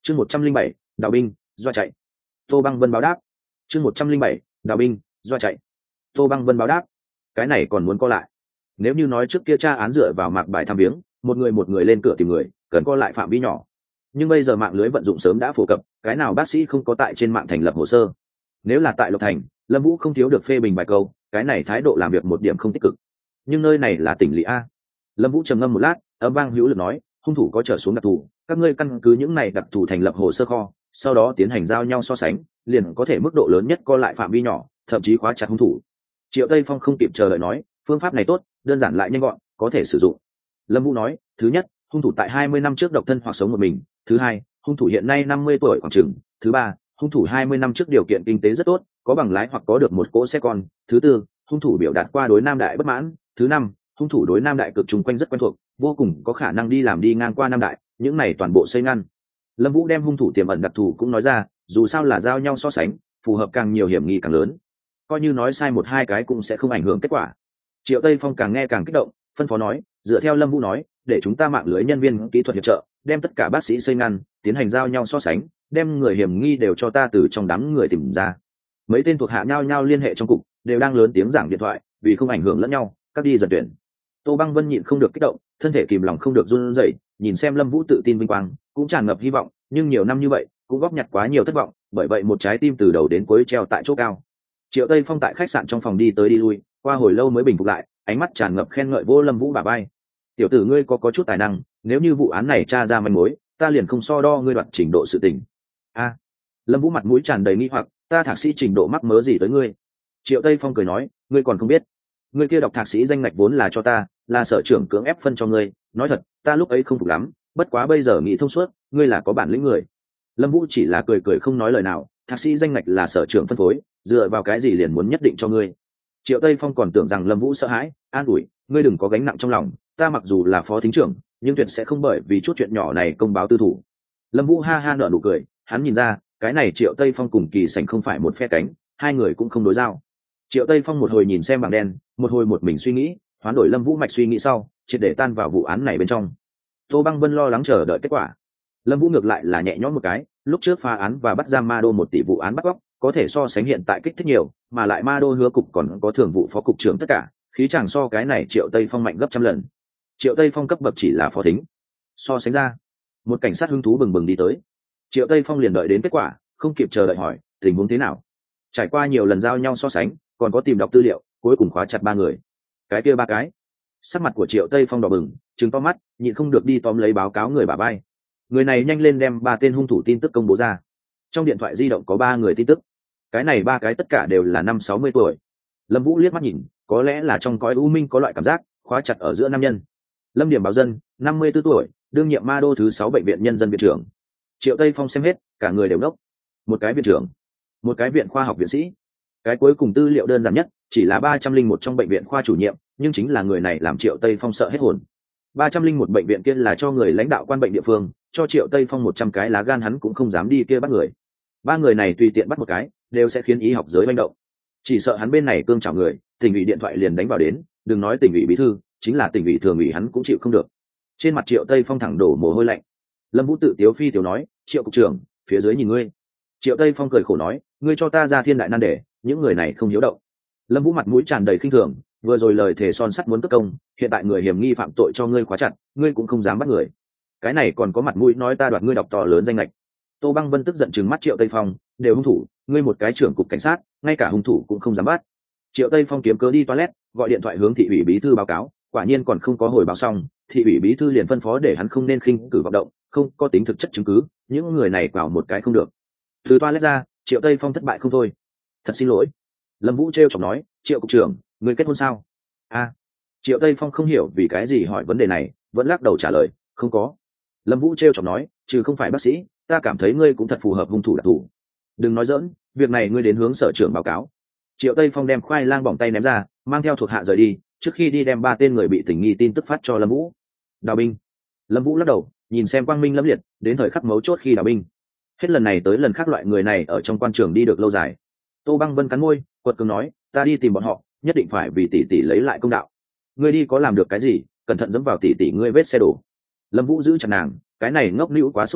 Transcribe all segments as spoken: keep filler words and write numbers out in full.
chương một trăm linh bảy đạo binh do chạy. Tô Băng Vân báo đáp. chương một trăm linh bảy đạo binh do chạy. Tô Băng Vân báo đáp. Cái này còn muốn co lại. Nếu như nói trước kia tra án dựa vào mạc bài thăm viếng, một người một người lên cửa tìm người, cần co lại phạm vi nhỏ. Nhưng bây giờ mạng lưới vận dụng sớm đã phổ cập, cái nào bác sĩ không có tại trên mạng thành lập hồ sơ. Nếu là tại Lộc Thành, Lâm Vũ không thiếu được phê bình vài câu, cái này thái độ làm việc một điểm không tích cực. Nhưng nơi này là tỉnh lỵ a. Lâm Vũ trầm ngâm một lát, âm vang hữu lực nói, hung thủ có trở xuống đặc thù, các ngươi căn cứ những này đặc thù thành lập hồ sơ kho, sau đó tiến hành giao nhau so sánh, liền có thể mức độ lớn nhất co lại phạm vi nhỏ, thậm chí khóa chặt hung thủ. Triệu Tây Phong không kịp chờ đợi nói, phương pháp này tốt, đơn giản lại nhanh gọn, có thể sử dụng. Lâm Vũ nói, thứ nhất, hung thủ tại hai mươi năm trước độc thân hoặc sống một mình, thứ hai, hung thủ hiện nay năm mươi tuổi khoảng chừng, thứ ba, hung thủ hai mươi năm trước điều kiện kinh tế rất tốt, có bằng lái hoặc có được một cỗ xe con, thứ tư, hung thủ biểu đạt qua đối Nam Đại bất mãn, thứ năm, hung thủ đối Nam Đại cực chung quanh rất quen thuộc, vô cùng có khả năng đi làm đi ngang qua Nam Đại, những này toàn bộ xây ngăn. Lâm Vũ đem hung thủ tiềm ẩn đặc thù cũng nói ra, dù sao là giao nhau so sánh, phù hợp càng nhiều hiểm nghi càng lớn, coi như nói sai một hai cái cũng sẽ không ảnh hưởng kết quả. Triệu Tây Phong càng nghe càng kích động, phân phó nói, dựa theo Lâm Vũ nói, để chúng ta mạng lưới nhân viên kỹ thuật hiệp trợ, đem tất cả bác sĩ xây ngăn, tiến hành giao nhau so sánh, đem người hiểm nghi đều cho ta từ trong đám người tìm ra. Mấy tên thuộc hạ nhau nhau liên hệ trong cục, đều đang lớn tiếng giảng điện thoại, vì không ảnh hưởng lẫn nhau, các đi dần tuyển. Tô Băng Vân nhịn không được kích động, thân thể kìm lòng không được run rẩy, nhìn xem Lâm Vũ tự tin vinh quang, cũng tràn ngập hy vọng, nhưng nhiều năm như vậy, cũng góp nhặt quá nhiều thất vọng, bởi vậy một trái tim từ đầu đến cuối treo tại chỗ cao. Triệu Tây Phong tại khách sạn trong phòng đi tới đi lui, qua hồi lâu mới bình phục lại, ánh mắt tràn ngập khen ngợi vô Lâm Vũ bả vai. Tiểu tử ngươi có có chút tài năng, nếu như vụ án này tra ra manh mối, ta liền không so đo ngươi đoạt trình độ sự tình. A. Lâm Vũ mặt mũi tràn đầy nghi hoặc, ta thạc sĩ trình độ mắc mớ gì tới ngươi? Triệu Tây Phong cười nói, ngươi còn không biết, ngươi kia đọc thạc sĩ danh ngạch vốn là cho ta, là sở trưởng cưỡng ép phân cho ngươi, nói thật, ta lúc ấy không phục lắm, bất quá bây giờ nghĩ thông suốt, ngươi là có bản lĩnh người. Lâm Vũ chỉ là cười cười không nói lời nào, thạc sĩ danh ngạch là sở trưởng phân phối, dựa vào cái gì liền muốn nhất định cho ngươi? Triệu Tây Phong còn tưởng rằng Lâm Vũ sợ hãi, an ủi, ngươi đừng có gánh nặng trong lòng, ta mặc dù là phó thính trưởng, nhưng tuyệt sẽ không bởi vì chút chuyện nhỏ này công báo tư thủ. Lâm Vũ ha ha nở nụ cười, hắn nhìn ra, cái này Triệu Tây Phong cùng Kỳ Sảnh không phải một phe cánh, hai người cũng không đối giao. Triệu Tây Phong một hồi nhìn xem bảng đen, một hồi một mình suy nghĩ, hoán đổi Lâm Vũ mạch suy nghĩ sau, triệt để tan vào vụ án này bên trong. Tô Băng Vân lo lắng chờ đợi kết quả. Lâm Vũ ngược lại là nhẹ nhõm một cái, lúc trước phá án và bắt giam Ma Đô một tỷ vụ án bắt cóc, có thể so sánh hiện tại kích thích nhiều, mà lại Ma Đô hứa cục còn có thường vụ phó cục trưởng tất cả, khí chẳng so cái này Triệu Tây Phong mạnh gấp trăm lần. Triệu Tây Phong cấp bậc chỉ là phó thính. So sánh ra, một cảnh sát hứng thú bừng bừng đi tới. Triệu Tây Phong liền đợi đến kết quả, không kịp chờ đợi hỏi, tình huống thế nào? Trải qua nhiều lần giao nhau so sánh, còn có tìm đọc tư liệu, cuối cùng khóa chặt ba người. Cái kia ba cái. Sắc mặt của Triệu Tây Phong đỏ bừng, trừng to mắt, nhịn không được đi tóm lấy báo cáo người bả vai. Người này nhanh lên đem ba tên hung thủ tin tức công bố ra. Trong điện thoại di động có ba người tin tức. Cái này ba cái tất cả đều là năm sáu mươi tuổi. Lâm Vũ liếc mắt nhìn, có lẽ là trong cõi u minh có loại cảm giác khóa chặt ở giữa nam nhân. Lâm Điểm Báo Dân, năm mươi tư tuổi, đương nhiệm Ma Đô thứ sáu bệnh viện nhân dân viện trưởng. Triệu Tây Phong xem hết, cả người đều đốc. Một cái viện trưởng, một cái viện khoa học viện sĩ. Cái cuối cùng tư liệu đơn giản nhất, chỉ là ba trăm linh một trong bệnh viện khoa chủ nhiệm, nhưng chính là người này làm Triệu Tây Phong sợ hết hồn. ba trăm linh một bệnh viện kia là cho người lãnh đạo quan bệnh địa phương, cho Triệu Tây Phong một trăm cái lá gan hắn cũng không dám đi kia bắt người. Ba người này tùy tiện bắt một cái, đều sẽ khiến y học giới manh động. Chỉ sợ hắn bên này cương chảo người, tỉnh ủy điện thoại liền đánh vào đến, đừng nói tỉnh ủy bí thư, chính là tỉnh ủy thường ủy hắn cũng chịu không được. Trên mặt Triệu Tây Phong thẳng đổ mồ hôi lạnh. Lâm Vũ tự tiếu phi tiểu nói, Triệu cục trưởng, phía dưới nhìn ngươi. Triệu Tây Phong cười khổ nói, ngươi cho ta ra thiên đại nan đề, những người này không hiếu động. Lâm Vũ mặt mũi tràn đầy khinh thường, vừa rồi lời thề son sắt muốn cất công, hiện tại người hiểm nghi phạm tội cho ngươi khóa chặt, ngươi cũng không dám bắt người. Cái này còn có mặt mũi nói ta đoạt ngươi đọc to lớn danh lệch. Tô Băng Vân tức giận trừng mắt Triệu Tây Phong, đều hung thủ, ngươi một cái trưởng cục cảnh sát, ngay cả hung thủ cũng không dám bắt. Triệu Tây Phong kiếm cớ đi toilet, gọi điện thoại hướng thị ủy bí thư báo cáo, quả nhiên còn không có hồi báo xong, thị ủy bí thư liền phân phó để hắn không nên khinh cử vọng động, không có tính thực chất chứng cứ, những người này vào một cái không được. Từ toilet ra, Triệu Tây Phong thất bại không thôi. Thật xin lỗi. Lâm Vũ trêu chọc nói, Triệu cục trưởng, người kết hôn sao? A. Triệu Tây Phong không hiểu vì cái gì hỏi vấn đề này, vẫn lắc đầu trả lời, không có. Lâm Vũ trêu chọc nói, trừ không phải bác sĩ, ta cảm thấy ngươi cũng thật phù hợp hung thủ đặc thù. Đừng nói dỡn, việc này ngươi đến hướng sở trưởng báo cáo. Triệu Tây Phong đem khoai lang bỏng tay ném ra, mang theo thuộc hạ rời đi, trước khi đi đem ba tên người bị tình nghi tin tức phát cho Lâm Vũ. Đào binh. Lâm Vũ lắc đầu, nhìn xem quang minh lâm liệt, đến thời khắc mấu chốt khi đào binh. Hết lần này tới lần khác loại người này ở trong quan trường đi được lâu dài. Tô Băng Vân cắn môi, quật cường nói, ta đi tìm bọn họ, nhất định phải vì tỷ tỷ lấy lại công đạo. Ngươi đi có làm được cái gì, cẩn thận dẫm vào tỷ tỷ ngươi vết xe đổ. Lâm Vũ giữ chặt nàng, cái này ngốc nĩu quá xúc động,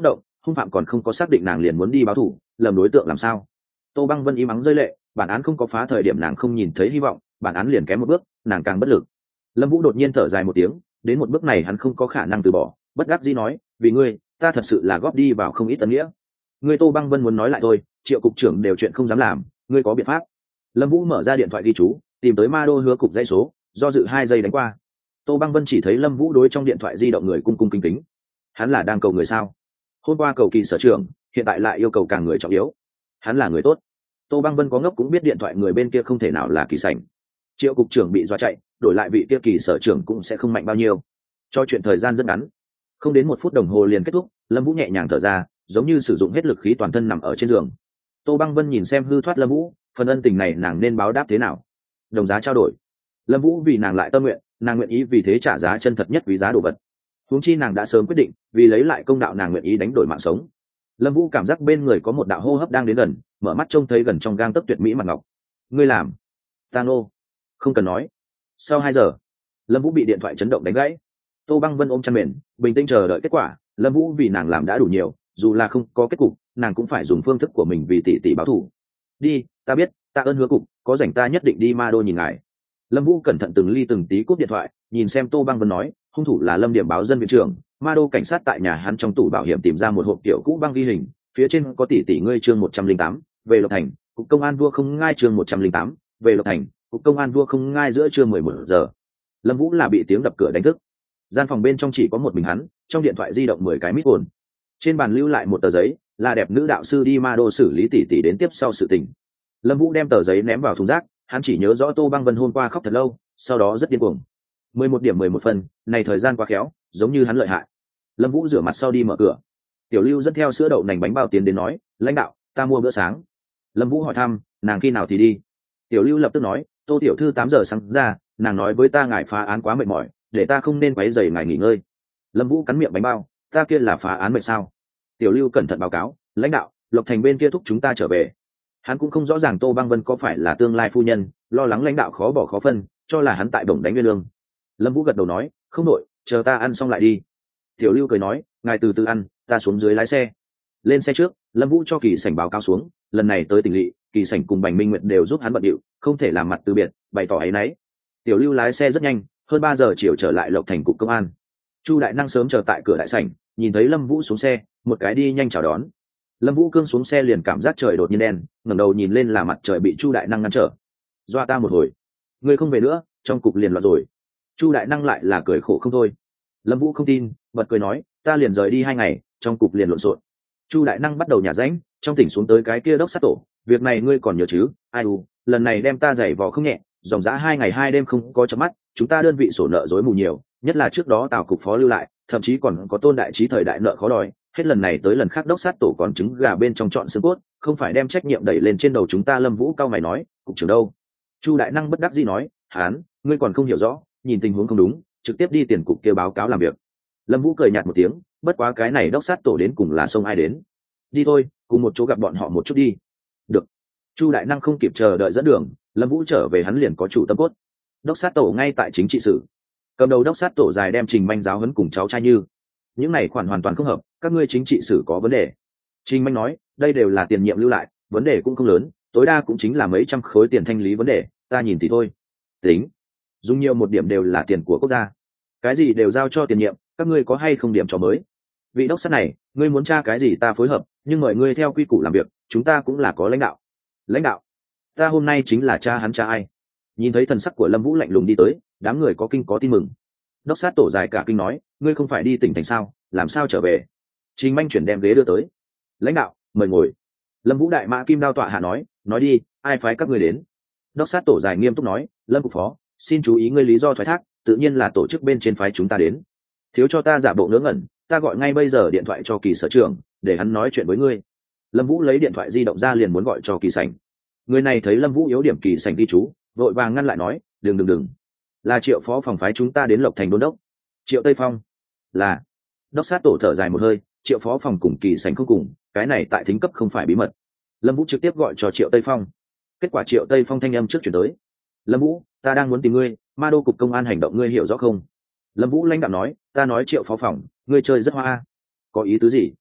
hung phạm còn không có xác định nàng liền muốn đi báo thù, lầm đối tượng làm sao? Tô Băng Vân im ắng rơi lệ, bản án không có phá thời điểm nàng không nhìn thấy hy vọng, bản án liền kém một bước, nàng càng bất lực. Lâm Vũ đột nhiên thở dài một tiếng, đến một bước này hắn không có khả năng từ bỏ, bất đắc dĩ nói, vì ngươi, ta thật sự là góp đi vào không ít tân nghĩa. Ngươi Tô Băng Vân muốn nói lại thôi, Triệu cục trưởng đều chuyện không dám làm, ngươi có biện pháp? Lâm Vũ mở ra điện thoại ghi chú, tìm tới Ma Đô Hứa cục dây số, do dự hai giây đánh qua. Tô Băng Vân chỉ thấy Lâm Vũ đối trong điện thoại di động người cung cung kính kính. Hắn là đang cầu người sao? Hôm qua cầu kỳ sở trưởng, hiện tại lại yêu cầu càng người trọng yếu. Hắn là người tốt. Tô Băng Vân có ngốc cũng biết điện thoại người bên kia không thể nào là Kỳ Sảnh. Triệu cục trưởng bị dọa chạy, đổi lại vị kia Kỳ sở trưởng cũng sẽ không mạnh bao nhiêu. Cho chuyện thời gian rất ngắn, không đến một phút đồng hồ liền kết thúc. Lâm Vũ nhẹ nhàng thở ra, giống như sử dụng hết lực khí toàn thân nằm ở trên giường. Tô Băng Vân nhìn xem hư thoát Lâm Vũ, phần ân tình này nàng nên báo đáp thế nào? Đồng giá trao đổi. Lâm Vũ vì nàng lại tâm nguyện, nàng nguyện ý vì thế trả giá chân thật nhất quý giá đồ vật. Huống chi nàng đã sớm quyết định, vì lấy lại công đạo nàng nguyện ý đánh đổi mạng sống. Lâm Vũ cảm giác bên người có một đạo hô hấp đang đến gần, mở mắt trông thấy gần trong gang tấc tuyệt mỹ mặt ngọc. Ngươi làm? Ta nô. Không cần nói. Sau hai giờ, Lâm Vũ bị điện thoại chấn động đánh gãy. Tô Băng Vân ôm chăn mền, bình tĩnh chờ đợi kết quả. Lâm Vũ vì nàng làm đã đủ nhiều, dù là không có kết cục, nàng cũng phải dùng phương thức của mình vì tỷ tỷ báo thù. Đi, ta biết, ta ơn hứa cục, có rảnh ta nhất định đi Ma Đô nhìn ngài. Lâm Vũ cẩn thận từng ly từng tí cúp điện thoại, nhìn xem Tô Băng Vân nói, hung thủ là Lâm Điểm báo dân viện trưởng, Ma Đô cảnh sát tại nhà hắn trong tủ bảo hiểm tìm ra một hộp tiểu cũ băng ghi hình, phía trên có tỷ tỷ ngươi chương một trăm linh tám, về Lộc Thành, cục công an vua không ngai chương một trăm linh tám, về Lộc Thành, cục công an vua không ngai giữa trưa mười một giờ. Lâm Vũ là bị tiếng đập cửa đánh thức. Gian phòng bên trong chỉ có một mình hắn, trong điện thoại di động mười cái mít ồn. Trên bàn lưu lại một tờ giấy, là đẹp nữ đạo sư đi Ma Đô xử lý tỷ tỷ đến tiếp sau sự tình. Lâm Vũ đem tờ giấy ném vào thùng rác, hắn chỉ nhớ rõ Tô Băng Vân hôm qua khóc thật lâu, sau đó rất điên cuồng. mười một điểm mười một phân, này thời gian quá khéo, giống như hắn lợi hại. Lâm Vũ rửa mặt sau đi mở cửa. Tiểu Lưu dẫn theo sữa đậu nành bánh bao tiến đến nói, lãnh đạo, ta mua bữa sáng. Lâm Vũ hỏi thăm, nàng khi nào thì đi? Tiểu Lưu lập tức nói, Tô tiểu thư tám giờ sáng ra, nàng nói với ta ngài phá án quá mệt mỏi, để ta không nên quấy rầy ngài nghỉ ngơi. Lâm Vũ cắn miệng bánh bao, ta kia là phá án mệt sao? Tiểu Lưu cẩn thận báo cáo, lãnh đạo, Lộc Thành bên kia thúc chúng ta trở về. Hắn cũng không rõ ràng Tô Băng Vân có phải là tương lai phu nhân, lo lắng lãnh đạo khó bỏ khó phân, cho là hắn tại đồng đánh nguyên lương. Lâm Vũ gật đầu nói, không nội, chờ ta ăn xong lại đi. Tiểu Lưu cười nói, ngài từ từ ăn, ta xuống dưới lái xe. Lên xe trước, Lâm Vũ cho Kỳ Sảnh báo cáo xuống, lần này tới tỉnh lỵ, Kỳ Sảnh cùng Bành Minh Nguyệt đều giúp hắn bận điệu, không thể làm mặt từ biệt, bày tỏ áy náy. Tiểu Lưu lái xe rất nhanh, hơn ba giờ chiều trở lại Lộc Thành cục công an. Chu Đại Năng sớm chờ tại cửa đại sảnh, nhìn thấy Lâm Vũ xuống xe, một cái đi nhanh chào đón. Lâm Vũ cương xuống xe liền cảm giác trời đột nhiên đen, ngẩng đầu nhìn lên là mặt trời bị Chu Đại Năng ngăn trở. Doa ta một hồi, ngươi không về nữa, trong cục liền loạn rồi. Chu Đại Năng lại là cười khổ không thôi. Lâm Vũ không tin, bật cười nói, ta liền rời đi hai ngày, trong cục liền lộn xộn. Chu Đại Năng bắt đầu nhả rãnh, trong tỉnh xuống tới cái kia đốc sát tổ, việc này ngươi còn nhớ chứ? Ai u, lần này đem ta giày vò không nhẹ, dòng dã hai ngày hai đêm không có chớp mắt, chúng ta đơn vị sổ nợ rối mù nhiều, nhất là trước đó Tào cục phó lưu lại, thậm chí còn có Tôn đại trí thời đại nợ khó đòi, hết lần này tới lần khác đốc sát tổ còn trứng gà bên trong chọn xương cốt, không phải đem trách nhiệm đẩy lên trên đầu chúng ta. Lâm Vũ cao mày nói, cục trưởng đâu? Chu Đại Năng bất đắc dĩ nói, hán, ngươi còn không hiểu rõ, nhìn tình huống không đúng, trực tiếp đi tiền cục kêu báo cáo làm việc. Lâm Vũ cười nhạt một tiếng, bất quá cái này đốc sát tổ đến cùng là xông ai đến? Đi thôi, cùng một chỗ gặp bọn họ một chút đi. Được. Chu Đại Năng không kịp chờ đợi dẫn đường, Lâm Vũ trở về hắn liền có chủ tâm cốt. Đốc sát tổ ngay tại chính trị sử. Cầm đầu đốc sát tổ dài đem Trình Manh giáo huấn cùng cháu trai Như. Những này khoản hoàn toàn không hợp, các ngươi chính trị sử có vấn đề. Trình Manh nói, đây đều là tiền nhiệm lưu lại, vấn đề cũng không lớn, tối đa cũng chính là mấy trăm khối tiền thanh lý vấn đề, ta nhìn thì thôi. Tính, dùng nhiều một điểm đều là tiền của quốc gia. Cái gì đều giao cho tiền nhiệm, các ngươi có hay không điểm cho mới? Vị đốc sát này, ngươi muốn tra cái gì ta phối hợp, nhưng mời ngươi theo quy củ làm việc, chúng ta cũng là có lãnh đạo. Lãnh đạo? Ta hôm nay chính là cha hắn cha ai? Nhìn thấy thần sắc của Lâm Vũ lạnh lùng đi tới, đám người có kinh có tin mừng. Đốc sát tổ dài cả kinh nói, ngươi không phải đi tỉnh thành sao, làm sao trở về? Trình Manh chuyển đem ghế đưa tới. Lãnh đạo, mời ngồi. Lâm Vũ đại mã kim đao tọa hạ nói, nói đi, ai phái các ngươi đến? Đốc sát tổ dài nghiêm túc nói, Lâm cục phó, xin chú ý ngươi lý do thoái thác, tự nhiên là tổ chức bên trên phái chúng ta đến. Thiếu cho ta giả bộ ngớ ngẩn, ta gọi ngay bây giờ điện thoại cho Kỳ sở trưởng, để hắn nói chuyện với ngươi. Lâm Vũ lấy điện thoại di động ra liền muốn gọi cho Kỳ Sảnh. Người này thấy Lâm Vũ yếu điểm Kỳ Sảnh ghi chú, vội vàng ngăn lại nói, đừng đừng đừng, là Triệu phó phòng phái chúng ta đến Lộc Thành đôn đốc. Triệu Tây Phong? Là. Đốc sát tổ thở dài một hơi, Triệu phó phòng cùng Kỳ Sảnh không cùng, cái này tại thính cấp không phải bí mật. Lâm Vũ trực tiếp gọi cho Triệu Tây Phong. Kết quả Triệu Tây Phong thanh âm trước chuyển tới. Lâm Vũ, ta đang muốn tìm ngươi, Ma Đô cục công an hành động ngươi hiểu rõ không? Lâm Vũ lãnh đạm nói, ta nói Triệu phó phòng, ngươi chơi rất hoa. Có ý tứ gì?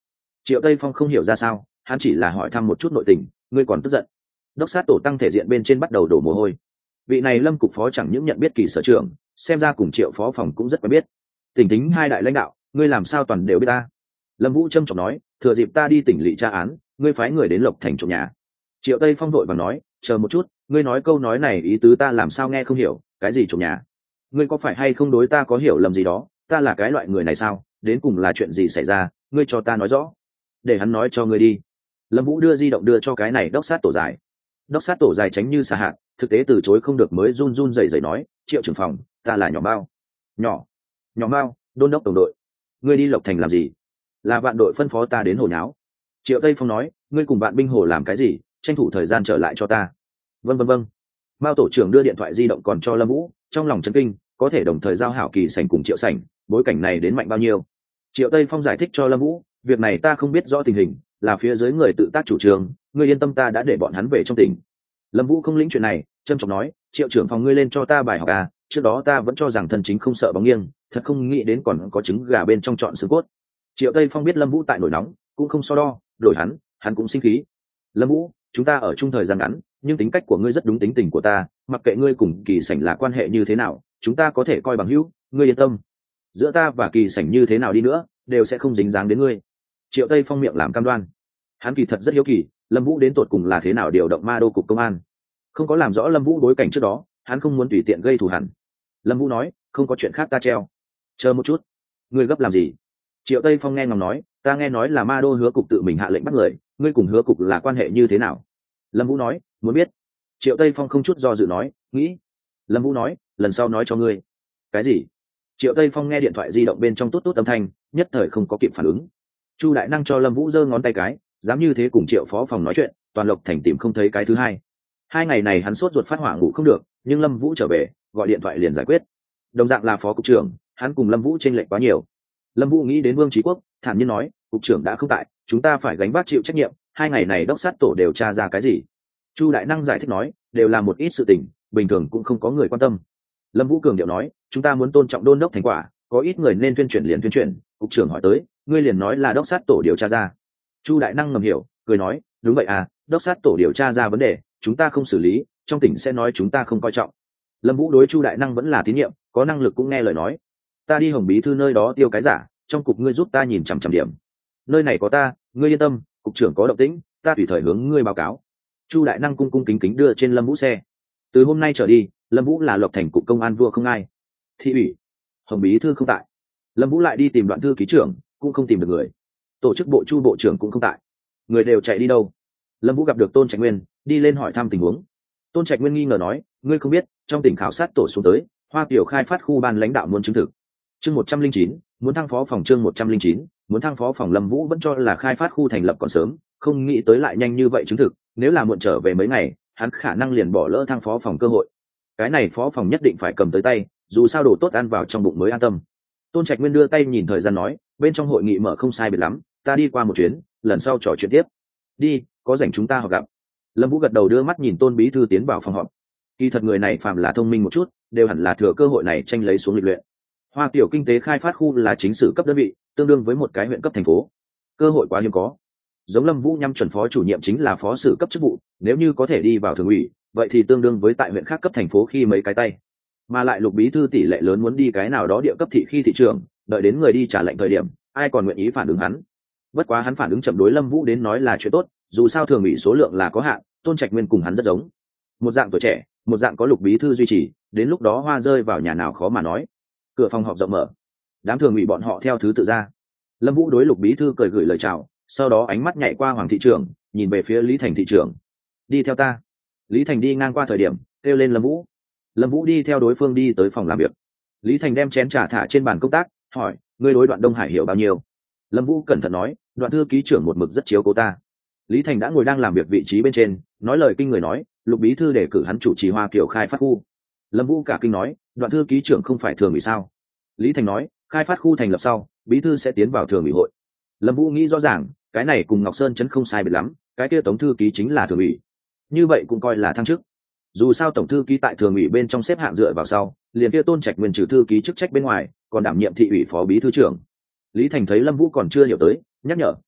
Triệu Tây Phong không hiểu ra sao, hắn chỉ là hỏi thăm một chút nội tình, ngươi còn tức giận. Đốc sát tổ tăng thể diện bên trên bắt đầu đổ mồ hôi. Vị này Lâm cục phó chẳng những nhận biết kỳ sở trưởng, xem ra cùng Triệu phó phòng cũng rất quen biết. Tỉnh tính hai đại lãnh đạo, ngươi làm sao toàn đều biết ta? Lâm Vũ trâm trọng nói, thừa dịp ta đi tỉnh lỵ tra án, ngươi phái người đến Lộc Thành trộm nhà. Triệu Tây Phong vội vàng nói, chờ một chút, ngươi nói câu nói này ý tứ ta làm sao nghe không hiểu, cái gì trộm nhà? Ngươi có phải hay không đối ta có hiểu lầm gì đó, ta là cái loại người này sao, đến cùng là chuyện gì xảy ra, ngươi cho ta nói rõ. Để hắn nói cho ngươi đi. Lâm Vũ đưa di động đưa cho cái này đốc sát tổ dài. Đốc sát tổ dài tránh như xà hạt, thực tế từ chối không được mới run run rẩy rẩy nói, Triệu trưởng phòng, ta là nhỏ bao. Nhỏ, nhỏ bao, đôn đốc tổng đội. Ngươi đi Lộc Thành làm gì? Là vạn đội phân phó ta đến hồ nháo. Triệu Tây Phong nói, ngươi cùng bạn binh hồ làm cái gì, tranh thủ thời gian trở lại cho ta. Vâng vâng vâng. Mao tổ trưởng đưa điện thoại di động còn cho Lâm Vũ, trong lòng chấn kinh, có thể đồng thời giao hảo kỳ sảnh cùng Triệu sảnh, bối cảnh này đến mạnh bao nhiêu. Triệu Tây Phong giải thích cho Lâm Vũ, việc này ta không biết rõ tình hình, là phía dưới người tự tác chủ trương, ngươi yên tâm, ta đã để bọn hắn về trong tỉnh. Lâm Vũ không lĩnh chuyện này, trâm trọng nói, Triệu trưởng phòng ngươi lên cho ta bài học à, trước đó ta vẫn cho rằng thân chính không sợ bóng nghiêng, thật không nghĩ đến còn có trứng gà bên trong trọn xương cốt. Triệu Tây Phong biết Lâm Vũ tại nổi nóng, cũng không so đo, đổi hắn, hắn cũng sinh khí. Lâm Vũ, chúng ta ở chung thời gian ngắn, nhưng tính cách của ngươi rất đúng tính tình của ta, mặc kệ ngươi cùng kỳ sảnh là quan hệ như thế nào, chúng ta có thể coi bằng hữu, ngươi yên tâm. Giữa ta và kỳ sảnh như thế nào đi nữa, đều sẽ không dính dáng đến ngươi. Triệu Tây Phong miệng làm cam đoan. Hắn kỳ thật rất hiếu kỳ, Lâm Vũ đến tột cùng là thế nào điều động ma đô cục công an. Không có làm rõ Lâm Vũ đối cảnh trước đó, hắn không muốn tùy tiện gây thù hằn. Lâm Vũ nói, không có chuyện khác ta treo. Chờ một chút, ngươi gấp làm gì? Triệu Tây Phong nghe ngóng nói, ta nghe nói là ma đô Hứa cục tự mình hạ lệnh bắt người, ngươi cùng Hứa cục là quan hệ như thế nào? Lâm Vũ nói, muốn biết. Triệu Tây Phong không chút do dự nói, nghĩ. Lâm Vũ nói, lần sau nói cho ngươi. Cái gì? Triệu Tây Phong nghe điện thoại di động bên trong tốt tốt âm thanh, nhất thời không có kịp phản ứng. Chu đại năng cho Lâm Vũ giơ ngón tay cái, dám như thế cùng Triệu phó phòng nói chuyện, toàn Lộc Thành tìm không thấy cái thứ hai. Hai ngày này hắn sốt ruột phát hỏa ngủ không được, nhưng Lâm Vũ trở về, gọi điện thoại liền giải quyết. Đồng dạng là phó cục trưởng, hắn cùng Lâm Vũ chênh lệch quá nhiều. Lâm Vũ nghĩ đến Vương Chí Quốc, thản nhiên nói, cục trưởng đã không tại, chúng ta phải gánh vác chịu trách nhiệm, hai ngày này đốc sát tổ đều tra ra cái gì? Chu đại năng giải thích nói, đều là một ít sự tình, bình thường cũng không có người quan tâm. Lâm Vũ cường điệu nói, chúng ta muốn tôn trọng đôn đốc thành quả, có ít người nên tuyên truyền liền tuyên truyền, cục trưởng hỏi tới, ngươi liền nói là đốc sát tổ điều tra ra. Chu đại năng ngầm hiểu, cười nói, đúng vậy à, đốc sát tổ điều tra ra vấn đề, chúng ta không xử lý, trong tỉnh sẽ nói chúng ta không coi trọng. Lâm Vũ đối Chu đại năng vẫn là tín nhiệm, có năng lực cũng nghe lời nói. Ta đi Hồng bí thư nơi đó tiêu cái giả, trong cục ngươi giúp ta nhìn chằm chằm điểm. Nơi này có ta, ngươi yên tâm, cục trưởng có động tĩnh, ta tùy thời hướng ngươi báo cáo. Chu đại năng cung cung kính kính đưa trên Lâm Vũ xe. Từ hôm nay trở đi, Lâm Vũ là Lộc Thành cục công an vua không ai. Thị ủy, Hồng bí thư không tại. Lâm Vũ lại đi tìm Đoạn thư ký trưởng, cũng không tìm được người. Tổ chức bộ Chu bộ trưởng cũng không tại. Người đều chạy đi đâu? Lâm Vũ gặp được Tôn Trạch Nguyên, đi lên hỏi thăm tình huống. Tôn Trạch Nguyên nghi ngờ nói, ngươi không biết, trong tỉnh khảo sát tổ xuống tới, Hoa Kiều khai phát khu ban lãnh đạo muốn chứng thực. Chương một trăm linh chín, muốn thăng phó phòng. Chương một trăm linh chín, muốn thăng phó phòng. Lâm Vũ vẫn cho là khai phát khu thành lập còn sớm, không nghĩ tới lại nhanh như vậy chứng thực, nếu là muộn trở về mấy ngày, hắn khả năng liền bỏ lỡ thăng phó phòng cơ hội. Cái này phó phòng nhất định phải cầm tới tay, dù sao đồ tốt ăn vào trong bụng mới an tâm. Tôn Trạch Nguyên đưa tay nhìn thời gian nói, bên trong hội nghị mở không sai biệt lắm, ta đi qua một chuyến, lần sau trò chuyện tiếp. Đi, có rảnh chúng ta họp gặp. Lâm Vũ gật đầu đưa mắt nhìn Tôn bí thư tiến vào phòng họp. Kỳ thật người này phàm là thông minh một chút, đều hẳn là thừa cơ hội này tranh lấy xuống lịch luyện. Hoa Tiểu kinh tế khai phát khu là chính sử cấp đơn vị, tương đương với một cái huyện cấp thành phố. Cơ hội quá hiếm có. Giống Lâm Vũ nhắm chuẩn phó chủ nhiệm chính là phó sử cấp chức vụ, nếu như có thể đi vào thường ủy, vậy thì tương đương với tại huyện khác cấp thành phố khi mấy cái tay. Mà lại Lục bí thư tỷ lệ lớn muốn đi cái nào đó địa cấp thị khi thị trường, đợi đến người đi trả lệnh thời điểm, ai còn nguyện ý phản ứng hắn. Bất quá hắn phản ứng chậm đối Lâm Vũ đến nói là chuyện tốt, dù sao thường ủy số lượng là có hạn, Tôn Trạch Nguyên cùng hắn rất giống. Một dạng tuổi trẻ, một dạng có Lục bí thư duy trì, đến lúc đó hoa rơi vào nhà nào khó mà nói. Cửa phòng họp rộng mở, đám thường ủy bọn họ theo thứ tự ra. Lâm Vũ đối Lục bí thư cười gửi lời chào, sau đó ánh mắt nhảy qua Hoàng thị trưởng, nhìn về phía Lý Thành thị trưởng. Đi theo ta. Lý Thành đi ngang qua thời điểm, kêu lên Lâm Vũ. Lâm Vũ đi theo đối phương đi tới phòng làm việc. Lý Thành đem chén trà thả trên bàn công tác, hỏi, ngươi đối Đoạn Đông Hải hiểu bao nhiêu? Lâm Vũ cẩn thận nói, Đoạn thư ký trưởng một mực rất chiếu cố ta. Lý Thành đã ngồi đang làm việc vị trí bên trên, nói lời kinh người nói, Lục bí thư đề cử hắn chủ trì Hoa Kiều khai phát khu. Lâm Vũ cả kinh nói, Đoạn thư ký trưởng không phải thường ủy sao? Lý Thành nói, khai phát khu thành lập sau, bí thư sẽ tiến vào thường ủy hội. Lâm Vũ nghĩ rõ ràng, cái này cùng Ngọc Sơn chấn không sai biệt lắm, cái kia tổng thư ký chính là thường ủy. Như vậy cũng coi là thăng chức. Dù sao tổng thư ký tại thường ủy bên trong xếp hạng dựa vào sau, liền kia Tôn Trạch Nguyên trừ thư ký chức trách bên ngoài, còn đảm nhiệm thị ủy phó bí thư trưởng. Lý Thành thấy Lâm Vũ còn chưa hiểu tới, nhắc nhở,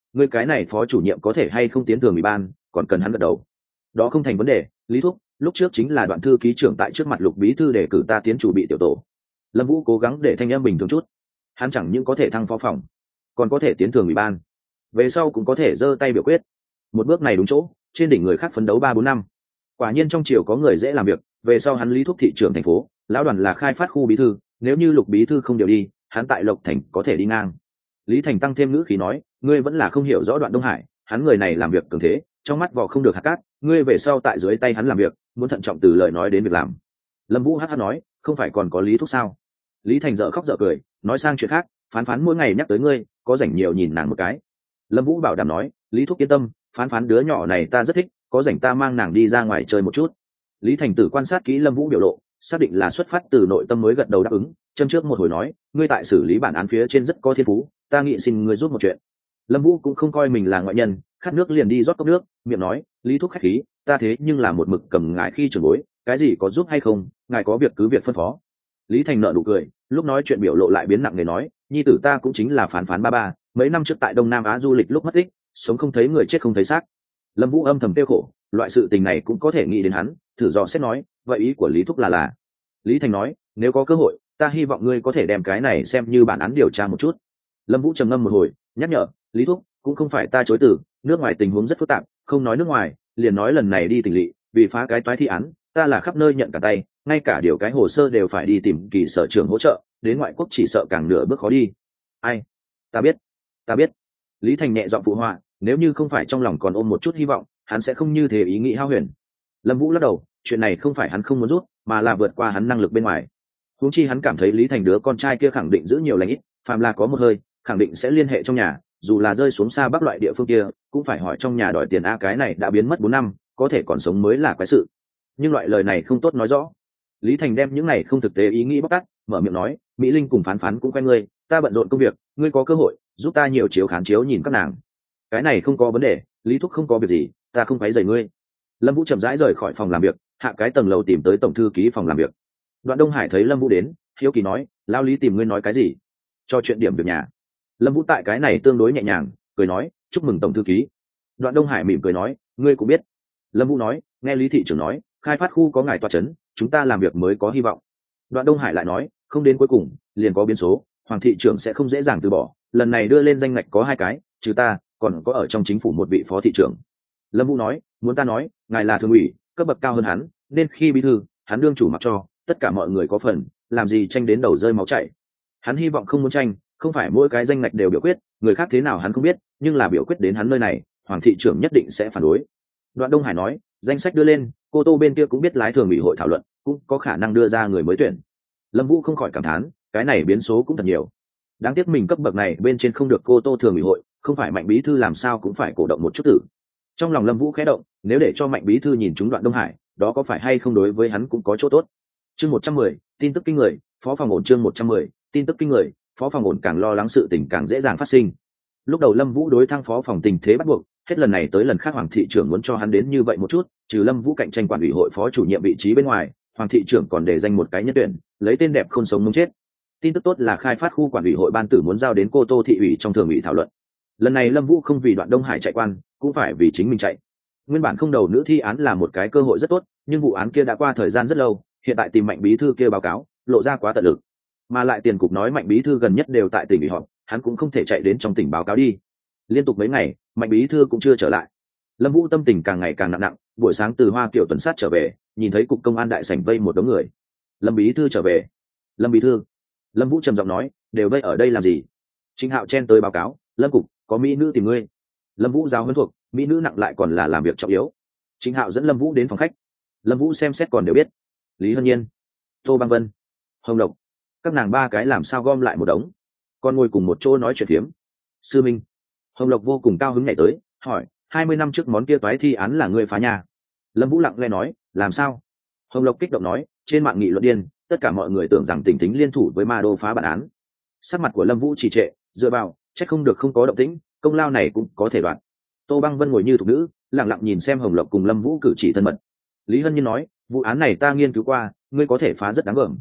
ngươi cái này phó chủ nhiệm có thể hay không tiến thường ủy ban còn cần hắn gật đầu. Đó không thành vấn đề, Lý thúc, lúc trước chính là Đoạn thư ký trưởng tại trước mặt Lục bí thư để cử ta tiến chủ bị tiểu tổ. Lâm Vũ cố gắng để thanh em bình thường chút. Hắn chẳng những có thể thăng phó phòng, còn có thể tiến thường ủy ban, về sau cũng có thể giơ tay biểu quyết. Một bước này đúng chỗ, trên đỉnh người khác phấn đấu ba bốn năm. Quả nhiên trong triều có người dễ làm việc, về sau hắn Lý thúc thị trưởng thành phố, lão đoàn là khai phát khu bí thư, nếu như Lục bí thư không điều đi, hắn tại Lộc Thành có thể đi ngang. Lý Thành tăng thêm ngữ khí nói, ngươi vẫn là không hiểu rõ Đoạn Đông Hải, hắn người này làm việc cường thế, trong mắt vỏ không được hạt cát, ngươi về sau tại dưới tay hắn làm việc, muốn thận trọng từ lời nói đến việc làm. Lâm Vũ hắc hắc nói, không phải còn có Lý thúc sao? Lý Thành dở khóc dở cười, nói sang chuyện khác, phán phán mỗi ngày nhắc tới ngươi, có rảnh nhiều nhìn nàng một cái. Lâm Vũ bảo đảm nói, Lý thúc yên tâm, phán phán đứa nhỏ này ta rất thích, có rảnh ta mang nàng đi ra ngoài chơi một chút. Lý Thành Tử quan sát kỹ Lâm Vũ biểu lộ, xác định là xuất phát từ nội tâm mới gật đầu đáp ứng, châm trước một hồi nói, ngươi tại xử lý bản án phía trên rất có thiên phú, ta nghĩ xin ngươi giúp một chuyện. Lâm Vũ cũng không coi mình là ngoại nhân, khát nước liền đi rót cốc nước, miệng nói, Lý thúc khách khí, ta thế nhưng là một mực cầm ngài khi trưởng bối, cái gì có giúp hay không, ngài có việc cứ việc phân phó. Lý Thành nợ nụ cười, lúc nói chuyện biểu lộ lại biến nặng nề nói, nhi tử ta cũng chính là phán phán ba ba, mấy năm trước tại Đông Nam Á du lịch lúc mất tích, sống không thấy người chết không thấy xác. Lâm Vũ âm thầm tiêu khổ, loại sự tình này cũng có thể nghĩ đến hắn, thử dò xét nói, vậy ý của Lý thúc là là. Lý Thành nói, nếu có cơ hội, ta hy vọng ngươi có thể đem cái này xem như bản án điều tra một chút. Lâm Vũ trầm ngâm một hồi, nhắc nhở, Lý thúc, cũng không phải ta chối từ, nước ngoài tình huống rất phức tạp, không nói nước ngoài, liền nói lần này đi tỉnh lỵ, vì phá cái toái thi án, ta là khắp nơi nhận cả tay, ngay cả điều cái hồ sơ đều phải đi tìm kỳ sở trưởng hỗ trợ, đến ngoại quốc chỉ sợ càng nửa bước khó đi. Ai? Ta biết, ta biết. Lý Thành nhẹ giọng phụ họa, nếu như không phải trong lòng còn ôm một chút hy vọng, hắn sẽ không như thế ý nghĩ hao huyền. Lâm Vũ lắc đầu, chuyện này không phải hắn không muốn rút, mà là vượt qua hắn năng lực bên ngoài. Huống chi hắn cảm thấy Lý Thành đứa con trai kia khẳng định giữ nhiều lành ít, phàm là có một hơi, khẳng định sẽ liên hệ trong nhà, dù là rơi xuống xa bắc loại địa phương kia, cũng phải hỏi trong nhà đòi tiền a, cái này đã biến mất bốn năm, có thể còn sống mới là quái sự. Nhưng loại lời này không tốt nói rõ. Lý Thành đem những này không thực tế ý nghĩ bóc tát, mở miệng nói, Mỹ Linh cùng phán phán cũng quen ngươi, ta bận rộn công việc, ngươi có cơ hội giúp ta nhiều chiếu khán chiếu nhìn các nàng. Cái này không có vấn đề, Lý thúc không có việc gì, ta không quấy rầy ngươi. Lâm Vũ chậm rãi rời khỏi phòng làm việc, hạ cái tầng lầu tìm tới tổng thư ký phòng làm việc. Đoạn Đông Hải thấy Lâm Vũ đến, hiếu kỳ nói, lao Lý tìm ngươi nói cái gì? Cho chuyện điểm việc nhà. Lâm Vũ tại cái này tương đối nhẹ nhàng, cười nói, chúc mừng tổng thư ký. Đoạn Đông Hải mỉm cười nói, ngươi cũng biết. Lâm Vũ nói, nghe Lý thị trưởng nói, khai phát khu có ngài tọa chấn, chúng ta làm việc mới có hy vọng. Đoạn Đông Hải lại nói, không đến cuối cùng liền có biến số, Hoàng thị trưởng sẽ không dễ dàng từ bỏ, lần này đưa lên danh ngạch có hai cái, trừ ta, còn có ở trong chính phủ một vị phó thị trưởng. Lâm Vũ nói, muốn ta nói, ngài là thường ủy, cấp bậc cao hơn hắn, nên khi bí thư, hắn đương chủ mặc cho, tất cả mọi người có phần, làm gì tranh đến đầu rơi máu chảy. Hắn hy vọng không muốn tranh, không phải mỗi cái danh ngạch đều biểu quyết, người khác thế nào hắn không biết, nhưng là biểu quyết đến hắn nơi này, Hoàng thị trưởng nhất định sẽ phản đối. Đoạn Đông Hải nói, danh sách đưa lên, cô tô bên kia cũng biết lái thường ủy hội thảo luận, cũng có khả năng đưa ra người mới tuyển. Lâm Vũ không khỏi cảm thán, cái này biến số cũng thật nhiều. Đáng tiếc mình cấp bậc này bên trên không được cô tô thường ủy hội, không phải Mạnh bí thư làm sao cũng phải cổ động một chút tử. Trong lòng Lâm Vũ khẽ động, nếu để cho Mạnh bí thư nhìn chúng Đoạn Đông Hải, đó có phải hay không đối với hắn cũng có chỗ tốt. Chương một trăm mười, tin tức kinh người, phó phòng ổn chương một trăm mười, tin tức kinh người, phó phòng ổn càng lo lắng sự tình càng dễ dàng phát sinh. Lúc đầu Lâm Vũ đối thăng phó phòng tình thế bắt buộc, hết lần này tới lần khác Hoàng thị trưởng muốn cho hắn đến như vậy một chút, trừ Lâm Vũ cạnh tranh quản ủy hội phó chủ nhiệm vị trí bên ngoài, Hoàng thị trưởng còn để danh một cái nhân tuyển, lấy tên đẹp không sống mống chết. Tin tức tốt là khai phát khu quản ủy hội ban tử muốn giao đến cô tô thị ủy trong thường ủy thảo luận. Lần này Lâm Vũ không vì Đoạn Đông Hải chạy quan, cũng phải vì chính mình chạy. Nguyên bản không đầu nữ thi án là một cái cơ hội rất tốt, nhưng vụ án kia đã qua thời gian rất lâu, hiện tại tìm Mạnh bí thư kia báo cáo, lộ ra quá tận lực. Mà lại tiền cục nói Mạnh bí thư gần nhất đều tại tỉnh ủy họp, hắn cũng không thể chạy đến trong tỉnh báo cáo đi. Liên tục mấy ngày, Mạnh bí thư cũng chưa trở lại. Lâm Vũ tâm tình càng ngày càng nặng nặng, buổi sáng từ Hoa Kiều tuần sát trở về, nhìn thấy cục công an đại sảnh vây một đống người. Lâm bí thư trở về. Lâm bí thư. Lâm Vũ trầm giọng nói, đều vây ở đây làm gì? Trịnh Hạo chen tới báo cáo, Lâm cục, có mỹ nữ tìm ngươi. Lâm Vũ giáo huấn thuộc, mỹ nữ nặng lại còn là làm việc trọng yếu. Trịnh Hạo dẫn Lâm Vũ đến phòng khách. Lâm Vũ xem xét còn đều biết. Lý Hân Nhiên, Tô Băng Vân, Hồng Lộc, các nàng ba cái làm sao gom lại một đống, còn ngồi cùng một chỗ nói chuyện phiếm. Sư Minh. Hồng Lộc vô cùng cao hứng nhảy tới, hỏi, hai mươi năm trước món kia toái thi án là ngươi phá nhà. Lâm Vũ lặng lẽ nói, làm sao? Hồng Lộc kích động nói, trên mạng nghị luận điên, tất cả mọi người tưởng rằng Tỉnh Thính liên thủ với Ma Đô phá bản án. Sắc mặt của Lâm Vũ trì trệ, dựa vào, chắc không được không có động tĩnh, công lao này cũng có thể đoạt. Tô Băng Vân ngồi như thục nữ, lặng lặng nhìn xem Hồng Lộc cùng Lâm Vũ cử chỉ thân mật. Lý Hân Nhiên nói, vụ án này ta nghiên cứu qua, ngươi có thể phá rất đáng gờm.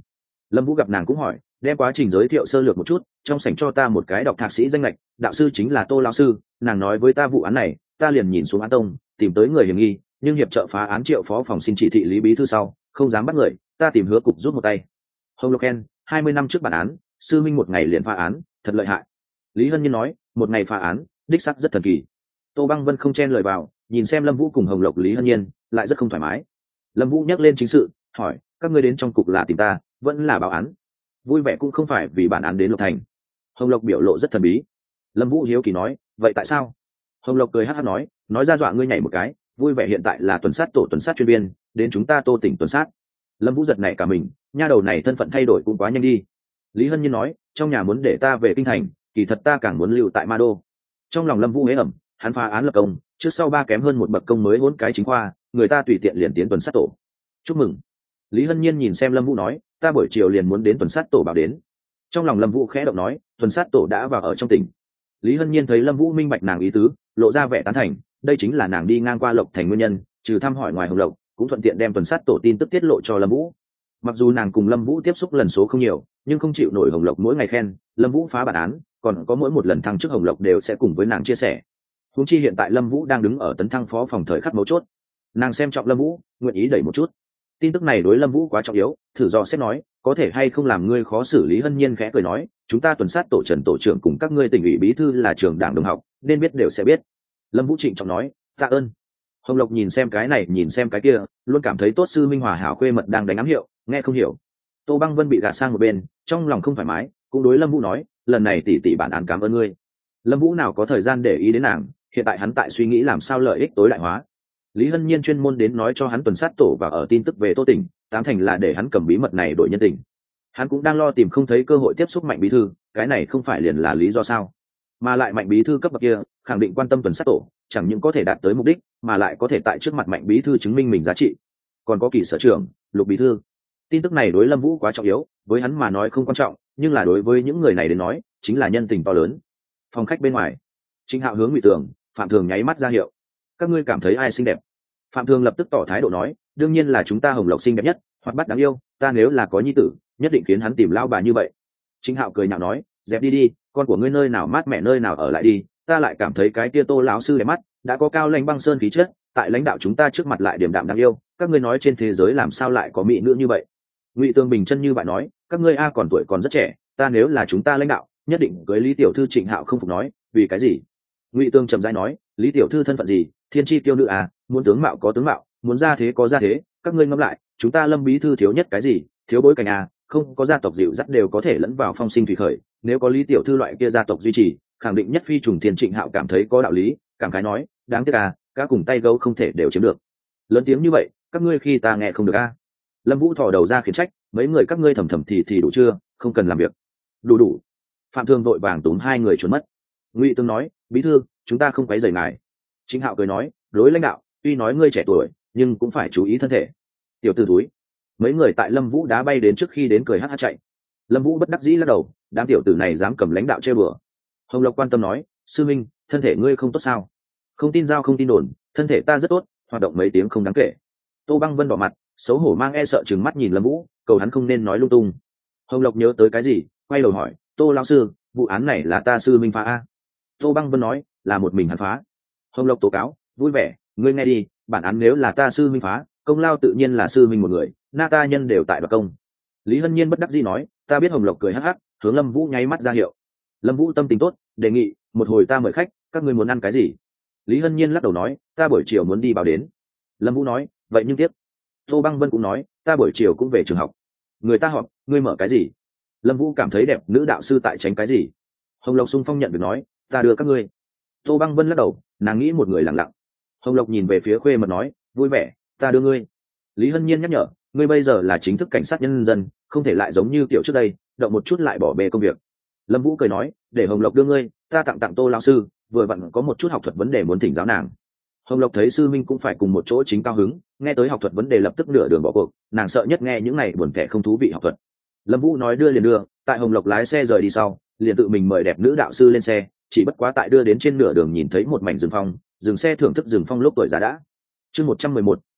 Lâm Vũ gặp nàng cũng hỏi, đem quá trình giới thiệu sơ lược một chút, trong sảnh cho ta một cái đọc thạc sĩ danh lệch, đạo sư chính là Tô lão sư. Nàng nói với ta vụ án này, ta liền nhìn xuống án tông, tìm tới người hiểm nghi, nhưng hiệp trợ phá án Triệu phó phòng xin chỉ thị Lý bí thư sau, không dám bắt người, ta tìm Hứa cục rút một tay. Hồng Lộc khen, hai mươi năm trước bản án, sư minh một ngày liền phá án, thật lợi hại. Lý Hân Nhiên nói, một ngày phá án, đích xác rất thần kỳ. Tô Băng Vân không chen lời vào, nhìn xem Lâm Vũ cùng Hồng Lộc Lý Hân Nhiên, lại rất không thoải mái. Lâm Vũ nhắc lên chính sự, hỏi, các ngươi đến trong cục là tìm ta, vẫn là báo án? Vui vẻ cũng không phải vì bản án đến Lộc Thành. Hồng Lộc biểu lộ rất thần bí. Lâm Vũ hiếu kỳ nói, vậy tại sao? Hồng Lộc cười hắc hắc nói, nói ra dọa ngươi nhảy một cái, Vui vẻ hiện tại là tuần sát tổ tuần sát chuyên viên, đến chúng ta Tô tỉnh tuần sát. Lâm Vũ giật nảy cả mình, nha đầu này thân phận thay đổi cũng quá nhanh đi. Lý Hân Nhiên nói, trong nhà muốn để ta về kinh thành, kỳ thật ta càng muốn lưu tại Ma Đô. Trong lòng Lâm Vũ hế ẩm, hắn phá án lập công, trước sau ba kém hơn một bậc công mới hôn cái chính khoa, người ta tùy tiện liền tiến tuần sát tổ. Chúc mừng. Lý Hân Nhiên nhìn xem Lâm Vũ nói, ta buổi chiều liền muốn đến tuần sát tổ bảo đến. Trong lòng Lâm Vũ khẽ động nói, tuần sát tổ đã vào ở trong tỉnh. Lý Hân Nhiên thấy Lâm Vũ minh bạch nàng ý tứ, lộ ra vẻ tán thành, đây chính là nàng đi ngang qua Lộc Thành nguyên nhân, trừ thăm hỏi ngoài Hồng Lộc, cũng thuận tiện đem tuần sát tổ tin tức tiết lộ cho Lâm Vũ. Mặc dù nàng cùng Lâm Vũ tiếp xúc lần số không nhiều, nhưng không chịu nổi Hồng Lộc mỗi ngày khen, Lâm Vũ phá bản án, còn có mỗi một lần thăng chức Hồng Lộc đều sẽ cùng với nàng chia sẻ. Huống chi hiện tại Lâm Vũ đang đứng ở tấn thăng phó phòng thời khắc mấu chốt, nàng xem trọng Lâm Vũ, nguyện ý đẩy một chút. Tin tức này đối Lâm Vũ quá trọng yếu, thử dò xét nói, có thể hay không làm ngươi khó xử. Lý Hân Nhiên khẽ cười nói, chúng ta tuần sát tổ Trần tổ trưởng cùng các ngươi tỉnh ủy bí thư là trường đảng đồng học, nên biết đều sẽ biết. Lâm Vũ trịnh trọng nói, tạ ơn. Hồng Lộc nhìn xem cái này nhìn xem cái kia, luôn cảm thấy tốt sư minh hòa hảo khuê mật đang đánh ám hiệu, nghe không hiểu. Tô Băng Vân bị gạt sang một bên, trong lòng không thoải mái, cũng đối Lâm Vũ nói, lần này tỷ tỷ bản án cảm ơn ngươi. Lâm Vũ nào có thời gian để ý đến nàng, hiện tại hắn tại suy nghĩ làm sao lợi ích tối đại hóa. Lý Hân Nhiên chuyên môn đến nói cho hắn tuần sát tổ và ở tin tức về Tô tỉnh, tám thành là để hắn cầm bí mật này đổi nhân tình. Hắn cũng đang lo tìm không thấy cơ hội tiếp xúc Mạnh bí thư, cái này không phải liền là lý do sao? Mà lại Mạnh bí thư cấp bậc kia, khẳng định quan tâm tuần sát tổ, chẳng những có thể đạt tới mục đích, mà lại có thể tại trước mặt Mạnh bí thư chứng minh mình giá trị. Còn có Kỳ sở trưởng, Lục bí thư. Tin tức này đối Lâm Vũ quá trọng yếu, với hắn mà nói không quan trọng, nhưng là đối với những người này đến nói, chính là nhân tình to lớn. Phòng khách bên ngoài, Trịnh Hạo hướng Ngụy Tường, Phạm Thường nháy mắt ra hiệu. Các ngươi cảm thấy ai xinh đẹp? Phạm Thường lập tức tỏ thái độ nói, đương nhiên là chúng ta Hồng Lộc xinh đẹp nhất, hoạt bát đáng yêu, ta nếu là có nhi tử, nhất định khiến hắn tìm lao bà như vậy. Trịnh Hạo cười nhạo nói, dẹp đi đi, con của ngươi nơi nào mát mẹ nơi nào ở lại đi, ta lại cảm thấy cái tia Tô lão sư đẹp mắt, đã có cao lãnh băng sơn khí chất, tại lãnh đạo chúng ta trước mặt lại điềm đạm đáng yêu, các ngươi nói trên thế giới làm sao lại có mỹ nữ như vậy? Ngụy Tường bình chân như bạn nói, các ngươi a còn tuổi còn rất trẻ, ta nếu là chúng ta lãnh đạo, nhất định cưới Lý tiểu thư. Trịnh Hạo không phục nói, vì cái gì? Ngụy Tường trầm rãi nói, Lý tiểu thư thân phận gì, thiên chi tiêu nữ à, muốn tướng mạo có tướng mạo, muốn gia thế có gia thế, các ngươi ngẫm lại, chúng ta Lâm bí thư thiếu nhất cái gì? Thiếu bối cảnh à, không có gia tộc dịu dắt đều có thể lẫn vào phong sinh thủy khởi, nếu có Lý tiểu thư loại kia gia tộc duy trì, khẳng định nhất phi trùng thiên. Trịnh Hạo cảm thấy có đạo lý, cảm khái nói, đáng tiếc à, cá cùng tay gấu không thể đều chiếm được. Lớn tiếng như vậy, các ngươi khi ta nghe không được à? Lâm Vũ thò đầu ra khiển trách, mấy người các ngươi thầm thầm thì thì đủ chưa, không cần làm việc. Đủ đủ. Phạm Thương vội vàng túm hai người trốn mất. Ngụy Tương nói, bí thư, chúng ta không quấy rầy ngài. Trịnh Hạo cười nói, đối lãnh đạo, tuy nói ngươi trẻ tuổi, nhưng cũng phải chú ý thân thể. Tiểu tử túi. Mấy người tại Lâm Vũ đá bay đến trước khi đến cười hắt hắt chạy. Lâm Vũ bất đắc dĩ lắc đầu, đám tiểu tử này dám cầm lãnh đạo chơi bừa. Hồng Lộc quan tâm nói, sư minh, thân thể ngươi không tốt sao? Không tin giao không tin đồn, thân thể ta rất tốt, hoạt động mấy tiếng không đáng kể. Tô Băng Vân đỏ mặt, xấu hổ mang e sợ trừng mắt nhìn Lâm Vũ, cầu hắn không nên nói lung tung. Hồng Lộc nhớ tới cái gì, quay đầu hỏi, Tô lão sư, vụ án này là ta sư minh phá a? Tô Băng Vân nói, là một mình hắn phá. Hồng Lộc tố cáo, vui vẻ, ngươi nghe đi, bản án nếu là ta sư minh phá, công lao tự nhiên là sư minh một người, na ta nhân đều tại bạc công. Lý Hân Nhiên bất đắc dĩ nói, ta biết. Hồng Lộc cười hắc hắc, hướng Lâm Vũ nháy mắt ra hiệu. Lâm Vũ tâm tình tốt, đề nghị, một hồi ta mời khách, các ngươi muốn ăn cái gì? Lý Hân Nhiên lắc đầu nói, ta buổi chiều muốn đi báo đến. Lâm Vũ nói, vậy nhưng tiếp. Tô Băng Vân cũng nói, ta buổi chiều cũng về trường học. Người ta họp, ngươi mở cái gì? Lâm Vũ cảm thấy đẹp nữ đạo sư tại tránh cái gì? Hồng Lộc xung phong nhận việc nói, ta đưa các ngươi. Tô Băng Vân lắc đầu, nàng nghĩ một người lặng lặng. Hồng Lộc nhìn về phía khuê mật nói, vui vẻ, ta đưa ngươi. Lý Hân Nhiên nhắc nhở, ngươi bây giờ là chính thức cảnh sát nhân dân, không thể lại giống như kiểu trước đây, động một chút lại bỏ bê công việc. Lâm Vũ cười nói, để Hồng Lộc đưa ngươi, ta tặng tặng Tô lão sư, vừa vặn có một chút học thuật vấn đề muốn thỉnh giáo nàng. Hồng Lộc thấy sư minh cũng phải cùng một chỗ chính cao hứng, nghe tới học thuật vấn đề lập tức nửa đường bỏ cuộc, nàng sợ nhất nghe những này buồn tẻ không thú vị học thuật. Lâm Vũ nói đưa liền đưa, tại Hồng Lộc lái xe rời đi sau, liền tự mình mời đẹp nữ đạo sư lên xe, chỉ bất quá tại đưa đến trên nửa đường nhìn thấy một mảnh rừng phong, dừng xe thưởng thức rừng phong lúc tuổi già đã. Chương một trăm mười một,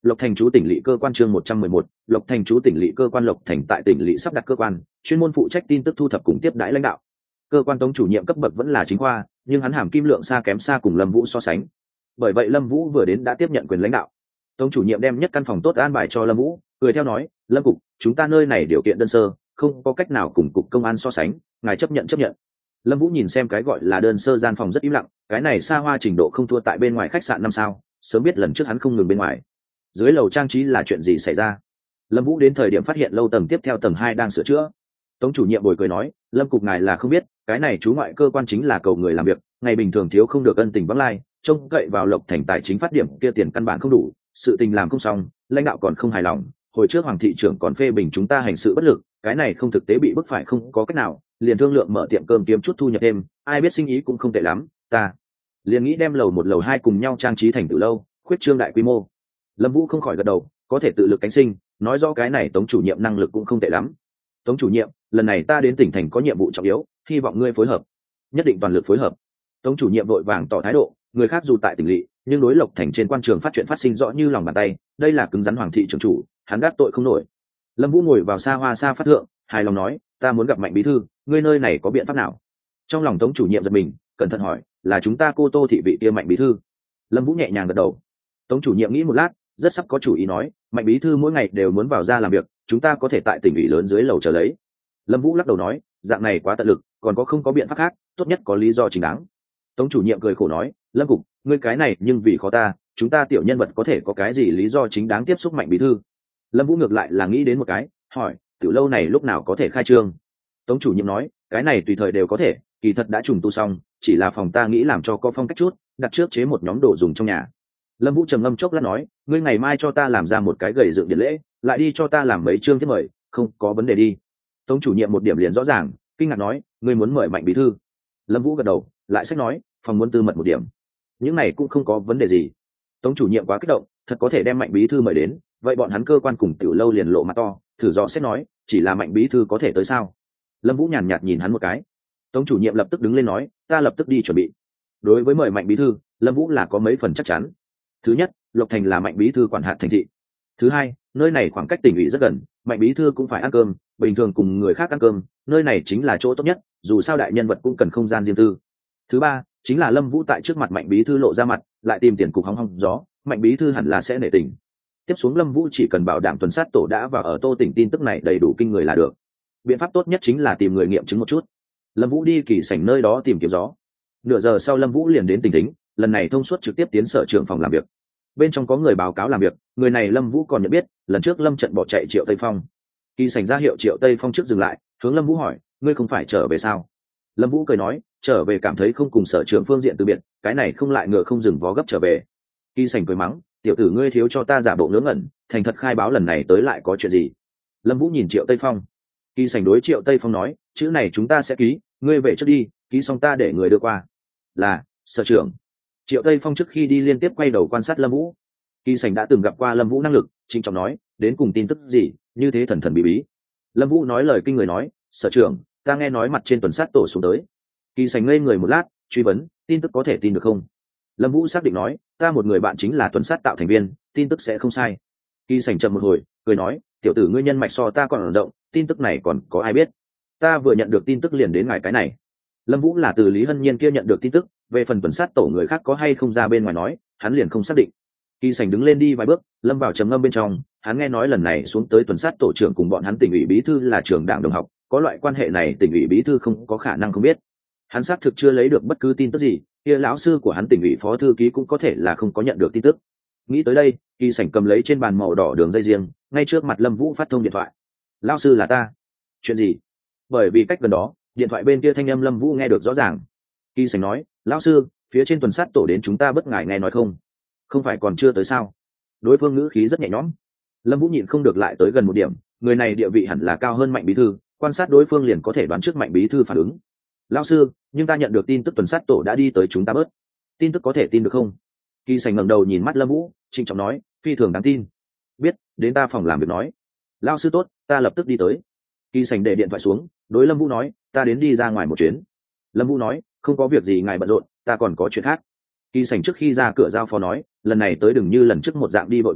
Lộc Thành chú tỉnh lỵ cơ quan chương một trăm mười một, Lộc Thành chú tỉnh lỵ cơ quan. Lộc Thành tại tỉnh lỵ sắp đặt cơ quan, chuyên môn phụ trách tin tức thu thập cùng tiếp đãi lãnh đạo. Cơ quan tống chủ nhiệm cấp bậc vẫn là chính khoa, nhưng hắn hàm kim lượng xa kém xa cùng Lâm Vũ so sánh. Bởi vậy Lâm Vũ vừa đến đã tiếp nhận quyền lãnh đạo. Tống chủ nhiệm đem nhất căn phòng tốt an bài cho Lâm Vũ, cười theo nói, "Lâm cục, chúng ta nơi này điều kiện đơn sơ, không có cách nào cùng cục công an so sánh, ngài chấp nhận chấp nhận." Lâm Vũ nhìn xem cái gọi là đơn sơ gian phòng rất im lặng, cái này xa hoa trình độ không thua tại bên ngoài khách sạn năm sao, sớm biết lần trước hắn không ngừng bên ngoài. Dưới lầu trang trí là chuyện gì xảy ra? Lâm Vũ đến thời điểm phát hiện lâu tầng tiếp theo tầng hai đang sửa chữa. Tống chủ nhiệm bồi cười nói, "Lâm cục ngài là không biết, cái này chú ngoại cơ quan chính là cầu người làm việc, ngày bình thường thiếu không được ân tình vắng lai, trông cậy vào Lộc Thành tài chính phát điểm kia tiền căn bản không đủ, sự tình làm không xong, lãnh đạo còn không hài lòng, hồi trước hoàng thị trưởng còn phê bình chúng ta hành sự bất lực, cái này không thực tế bị bức phải không có cách nào, liền thương lượng mở tiệm cơm kiếm chút thu nhập thêm, ai biết sinh ý cũng không tệ lắm, ta liền nghĩ đem lầu một lầu hai cùng nhau trang trí thành từ lâu, khuyết trương đại quy mô." Lâm Vũ không khỏi gật đầu, có thể tự lực cánh sinh, nói rõ cái này Tống chủ nhiệm năng lực cũng không tệ lắm. "Tống chủ nhiệm, lần này ta đến tỉnh thành có nhiệm vụ trọng yếu, hy vọng ngươi phối hợp." "Nhất định toàn lực phối hợp." Tống chủ nhiệm vội vàng tỏ thái độ, người khác dù tại tỉnh lỵ, nhưng đối Lộc Thành trên quan trường phát chuyện phát sinh rõ như lòng bàn tay, đây là cứng rắn hoàng thị trưởng chủ, hắn gác tội không nổi. Lâm Vũ ngồi vào xa hoa xa phát thượng, hài lòng nói, "Ta muốn gặp Mạnh bí thư, ngươi nơi này có biện pháp nào?" Trong lòng Tống chủ nhiệm giật mình, cẩn thận hỏi, "Là chúng ta Cô Tô thị vị kia Mạnh bí thư?" Lâm Vũ nhẹ nhàng gật đầu. Tống chủ nhiệm nghĩ một lát, rất sắp có chủ ý nói, "Mạnh bí thư mỗi ngày đều muốn vào ra làm việc, chúng ta có thể tại tỉnh ủy lớn dưới lầu chờ lấy." Lâm Vũ lắc đầu nói, "Dạng này quá tận lực, còn có không có biện pháp khác, tốt nhất có lý do chính đáng." Tống chủ nhiệm cười khổ nói, "Lâm cục, ngươi cái này nhưng vì khó ta, chúng ta tiểu nhân vật có thể có cái gì lý do chính đáng tiếp xúc Mạnh bí thư?" Lâm Vũ ngược lại là nghĩ đến một cái, hỏi, "Tiểu lâu này lúc nào có thể khai trương?" Tống chủ nhiệm nói, "Cái này tùy thời đều có thể, kỳ thật đã trùng tu xong, chỉ là phòng ta nghĩ làm cho có phong cách chút, đặt trước chế một nhóm đồ dùng trong nhà." Lâm Vũ trầm ngâm chốc lát nói, "Ngươi ngày mai cho ta làm ra một cái gầy dựng điện lễ, lại đi cho ta làm mấy chương thiết mời, không có vấn đề đi." Tống chủ nhiệm một điểm liền rõ ràng, kinh ngạc nói, "Ngươi muốn mời Mạnh bí thư?" Lâm Vũ gật đầu, lại sách nói, "Phòng muốn tư mật một điểm." Những này cũng không có vấn đề gì. Tống chủ nhiệm quá kích động, thật có thể đem Mạnh bí thư mời đến, vậy bọn hắn cơ quan cùng tiểu lâu liền lộ mặt to, thử dò xét nói, "Chỉ là Mạnh bí thư có thể tới sao?" Lâm Vũ nhàn nhạt nhìn hắn một cái. Tống chủ nhiệm lập tức đứng lên nói, "Ta lập tức đi chuẩn bị." Đối với mời Mạnh bí thư, Lâm Vũ là có mấy phần chắc chắn. Thứ nhất, Lộc Thành là Mạnh bí thư quản hạt thành thị. Thứ hai, nơi này khoảng cách tỉnh ủy rất gần, Mạnh bí thư cũng phải ăn cơm, bình thường cùng người khác ăn cơm, nơi này chính là chỗ tốt nhất, dù sao đại nhân vật cũng cần không gian riêng tư. Thứ ba, chính là Lâm Vũ tại trước mặt Mạnh bí thư lộ ra mặt, lại tìm tiền cục hóng hong gió, Mạnh bí thư hẳn là sẽ nể tình. Tiếp xuống Lâm Vũ chỉ cần bảo đảm tuần sát tổ đã vào ở Tô tỉnh tin tức này đầy đủ kinh người là được. Biện pháp tốt nhất chính là tìm người nghiệm chứng một chút. Lâm Vũ đi kỳ sảnh nơi đó tìm kiếm gió. Nửa giờ sau Lâm Vũ liền đến tỉnh tính, lần này thông suốt trực tiếp tiến sở trưởng phòng làm việc. Bên trong có người báo cáo làm việc, người này Lâm Vũ còn nhận biết, lần trước Lâm Trận bỏ chạy Triệu Tây Phong. Kỳ sảnh ra hiệu Triệu Tây Phong trước dừng lại, hướng Lâm Vũ hỏi, "Ngươi không phải trở về sao?" Lâm Vũ cười nói, "Trở về cảm thấy không cùng sở trưởng phương diện từ biệt, cái này không lại ngựa không dừng vó gấp trở về." Kỳ sảnh cười mắng, "Tiểu tử ngươi thiếu cho ta giả bộ ngớ ngẩn, thành thật khai báo lần này tới lại có chuyện gì?" Lâm Vũ nhìn Triệu Tây Phong. Kỳ sảnh đối Triệu Tây Phong nói, "Chữ này chúng ta sẽ ký, ngươi về trước đi, ký xong ta để người đưa qua." "Là, sở trưởng." Triệu Tây Phong trước khi đi liên tiếp quay đầu quan sát Lâm Vũ. Kỳ sảnh đã từng gặp qua Lâm Vũ năng lực, trịnh trọng nói, "Đến cùng tin tức gì, như thế thần thần bí bí." Lâm Vũ nói lời kinh người nói, "Sở trưởng, ta nghe nói mặt trên tuần sát tổ xuống tới." Kỳ sảnh ngây người một lát, truy vấn, "Tin tức có thể tin được không?" Lâm Vũ xác định nói, "Ta một người bạn chính là tuần sát tạo thành viên, tin tức sẽ không sai." Kỳ sảnh trầm một hồi, cười nói, "Tiểu tử ngươi nhân mạch so ta còn rộng, tin tức này còn có ai biết? Ta vừa nhận được tin tức liền đến ngài cái này." Lâm Vũ là từ Lý Hân Nhiên kia nhận được tin tức, về phần tuần sát tổ người khác có hay không ra bên ngoài nói, hắn liền không xác định. Kỳ sảnh đứng lên đi vài bước, lâm vào trầm ngâm bên trong, hắn nghe nói lần này xuống tới tuần sát tổ trưởng cùng bọn hắn tỉnh ủy bí thư là trưởng đảng đồng học, có loại quan hệ này tỉnh ủy bí thư không có khả năng không biết. Hắn xác thực chưa lấy được bất cứ tin tức gì, kia lão sư của hắn tỉnh ủy phó thư ký cũng có thể là không có nhận được tin tức. Nghĩ tới đây, Kỳ sảnh cầm lấy trên bàn màu đỏ đường dây riêng, ngay trước mặt Lâm Vũ phát thông điện thoại. "Lão sư là ta." "Chuyện gì?" Bởi vì cách gần đó, điện thoại bên kia thanh âm Lâm Vũ nghe được rõ ràng. Kỳ sảnh nói, "Lão sư, phía trên tuần sát tổ đến chúng ta bất ngại nghe nói không? Không phải còn chưa tới sao?" Đối phương ngữ khí rất nhẹ nhõm. Lâm Vũ nhịn không được lại tới gần một điểm, người này địa vị hẳn là cao hơn Mạnh bí thư, quan sát đối phương liền có thể đoán trước Mạnh bí thư phản ứng. "Lão sư, nhưng ta nhận được tin tức tuần sát tổ đã đi tới chúng ta bớt. Tin tức có thể tin được không?" Kỳ sảnh ngẩng đầu nhìn mắt Lâm Vũ, trịnh trọng nói, "Phi thường đáng tin." "Biết, đến ta phòng làm việc nói." "Lão sư tốt, ta lập tức đi tới." Kỳ sảnh để điện thoại xuống, đối Lâm Vũ nói, "Ta đến đi ra ngoài một chuyến." Lâm Vũ nói, "Không có việc gì ngài bận rộn, ta còn có chuyện khác." Kỳ sảnh trước khi ra cửa giao phó nói, "Lần này tới đừng như lần trước một dạng đi vội vã,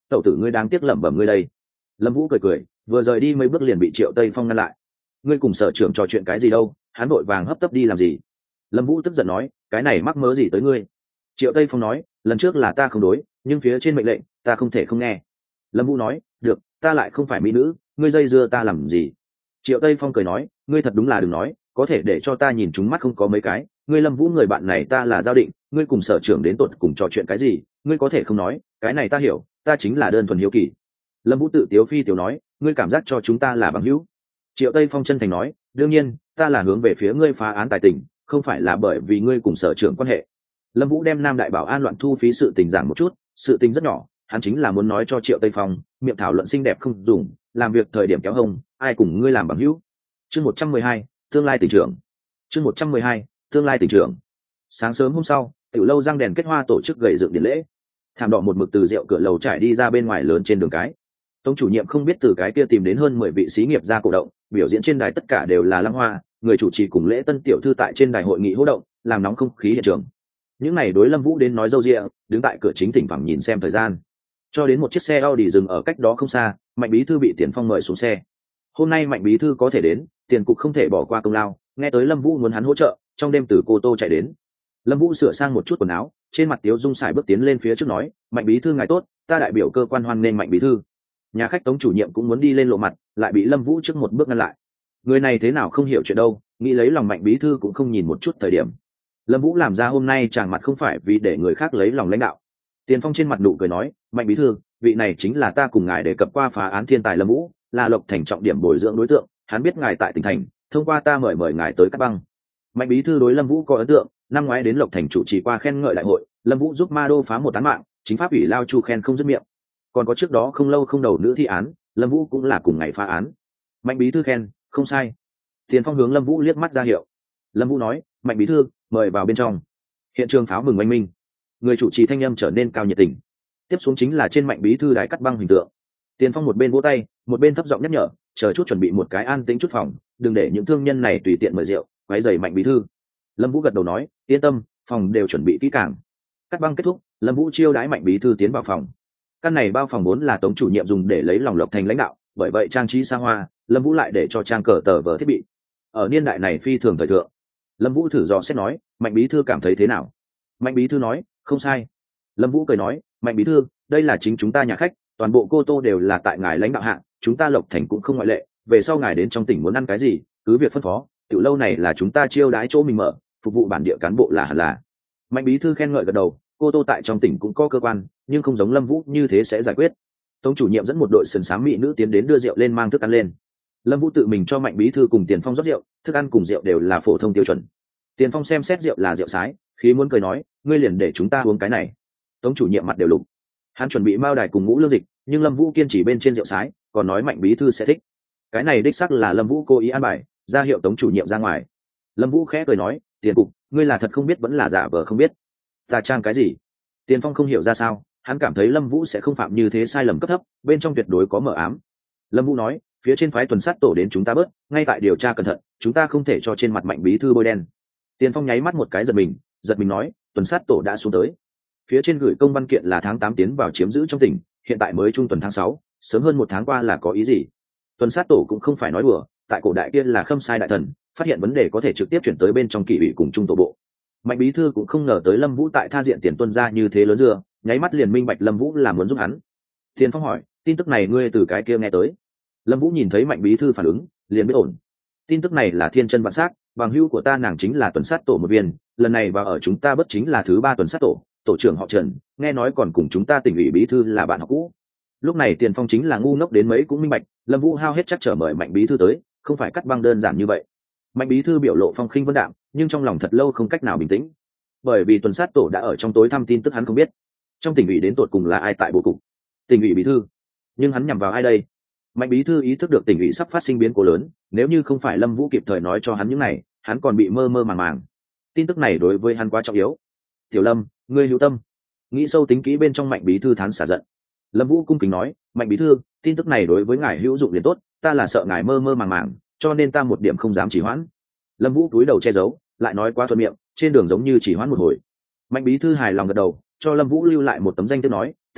tẩu tử ngươi đang tiếc lẩm bẩm ngươi đây. Lâm Vũ cười cười, vừa rời đi mấy bước liền bị Triệu Tây Phong ngăn lại. Ngươi cùng sở trưởng trò chuyện cái gì đâu? Hắn vội vàng hấp tấp đi làm gì? Lâm Vũ tức giận nói, cái này mắc mớ gì tới ngươi? Triệu Tây Phong nói, lần trước là ta không đối, nhưng phía trên mệnh lệnh ta không thể không nghe. Lâm Vũ nói, được, ta lại không phải mỹ nữ, ngươi dây dưa ta làm gì? Triệu Tây Phong cười nói, ngươi thật đúng là đừng nói, có thể để cho ta nhìn chúng mắt không có mấy cái. Ngươi Lâm Vũ người bạn này ta là giao định, ngươi cùng sở trưởng đến tột cùng trò chuyện cái gì, ngươi có thể không nói, cái này ta hiểu, ta chính là đơn thuần hiếu kỳ. Lâm Vũ tự tiếu phi tiểu nói, ngươi cảm giác cho chúng ta là bằng hữu. Triệu Tây Phong chân thành nói, đương nhiên, ta là hướng về phía ngươi phá án tài tình, không phải là bởi vì ngươi cùng sở trưởng quan hệ. Lâm Vũ đem Nam Đại Bảo An loạn thu phí sự tình giảng một chút, sự tình rất nhỏ, hắn chính là muốn nói cho Triệu Tây Phong, miệng thảo luận xinh đẹp không dùng, làm việc thời điểm kéo hông, ai cùng ngươi làm bằng hữu. Chương một trăm mười hai, tương lai tỉnh trưởng. Chương một trăm mười hai, tương lai tỉnh trưởng. Sáng sớm hôm sau, tiểu lâu răng đèn kết hoa tổ chức gầy dựng điện lễ. Thảm đỏ một mực từ rượu cửa lầu trải đi ra bên ngoài lớn trên đường cái. Tống chủ nhiệm không biết từ cái kia tìm đến hơn mười vị xí nghiệp gia cổ động, biểu diễn trên đài tất cả đều là lăng hoa, người chủ trì cùng lễ tân tiểu thư tại trên đài hội nghị hô động, làm nóng không khí hiện trường. Những này đối Lâm Vũ đến nói dâu dịa, đứng tại cửa chính thỉnh thoảng nhìn xem thời gian. Cho đến một chiếc xe Audi dừng ở cách đó không xa, Mạnh bí thư bị Tiền Phong mời xuống xe. Hôm nay Mạnh bí thư có thể đến, tiền cục không thể bỏ qua công lao, nghe tới Lâm Vũ muốn hắn hỗ trợ, trong đêm từ Cô Tô chạy đến. Lâm Vũ sửa sang một chút quần áo, trên mặt tiếu dung xài bước tiến lên phía trước nói, Mạnh bí thư ngài tốt, ta đại biểu cơ quan hoan nghênh Mạnh bí thư. Nhà khách Tống chủ nhiệm cũng muốn đi lên lộ mặt, lại bị Lâm Vũ trước một bước ngăn lại. Người này thế nào không hiểu chuyện đâu, nghĩ lấy lòng Mạnh bí thư cũng không nhìn một chút thời điểm. Lâm Vũ làm ra hôm nay tràng mặt không phải vì để người khác lấy lòng lãnh đạo. Tiền Phong trên mặt nụ cười nói, Mạnh bí thư, vị này chính là ta cùng ngài đề cập qua phá án thiên tài Lâm Vũ, là Lộc Thành trọng điểm bồi dưỡng đối tượng, hắn biết ngài tại tỉnh thành, thông qua ta mời mời ngài tới Cát Băng. Mạnh bí thư đối Lâm Vũ có ấn tượng, năm ngoái đến Lộc Thành chủ trì qua khen ngợi đại hội, Lâm Vũ giúp Ma Đô phá một án mạng, chính pháp ủy lao chu khen không dứt miệng. Còn có trước đó không lâu không đầu nữ thi án, Lâm Vũ cũng là cùng ngày phá án. Mạnh bí thư khen, không sai. Tiền Phong hướng Lâm Vũ liếc mắt ra hiệu. Lâm Vũ nói, Mạnh bí thư, mời vào bên trong. Hiện trường pháo mừng oanh minh, người chủ trì thanh âm trở nên cao nhiệt tình. Tiếp xuống chính là trên Mạnh bí thư đài Cát Băng hình tượng. Tiền Phong một bên vỗ tay, một bên thấp giọng nhắc nhở, chờ chút chuẩn bị một cái an tĩnh chút phòng, đừng để những thương nhân này tùy tiện mời rượu, quấy rầy Mạnh bí thư. Lâm Vũ gật đầu nói, yên tâm, phòng đều chuẩn bị kỹ càng. Cát Băng kết thúc, Lâm Vũ chiêu đãi Mạnh bí thư tiến vào phòng. Căn này bao phòng vốn là Tống chủ nhiệm dùng để lấy lòng Lộc Thành lãnh đạo, bởi vậy trang trí xa hoa, Lâm Vũ lại để cho trang cờ tờ vở thiết bị. Ở niên đại này phi thường thời thượng. Lâm Vũ thử dò xét nói, Mạnh bí thư cảm thấy thế nào? Mạnh bí thư nói, không sai. Lâm Vũ cười nói, Mạnh bí thư, đây là chính chúng ta nhà khách, toàn bộ Cô Tô đều là tại ngài lãnh đạo hạng, chúng ta Lộc Thành cũng không ngoại lệ, về sau ngài đến trong tỉnh muốn ăn cái gì, cứ việc phân phó, tiểu lâu này là chúng ta chiêu đãi chỗ mình mở, phục vụ bản địa cán bộ là hẳn là. Mạnh bí thư khen ngợi gật đầu, Cô Tô tại trong tỉnh cũng có cơ quan, nhưng không giống Lâm Vũ như thế sẽ giải quyết. Tống chủ nhiệm dẫn một đội sườn xám mỹ nữ tiến đến đưa rượu lên mang thức ăn lên. Lâm Vũ tự mình cho Mạnh bí thư cùng Tiền Phong rót rượu, thức ăn cùng rượu đều là phổ thông tiêu chuẩn. Tiền Phong xem xét rượu là rượu sái, khí muốn cười nói, ngươi liền để chúng ta uống cái này. Tống chủ nhiệm mặt đều lục. Hắn chuẩn bị mao đài cùng ngũ lương dịch, nhưng Lâm Vũ kiên trì bên trên rượu sái, còn nói Mạnh bí thư sẽ thích. Cái này đích xác là Lâm Vũ cố ý an bài, ra hiệu Tống chủ nhiệm ra ngoài. Lâm Vũ khẽ cười nói, Tiền cục, ngươi là thật không biết vẫn là giả vờ không biết. Ta trang cái gì? Tiền Phong không hiểu ra sao, hắn cảm thấy Lâm Vũ sẽ không phạm như thế sai lầm cấp thấp, bên trong tuyệt đối có mờ ám. Lâm Vũ nói, phía trên phái tuần sát tổ đến chúng ta bớt, ngay tại điều tra cẩn thận, chúng ta không thể cho trên mặt Mạnh bí thư bôi đen. Tiền Phong nháy mắt một cái giật mình, giật mình nói, tuần sát tổ đã xuống tới. Phía trên gửi công văn kiện là tháng tám tiến vào chiếm giữ trong tỉnh, hiện tại mới trung tuần tháng sáu, sớm hơn một tháng qua là có ý gì? Tuần sát tổ cũng không phải nói đùa, tại cổ đại kia là khâm sai đại thần, phát hiện vấn đề có thể trực tiếp chuyển tới bên trong kỷ ủy cùng trung tổ bộ. Mạnh bí thư cũng không ngờ tới Lâm Vũ tại tha diện tiền tuân ra như thế lớn dưa, nháy mắt liền minh bạch Lâm Vũ là muốn giúp hắn. Tiền Phong hỏi, tin tức này ngươi từ cái kia nghe tới? Lâm Vũ nhìn thấy Mạnh bí thư phản ứng, liền biết ổn. Tin tức này là thiên chân vạn xác, bằng hữu của ta nàng chính là tuần sát tổ một viên, lần này vào ở chúng ta bất chính là thứ ba tuần sát tổ, tổ trưởng họ Trần, nghe nói còn cùng chúng ta tỉnh ủy bí thư là bạn học cũ. Lúc này Tiền Phong chính là ngu ngốc đến mấy cũng minh bạch, Lâm Vũ hao hết chắc trở mời Mạnh bí thư tới, không phải cắt băng đơn giản như vậy. Mạnh bí thư biểu lộ phong khinh vân đạm, nhưng trong lòng thật lâu không cách nào bình tĩnh, bởi vì tuần sát tổ đã ở trong tối thăm tin tức hắn không biết. Trong tỉnh ủy đến tột cùng là ai tại bộ cục? Tỉnh ủy bí thư, nhưng hắn nhằm vào ai đây? Mạnh bí thư ý thức được tỉnh ủy sắp phát sinh biến cố lớn, nếu như không phải Lâm Vũ kịp thời nói cho hắn những này, hắn còn bị mơ mơ màng màng. Tin tức này đối với hắn quá trọng yếu. Tiểu Lâm, ngươi hữu tâm. Nghĩ sâu tính kỹ bên trong Mạnh bí thư thán xả giận. Lâm Vũ cung kính nói, Mạnh bí thư, tin tức này đối với ngài hữu dụng liền tốt, ta là sợ ngài mơ mơ màng màng, cho nên ta một điểm không dám chỉ hoãn. Lâm Vũ cúi đầu che giấu, lại nói quá thuận miệng, trên đường giống như chỉ hoãn một hồi. Mạnh bí thư hài lòng gật đầu, cho Lâm Vũ lưu lại một tấm danh thiếp nói,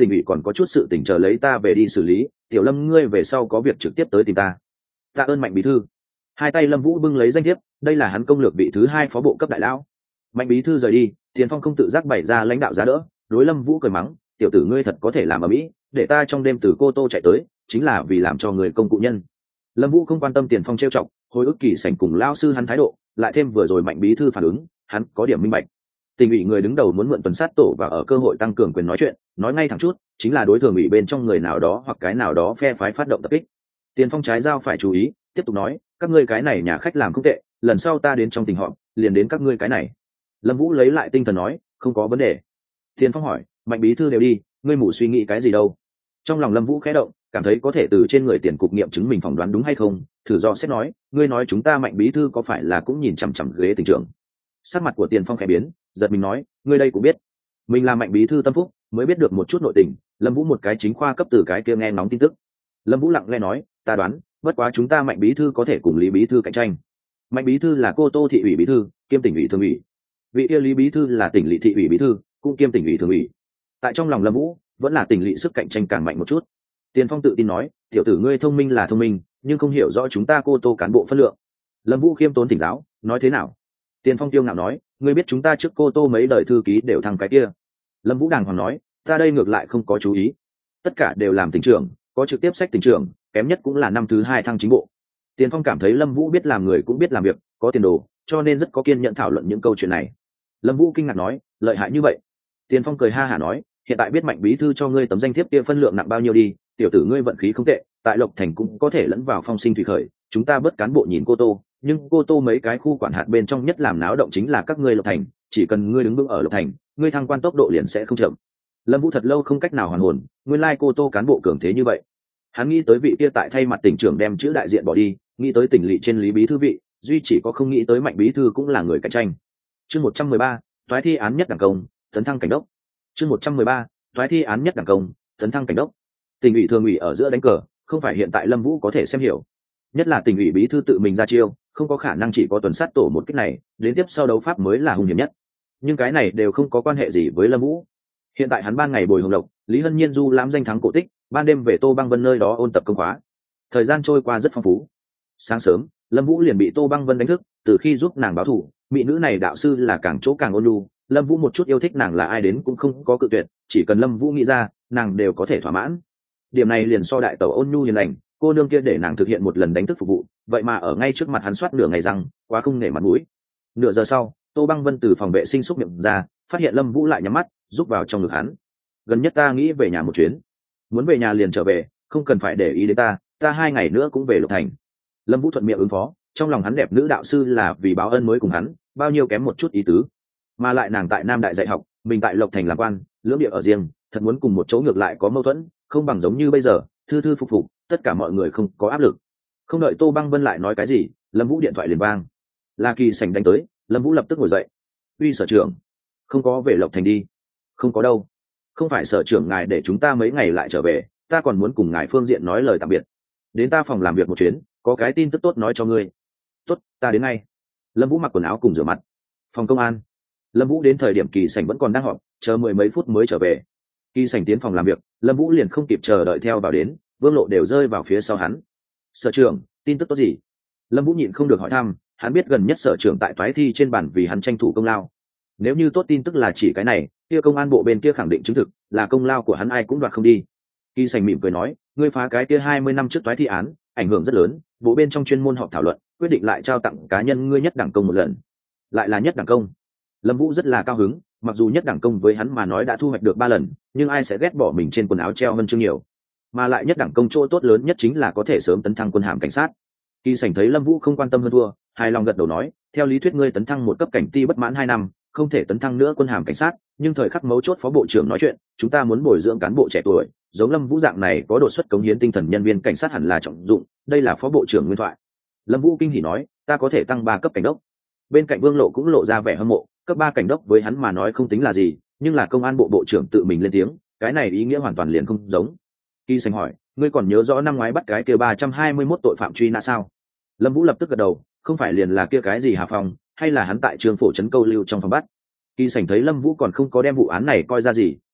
tỉnh ủy còn có chút sự tỉnh chờ lấy ta về đi xử lý, tiểu Lâm ngươi về sau có việc trực tiếp tới tìm ta. Tạ ơn Mạnh bí thư. Hai tay Lâm Vũ bưng lấy danh thiếp, đây là hắn công lược vị thứ hai phó bộ cấp đại lão. Mạnh bí thư rời đi, Tiền Phong không tự giác bày ra lãnh đạo giá đỡ, đối Lâm Vũ cười mắng, tiểu tử ngươi thật có thể làm ở mỹ, để ta trong đêm từ Cô Tô chạy tới, chính là vì làm cho người công cụ nhân. Lâm Vũ không quan tâm Tiền Phong trêu chọc, hồi ức Kỳ Sảnh cùng lão sư hắn thái độ, lại thêm vừa rồi Mạnh bí thư phản ứng, hắn có điểm minh bạch. Tỉnh ủy người đứng đầu muốn mượn tuần sát tổ và ở cơ hội tăng cường quyền nói chuyện, nói ngay thẳng chút, chính là đối thường ủy bên trong người nào đó hoặc cái nào đó phe phái phát động tập kích. Tiền Phong trái giao phải chú ý, tiếp tục nói, các ngươi cái này nhà khách làm không tệ, lần sau ta đến trong tình họp, liền đến các ngươi cái này. Lâm Vũ lấy lại tinh thần nói, không có vấn đề. Tiền Phong hỏi, Mạnh bí thư đều đi, ngươi mù suy nghĩ cái gì đâu? Trong lòng Lâm Vũ khẽ động, cảm thấy có thể từ trên người Tiền cục nghiệm chứng mình phỏng đoán đúng hay không, thử do xét nói, ngươi nói chúng ta Mạnh bí thư có phải là cũng nhìn chằm chằm ghế tỉnh trưởng? Sắc mặt của Tiền Phong khẽ biến, giật mình nói, ngươi đây cũng biết, mình là Mạnh bí thư tâm phúc, mới biết được một chút nội tình. Lâm Vũ một cái chính khoa cấp từ cái kia nghe nóng tin tức. Lâm Vũ lặng lẽ nói, ta đoán, bất quá chúng ta Mạnh bí thư có thể cùng Lý bí thư cạnh tranh. Mạnh bí thư là Cô Tô thị ủy bí thư, kiêm tỉnh ủy thường ủy. Vị kia Lý bí thư là tỉnh lỵ thị ủy bí thư, cũng kiêm tỉnh ủy thường ủy. Tại trong lòng Lâm Vũ, vẫn là tỉnh lỵ sức cạnh tranh càng mạnh một chút. Tiền Phong tự tin nói, tiểu tử ngươi thông minh là thông minh, nhưng không hiểu rõ chúng ta Cô Tô cán bộ phân lượng. Lâm Vũ khiêm tốn thỉnh giáo, nói thế nào? Tiền Phong tiêu ngạo nói, ngươi biết chúng ta trước Cô Tô mấy đời thư ký đều thăng cái kia. Lâm Vũ đàng hoàng nói, ta đây ngược lại không có chú ý, tất cả đều làm tỉnh trưởng, có trực tiếp sách tỉnh trưởng, kém nhất cũng là năm thứ hai thăng chính bộ. Tiền Phong cảm thấy Lâm Vũ biết làm người cũng biết làm việc, có tiền đồ, cho nên rất có kiên nhẫn thảo luận những câu chuyện này. Lâm Vũ kinh ngạc nói, lợi hại như vậy? Tiền Phong cười ha hả nói, hiện tại biết Mạnh bí thư cho ngươi tấm danh thiếp kia phân lượng nặng bao nhiêu đi, tiểu tử ngươi vận khí không tệ, tại Lộc Thành cũng có thể lẫn vào phong sinh thủy khởi, chúng ta bớt cán bộ nhìn Cô Tô, nhưng Cô Tô mấy cái khu quản hạt bên trong nhất làm náo động chính là các ngươi Lộc Thành, chỉ cần ngươi đứng vững ở Lộc Thành, ngươi thăng quan tốc độ liền sẽ không chậm. Lâm Vũ thật lâu không cách nào hoàn hồn, nguyên lai Cô Tô cán bộ cường thế như vậy. Hắn nghĩ tới vị kia tại thay mặt tỉnh trưởng đem chữ đại diện bỏ đi, nghĩ tới tỉnh lỵ trên Lý bí thư vị, duy chỉ có không nghĩ tới Mạnh bí thư cũng là người cạnh tranh. Chương một trăm mười ba, toái thi án nhất đảng công, tấn thăng cảnh đốc. Chương một trăm mười ba, toái thi án nhất đảng công, tấn thăng cảnh đốc. Tỉnh ủy thường ủy ở giữa đánh cờ, không phải hiện tại Lâm Vũ có thể xem hiểu. Nhất là tỉnh ủy bí thư tự mình ra chiêu, không có khả năng chỉ có tuần sát tổ một cách này, đến tiếp sau đấu pháp mới là hung hiểm nhất. Nhưng cái này đều không có quan hệ gì với Lâm Vũ. Hiện tại hắn ban ngày bồi hồng lộc, Lý Hân Nhiên du lãm danh thắng cổ tích, ban đêm về Tô Băng Vân nơi đó ôn tập công khóa. Thời gian trôi qua rất phong phú. Sáng sớm, Lâm Vũ liền bị Tô Băng Vân đánh thức, từ khi giúp nàng báo thù, mỹ nữ này đạo sư là càng chỗ càng ôn nhu, Lâm Vũ một chút yêu thích nàng là ai đến cũng không có cự tuyệt, chỉ cần Lâm Vũ nghĩ ra, nàng đều có thể thỏa mãn. Điểm này liền so đại tẩu ôn nhu hiền lành, cô nương kia để nàng thực hiện một lần đánh thức phục vụ, vậy mà ở ngay trước mặt hắn soát nửa ngày răng, quá không nể mặt mũi. Nửa giờ sau, Tô Băng Vân từ phòng vệ sinh xúc miệng ra, phát hiện Lâm Vũ lại nhắm mắt, rúc vào trong ngực hắn. Gần nhất ta nghĩ về nhà một chuyến, muốn về nhà liền trở về, không cần phải để ý đến ta, ta hai ngày nữa cũng về Lộc Thành. Lâm Vũ thuận miệng ứng phó, trong lòng hắn đẹp nữ đạo sư là vì báo ân mới cùng hắn, bao nhiêu kém một chút ý tứ. Mà lại nàng tại Nam Đại dạy học, mình tại Lộc Thành làm quan, lưỡng địa ở riêng, thật muốn cùng một chỗ ngược lại có mâu thuẫn, không bằng giống như bây giờ, thư thư phục phục, tất cả mọi người không có áp lực. Không đợi Tô Băng Vân lại nói cái gì, Lâm Vũ điện thoại liền vang. Là Kỳ Sảnh đánh tới, Lâm Vũ lập tức ngồi dậy. Uy sở trưởng, không có về Lộc Thành đi? Không có đâu. Không phải sở trưởng ngài để chúng ta mấy ngày lại trở về, ta còn muốn cùng ngài phương diện nói lời tạm biệt. Đến ta phòng làm việc một chuyến, có cái tin tức tốt nói cho ngươi. Tốt, ta đến ngay. Lâm Vũ mặc quần áo cùng rửa mặt. Phòng công an. Lâm Vũ đến thời điểm Kỳ Sảnh vẫn còn đang họp, chờ mười mấy phút mới trở về. Kỳ Sảnh tiến phòng làm việc, Lâm Vũ liền không kịp chờ đợi theo vào đến, Vương Lộ đều rơi vào phía sau hắn. Sở trưởng, tin tức tốt gì? Lâm Vũ nhịn không được hỏi thăm, hắn biết gần nhất sở trưởng tại toái thi trên bản vì hắn tranh thủ công lao. Nếu như tốt tin tức là chỉ cái này, kia công an bộ bên kia khẳng định chứng thực là công lao của hắn ai cũng đoạt không đi. Kỳ Sảnh mỉm cười nói, ngươi phá cái kia hai mươi năm trước toái thi án, ảnh hưởng rất lớn, bộ bên trong chuyên môn họp thảo luận, quyết định lại trao tặng cá nhân ngươi nhất đẳng công một lần. Lại là nhất đẳng công. Lâm Vũ rất là cao hứng, mặc dù nhất đẳng công với hắn mà nói đã thu hoạch được ba lần, nhưng ai sẽ ghét bỏ mình trên quần áo treo huân chương nhiều. Mà lại nhất đẳng công chỗ tốt lớn nhất chính là có thể sớm tấn thăng quân hàm cảnh sát. Kỳ Sảnh thấy Lâm Vũ không quan tâm hơn thua, hài lòng gật đầu nói, theo lý thuyết ngươi tấn thăng một cấp cảnh ti bất mãn hai năm, không thể tấn thăng nữa quân hàm cảnh sát, nhưng thời khắc mấu chốt phó bộ trưởng nói chuyện, chúng ta muốn bồi dưỡng cán bộ trẻ tuổi, giống Lâm Vũ dạng này có đột xuất cống hiến tinh thần nhân viên cảnh sát hẳn là trọng dụng, đây là phó bộ trưởng nguyên thoại. Lâm Vũ kinh hỉ nói, ta có thể tăng ba cấp cảnh đốc. Bên cạnh Vương Lộ cũng lộ ra vẻ hâm mộ, cấp ba cảnh đốc với hắn mà nói không tính là gì, nhưng là công an bộ bộ trưởng tự mình lên tiếng, cái này ý nghĩa hoàn toàn liền không giống. Kỳ Sảnh hỏi, ngươi còn nhớ rõ năm ngoái bắt cái kia ba trăm hai mươi mốt tội phạm truy nã sao? Lâm Vũ lập tức gật đầu, không phải liền là kia cái gì Hà Phong, hay là hắn tại trường phổ trấn câu lưu trong phòng bắt. Kỳ Sảnh thấy Lâm Vũ còn không có đem vụ án này coi ra gì,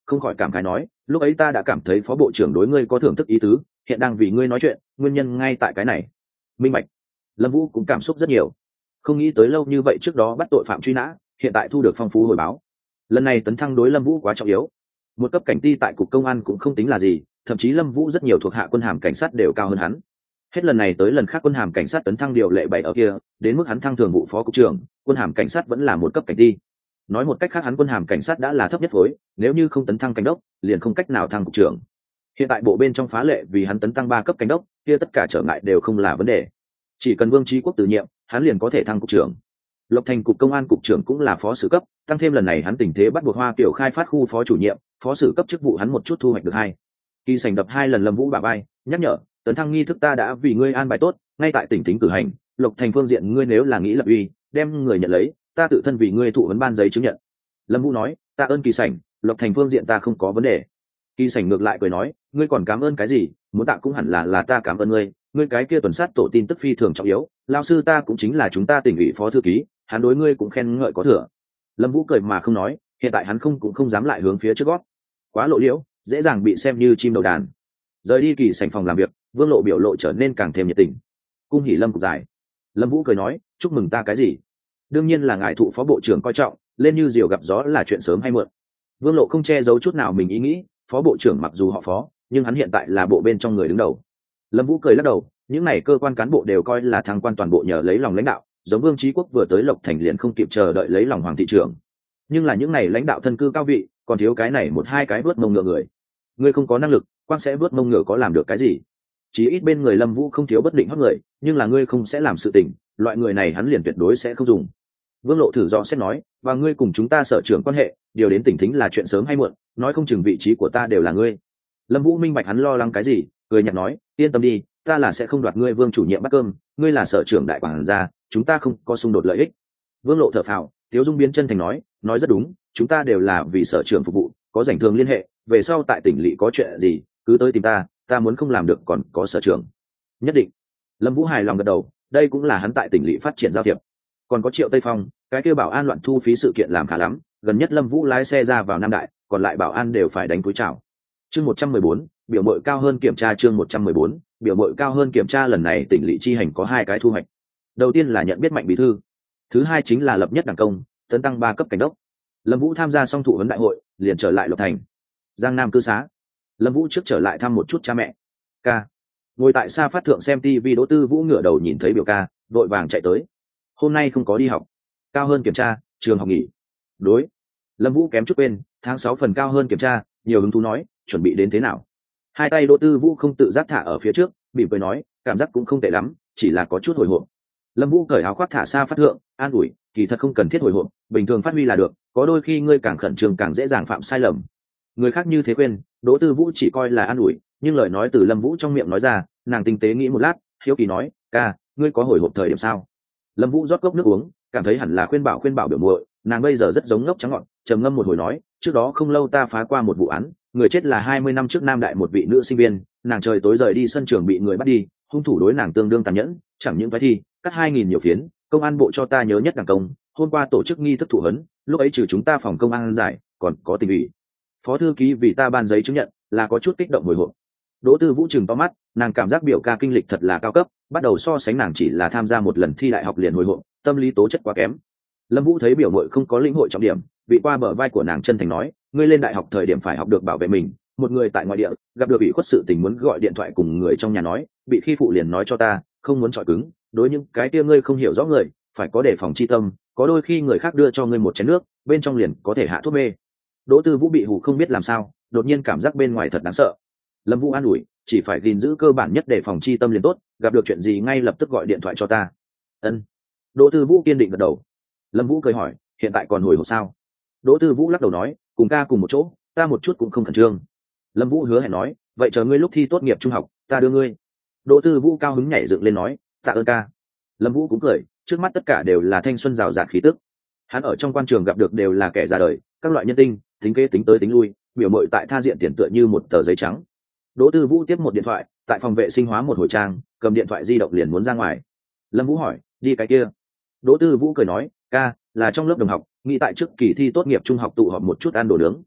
không khỏi cảm khái nói, lúc ấy ta đã cảm thấy phó bộ trưởng đối ngươi có thưởng thức ý tứ, hiện đang vì ngươi nói chuyện, nguyên nhân ngay tại cái này. Minh bạch. Lâm Vũ cũng cảm xúc rất nhiều, không nghĩ tới lâu như vậy trước đó bắt tội phạm truy nã, hiện tại thu được phong phú hồi báo. Lần này tấn thăng đối Lâm Vũ quá trọng yếu. Một cấp cảnh ti tại cục công an cũng không tính là gì, thậm chí Lâm Vũ rất nhiều thuộc hạ quân hàm cảnh sát đều cao hơn hắn. Hết lần này tới lần khác quân hàm cảnh sát tấn thăng điều lệ bảy ở kia, đến mức hắn thăng thường vụ phó cục trưởng, quân hàm cảnh sát vẫn là một cấp cảnh ti. Nói một cách khác hắn quân hàm cảnh sát đã là thấp nhất phối, nếu như không tấn thăng cảnh đốc, liền không cách nào thăng cục trưởng. Hiện tại bộ bên trong phá lệ vì hắn tấn thăng ba cấp cảnh đốc, kia tất cả trở ngại đều không là vấn đề. Chỉ cần Vương Chí Quốc từ nhiệm, hắn liền có thể thăng cục trưởng. Lộc Thành cục công an cục trưởng cũng là phó sử cấp, tăng thêm lần này hắn tình thế bắt buộc Hoa Kiều khai phát khu phó chủ nhiệm, phó sử cấp chức vụ hắn một chút thu hoạch được hai. Kỳ Sảnh đập hai lần Lâm Vũ bả vai, nhắc nhở, tấn thăng nghi thức ta đã vì ngươi an bài tốt, ngay tại tỉnh tính cử hành, Lộc Thành phương diện ngươi nếu là nghĩ lập uy, đem người nhận lấy, ta tự thân vì ngươi thụ vấn ban giấy chứng nhận. Lâm Vũ nói, ta ơn Kỳ Sảnh, Lộc Thành phương diện ta không có vấn đề. Kỳ Sảnh ngược lại cười nói, ngươi còn cảm ơn cái gì, muốn tạ cũng hẳn là là ta cảm ơn ngươi, ngươi cái kia tuần sát tổ tin tức phi thường trọng yếu, lão sư ta cũng chính là chúng ta tỉnh ủy phó thư ký, hắn đối ngươi cũng khen ngợi có thừa. Lâm Vũ cười mà không nói, hiện tại hắn không cũng không dám lại hướng phía trước gót, quá lộ liễu, dễ dàng bị xem như chim đầu đàn. Rời đi Kỳ Sảnh phòng làm việc, Vương Lộ biểu lộ trở nên càng thêm nhiệt tình. Cung hỉ Lâm cục giải. Lâm Vũ cười nói, chúc mừng ta cái gì? Đương nhiên là ngài thụ phó bộ trưởng coi trọng, lên như diều gặp gió là chuyện sớm hay muộn. Vương Lộ không che giấu chút nào mình ý nghĩ, phó bộ trưởng mặc dù họ phó, nhưng hắn hiện tại là bộ bên trong người đứng đầu. Lâm Vũ cười lắc đầu, những này cơ quan cán bộ đều coi là thăng quan toàn bộ nhờ lấy lòng lãnh đạo, giống Vương Chí Quốc vừa tới Lộc Thành liền không kịp chờ đợi lấy lòng hoàng thị trưởng. Nhưng là những này lãnh đạo thân cư cao vị, còn thiếu cái này một hai cái vớt mông ngựa người. Ngươi không có năng lực, quan sẽ vớt mông ngựa có làm được cái gì? Chí ít bên người Lâm Vũ không thiếu bất định hót người, nhưng là ngươi không sẽ làm sự tình, loại người này hắn liền tuyệt đối sẽ không dùng. Vương Lộ thử dò xét nói, và ngươi cùng chúng ta sở trưởng quan hệ, điều đến tỉnh thính là chuyện sớm hay muộn, nói không chừng vị trí của ta đều là ngươi. Lâm Vũ minh bạch hắn lo lắng cái gì, cười nhạt nói, yên tâm đi, ta là sẽ không đoạt ngươi Vương chủ nhiệm bắt cơm, ngươi là sở trưởng đại quản gia, chúng ta không có xung đột lợi ích. Vương Lộ thở phào, Tiếu Dung biến chân thành nói, nói rất đúng, chúng ta đều là vì sở trưởng phục vụ, có rảnh thường liên hệ, về sau tại tỉnh lỵ có chuyện gì, cứ tới tìm ta, ta muốn không làm được còn có sở trưởng. Nhất định. Lâm Vũ hài lòng gật đầu, đây cũng là hắn tại tỉnh lỵ phát triển giao thiệp. Còn có Triệu Tây Phong, cái kêu bảo an loạn thu phí sự kiện làm khá lắm, gần nhất Lâm Vũ lái xe ra vào Nam Đại, còn lại bảo an đều phải đánh cúi chào. Chương một trăm mười bốn, biểu mội cao hơn kiểm tra chương một trăm mười bốn, biểu mội cao hơn kiểm tra lần này tỉnh lỵ chi hành có hai cái thu hoạch. Đầu tiên là nhận biết mạnh bí thư, thứ hai chính là lập nhất đảng công, tấn tăng ba cấp cảnh đốc. Lâm Vũ tham gia xong thụ huấn đại hội, liền trở lại Lộc Thành. Giang Nam cư xá. Lâm Vũ trước trở lại thăm một chút cha mẹ. Ca. Ngồi tại xa phát thượng xem ti vi Đỗ Tư Vũ ngửa đầu nhìn thấy biểu ca, vội vàng chạy tới. Hôm nay không có đi học. Cao hơn kiểm tra, trường học nghỉ. Đối. Lâm Vũ kém chút quên, tháng sáu phần cao hơn kiểm tra, nhiều hứng thú nói, chuẩn bị đến thế nào? Hai tay Đỗ Tư Vũ không tự giác thả ở phía trước, mỉm cười nói, cảm giác cũng không tệ lắm, chỉ là có chút hồi hộp. Lâm Vũ cởi áo khoác thả xa phát thượng, an ủi, kỳ thật không cần thiết hồi hộp, bình thường phát huy là được, có đôi khi ngươi càng khẩn trương càng dễ dàng phạm sai lầm. Người khác như thế quên, Đỗ Tư Vũ chỉ coi là an ủi, nhưng lời nói từ Lâm Vũ trong miệng nói ra, nàng tinh tế nghĩ một lát, hiếu kỳ nói, ca, ngươi có hồi hộp thời điểm sao? Lâm Vũ rót cốc nước uống, cảm thấy hẳn là khuyên bảo khuyên bảo biểu muội, nàng bây giờ rất giống ngốc trắng ngọn, trầm ngâm một hồi nói, trước đó không lâu ta phá qua một vụ án, người chết là hai mươi năm trước Nam Đại một vị nữ sinh viên, nàng trời tối rời đi sân trường bị người bắt đi, hung thủ đối nàng tương đương tàn nhẫn, chẳng những phải thi, cắt hai nghìn nhiều phiến, công an bộ cho ta nhớ nhất đảng công, hôm qua tổ chức nghi thức thụ huấn, lúc ấy trừ chúng ta phòng công an giải, còn có tỉnh ủy phó thư ký vì ta ban giấy chứng nhận, là có chút kích động hồi hộp. Đỗ Tư Vũ trừng to mắt, nàng cảm giác biểu ca kinh lịch thật là cao cấp, bắt đầu so sánh nàng chỉ là tham gia một lần thi đại học liền hồi hộp, tâm lý tố chất quá kém. Lâm Vũ thấy biểu muội không có lĩnh hội trọng điểm, vị qua bờ vai của nàng chân thành nói, ngươi lên đại học thời điểm phải học được bảo vệ mình, một người tại ngoại địa, gặp được bị khuất sự tình muốn gọi điện thoại cùng người trong nhà nói, bị khi phụ liền nói cho ta, không muốn chọi cứng, đối những cái kia ngươi không hiểu rõ người, phải có đề phòng chi tâm, có đôi khi người khác đưa cho ngươi một chén nước, bên trong liền có thể hạ thuốc mê. Đỗ Tư Vũ bị hù không biết làm sao, đột nhiên cảm giác bên ngoài thật đáng sợ. Lâm Vũ an ủi, chỉ phải gìn giữ cơ bản nhất để phòng chi tâm liền tốt, gặp được chuyện gì ngay lập tức gọi điện thoại cho ta. Ân. Đỗ Tư Vũ kiên định gật đầu. Lâm Vũ cười hỏi, hiện tại còn hồi hộp sao? Đỗ Tư Vũ lắc đầu nói, cùng ca cùng một chỗ, ta một chút cũng không khẩn trương. Lâm Vũ hứa hẹn nói, vậy chờ ngươi lúc thi tốt nghiệp trung học, ta đưa ngươi. Đỗ Tư Vũ cao hứng nhảy dựng lên nói, tạ ơn ca. Lâm Vũ cũng cười, trước mắt tất cả đều là thanh xuân rào rạt khí tức. Hắn ở trong quan trường gặp được đều là kẻ già đời, các loại nhân tinh, tính kế tính tới tính lui, biểu mội tại tha diện tiền tựa như một tờ giấy trắng. Đỗ Tư Vũ tiếp một điện thoại, tại phòng vệ sinh hóa một hồi trang, cầm điện thoại di động liền muốn ra ngoài. Lâm Vũ hỏi, đi cái kia? Đỗ Tư Vũ cười nói, ca, là trong lớp đồng học, nghĩ tại trước kỳ thi tốt nghiệp trung học tụ họp một chút ăn đồ nướng.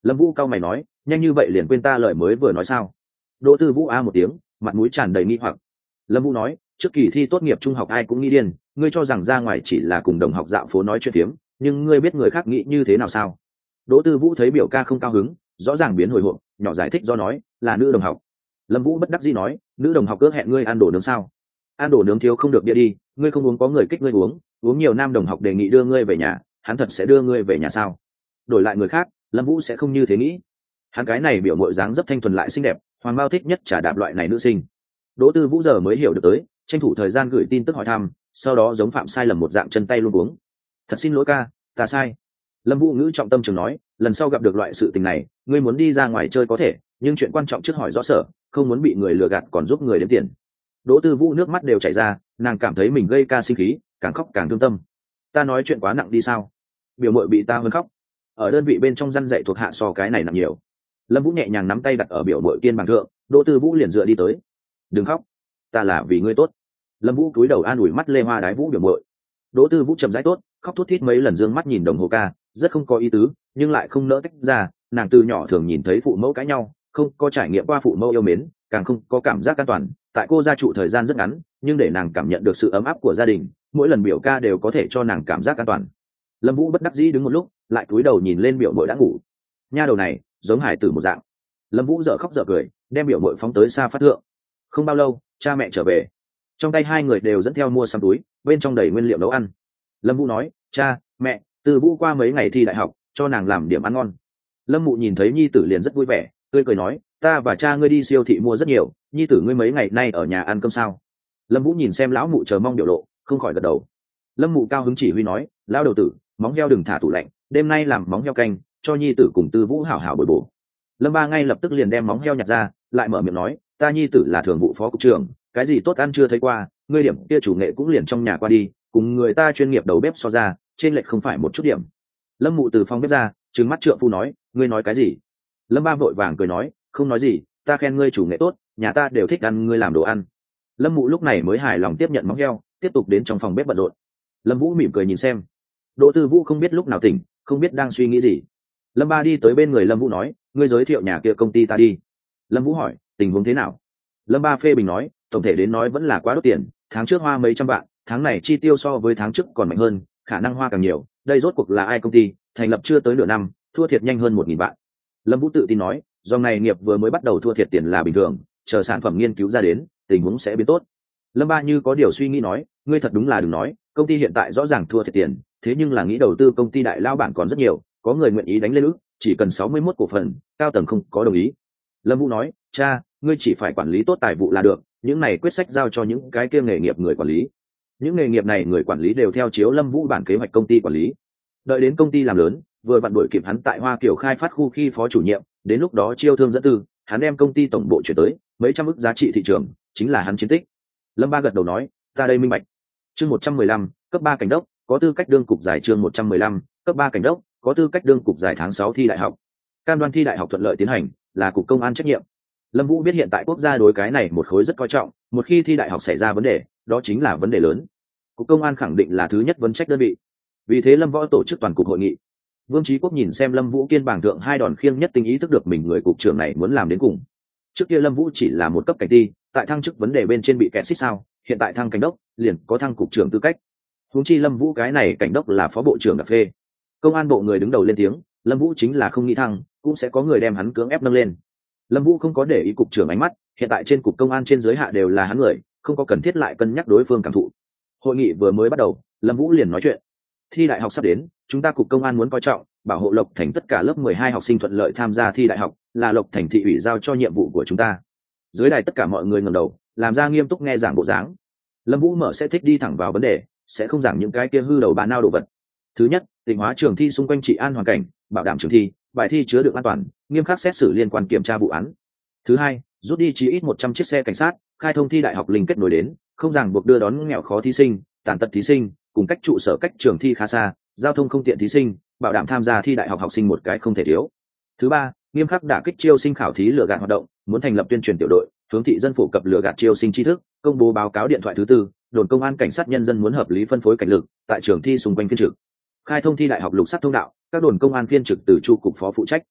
Lâm Vũ cao mày nói, nhanh như vậy liền quên ta lời mới vừa nói sao? Đỗ Tư Vũ a một tiếng, mặt mũi tràn đầy nghi hoặc. Lâm Vũ nói, trước kỳ thi tốt nghiệp trung học ai cũng nghĩ điên, ngươi cho rằng ra ngoài chỉ là cùng đồng học dạo phố nói chuyện phiếm, nhưng ngươi biết người khác nghĩ như thế nào sao? Đỗ Tư Vũ thấy biểu ca không cao hứng, rõ ràng biến hồi hộp, nhỏ giải thích do nói, là nữ đồng học. Lâm Vũ bất đắc dĩ nói, nữ đồng học ước hẹn ngươi ăn đồ nướng sao? Ăn đồ nướng thiếu không được bia đi, ngươi không uống có người kích ngươi uống, uống nhiều nam đồng học đề nghị đưa ngươi về nhà, hắn thật sẽ đưa ngươi về nhà sao? Đổi lại người khác, Lâm Vũ sẽ không như thế nghĩ. Hắn cái này biểu mội dáng dấp thanh thuần lại xinh đẹp, Hoàng Bao thích nhất trả đạp loại này nữ sinh. Đỗ Tư Vũ giờ mới hiểu được tới, tranh thủ thời gian gửi tin tức hỏi thăm, sau đó giống phạm sai lầm một dạng chân tay luôn uống. Thật xin lỗi ca, ta sai. Lâm Vũ ngữ trọng tâm trường nói, lần sau gặp được loại sự tình này, ngươi muốn đi ra ngoài chơi có thể, nhưng chuyện quan trọng trước hỏi rõ sở, không muốn bị người lừa gạt còn giúp người đếm tiền. Đỗ Tư Vũ nước mắt đều chảy ra, nàng cảm thấy mình gây ca sinh khí, càng khóc càng thương tâm. Ta nói chuyện quá nặng đi sao? Biểu mội bị ta hơn khóc. Ở đơn vị bên trong răn dạy thuộc hạ so cái này nặng nhiều. Lâm Vũ nhẹ nhàng nắm tay đặt ở biểu mội kiên bằng thượng, Đỗ Tư Vũ liền dựa đi tới. Đừng khóc, ta là vì ngươi tốt. Lâm Vũ cúi đầu an ủi mắt lê hoa đái vũ biểu mội. Đỗ Tư Vũ chậm rãi tốt, khóc thút thít mấy lần dương mắt nhìn đồng hồ ca, rất không có ý tứ, nhưng lại không nỡ tách ra. Nàng từ nhỏ thường nhìn thấy phụ mẫu cãi nhau, không có trải nghiệm qua phụ mẫu yêu mến, càng không có cảm giác an toàn. Tại cô gia trụ thời gian rất ngắn, nhưng để nàng cảm nhận được sự ấm áp của gia đình, mỗi lần biểu ca đều có thể cho nàng cảm giác an toàn. Lâm Vũ bất đắc dĩ đứng một lúc, lại cúi đầu nhìn lên biểu mội đã ngủ. Nha đầu này giống hải tử một dạng. Lâm Vũ dở khóc dở cười, đem biểu mội phóng tới xa phát thượng. Không bao lâu, cha mẹ trở về, trong tay hai người đều dẫn theo mua sắm túi, bên trong đầy nguyên liệu nấu ăn. Lâm Vũ nói, cha mẹ, Từ Vũ qua mấy ngày thi đại học, cho nàng làm điểm ăn ngon. Lâm Mụ nhìn thấy nhi tử liền rất vui vẻ, tươi cười nói, ta và cha ngươi đi siêu thị mua rất nhiều, nhi tử ngươi mấy ngày nay ở nhà ăn cơm sao? Lâm Vũ nhìn xem lão mụ chờ mong biểu lộ, không khỏi gật đầu. Lâm Mụ cao hứng chỉ huy nói, lão đầu tử, móng heo đừng thả tủ lạnh, đêm nay làm móng heo canh, cho nhi tử cùng Tư Vũ hảo hảo bồi bổ. Lâm Ba ngay lập tức liền đem móng heo nhặt ra, lại mở miệng nói, ta nhi tử là thường vụ phó cục trưởng, cái gì tốt ăn chưa thấy qua, ngươi điểm kia chủ nghệ cũng liền trong nhà qua đi, cùng người ta chuyên nghiệp đầu bếp so ra, trên lệch không phải một chút điểm. Lâm Mụ từ phòng bếp ra, trừng mắt trượng phu nói, ngươi nói cái gì? Lâm Ba vội vàng cười nói, không nói gì, ta khen ngươi chủ nghệ tốt, nhà ta đều thích ăn ngươi làm đồ ăn. Lâm Mụ lúc này mới hài lòng tiếp nhận móng heo, tiếp tục đến trong phòng bếp bận rộn. Lâm Vũ mỉm cười nhìn xem. Đỗ Tư Vũ không biết lúc nào tỉnh, không biết đang suy nghĩ gì. Lâm Ba đi tới bên người Lâm Vũ nói, ngươi giới thiệu nhà kia công ty ta đi. Lâm Vũ hỏi, tình huống thế nào? Lâm Ba phê bình nói, tổng thể đến nói vẫn là quá đốt tiền, tháng trước hoa mấy trăm vạn, tháng này chi tiêu so với tháng trước còn mạnh hơn, khả năng hoa càng nhiều. Đây rốt cuộc là ai công ty, thành lập chưa tới nửa năm, thua thiệt nhanh hơn một nghìn vạn. Lâm Vũ tự tin nói, dòng này nghiệp vừa mới bắt đầu thua thiệt tiền là bình thường, chờ sản phẩm nghiên cứu ra đến, tình huống sẽ biến tốt. Lâm Ba như có điều suy nghĩ nói, ngươi thật đúng là đừng nói, công ty hiện tại rõ ràng thua thiệt tiền, thế nhưng là nghĩ đầu tư công ty đại lao bản còn rất nhiều, có người nguyện ý đánh lên ức, chỉ cần sáu mươi mốt cổ phần, cao tầng không có đồng ý. Lâm Vũ nói, cha, ngươi chỉ phải quản lý tốt tài vụ là được, những này quyết sách giao cho những cái kia nghề nghiệp người quản lý. Những nghề nghiệp này người quản lý đều theo chiếu Lâm Vũ bản kế hoạch công ty quản lý. Đợi đến công ty làm lớn, vừa vặn đuổi kịp hắn tại Hoa Kiều khai phát khu khi phó chủ nhiệm, đến lúc đó chiêu thương dẫn tư, hắn đem công ty tổng bộ chuyển tới, mấy trăm ức giá trị thị trường, chính là hắn chiến tích. Lâm Ba gật đầu nói, ta đây minh bạch. Chương một trăm mười lăm, cấp ba cảnh đốc, có tư cách đương cục giải chương một trăm mười lăm, cấp ba cảnh đốc, có tư cách đương cục giải tháng sáu thi đại học. Cam đoan thi đại học thuận lợi tiến hành, là cục công an trách nhiệm. Lâm Vũ biết hiện tại quốc gia đối cái này một khối rất coi trọng, một khi thi đại học xảy ra vấn đề, đó chính là vấn đề lớn. Cục công an khẳng định là thứ nhất vấn trách đơn vị. Vì thế Lâm Võ tổ chức toàn cục hội nghị. Vương Chí Quốc nhìn xem Lâm Vũ kiên bảng thượng hai đòn khiêng nhất tinh ý thức được mình người cục trưởng này muốn làm đến cùng. Trước kia Lâm Vũ chỉ là một cấp cảnh ti, tại thăng chức vấn đề bên trên bị kẹt xích sao, hiện tại thăng cảnh đốc, liền có thăng cục trưởng tư cách. Huống chi Lâm Vũ cái này cảnh đốc là phó bộ trưởng đặc phê. Công an bộ người đứng đầu lên tiếng, Lâm Vũ chính là không nghĩ thăng, cũng sẽ có người đem hắn cưỡng ép nâng lên. Lâm Vũ không có để ý cục trưởng ánh mắt, hiện tại trên cục công an trên dưới hạ đều là hắn người, không có cần thiết lại cân nhắc đối phương cảm thụ. Hội nghị vừa mới bắt đầu, Lâm Vũ liền nói chuyện. Thi đại học sắp đến, chúng ta cục công an muốn coi trọng, bảo hộ Lộc Thành tất cả lớp mười hai học sinh thuận lợi tham gia thi đại học, là Lộc Thành thị ủy giao cho nhiệm vụ của chúng ta. Dưới đài tất cả mọi người ngẩng đầu, làm ra nghiêm túc nghe giảng bộ dáng. Lâm Vũ mở sẽ thích đi thẳng vào vấn đề, sẽ không giảng những cái kia hư đầu bà nao đồ vật. Thứ nhất, tỉnh hóa trường thi xung quanh trị an hoàn cảnh, bảo đảm trường thi, bài thi chứa đựng an toàn, nghiêm khắc xét xử liên quan kiểm tra vụ án. Thứ hai, rút đi chí ít một trăm chiếc xe cảnh sát, khai thông thi đại học linh kết nối đến, không ràng buộc đưa đón nghèo khó thí sinh, tàn tật thí sinh, cùng cách trụ sở cách trường thi khá xa, giao thông không tiện thí sinh, bảo đảm tham gia thi đại học học sinh một cái không thể thiếu. Thứ ba, nghiêm khắc đả kích chiêu sinh khảo thí lừa gạt hoạt động, muốn thành lập tuyên truyền tiểu đội, hướng thị dân phổ cập lừa gạt chiêu sinh tri thức, công bố báo cáo điện thoại thứ tư, đồn công an cảnh sát nhân dân muốn hợp lý phân phối cảnh lực tại trường thi xung quanh phiên trực. Khai thông thi đại học lục sắc thông đạo, các đồn công an phiên trực từ chu cục phó phụ trách.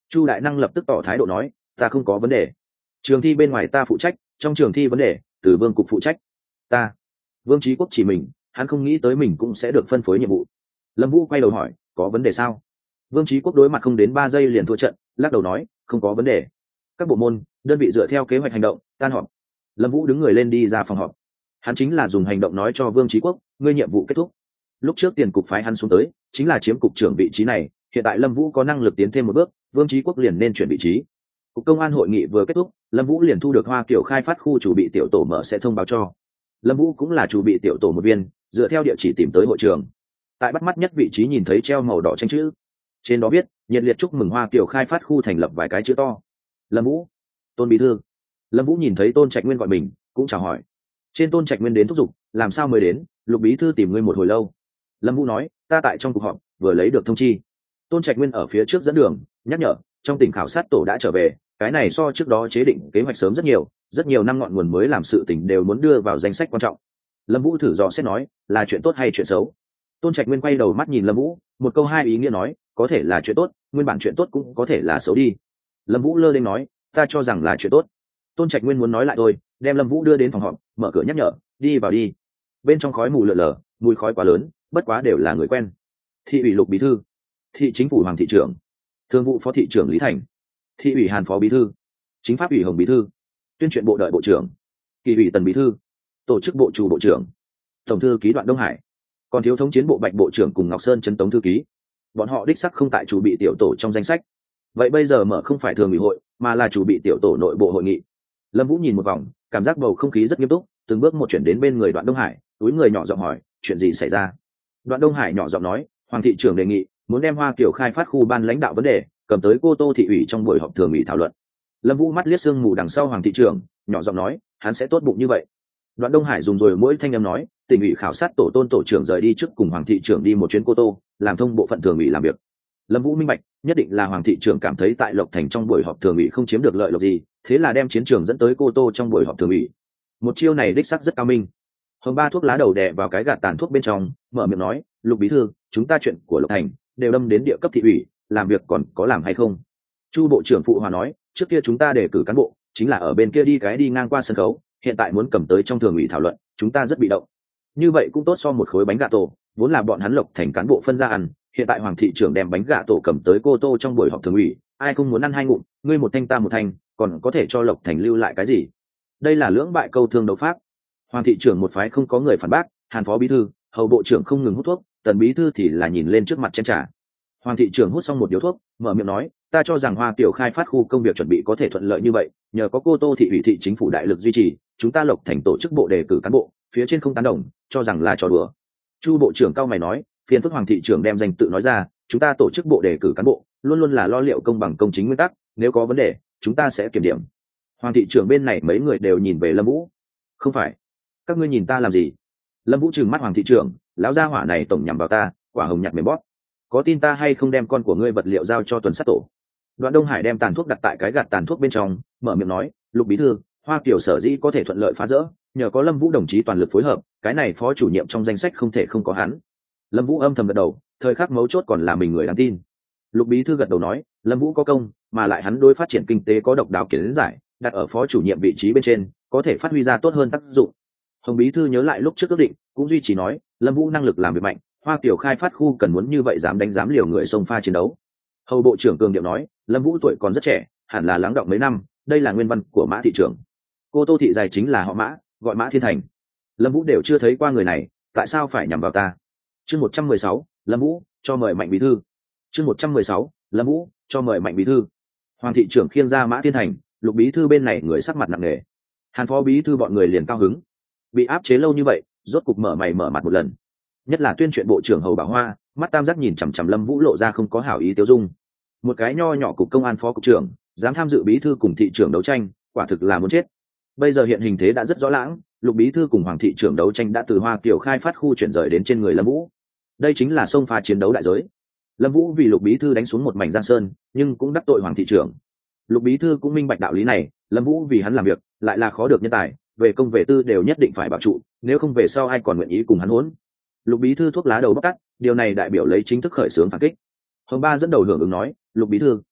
Chu đại năng lập tức tỏ thái độ nói, ta không có vấn đề, trường thi bên ngoài ta phụ trách, trong trường thi vấn đề từ vương cục phụ trách. Ta. Vương Chí Quốc chỉ mình, hắn không nghĩ tới mình cũng sẽ được phân phối nhiệm vụ. Lâm Vũ quay đầu hỏi, có vấn đề sao? Vương Chí Quốc đối mặt không đến ba giây liền thua trận, lắc đầu nói, không có vấn đề. Các bộ môn, đơn vị dựa theo kế hoạch hành động, tan họp. Lâm Vũ đứng người lên đi ra phòng họp. Hắn chính là dùng hành động nói cho Vương Chí Quốc, ngươi nhiệm vụ kết thúc. Lúc trước tiền cục phái hắn xuống tới, chính là chiếm cục trưởng vị trí này, hiện tại Lâm Vũ có năng lực tiến thêm một bước, Vương Chí Quốc liền nên chuyển vị trí. Cục công an hội nghị vừa kết thúc, Lâm Vũ liền thu được Hoa Kiều khai phát khu chủ bị tiểu tổ mở sẽ thông báo cho. Lâm Vũ cũng là chủ bị tiểu tổ một viên, dựa theo địa chỉ tìm tới hội trường. Tại bắt mắt nhất vị trí nhìn thấy treo màu đỏ tranh chữ, trên đó viết nhiệt liệt chúc mừng Hoa Kiều khai phát khu thành lập vài cái chữ to. Lâm Vũ, Tôn bí thư. Lâm Vũ nhìn thấy Tôn Trạch Nguyên gọi mình, cũng chào hỏi. Trên Tôn Trạch Nguyên đến thúc giục, làm sao mới đến, Lục bí thư tìm ngươi một hồi lâu. Lâm Vũ nói, ta tại trong cuộc họp vừa lấy được thông chi. Tôn Trạch Nguyên ở phía trước dẫn đường, nhắc nhở, trong tỉnh khảo sát tổ đã trở về, cái này so trước đó chế định kế hoạch sớm rất nhiều, rất nhiều năm ngọn nguồn mới làm sự tỉnh đều muốn đưa vào danh sách quan trọng. Lâm Vũ thử dò xét nói, là chuyện tốt hay chuyện xấu? Tôn Trạch Nguyên quay đầu mắt nhìn Lâm Vũ, một câu hai ý nghĩa nói, có thể là chuyện tốt, nguyên bản chuyện tốt cũng có thể là xấu đi. Lâm Vũ lơ lên nói, ta cho rằng là chuyện tốt. Tôn Trạch Nguyên muốn nói lại thôi, đem Lâm Vũ đưa đến phòng họp, mở cửa nhắc nhở, đi vào đi. Bên trong khói mù lờ lờ, mùi khói quá lớn, bất quá đều là người quen. Thị ủy Lục bí thư, thị chính phủ Hoàng thị trưởng, thương vụ phó thị trưởng Lý Thành, thị ủy Hàn phó bí thư, chính pháp ủy Hồng bí thư, tuyên truyện bộ đợi bộ trưởng, kỳ ủy Tần bí thư, tổ chức bộ chủ bộ trưởng, tổng thư ký Đoạn Đông Hải, còn thiếu thống chiến bộ Bạch bộ trưởng cùng Ngọc Sơn Trấn tống thư ký. Bọn họ đích sắc không tại chủ bị tiểu tổ trong danh sách. Vậy bây giờ mở không phải thường ủy hội, mà là chủ bị tiểu tổ nội bộ hội nghị. Lâm Vũ nhìn một vòng, cảm giác bầu không khí rất nghiêm túc, từng bước một chuyển đến bên người Đoạn Đông Hải, túi người nhỏ giọng hỏi, chuyện gì xảy ra? Đoạn Đông Hải nhỏ giọng nói, Hoàng thị trưởng đề nghị muốn đem Hoa Kiều khai phát khu ban lãnh đạo vấn đề cầm tới Cô Tô thị ủy trong buổi họp thường ủy thảo luận. Lâm Vũ mắt liếc sương mù đằng sau Hoàng thị trưởng, nhỏ giọng nói, hắn sẽ tốt bụng như vậy. Đoạn Đông Hải dùng rồi mỗi thanh âm nói, tỉnh ủy khảo sát tổ Tôn tổ trưởng rời đi trước cùng Hoàng thị trưởng đi một chuyến Cô Tô, làm thông bộ phận thường ủy làm việc. Lâm Vũ minh bạch, nhất định là Hoàng thị trưởng cảm thấy tại Lộc Thành trong buổi họp thường ủy không chiếm được lợi lộc gì, thế là đem chiến trường dẫn tới Cô Tô trong buổi họp thường ủy. Một chiêu này đích xác rất cao minh. Hồng Ba thuốc lá đầu đè vào cái gạt tàn thuốc bên trong, mở miệng nói, Lục bí thư, chúng ta chuyện của Lộc Thành đều đâm đến địa cấp thị ủy, làm việc còn có làm hay không? Chu bộ trưởng phụ hòa nói, trước kia chúng ta đề cử cán bộ chính là ở bên kia đi cái đi ngang qua sân khấu, hiện tại muốn cầm tới trong thường ủy thảo luận, chúng ta rất bị động. Như vậy cũng tốt, so một khối bánh gà tổ vốn là bọn hắn Lộc Thành cán bộ phân ra ăn, hiện tại Hoàng thị trưởng đem bánh gà tổ cầm tới Cô Tô trong buổi họp thường ủy, ai không muốn ăn hai ngụm, ngươi một thanh ta một thanh, còn có thể cho Lộc Thành lưu lại cái gì? Đây là lưỡng bại câu thương đấu pháp. Hoàng thị trưởng một phái không có người phản bác, Hàn phó bí thư, Hầu bộ trưởng không ngừng hút thuốc, Tần bí thư thì là nhìn lên trước mặt chén trà. Hoàng thị trưởng hút xong một điếu thuốc, mở miệng nói, ta cho rằng Hoa Kiều khai phát khu công việc chuẩn bị có thể thuận lợi như vậy, nhờ có Cô Tô thị ủy thị chính phủ đại lực duy trì, chúng ta Lộc Thành tổ chức bộ đề cử cán bộ, phía trên không tán đồng, cho rằng là trò đùa. Chu bộ trưởng cao mày nói, phiền phức Hoàng thị trưởng đem danh tự nói ra, chúng ta tổ chức bộ đề cử cán bộ, luôn luôn là lo liệu công bằng công chính nguyên tắc, nếu có vấn đề, chúng ta sẽ kiểm điểm. Hoàng thị trưởng bên này mấy người đều nhìn về Lâm Vũ. Không phải, các ngươi nhìn ta làm gì? Lâm Vũ trừng mắt Hoàng thị trưởng, lão gia hỏa này tổng nhằm vào ta, quả hồng nhặt mềm bóp. Có tin ta hay không đem con của ngươi vật liệu giao cho tuần sát tổ? Đoạn Đông Hải đem tàn thuốc đặt tại cái gạt tàn thuốc bên trong, mở miệng nói, Lục bí thư, Hoa Kiều sở dĩ có thể thuận lợi phá rỡ, nhờ có Lâm Vũ đồng chí toàn lực phối hợp, cái này phó chủ nhiệm trong danh sách không thể không có hắn. Lâm Vũ âm thầm gật đầu, thời khắc mấu chốt còn là mình người đáng tin. Lục bí thư gật đầu nói, Lâm Vũ có công, mà lại hắn đối phát triển kinh tế có độc đáo kiến giải, đặt ở phó chủ nhiệm vị trí bên trên, có thể phát huy ra tốt hơn tác dụng. Hồng bí thư nhớ lại lúc trước ước định, cũng duy trì nói, Lâm Vũ năng lực làm việc mạnh, Hoa Kiều khai phát khu cần muốn như vậy dám đánh dám liều người xông pha chiến đấu. Hầu bộ trưởng cường điệu nói, Lâm Vũ tuổi còn rất trẻ, hẳn là lắng đọng mấy năm, đây là nguyên văn của Mã thị trưởng. Cô Tô thị dài chính là họ Mã, gọi Mã Thiên Thành. Lâm Vũ đều chưa thấy qua người này, tại sao phải nhằm vào ta? Chương một trăm mười sáu, Lâm Vũ, cho mời Mạnh bí thư. Chương một trăm mười sáu, Lâm Vũ, cho mời Mạnh bí thư. Hoàng thị trưởng khiêng ra Mã Thiên Thành, Lục bí thư bên này người sắc mặt nặng nề. Hàn phó bí thư bọn người liền cao hứng. Bị áp chế lâu như vậy, rốt cục mở mày mở mặt một lần. Nhất là tuyên truyện bộ trưởng Hầu Bảo Hoa, mắt tam giác nhìn chằm chằm Lâm Vũ lộ ra không có hảo ý tiêu dung. Một cái nho nhỏ cục công an phó cục trưởng, dám tham dự bí thư cùng thị trưởng đấu tranh, quả thực là muốn chết. Bây giờ hiện hình thế đã rất rõ lãng, Lục bí thư cùng Hoàng thị trưởng đấu tranh đã từ Hoa Kiều khai phát khu chuyển rời đến trên người Lâm Vũ. Đây chính là xông pha chiến đấu đại giới. Lâm Vũ vì Lục bí thư đánh xuống một mảnh giang sơn, nhưng cũng đắc tội Hoàng thị trưởng. Lục bí thư cũng minh bạch đạo lý này, Lâm Vũ vì hắn làm việc, lại là khó được nhân tài, về công về tư đều nhất định phải bảo trụ, nếu không về sau ai còn nguyện ý cùng hắn hỗn. Lục bí thư thuốc lá đầu bóc tắt, điều này đại biểu lấy chính thức khởi xướng phản kích. Hồng Ba dẫn đầu hưởng ứng nói, Lục bí thư,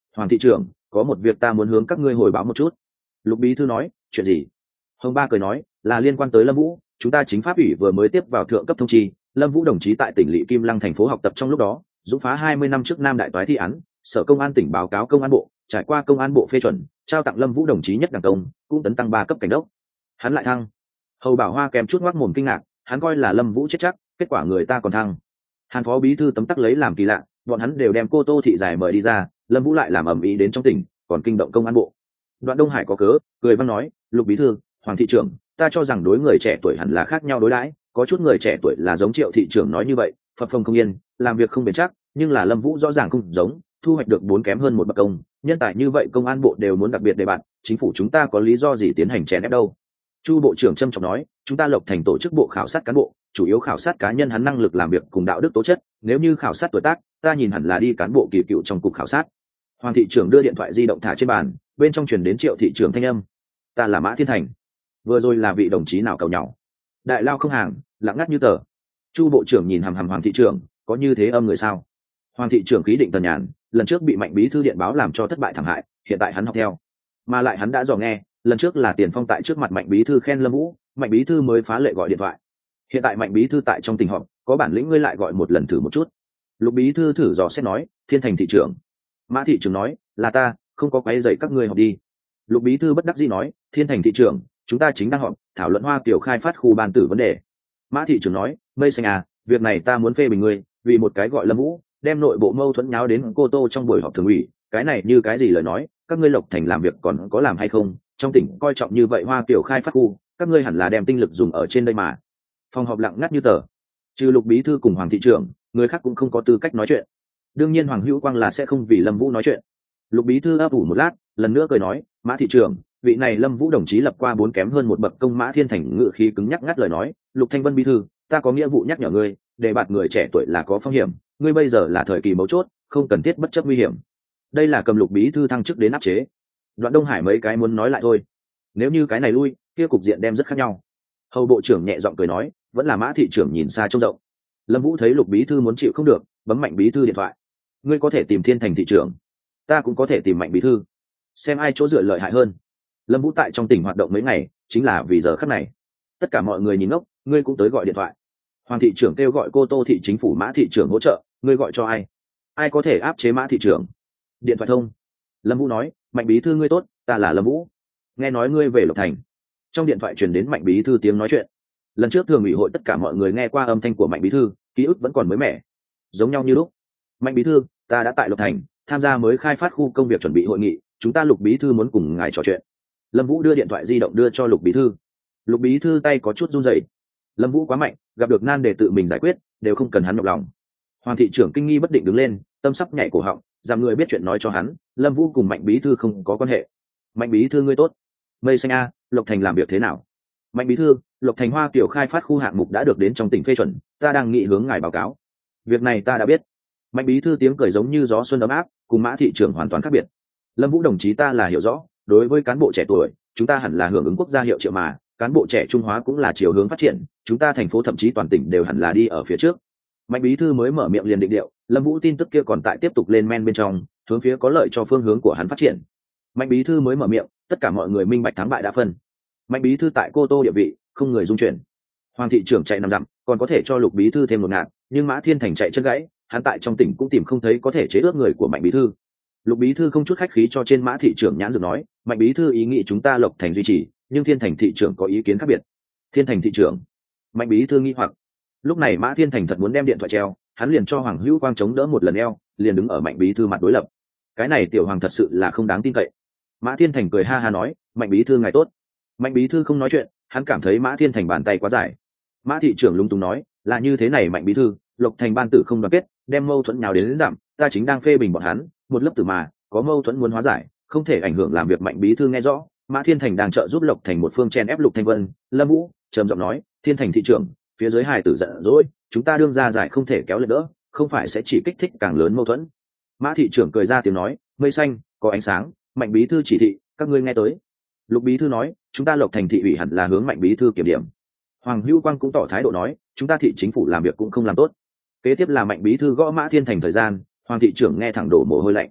Hoàng thị trưởng, có một việc ta muốn hướng các ngươi hồi báo một chút. Lục bí thư nói, chuyện gì? Hồng Ba cười nói, là liên quan tới Lâm Vũ, chúng ta chính pháp ủy vừa mới tiếp vào thượng cấp thông chi, Lâm Vũ đồng chí tại tỉnh Lỵ Kim Lăng thành phố học tập trong lúc đó, dũng phá hai mươi năm trước Nam đại toái thi án, sở công an tỉnh báo cáo công an bộ, trải qua công an bộ phê chuẩn, trao tặng Lâm Vũ đồng chí nhất đẳng công, cũng tấn tăng ba cấp cảnh đốc. Hắn lại thăng. Hầu Bảo Hoa kèm chút ngoác mồm kinh ngạc, hắn coi là Lâm Vũ chết chắc, kết quả người ta còn thăng. Hàn phó bí thư tấm tắc lấy làm kỳ lạ, bọn hắn đều đem cô Tô thị giải mời đi ra, Lâm Vũ lại làm ầm ĩ đến trong tỉnh, còn kinh động công an bộ. Đoạn Đông Hải có cớ, cười vang nói, Lục bí thư, Hoàng thị trưởng, ta cho rằng đối người trẻ tuổi hẳn là khác nhau đối đãi, có chút người trẻ tuổi là giống Triệu thị trưởng nói như vậy, phập phồng không yên, làm việc không bền chắc, nhưng là Lâm Vũ rõ ràng không giống, thu hoạch được bốn kém hơn một bậc công, nhân tài như vậy công an bộ đều muốn đặc biệt đề bạt, chính phủ chúng ta có lý do gì tiến hành chèn ép đâu? Chu bộ trưởng trâm trọng nói, chúng ta Lộc Thành tổ chức bộ khảo sát cán bộ, chủ yếu khảo sát cá nhân hắn năng lực làm việc cùng đạo đức tố chất, nếu như khảo sát tuổi tác, ta nhìn hẳn là đi cán bộ kỳ cựu trong cục khảo sát. Hoàng thị trưởng đưa điện thoại di động thả trên bàn, bên trong truyền đến Triệu thị trưởng thanh âm, ta là Mã Thiên Thành, vừa rồi là vị đồng chí nào cầu nhau? Đại lao không hàng, lặng ngắt như tờ. Chu bộ trưởng nhìn hằm hằm Hoàng thị trưởng, có như thế âm người sao? Hoàng thị trưởng khí định tần nhàn, lần trước bị Mạnh bí thư điện báo làm cho thất bại thảm hại, hiện tại hắn học theo, mà lại hắn đã dò nghe, lần trước là Tiền Phong tại trước mặt Mạnh bí thư khen Lâm Vũ, Mạnh bí thư mới phá lệ gọi điện thoại. Hiện tại Mạnh bí thư tại trong tình họp, có bản lĩnh ngươi lại gọi một lần thử một chút. Lục bí thư thử dò xét nói, Thiên Thành thị trưởng. Mã thị trưởng nói, là ta, không có quấy rầy các ngươi họp đi. Lục bí thư bất đắc dĩ nói, Thiên Thành thị trưởng, chúng ta chính đang họp, thảo luận Hoa Kiều khai phát khu ban tử vấn đề. Mã thị trưởng nói, mây xanh à, việc này ta muốn phê bình ngươi, vì một cái gọi Lâm Vũ, đem nội bộ mâu thuẫn nháo đến cô Tô trong buổi họp thường ủy, cái này như cái gì lời nói, các ngươi Lộc Thành làm việc còn có làm hay không? Trong tỉnh coi trọng như vậy Hoa Kiều khai phát khu, các ngươi hẳn là đem tinh lực dùng ở trên đây mà. Phòng họp lặng ngắt như tờ, trừ Lục bí thư cùng Hoàng thị trưởng, người khác cũng không có tư cách nói chuyện. Đương nhiên Hoàng Hữu Quang là sẽ không vì Lâm Vũ nói chuyện. Lục bí thư ấp ủ một lát, lần nữa cười nói, Mã thị trưởng, vị này Lâm Vũ đồng chí lập qua bốn kém hơn một bậc công. Mã Thiên Thành ngự khí cứng nhắc ngắt lời nói, Lục Thanh Vân bí thư, ta có nghĩa vụ nhắc nhở ngươi, đề bạt người trẻ tuổi là có phong hiểm, ngươi bây giờ là thời kỳ mấu chốt, không cần thiết bất chấp nguy hiểm. Đây là cầm Lục bí thư thăng chức đến áp chế. Đoạn Đông Hải mấy cái muốn nói lại thôi, nếu như cái này lui, kia cục diện đem rất khác nhau. Hầu bộ trưởng nhẹ giọng cười nói, vẫn là Mã thị trưởng nhìn xa trông rộng. Lâm Vũ thấy Lục bí thư muốn chịu không được, bấm Mạnh bí thư điện thoại, ngươi có thể tìm Thiên Thành thị trưởng, ta cũng có thể tìm Mạnh bí thư, xem ai chỗ dựa lợi hại hơn. Lâm Vũ tại trong tỉnh hoạt động mấy ngày, chính là vì giờ khắc này. Tất cả mọi người nhìn ngốc, ngươi cũng tới gọi điện thoại. Hoàng thị trưởng kêu gọi cô Tô thị chính phủ Mã thị trưởng hỗ trợ, ngươi gọi cho ai? Ai có thể áp chế Mã thị trưởng? Điện thoại thông. Lâm Vũ nói, Mạnh bí thư ngươi tốt, ta là Lâm Vũ, nghe nói ngươi về Lộc Thành. Trong điện thoại truyền đến Mạnh bí thư tiếng nói chuyện. Lần trước thường ủy hội tất cả mọi người nghe qua âm thanh của Mạnh bí thư, ký ức vẫn còn mới mẻ, giống nhau như lúc. Mạnh bí thư, ta đã tại Lộc Thành tham gia mới khai phát khu công việc chuẩn bị hội nghị, chúng ta Lục bí thư muốn cùng ngài trò chuyện. Lâm Vũ đưa điện thoại di động đưa cho Lục bí thư. Lục bí thư tay có chút run rẩy. Lâm Vũ quá mạnh, gặp được nan để tự mình giải quyết, đều không cần hắn nhọc lòng. Hoàng thị trưởng kinh nghi bất định đứng lên, tâm sắp nhảy cổ họng, rằng người biết chuyện nói cho hắn, Lâm Vũ cùng Mạnh bí thư không có quan hệ. Mạnh bí thư ngươi tốt. Mây xanh a, Lộc Thành làm việc thế nào? Mạnh bí thư, Lộc Thành Hoa Kiều khai phát khu hạng mục đã được đến trong tỉnh phê chuẩn, ta đang nghị hướng ngài báo cáo. Việc này ta đã biết. Mạnh bí thư tiếng cười giống như gió xuân ấm áp, cùng Mã thị trưởng hoàn toàn khác biệt. Lâm Vũ đồng chí ta là hiểu rõ, đối với cán bộ trẻ tuổi, chúng ta hẳn là hưởng ứng quốc gia hiệu triệu mà, cán bộ trẻ Trung Hóa cũng là chiều hướng phát triển, chúng ta thành phố thậm chí toàn tỉnh đều hẳn là đi ở phía trước. Mạnh bí thư mới mở miệng liền định điệu, Lâm Vũ tin tức kia còn tại tiếp tục lên men bên trong, hướng phía có lợi cho phương hướng của hắn phát triển. Mạnh bí thư mới mở miệng, tất cả mọi người minh bạch thắng bại đã phân. Mạnh bí thư tại cô Tô địa vị, không người dung chuyển. Hoàng thị trưởng chạy năm dặm, còn có thể cho Lục bí thư thêm một ngạt, nhưng Mã Thiên Thành chạy chân gãy, hắn tại trong tỉnh cũng tìm không thấy có thể chế ước người của Mạnh bí thư. Lục bí thư không chút khách khí cho trên Mã thị trưởng nhãn dược nói, Mạnh bí thư ý nghĩ chúng ta Lộc Thành duy trì, nhưng Thiên Thành thị trưởng có ý kiến khác biệt. Thiên Thành thị trưởng? Mạnh bí thư nghi hoặc. Lúc này Mã Thiên Thành thật muốn đem điện thoại treo, hắn liền cho Hoàng Hữu Quang chống đỡ một lần eo, liền đứng ở Mạnh bí thư mặt đối lập. Cái này tiểu hoàng thật sự là không đáng tin cậy. Mã Thiên Thành cười ha ha nói, Mạnh bí thư ngài tốt. Mạnh bí thư không nói chuyện, hắn cảm thấy Mã Thiên Thành bàn tay quá dài. Mã thị trưởng lúng túng nói, là như thế này Mạnh bí thư, Lộc Thành ban tử không đoàn kết, đem mâu thuẫn nhào đến, đến giảm, ta chính đang phê bình bọn hắn, một lớp tử mà, có mâu thuẫn muốn hóa giải, không thể ảnh hưởng làm việc. Mạnh bí thư nghe rõ, Mã Thiên Thành đang trợ giúp Lộc Thành một phương chen ép Lục Thanh Vân. Lâm Vũ trầm giọng nói, Thiên Thành thị trưởng, phía dưới hài tử giận dỗi, chúng ta đương ra giải không thể kéo lên đỡ, không phải sẽ chỉ kích thích càng lớn mâu thuẫn. Mã thị trưởng cười ra tiếng nói, mây xanh có ánh sáng, Mạnh bí thư chỉ thị, các ngươi nghe tới. Lục bí thư nói, chúng ta Lộc Thành thị ủy hẳn là hướng Mạnh bí thư kiểm điểm. Hoàng Hữu Quang cũng tỏ thái độ nói, chúng ta thị chính phủ làm việc cũng không làm tốt. Kế tiếp là Mạnh bí thư gõ Mã Thiên Thành thời gian, Hoàng thị trưởng nghe thẳng đổ mồ hôi lạnh.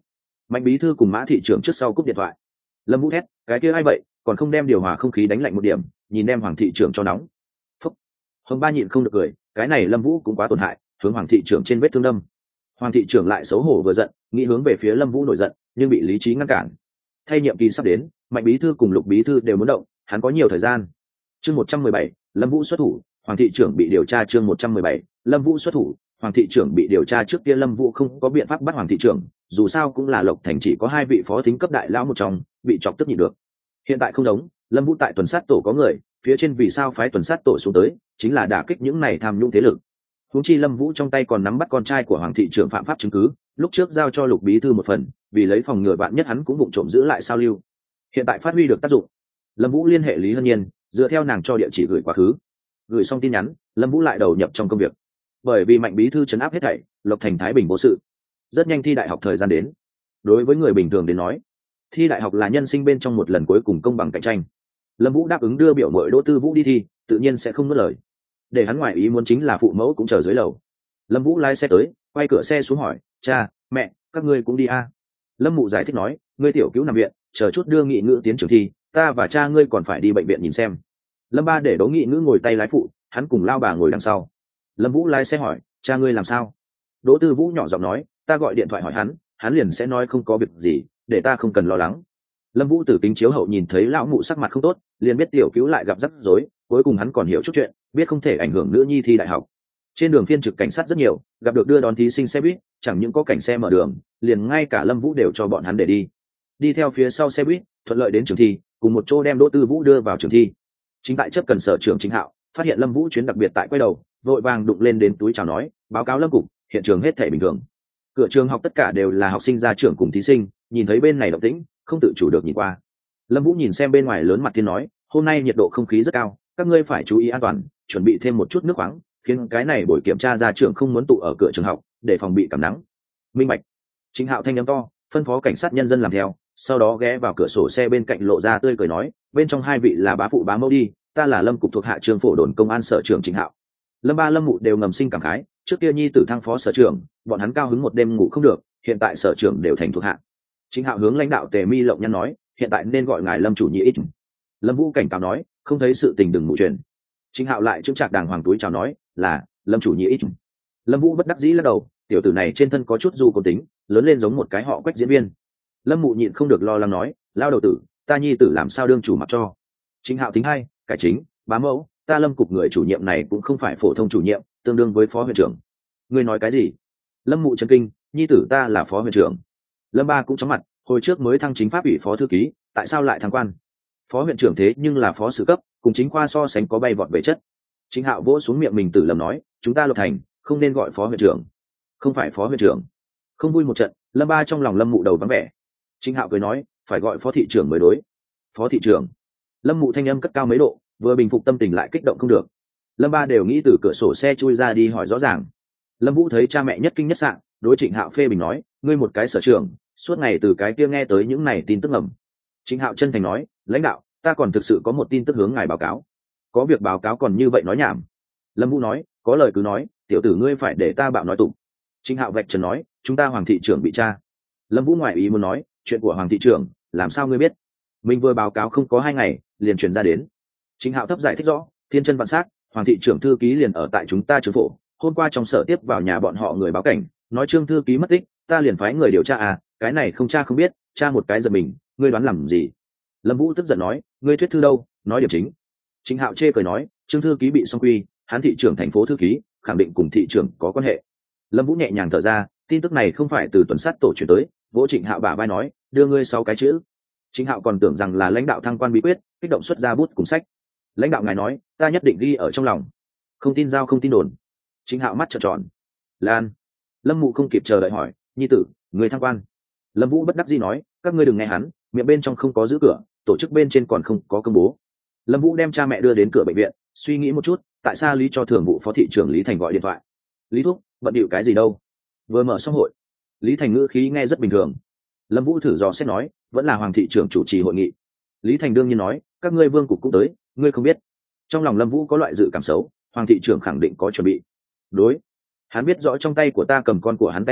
Mạnh bí thư cùng Mã thị trưởng trước sau cúp điện thoại. Lâm Vũ thét, cái kia ai vậy, còn không đem điều hòa không khí đánh lạnh một điểm, nhìn đem Hoàng thị trưởng cho nóng. Phúc. Hồng Ba nhịn không được cười, cái này Lâm Vũ cũng quá tổn hại, hướng Hoàng thị trưởng trên vết thương đâm. Hoàng thị trưởng lại xấu hổ vừa giận, nghĩ hướng về phía Lâm Vũ nổi giận, nhưng bị lý trí ngăn cản. Thay nhiệm kỳ sắp đến, Mạnh bí thư cùng Lục bí thư đều muốn động, hắn có nhiều thời gian. Chương một trăm mười bảy, Lâm Vũ xuất thủ, Hoàng thị trưởng bị điều tra. Chương một trăm mười bảy, Lâm Vũ xuất thủ, Hoàng thị trưởng bị điều tra. Trước kia Lâm Vũ không có biện pháp bắt Hoàng thị trưởng, dù sao cũng là Lộc Thành chỉ có hai vị phó thính cấp đại lão một trong, bị chọc tức nhịn được. Hiện tại không giống, Lâm Vũ tại tuần sát tổ có người, phía trên vì sao phái tuần sát tổ xuống tới, chính là đả kích những này tham nhũng thế lực. Huống chi Lâm Vũ trong tay còn nắm bắt con trai của Hoàng thị trưởng phạm pháp chứng cứ, lúc trước giao cho Lục bí thư một phần, vì lấy phòng ngừa vạn nhất hắn cũng vụng trộm giữ lại sao lưu. Hiện tại phát huy được tác dụng. Lâm Vũ liên hệ Lý Hân Nhiên, dựa theo nàng cho địa chỉ gửi quá khứ. Gửi xong tin nhắn, Lâm Vũ lại đầu nhập trong công việc. Bởi vì Mạnh bí thư trấn áp hết thảy, Lộc Thành thái bình vô sự. Rất nhanh thi đại học thời gian đến. Đối với người bình thường đến nói, thi đại học là nhân sinh bên trong một lần cuối cùng công bằng cạnh tranh. Lâm Vũ đáp ứng đưa biểu muội Đỗ Tư Vũ đi thi, tự nhiên sẽ không nuốt lời. Để hắn ngoài ý muốn chính là phụ mẫu cũng chờ dưới lầu. Lâm Vũ lái xe tới, quay cửa xe xuống hỏi, cha, mẹ, các ngươi cũng đi à? Lâm Mụ giải thích nói, ngươi tiểu cứu nằm viện, chờ chút đưa Nghị Ngữ tiến trường thi, ta và cha ngươi còn phải đi bệnh viện nhìn xem. Lâm Ba để Đỗ Nghị Ngữ ngồi tay lái phụ, hắn cùng lao bà ngồi đằng sau. Lâm Vũ lái xe hỏi, cha ngươi làm sao? Đỗ Tư Vũ nhỏ giọng nói, ta gọi điện thoại hỏi hắn, hắn liền sẽ nói không có việc gì, để ta không cần lo lắng. Lâm Vũ từ kính chiếu hậu nhìn thấy lão mụ sắc mặt không tốt, liền biết tiểu cứu lại gặp rắc rối, cuối cùng hắn còn hiểu chút chuyện, biết không thể ảnh hưởng nữ nhi thi đại học. Trên đường phiên trực cảnh sát rất nhiều, gặp được đưa đón thí sinh xe buýt, chẳng những có cảnh xe mở đường, liền ngay cả Lâm Vũ đều cho bọn hắn để đi. Đi theo phía sau xe buýt, thuận lợi đến trường thi, cùng một chỗ đem Đỗ Tư Vũ đưa vào trường thi. Chính tại chấp cần sở trưởng Chính Hạo, phát hiện Lâm Vũ chuyến đặc biệt tại quay đầu, vội vàng đụng lên đến túi chào nói, báo cáo Lâm cục, hiện trường hết thảy bình thường. Cửa trường học tất cả đều là học sinh gia trưởng cùng thí sinh, nhìn thấy bên này động tĩnh, không tự chủ được nhìn qua. Lâm Vũ nhìn xem bên ngoài lớn mặt thiên nói, hôm nay nhiệt độ không khí rất cao, các ngươi phải chú ý an toàn, chuẩn bị thêm một chút nước khoáng, khiến cái này buổi kiểm tra gia trưởng không muốn tụ ở cửa trường học, để phòng bị cảm nắng. Minh bạch. Chính Hạo thanh âm to, phân phó cảnh sát nhân dân làm theo, sau đó ghé vào cửa sổ xe bên cạnh lộ ra tươi cười nói, bên trong hai vị là bá phụ bá mẫu đi, ta là Lâm cục thuộc hạ trường phổ đồn công an sở trưởng Chính Hạo. Lâm Ba Lâm Mụ đều ngầm sinh cảm khái, trước kia nhi tử thăng phó sở trưởng, bọn hắn cao hứng một đêm ngủ không được, hiện tại sở trưởng đều thành thuộc hạ. Chính Hạo hướng lãnh đạo Tề Mi Lộng Nhăn nói, hiện tại nên gọi ngài Lâm chủ nhị ít. Lâm Vũ cảnh cáo nói, không thấy sự tình đừng ngủ truyền. Chính Hạo lại chững chạc đàng hoàng túi chào nói, là Lâm chủ nhị ít. Lâm Vũ bất đắc dĩ lắc đầu, tiểu tử này trên thân có chút du côn tính, lớn lên giống một cái họ Quách diễn viên. Lâm Mụ nhịn không được lo lắng nói, lao đầu tử, ta nhi tử làm sao đương chủ mặc cho. Chính Hạo tính hai, cải chính, bá mẫu, ta Lâm cục người chủ nhiệm này cũng không phải phổ thông chủ nhiệm, tương đương với phó huyện trưởng. Ngươi nói cái gì? Lâm Mụ chấn kinh, nhi tử ta là phó huyện trưởng. Lâm Ba cũng chóng mặt, hồi trước mới thăng chính pháp ủy phó thư ký, tại sao lại thăng quan? Phó huyện trưởng thế nhưng là phó sử cấp, cùng chính khoa so sánh có bay vọt về chất. Chính Hạo vỗ xuống miệng mình tử lầm nói, chúng ta Lộc Thành không nên gọi phó huyện trưởng. Không phải phó huyện trưởng. Không vui một trận, Lâm Ba trong lòng Lâm Mụ đầu vắng vẻ. Chính Hạo cười nói, phải gọi phó thị trưởng mới đối. Phó thị trưởng. Lâm Mụ thanh âm cất cao mấy độ, vừa bình phục tâm tình lại kích động không được. Lâm Ba đều nghĩ từ cửa sổ xe chui ra đi hỏi rõ ràng. Lâm Vũ thấy cha mẹ nhất kinh nhất sạn, đối Trịnh Hạo phê bình nói, ngươi một cái sở trưởng, suốt ngày từ cái kia nghe tới những này tin tức ngầm. Trịnh Hạo chân thành nói, lãnh đạo, ta còn thực sự có một tin tức hướng ngài báo cáo. Có việc báo cáo còn như vậy nói nhảm. Lâm Vũ nói, có lời cứ nói, tiểu tử ngươi phải để ta bạo nói tụng. Trịnh Hạo vạch trần nói, chúng ta Hoàng thị trưởng bị tra. Lâm Vũ ngoại ý muốn nói, chuyện của Hoàng thị trưởng, làm sao ngươi biết? Mình vừa báo cáo không có hai ngày, liền truyền ra đến. Trịnh Hạo thấp giải thích rõ, thiên chân vạn sát, Hoàng thị trưởng thư ký liền ở tại chúng ta trường phổ, hôm qua trong sở tiếp vào nhà bọn họ người báo cảnh, nói Trương thư ký mất tích, ta liền phái người điều tra à, cái này không tra không biết, tra một cái giật mình, ngươi đoán làm gì? Lâm Vũ tức giận nói, ngươi thuyết thư đâu, nói điểm chính. Trịnh Hạo chê cười nói, Trương thư ký bị song quy, hắn thị trưởng thành phố thư ký, khẳng định cùng thị trưởng có quan hệ. Lâm Vũ nhẹ nhàng thở ra, tin tức này không phải từ tuần sát tổ chuyển tới, vỗ Trịnh Hạo bả vai nói, đưa ngươi sáu cái chữ. Trịnh Hạo còn tưởng rằng là lãnh đạo thăng quan bí quyết, kích động xuất ra bút cùng sách. Lãnh đạo ngài nói, ta nhất định ghi ở trong lòng. Không tin giao không tin đồn. Trịnh Hạo mắt trợn tròn. Lan. Lâm Mụ không kịp chờ đợi hỏi, nhi tử, người thăng quan. Lâm Vũ bất đắc dĩ nói, các ngươi đừng nghe hắn, miệng bên trong không có giữ cửa, tổ chức bên trên còn không có công bố. Lâm Vũ đem cha mẹ đưa đến cửa bệnh viện, suy nghĩ một chút, tại sao Lý cho thường vụ phó thị trưởng Lý Thành gọi điện thoại. Lý thúc, bận điệu cái gì đâu? Vừa mở xong hội. Lý Thành ngữ khí nghe rất bình thường. Lâm Vũ thử dò xét nói, vẫn là Hoàng thị trưởng chủ trì hội nghị. Lý Thành đương nhiên nói, các ngươi Vương cục cũng tới, ngươi không biết. Trong lòng Lâm Vũ có loại dự cảm xấu, Hoàng thị trưởng khẳng định có chuẩn bị. Đối, hắn biết rõ trong tay của ta cầm con của hắn tay cầm,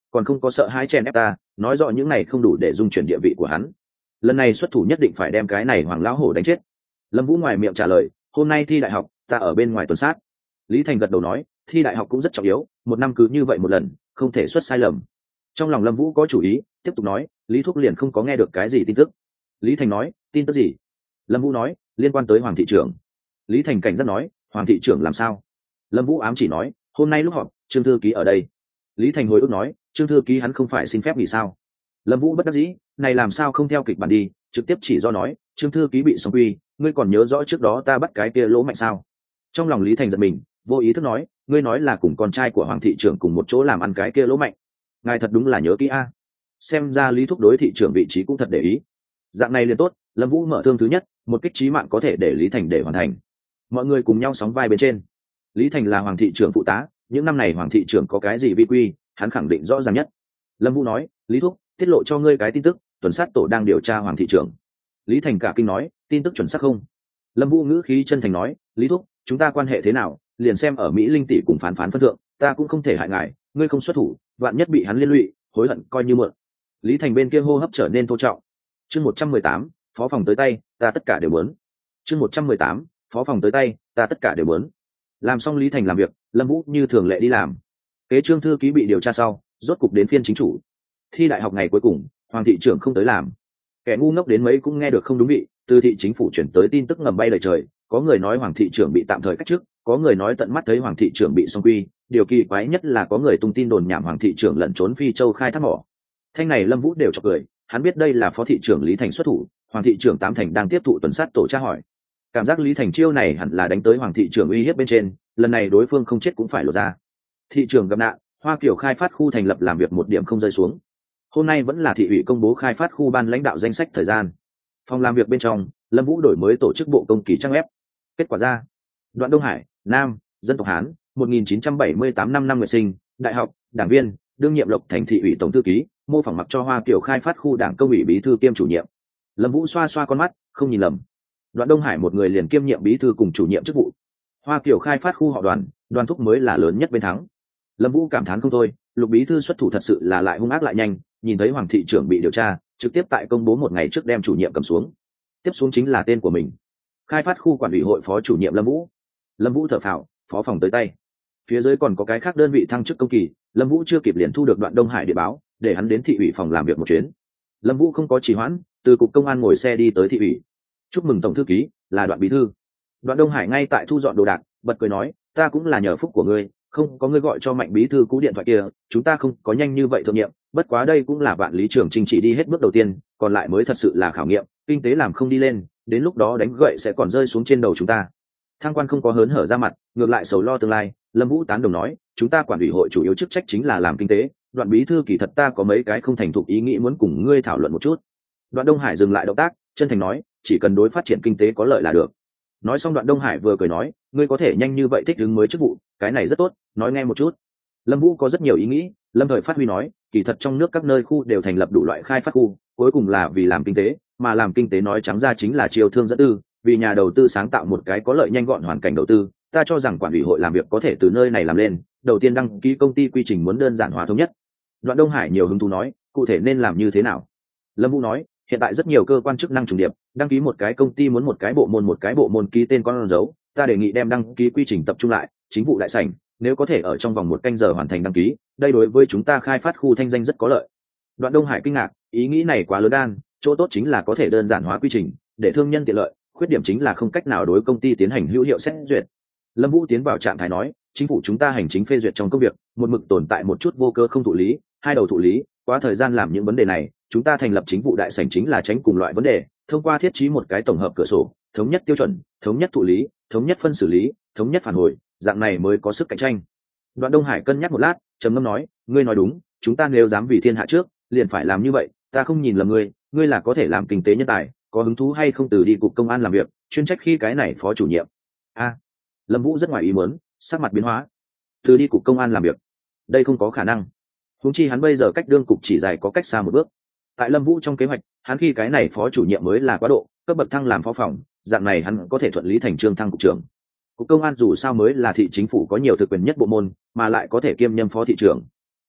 còn không có sợ hãi chen ép ta, nói rõ những này không đủ để dung chuyển địa vị của hắn. Lần này xuất thủ nhất định phải đem cái này hoàng lão hổ đánh chết. Lâm Vũ ngoài miệng trả lời, hôm nay thi đại học, ta ở bên ngoài tuần sát. Lý Thành gật đầu nói, thi đại học cũng rất trọng yếu, một năm cứ như vậy một lần, không thể xuất sai lầm. Trong lòng Lâm Vũ có chủ ý, tiếp tục nói, Lý Thúc liền không có nghe được cái gì tin tức. Lý Thành nói, tin tức gì? Lâm Vũ nói, liên quan tới Hoàng thị trưởng. Lý Thành cảnh giác nói, Hoàng thị trưởng làm sao? Lâm Vũ ám chỉ nói, hôm nay lúc họp, Trương thư ký ở đây. Lý Thành hồi ức nói, Trương thư ký hắn không phải xin phép nghỉ sao? Lâm Vũ bất đắc dĩ, này làm sao không theo kịch bản đi, trực tiếp chỉ do nói, Trương thư ký bị song quy, ngươi còn nhớ rõ trước đó ta bắt cái kia lỗ mạnh sao? Trong lòng Lý Thành giật mình, vô ý thức nói, ngươi nói là cùng con trai của Hoàng thị trưởng cùng một chỗ làm ăn cái kia lỗ mạnh. Ngài thật đúng là nhớ kỹ a. Xem ra Lý Thúc đối thị trưởng vị trí cũng thật để ý. Dạng này liền tốt, Lâm Vũ mở thương thứ nhất, một kích chí mạng có thể để Lý Thành để hoàn thành. Mọi người cùng nhau sóng vai bên trên. Lý Thành là Hoàng thị trưởng phụ tá, những năm này Hoàng thị trưởng có cái gì vi quy, hắn khẳng định rõ ràng nhất. Lâm Vũ nói, Lý Thúc, tiết lộ cho ngươi cái tin tức, tuần sát tổ đang điều tra Hoàng thị trưởng. Lý Thành cả kinh nói, tin tức chuẩn xác không? Lâm Vũ ngữ khí chân thành nói, Lý Thúc, chúng ta quan hệ thế nào, liền xem ở Mỹ Linh tỷ cùng phán phán phân thượng, ta cũng không thể hại ngài, ngươi không xuất thủ, vạn nhất bị hắn liên lụy, hối hận coi như mượn. Lý Thành bên kia hô hấp trở nên thô trọng. Chương một trăm mười tám, phó phòng tới tay, ta tất cả đều muốn. Chương một trăm mười tám, phó phòng tới tay, ta tất cả đều muốn. Làm xong Lý Thành làm việc, Lâm Vũ như thường lệ đi làm. Kế Trương thư ký bị điều tra sau, rốt cục đến phiên chính chủ. Thi đại học ngày cuối cùng, Hoàng thị trưởng không tới làm. Kẻ ngu ngốc đến mấy cũng nghe được không đúng vị, từ thị chính phủ chuyển tới tin tức ngầm bay lời trời, có người nói Hoàng thị trưởng bị tạm thời cách chức, có người nói tận mắt thấy Hoàng thị trưởng bị song quy, điều kỳ quái nhất là có người tung tin đồn nhảm Hoàng thị trưởng lẩn trốn Phi Châu khai thác mỏ. Thanh này Lâm Vũ đều chọc cười, hắn biết đây là phó thị trưởng Lý Thành xuất thủ, Hoàng thị trưởng Tám Thành đang tiếp thụ tuần sát tổ tra hỏi. Cảm giác Lý Thành chiêu này hẳn là đánh tới Hoàng thị trưởng uy hiếp bên trên, lần này đối phương không chết cũng phải lộ ra. Thị trưởng gặp nạn, Hoa Kiều khai phát khu thành lập làm việc một điểm không rơi xuống. Hôm nay vẫn là thị ủy công bố khai phát khu ban lãnh đạo danh sách thời gian. Phòng làm việc bên trong, Lâm Vũ đổi mới tổ chức bộ công kỳ trang web. Kết quả ra, Đoạn Đông Hải, nam, dân tộc Hán, một nghìn chín trăm bảy mươi tám năm năm nguyệt sinh, đại học, đảng viên, đương nhiệm Lộc Thành thị ủy tổng thư ký, mô phỏng mặc cho Hoa Kiều khai phát khu đảng công ủy bí thư kiêm chủ nhiệm. Lâm Vũ xoa xoa con mắt, không nhìn lầm. Đoạn Đông Hải một người liền kiêm nhiệm bí thư cùng chủ nhiệm chức vụ. Hoa Kiều khai phát khu họ Đoàn, Đoàn Thúc mới là lớn nhất bên thắng. Lâm Vũ cảm thán không thôi, Lục bí thư xuất thủ thật sự là lại hung ác lại nhanh, nhìn thấy Hoàng thị trưởng bị điều tra, trực tiếp tại công bố một ngày trước đem chủ nhiệm cầm xuống. Tiếp xuống chính là tên của mình. Khai phát khu quản ủy hội phó chủ nhiệm Lâm Vũ. Lâm Vũ thở phào, phó phòng tới tay. Phía dưới còn có cái khác đơn vị thăng chức công kỳ, Lâm Vũ chưa kịp liền thu được Đoạn Đông Hải điện báo, để hắn đến thị ủy phòng làm việc một chuyến. Lâm Vũ không có trì hoãn, từ cục công an ngồi xe đi tới thị ủy. Chúc mừng tổng thư ký, là Đoạn bí thư. Đoạn Đông Hải ngay tại thu dọn đồ đạc, bật cười nói, ta cũng là nhờ phúc của ngươi, không có ngươi gọi cho Mạnh bí thư cú điện thoại kia, chúng ta không có nhanh như vậy thượng nhiệm, bất quá đây cũng là Vạn Lý trưởng trình chỉ đi hết bước đầu tiên, còn lại mới thật sự là khảo nghiệm, kinh tế làm không đi lên, đến lúc đó đánh gậy sẽ còn rơi xuống trên đầu chúng ta. Thang quan không có hớn hở ra mặt, ngược lại sầu lo tương lai. Lâm Vũ tán đồng nói, chúng ta quản ủy hội chủ yếu chức trách chính là làm kinh tế, Đoạn bí thư kỳ thật ta có mấy cái không thành thục ý nghĩ muốn cùng ngươi thảo luận một chút. Đoạn Đông Hải dừng lại động tác, chân thành nói, chỉ cần đối phát triển kinh tế có lợi là được. Nói xong Đoạn Đông Hải vừa cười nói, ngươi có thể nhanh như vậy thích ứng mới chức vụ, cái này rất tốt, nói nghe một chút. Lâm Vũ có rất nhiều ý nghĩ. Lâm Thời Phát huy nói, kỳ thật trong nước các nơi khu đều thành lập đủ loại khai phát khu, cuối cùng là vì làm kinh tế, mà làm kinh tế nói trắng ra chính là chiêu thương dẫn tư, vì nhà đầu tư sáng tạo một cái có lợi nhanh gọn hoàn cảnh đầu tư. Ta cho rằng quản ủy hội làm việc có thể từ nơi này làm lên, đầu tiên đăng ký công ty quy trình muốn đơn giản hóa thống nhất. Đoạn Đông Hải nhiều hứng thú nói, cụ thể nên làm như thế nào? Lâm Vũ nói, hiện tại rất nhiều cơ quan chức năng trùng điệp, đăng ký một cái công ty muốn một cái bộ môn một cái bộ môn ký tên con dấu, ta đề nghị đem đăng ký quy trình tập trung lại, chính vụ đại sảnh, nếu có thể ở trong vòng một canh giờ hoàn thành đăng ký, đây đối với chúng ta khai phát khu thanh danh rất có lợi. Đoạn Đông Hải kinh ngạc, ý nghĩ này quá lớn đan, chỗ tốt chính là có thể đơn giản hóa quy trình, để thương nhân tiện lợi, khuyết điểm chính là không cách nào đối công ty tiến hành hữu hiệu xét duyệt. Lâm Vũ tiến vào trạng thái nói, chính phủ chúng ta hành chính phê duyệt trong công việc, một mực tồn tại một chút vô cơ không thụ lý, hai đầu thụ lý, quá thời gian làm những vấn đề này, chúng ta thành lập chính vụ đại sảnh chính là tránh cùng loại vấn đề, thông qua thiết trí một cái tổng hợp cửa sổ, thống nhất tiêu chuẩn, thống nhất thụ lý, thống nhất phân xử lý, thống nhất phản hồi, dạng này mới có sức cạnh tranh. Đoạn Đông Hải cân nhắc một lát, trầm ngâm nói, ngươi nói đúng, chúng ta nếu dám vì thiên hạ trước, liền phải làm như vậy, ta không nhìn lầm ngươi, ngươi là có thể làm kinh tế nhân tài, có hứng thú hay không từ đi cục công an làm việc, chuyên trách khi cái này phó chủ nhiệm. A. Lâm Vũ rất ngoài ý muốn, sắc mặt biến hóa. Từ đi cục công an làm việc, đây không có khả năng. Huống chi hắn bây giờ cách đương cục chỉ dài có cách xa một bước. Tại Lâm Vũ trong kế hoạch, hắn khi cái này phó chủ nhiệm mới là quá độ, cấp bậc thăng làm phó phòng, dạng này hắn có thể thuận lý thành trương thăng cục trưởng. Cục công an dù sao mới là thị chính phủ có nhiều thực quyền nhất bộ môn, mà lại có thể kiêm nhâm phó thị trưởng.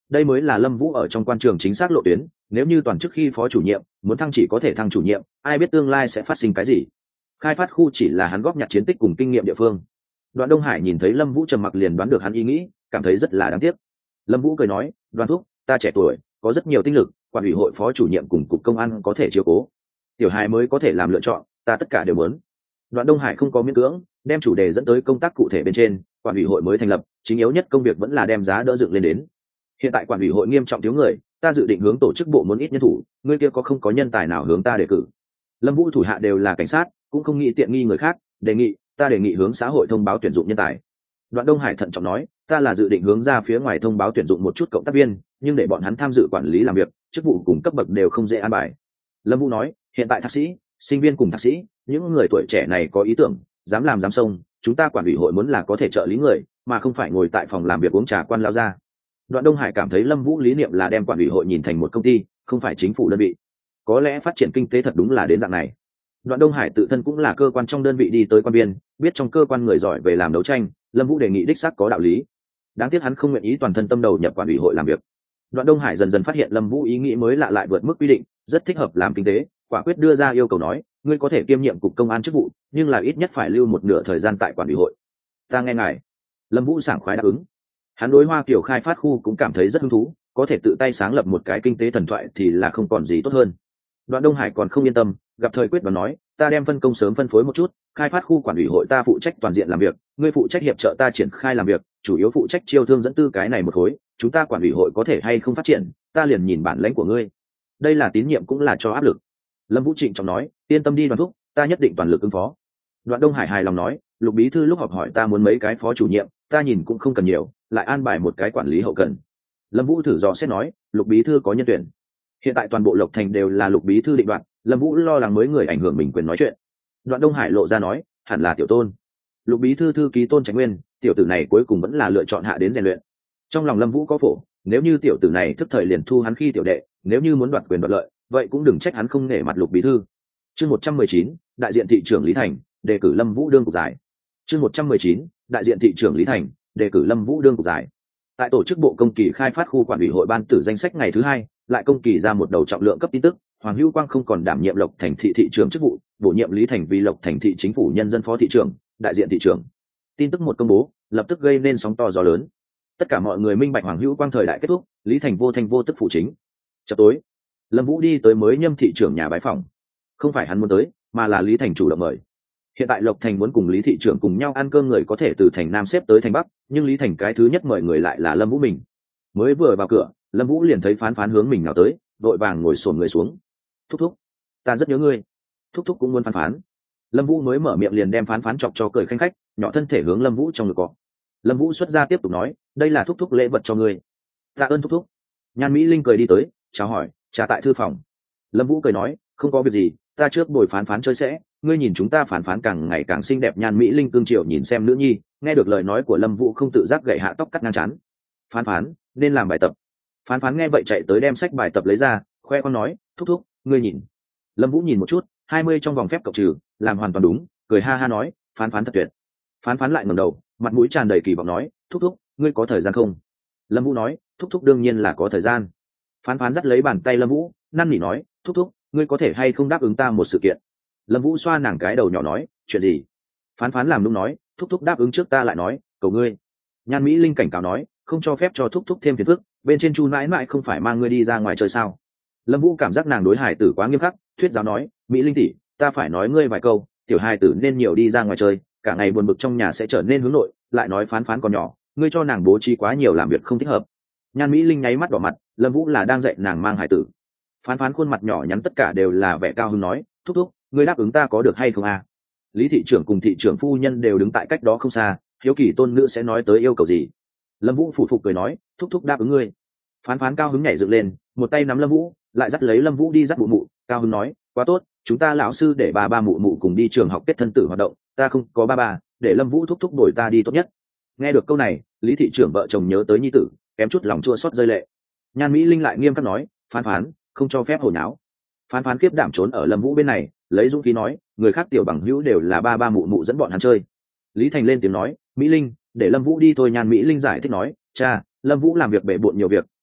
đây mới là Lâm Vũ ở trong quan trường chính xác lộ tuyến, nếu như toàn chức khi phó chủ nhiệm muốn thăng chỉ có thể thăng chủ nhiệm, ai biết tương lai sẽ phát sinh cái gì. Khai phát khu chỉ là hắn góp nhặt chiến tích cùng kinh nghiệm địa phương. Đoạn Đông Hải nhìn thấy Lâm Vũ trầm mặc liền đoán được hắn ý nghĩ, cảm thấy rất là đáng tiếc. Lâm Vũ cười nói, Đoàn thúc, ta trẻ tuổi có rất nhiều tinh lực, quản ủy hội phó chủ nhiệm cùng cục công an có thể chiếu cố, tiểu hài mới có thể làm lựa chọn, ta tất cả đều muốn. Đoạn Đông Hải không có miễn cưỡng, đem chủ đề dẫn tới công tác cụ thể bên trên. Quản ủy hội mới thành lập, chính yếu nhất công việc vẫn là đem giá đỡ dựng lên đến. Hiện tại quản ủy hội nghiêm trọng thiếu người, ta dự định hướng tổ chức bộ muốn ít nhân thủ, ngươi kia có không có nhân tài nào hướng ta đề cử? Lâm Vũ thủ hạ đều là cảnh sát, cũng không nghĩ tiện nghi người khác, đề nghị ta đề nghị hướng xã hội thông báo tuyển dụng nhân tài. Đoạn Đông Hải thận trọng nói, ta là dự định hướng ra phía ngoài thông báo tuyển dụng một chút cộng tác viên, nhưng để bọn hắn tham dự quản lý làm việc, chức vụ cùng cấp bậc đều không dễ an bài. Lâm Vũ nói, hiện tại thạc sĩ, sinh viên cùng thạc sĩ, những người tuổi trẻ này có ý tưởng, dám làm dám xông, chúng ta quản ủy hội muốn là có thể trợ lý người, mà không phải ngồi tại phòng làm việc uống trà quan lao ra. Đoạn Đông Hải cảm thấy Lâm Vũ lý niệm là đem quản ủy hội nhìn thành một công ty, không phải chính phủ đơn vị. Có lẽ phát triển kinh tế thật đúng là đến dạng này. Đoạn Đông Hải tự thân cũng là cơ quan trong đơn vị đi tới quan biên, biết trong cơ quan người giỏi về làm đấu tranh, Lâm Vũ đề nghị đích xác có đạo lý. Đáng tiếc hắn không nguyện ý toàn thân tâm đầu nhập quản ủy hội làm việc. Đoạn Đông Hải dần dần phát hiện Lâm Vũ ý nghĩ mới lạ lại vượt mức quy định, rất thích hợp làm kinh tế, quả quyết đưa ra yêu cầu nói, ngươi có thể kiêm nhiệm cục công an chức vụ, nhưng là ít nhất phải lưu một nửa thời gian tại quản ủy hội. Ta nghe ngài. Lâm Vũ sảng khoái đáp ứng. Hắn đối Hoa Kiều khai phát khu cũng cảm thấy rất hứng thú, có thể tự tay sáng lập một cái kinh tế thần thoại thì là không còn gì tốt hơn. Đoạn Đông Hải còn không yên tâm, gặp thời quyết và nói, ta đem phân công sớm phân phối một chút, khai phát khu quản ủy hội ta phụ trách toàn diện làm việc, ngươi phụ trách hiệp trợ ta triển khai làm việc, chủ yếu phụ trách chiêu thương dẫn tư cái này một khối, chúng ta quản ủy hội có thể hay không phát triển, ta liền nhìn bản lãnh của ngươi. Đây là tín nhiệm cũng là cho áp lực. Lâm Vũ trịnh trọng nói, yên tâm đi Đoàn thúc, ta nhất định toàn lực ứng phó. Đoạn Đông Hải hài lòng nói, Lục bí thư lúc họp hỏi ta muốn mấy cái phó chủ nhiệm, ta nhìn cũng không cần nhiều, lại an bài một cái quản lý hậu cần. Lâm Vũ thử dò xét nói, Lục bí thư có nhân tuyển. Hiện tại toàn bộ Lộc Thành đều là Lục bí thư định đoạt, Lâm Vũ lo lắng mới người ảnh hưởng mình quyền nói chuyện. Đoạn Đông Hải lộ ra nói, hẳn là Tiểu Tôn. Lục bí thư thư ký Tôn Trạch Nguyên, tiểu tử này cuối cùng vẫn là lựa chọn hạ đến rèn luyện. Trong lòng Lâm Vũ có phổ, nếu như tiểu tử này thức thời liền thu hắn khi tiểu đệ, nếu như muốn đoạt quyền đoạt lợi, vậy cũng đừng trách hắn không nể mặt Lục bí thư. Chương một trăm mười chín, đại diện thị trưởng Lý Thành, đề cử Lâm Vũ đương cục giải. Chương một trăm mười chín, đại diện thị trưởng Lý Thành, đề cử Lâm Vũ đương cục giải. Tại tổ chức bộ công kỳ khai phát khu quản ủy hội ban tử danh sách ngày thứ hai, lại công kỳ ra một đầu trọng lượng cấp tin tức, Hoàng Hữu Quang không còn đảm nhiệm Lộc Thành thị thị trưởng chức vụ, bổ nhiệm Lý Thành vì Lộc Thành thị chính phủ nhân dân phó thị trưởng, đại diện thị trưởng. Tin tức một công bố, lập tức gây nên sóng to gió lớn. Tất cả mọi người minh bạch Hoàng Hữu Quang thời đại kết thúc, Lý Thành vô thanh vô tức phụ chính. Chợt tối, Lâm Vũ đi tới mới nhâm thị trưởng nhà bái phòng. Không phải hắn muốn tới, mà là Lý Thành chủ động mời. Hiện tại Lộc Thành muốn cùng Lý thị trưởng cùng nhau ăn cơm người có thể từ thành Nam xếp tới thành Bắc, nhưng Lý Thành cái thứ nhất mời người lại là Lâm Vũ mình. Mới vừa vào cửa, Lâm Vũ liền thấy Phán Phán hướng mình nào tới, vội vàng ngồi xổm người xuống. Thúc thúc, ta rất nhớ ngươi. Thúc thúc cũng muốn Phán Phán. Lâm Vũ mới mở miệng liền đem Phán Phán chọc cho cười khanh khách, nhỏ thân thể hướng Lâm Vũ trong ngực cọ. Lâm Vũ xuất ra tiếp tục nói, đây là thúc thúc lễ vật cho ngươi. Tạ ơn thúc thúc. Nhan Mỹ Linh cười đi tới, chào hỏi, trà tại thư phòng. Lâm Vũ cười nói, không có việc gì, ta trước bồi Phán Phán chơi sẽ, ngươi nhìn chúng ta Phán Phán càng ngày càng xinh đẹp. Nhan Mỹ Linh cương triều nhìn xem nữ nhi, nghe được lời nói của Lâm Vũ không tự giác gậy hạ tóc cắt ngang chán. Phán Phán nên làm bài tập. Phán Phán nghe vậy chạy tới đem sách bài tập lấy ra, khoe con nói, thúc thúc, ngươi nhìn. Lâm Vũ nhìn một chút, hai mươi trong vòng phép cộng trừ, làm hoàn toàn đúng, cười ha ha nói, Phán Phán thật tuyệt. Phán Phán lại ngẩng đầu, mặt mũi tràn đầy kỳ vọng nói, thúc thúc, ngươi có thời gian không? Lâm Vũ nói, thúc thúc đương nhiên là có thời gian. Phán Phán dắt lấy bàn tay Lâm Vũ, năn nỉ nói, thúc thúc, ngươi có thể hay không đáp ứng ta một sự kiện? Lâm Vũ xoa nàng cái đầu nhỏ nói, chuyện gì? Phán Phán làm đúng nói, thúc thúc đáp ứng trước ta lại nói, cầu ngươi. Nhan Mỹ Linh cảnh cáo nói, không cho phép cho thúc thúc thêm phiền phức, bên trên Chu mãi mãi không phải mang ngươi đi ra ngoài chơi sao? Lâm Vũ cảm giác nàng đối hải tử quá nghiêm khắc, thuyết giáo nói, Mỹ Linh tỷ, ta phải nói ngươi vài câu, tiểu hài tử nên nhiều đi ra ngoài chơi, cả ngày buồn bực trong nhà sẽ trở nên hướng nội. Lại nói Phán Phán còn nhỏ, ngươi cho nàng bố trí quá nhiều làm việc không thích hợp. Nhan Mỹ Linh nháy mắt đỏ mặt, Lâm Vũ là đang dạy nàng mang hải tử. Phán Phán khuôn mặt nhỏ nhắn tất cả đều là vẻ cao hứng nói, thúc thúc, ngươi đáp ứng ta có được hay không à? Lý thị trưởng cùng thị trưởng phu nhân đều đứng tại cách đó không xa, hiếu kỳ tôn nữ sẽ nói tới yêu cầu gì. Lâm Vũ phủ phục cười nói, thúc thúc đáp ứng ngươi. Phán Phán cao hứng nhảy dựng lên, một tay nắm Lâm Vũ, lại dắt lấy Lâm Vũ đi dắt mụ mụ, cao hứng nói, quá tốt, chúng ta lão sư để ba ba mụ mụ cùng đi trường học kết thân tử hoạt động, ta không có ba ba, để Lâm Vũ thúc thúc đổi ta đi tốt nhất. Nghe được câu này, Lý thị trưởng vợ chồng nhớ tới nhi tử, kém chút lòng chua xót rơi lệ. Nhan Mỹ Linh lại nghiêm khắc nói, Phán Phán, không cho phép hồi náo. Phán Phán kiếp đảm trốn ở Lâm Vũ bên này, lấy dũng khí nói, người khác tiểu bằng hữu đều là ba ba mụ mụ dẫn bọn hắn chơi. Lý Thành lên tiếng nói, Mỹ Linh, để Lâm Vũ đi thôi. Nhan Mỹ Linh giải thích nói, cha, Lâm Vũ làm việc bể bộn nhiều việc,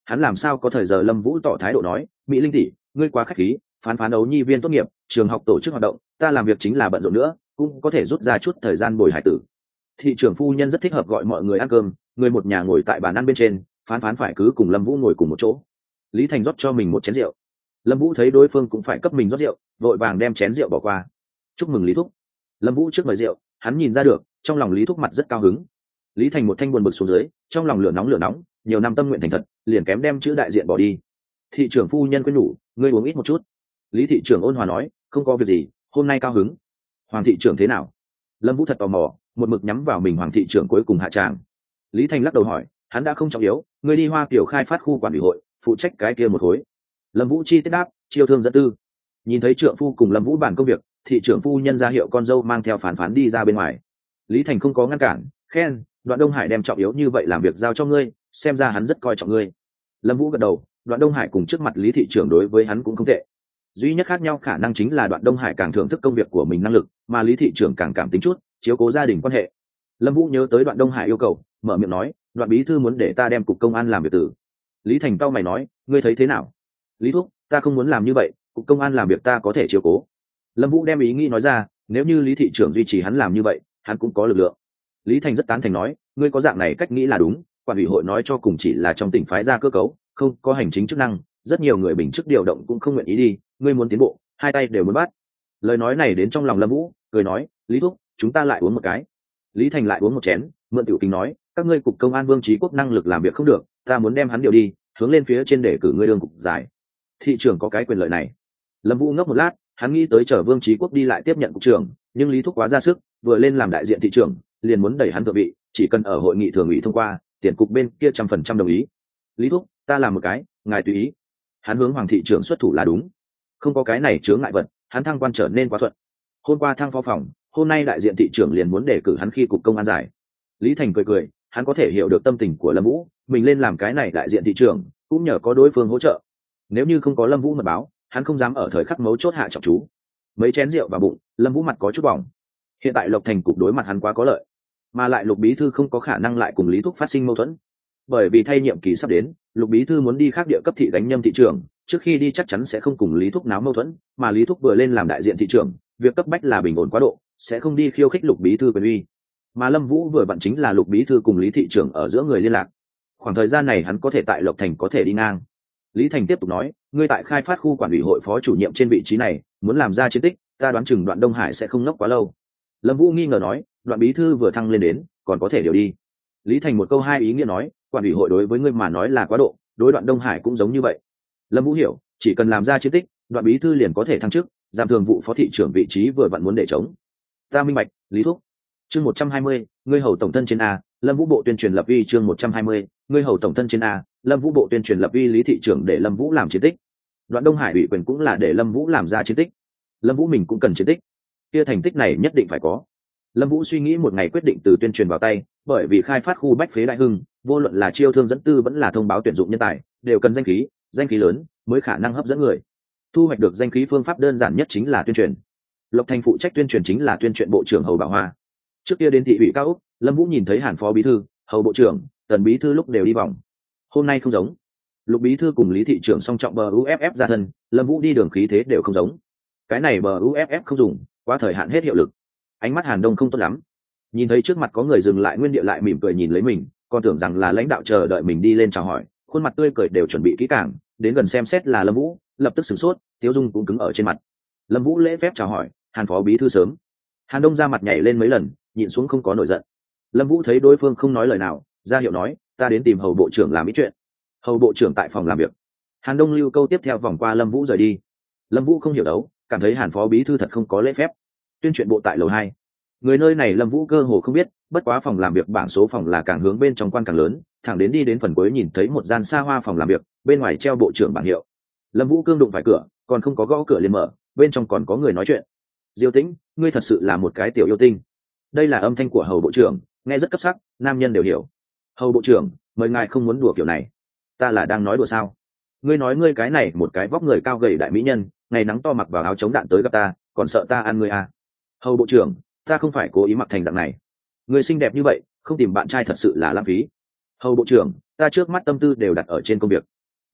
Hắn làm sao có thời giờ? Lâm Vũ tỏ thái độ nói, Mỹ Linh tỷ, ngươi quá khách khí, phán phán đấu nhi viên tốt nghiệp, trường học tổ chức hoạt động, ta làm việc chính là bận rộn nữa, cũng có thể rút ra chút thời gian bồi hải tử. Thị trưởng phu nhân rất thích hợp gọi mọi người ăn cơm, người một nhà ngồi tại bàn ăn bên trên, phán phán phải cứ cùng Lâm Vũ ngồi cùng một chỗ. Lý Thành rót cho mình một chén rượu. Lâm Vũ thấy đối phương cũng phải cấp mình rót rượu, vội vàng đem chén rượu bỏ qua. Chúc mừng Lý thúc. Lâm Vũ trước mời rượu, hắn nhìn ra được, trong lòng Lý thúc mặt rất cao hứng. Lý Thành một thanh buồn bực xuống dưới, trong lòng lửa nóng lửa nóng, nhiều năm tâm nguyện thành thật, liền kém đem chữ đại diện bỏ đi. Thị trưởng phu nhân khuyên nhủ, ngươi uống ít một chút. Lý thị trưởng ôn hòa nói, không có việc gì, hôm nay cao hứng. Hoàng thị trưởng thế nào? Lâm Vũ thật tò mò, một mực nhắm vào mình Hoàng thị trưởng cuối cùng hạ tràng. Lý Thành lắc đầu hỏi, hắn đã không trọng yếu, ngươi đi Hoa Kiều khai phát khu quản ủy hội, phụ trách cái kia một khối. Lâm Vũ chi tiết đáp, chiêu thương dẫn tư. Nhìn thấy trượng phu cùng Lâm Vũ bàn công việc, thị trưởng phu nhân ra hiệu con dâu mang theo phán phán đi ra bên ngoài. Lý Thành không có ngăn cản, khen, Đoạn Đông Hải đem trọng yếu như vậy làm việc giao cho ngươi, xem ra hắn rất coi trọng ngươi. Lâm Vũ gật đầu, Đoạn Đông Hải cùng trước mặt Lý thị trưởng đối với hắn cũng không tệ. Duy nhất khác nhau khả năng chính là Đoạn Đông Hải càng thưởng thức công việc của mình năng lực, mà Lý thị trưởng càng cảm tính chút, chiếu cố gia đình quan hệ. Lâm Vũ nhớ tới Đoạn Đông Hải yêu cầu, mở miệng nói, Đoạn bí thư muốn để ta đem cục công an làm việc tử. Lý Thành cau mày nói, ngươi thấy thế nào? Lý thúc, ta không muốn làm như vậy, cục công an làm việc ta có thể chiếu cố. Lâm Vũ đem ý nghĩ nói ra, nếu như Lý thị trưởng duy trì hắn làm như vậy, hắn cũng có lực lượng. Lý Thành rất tán thành nói, ngươi có dạng này cách nghĩ là đúng, quản ủy hội nói cho cùng chỉ là trong tỉnh phái ra cơ cấu, không có hành chính chức năng, rất nhiều người bình chức điều động cũng không nguyện ý đi, ngươi muốn tiến bộ, hai tay đều muốn bắt. Lời nói này đến trong lòng Lâm Vũ, cười nói, Lý thúc, chúng ta lại uống một cái. Lý Thành lại uống một chén, mượn tiểu kính nói, các ngươi cục công an Vương Chí Quốc năng lực làm việc không được, ta muốn đem hắn điều đi, hướng lên phía trên để cử ngươi đương cục giải. Thị trưởng có cái quyền lợi này. Lâm Vũ ngốc một lát, hắn nghĩ tới chờ Vương Chí Quốc đi lại tiếp nhận cục trưởng, nhưng Lý thúc quá ra sức, vừa lên làm đại diện thị trưởng, liền muốn đẩy hắn thượng vị, chỉ cần ở hội nghị thường ủy thông qua, tiền cục bên kia trăm phần trăm đồng ý. Lý thúc, ta làm một cái, ngài tùy ý. Hắn hướng Hoàng thị trưởng xuất thủ là đúng, không có cái này chướng ngại vật, hắn thăng quan trở nên quá thuận. Hôm qua thăng phó phòng, hôm nay đại diện thị trưởng liền muốn đề cử hắn khi cục công an giải. Lý Thành cười cười, hắn có thể hiểu được tâm tình của Lâm Vũ, mình lên làm cái này đại diện thị trưởng, cũng nhờ có đối phương hỗ trợ. Nếu như không có Lâm Vũ mật báo, hắn không dám ở thời khắc mấu chốt hạ trọng chú. Mấy chén rượu vào bụng, Lâm Vũ mặt có chút bỏng. Hiện tại Lộc Thành cục đối mặt hắn quá có lợi, mà lại Lục bí thư không có khả năng lại cùng Lý thúc phát sinh mâu thuẫn. Bởi vì thay nhiệm kỳ sắp đến, Lục bí thư muốn đi khác địa cấp thị gánh nhâm thị trưởng, trước khi đi chắc chắn sẽ không cùng Lý thúc náo mâu thuẫn, mà Lý thúc vừa lên làm đại diện thị trưởng, việc cấp bách là bình ổn quá độ, sẽ không đi khiêu khích Lục bí thư quyền uy. Mà Lâm Vũ vừa vặn chính là Lục bí thư cùng Lý thị trưởng ở giữa người liên lạc. Khoảng thời gian này hắn có thể tại Lộc Thành có thể đi ngang. Lý Thành tiếp tục nói, ngươi tại khai phát khu quản ủy hội phó chủ nhiệm trên vị trí này, muốn làm ra chiến tích, ta đoán chừng Đoạn Đông Hải sẽ không ngốc quá lâu. Lâm Vũ nghi ngờ nói, Đoạn bí thư vừa thăng lên đến, còn có thể điều đi. Lý Thành một câu hai ý nghĩa nói, quản ủy hội đối với ngươi mà nói là quá độ, đối Đoạn Đông Hải cũng giống như vậy. Lâm Vũ hiểu, chỉ cần làm ra chiến tích, Đoạn bí thư liền có thể thăng chức, giảm thường vụ phó thị trưởng vị trí vừa vặn muốn để chống. Ta minh bạch, Lý thúc. Chương một trăm hai mươi, ngươi hầu tổng thân trên a, Lâm Vũ bộ tuyên truyền lập uy. Chương một trăm hai mươi, ngươi hầu tổng thân trên a, Lâm Vũ bộ tuyên truyền lập uy. Lý thị trưởng để Lâm Vũ làm chiến tích. Đoạn Đông Hải ủy quyền cũng là để Lâm Vũ làm ra chiến tích. Lâm Vũ mình cũng cần chiến tích, kia thành tích này nhất định phải có. Lâm Vũ suy nghĩ một ngày quyết định từ tuyên truyền vào tay, bởi vì khai phát khu bách phế đại hưng, vô luận là chiêu thương dẫn tư vẫn là thông báo tuyển dụng nhân tài, đều cần danh khí, danh khí lớn mới khả năng hấp dẫn người. Thu hoạch được danh khí phương pháp đơn giản nhất chính là tuyên truyền. Lộc Thành phụ trách tuyên truyền chính là tuyên truyền bộ trưởng Hầu Bảo Hoa. Trước kia đến thị ủy cao úc, Lâm Vũ nhìn thấy Hàn phó bí thư, Hầu bộ trưởng, Tần bí thư lúc đều đi vòng. Hôm nay không giống. Lục bí thư cùng Lý thị trưởng song trọng bờ u ép ép ra thân, Lâm Vũ đi đường khí thế đều không giống. Cái này bờ u ép ép không dùng, quá thời hạn hết hiệu lực. Ánh mắt Hàn Đông không tốt lắm. Nhìn thấy trước mặt có người dừng lại nguyên địa lại mỉm cười nhìn lấy mình, còn tưởng rằng là lãnh đạo chờ đợi mình đi lên chào hỏi, khuôn mặt tươi cười đều chuẩn bị kỹ càng, đến gần xem xét là Lâm Vũ, lập tức sửng sốt, tiêu dung cũng cứng ở trên mặt. Lâm Vũ lễ phép chào hỏi, Hàn phó bí thư sớm. Hàn Đông ra mặt nhảy lên mấy lần, nhịn xuống không có nổi giận. Lâm Vũ thấy đối phương không nói lời nào, ra hiệu nói, ta đến tìm Hầu bộ trưởng làm ý chuyện. Hầu bộ trưởng tại phòng làm việc. Hàn Đông lưu câu tiếp theo vòng qua Lâm Vũ rời đi. Lâm Vũ không hiểu đấu, cảm thấy Hàn phó bí thư thật không có lễ phép. Tuyên truyền bộ tại lầu hai. Người nơi này Lâm Vũ cơ hồ không biết, bất quá phòng làm việc bảng số phòng là càng hướng bên trong quan càng lớn, thẳng đến đi đến phần cuối nhìn thấy một gian xa hoa phòng làm việc, bên ngoài treo bộ trưởng bảng hiệu. Lâm Vũ cương đụng phải cửa, còn không có gõ cửa liền mở, bên trong còn có người nói chuyện. Diêu Tĩnh, ngươi thật sự là một cái tiểu yêu tinh. Đây là âm thanh của Hầu bộ trưởng, nghe rất cấp sắc, nam nhân đều hiểu. Hầu bộ trưởng, mời ngài không muốn đùa kiểu này. Ta là đang nói đùa sao? Ngươi nói ngươi cái này một cái vóc người cao gầy đại mỹ nhân, ngày nắng to mặc vào áo chống đạn tới gặp ta, còn sợ ta ăn ngươi à? Hầu bộ trưởng, ta không phải cố ý mặc thành dạng này. Ngươi xinh đẹp như vậy, không tìm bạn trai thật sự là lãng phí. Hầu bộ trưởng, ta trước mắt tâm tư đều đặt ở trên công việc.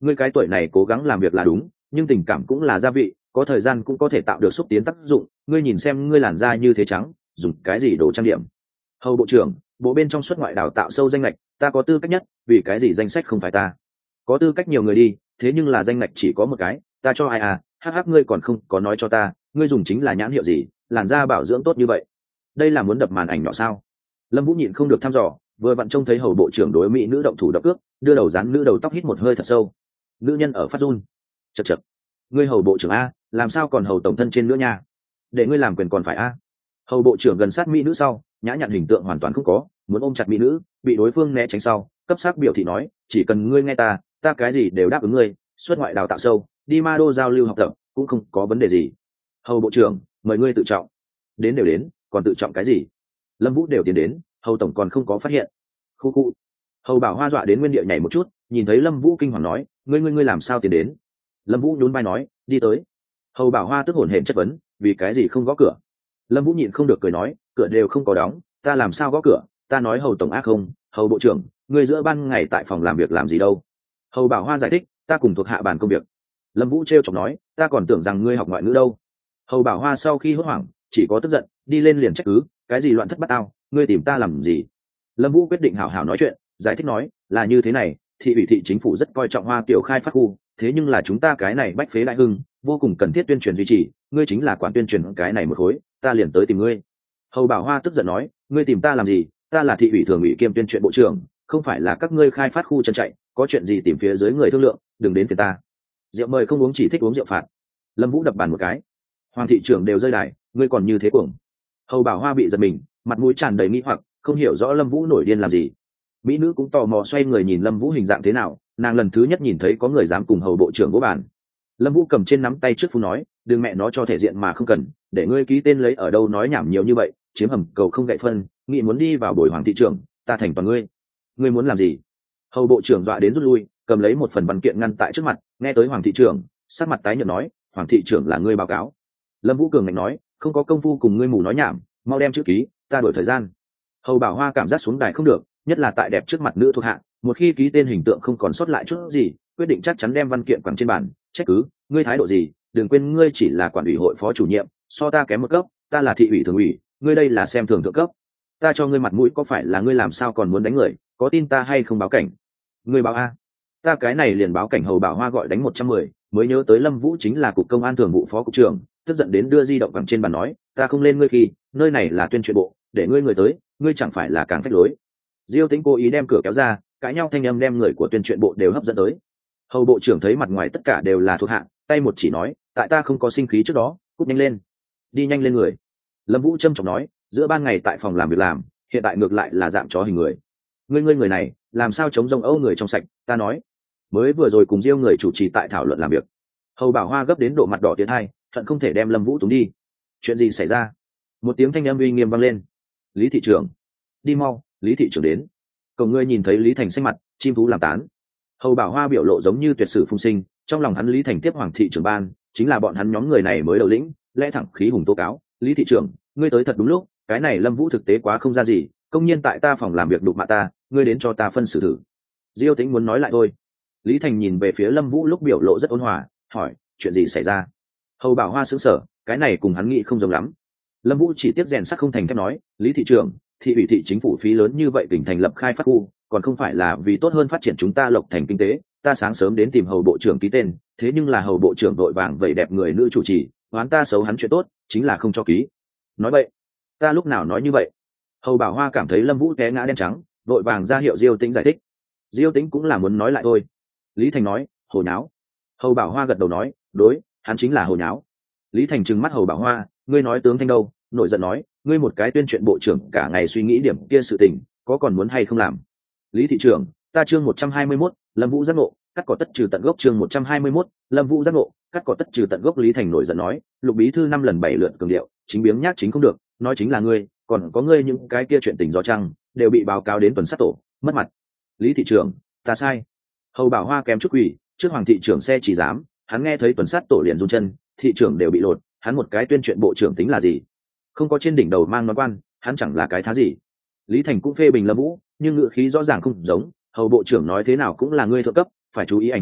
ngươi cái tuổi này cố gắng làm việc là đúng, nhưng tình cảm cũng là gia vị, có thời gian cũng có thể tạo được xúc tiến tác dụng. Ngươi nhìn xem ngươi làn da như thế trắng, dùng cái gì đồ trang điểm? Hầu bộ trưởng, bộ bên trong xuất ngoại đào tạo sâu danh lệch, ta có tư cách nhất, vì cái gì danh sách không phải ta? Có tư cách nhiều người đi, thế nhưng là danh lệch chỉ có một cái, ta cho ai à? Hắc hắc, ngươi còn không có nói cho ta, ngươi dùng chính là nhãn hiệu gì, làn da bảo dưỡng tốt như vậy? Đây là muốn đập màn ảnh nhỏ sao? Lâm Vũ nhịn không được thăm dò, vừa vặn trông thấy hầu bộ trưởng đối mỹ nữ động thủ đập cước, đưa đầu dán nữ đầu tóc, hít một hơi thật sâu. Nữ nhân ở phát run. Chậc chậc, ngươi hầu bộ trưởng a, làm sao còn hầu tổng thân trên nữa nha? Để ngươi làm quyền còn phải a? Hầu bộ trưởng gần sát mỹ nữ sau, nhã nhặn hình tượng hoàn toàn không có, muốn ôm chặt mỹ nữ, bị đối phương né tránh sau, cấp sắc biểu thị nói, chỉ cần ngươi nghe ta, ta cái gì đều đáp ứng ngươi, xuất ngoại đào tạo sâu, đi ma đô giao lưu học tập, cũng không có vấn đề gì. Hầu bộ trưởng, mời ngươi tự trọng. Đến đều đến, còn tự trọng cái gì? Lâm Vũ đều tiến đến, hầu tổng còn không có phát hiện. Khu khu. Hầu Bảo Hoa dọa đến nguyên địa nhảy một chút, nhìn thấy Lâm Vũ kinh hoàng nói, ngươi ngươi ngươi làm sao tiến đến? Lâm Vũ nhún vai nói, đi tới. Hầu Bảo Hoa tức hổn hển chất vấn, vì cái gì không gõ cửa? Lâm Vũ nhịn không được cười nói, cửa đều không có đóng, ta làm sao gõ cửa? Ta nói hầu tổng ác không, hầu bộ trưởng, ngươi giữa ban ngày tại phòng làm việc làm gì đâu? Hầu Bảo Hoa giải thích, ta cùng thuộc hạ bàn công việc. Lâm Vũ trêu chọc nói, ta còn tưởng rằng ngươi học ngoại ngữ đâu. Hầu Bảo Hoa sau khi hốt hoảng, chỉ có tức giận, đi lên liền trách cứ, cái gì loạn thất bát ao, ngươi tìm ta làm gì? Lâm Vũ quyết định hảo hảo nói chuyện, giải thích nói, là như thế này, thị ủy thị chính phủ rất coi trọng Hoa Kiều khai phát khu, thế nhưng là chúng ta cái này bách phế đại hưng, vô cùng cần thiết tuyên truyền duy trì, ngươi chính là quản tuyên truyền cái này một khối, ta liền tới tìm ngươi. Hầu Bảo Hoa tức giận nói, ngươi tìm ta làm gì? Ta là thị ủy thường ủy kiêm tuyên truyền bộ trưởng, không phải là các ngươi khai phát khu chân chạy, có chuyện gì tìm phía dưới người thương lượng, đừng đến phiền ta. Rượu mời không uống, chỉ thích uống rượu phạt. Lâm Vũ đập bàn một cái. Hoàng thị trưởng đều rơi đài, ngươi còn như thế cuồng. Hầu Bảo Hoa bị giật mình, mặt mũi tràn đầy nghi hoặc, không hiểu rõ Lâm Vũ nổi điên làm gì. Mỹ nữ cũng tò mò xoay người nhìn Lâm Vũ hình dạng thế nào, nàng lần thứ nhất nhìn thấy có người dám cùng hầu bộ trưởng vỗ bàn. Lâm Vũ cầm trên nắm tay trước phu nói, đừng mẹ nó cho thể diện mà không cần, để ngươi ký tên lấy ở đâu nói nhảm nhiều như vậy, chiếm hầm cầu không gậy phân, nghĩ muốn đi vào bồi hoàng thị trưởng, ta thành toàn ngươi. Ngươi muốn làm gì? Hầu bộ trưởng dọa đến rút lui, cầm lấy một phần văn kiện ngăn tại trước mặt, nghe tới hoàng thị trưởng, sắc mặt tái nhợt nói, hoàng thị trưởng là ngươi báo cáo. Lâm Vũ cường ngạnh nói, không có công phu cùng ngươi mù nói nhảm, mau đem chữ ký, ta đổi thời gian. Hầu Bảo Hoa cảm giác xuống đài không được, nhất là tại đẹp trước mặt nữ thuộc hạ, một khi ký tên hình tượng không còn sót lại chút gì, quyết định chắc chắn đem văn kiện quẳng trên bàn, trách cứ, ngươi thái độ gì, đừng quên ngươi chỉ là quản ủy hội phó chủ nhiệm, so ta kém một cấp, ta là thị ủy thường ủy, ngươi đây là xem thường thượng cấp. Ta cho ngươi mặt mũi có phải là ngươi làm sao còn muốn đánh người, có tin ta hay không báo cảnh? Ngươi báo a? Ta cái này liền báo cảnh. Hầu Bảo Hoa gọi đánh một trăm mười, mới nhớ tới Lâm Vũ chính là cục công an thường vụ phó cục trưởng, tức giận đến đưa di động quẳng trên bàn nói, ta không lên ngươi khi, nơi này là tuyên truyền bộ, để ngươi người tới, ngươi chẳng phải là càng phách lối. Diêu Tĩnh cố ý đem cửa kéo ra, cãi nhau thanh âm đem người của tuyên truyền bộ đều hấp dẫn tới. Hầu bộ trưởng thấy mặt ngoài tất cả đều là thuộc hạ, tay một chỉ nói, tại ta không có sinh khí trước đó, cút nhanh lên, đi nhanh lên người. Lâm Vũ trâm trọng nói, giữa ban ngày tại phòng làm việc làm, hiện tại ngược lại là dạng chó hình người. Ngươi ngươi người này, làm sao chống rông âu người trong sạch? Ta nói, mới vừa rồi cùng Diêu người chủ trì tại thảo luận làm việc. Hầu Bảo Hoa gấp đến độ mặt đỏ tiến hai, thuận không thể đem Lâm Vũ túng đi. Chuyện gì xảy ra? Một tiếng thanh âm uy nghiêm vang lên. Lý thị trưởng, đi mau, Lý thị trưởng đến. Cổng ngươi nhìn thấy Lý Thành xanh mặt, chim thú làm tán. Hầu Bảo Hoa biểu lộ giống như tuyệt sử phung sinh, trong lòng hắn Lý Thành tiếp hoàng thị trưởng ban, chính là bọn hắn nhóm người này mới đầu lĩnh, lẽ thẳng khí hùng tố cáo, Lý thị trưởng, ngươi tới thật đúng lúc, cái này Lâm Vũ thực tế quá không ra gì, công nhiên tại ta phòng làm việc đụng mạ ta, ngươi đến cho ta phân xử thử. Diêu Tĩnh muốn nói lại thôi. Lý Thành nhìn về phía Lâm Vũ lúc biểu lộ rất ôn hòa, hỏi, chuyện gì xảy ra? Hầu Bảo Hoa sững sờ, cái này cùng hắn nghĩ không giống lắm. Lâm Vũ chỉ tiếp rèn sắc không thành thép nói, Lý thị trưởng, thị ủy thị chính phủ phí lớn như vậy tỉnh thành lập khai phát khu, còn không phải là vì tốt hơn phát triển chúng ta Lộc Thành kinh tế, ta sáng sớm đến tìm hầu bộ trưởng ký tên, thế nhưng là hầu bộ trưởng đội vàng vậy đẹp người nữ chủ trì, oán ta xấu hắn chuyện tốt, chính là không cho ký. Nói vậy, ta lúc nào nói như vậy? Hầu Bảo Hoa cảm thấy Lâm Vũ té ngã đen trắng, đội vàng ra hiệu Diêu Tĩnh giải thích. Diêu Tĩnh cũng là muốn nói lại thôi. Lý Thành nói, hồ nháo. Hầu Bảo Hoa gật đầu nói, đối, hắn chính là hồ nháo. Lý Thành trừng mắt Hầu Bảo Hoa, ngươi nói tướng thanh đâu? Nội giận nói, ngươi một cái tuyên truyền bộ trưởng cả ngày suy nghĩ điểm kia sự tình, có còn muốn hay không làm? Lý thị trưởng, ta chương một trăm hai mươi mốt, Lâm Vũ giác ngộ, cắt cỏ tất trừ tận gốc. Chương một trăm hai mươi mốt, Lâm Vũ giác ngộ, cắt cỏ tất trừ tận gốc. Lý Thành nổi giận nói, Lục bí thư năm lần bảy lượt cường điệu, chính biếng nhác chính không được, nói chính là ngươi, còn có ngươi những cái kia chuyện tình do trăng, đều bị báo cáo đến tuần sát tổ, mất mặt. Lý thị trưởng, ta sai. Hầu Bảo Hoa kém chút quỷ, trước hoàng thị trưởng xe chỉ dám, hắn nghe thấy tuần sát tổ liền run chân, thị trưởng đều bị lột, hắn một cái tuyên truyền bộ trưởng tính là gì? Không có trên đỉnh đầu mang nón quan, hắn chẳng là cái thá gì. Lý Thành cũng phê bình Lâm Vũ, nhưng ngữ khí rõ ràng không giống, hầu bộ trưởng nói thế nào cũng là ngươi thượng cấp, phải chú ý ảnh hưởng,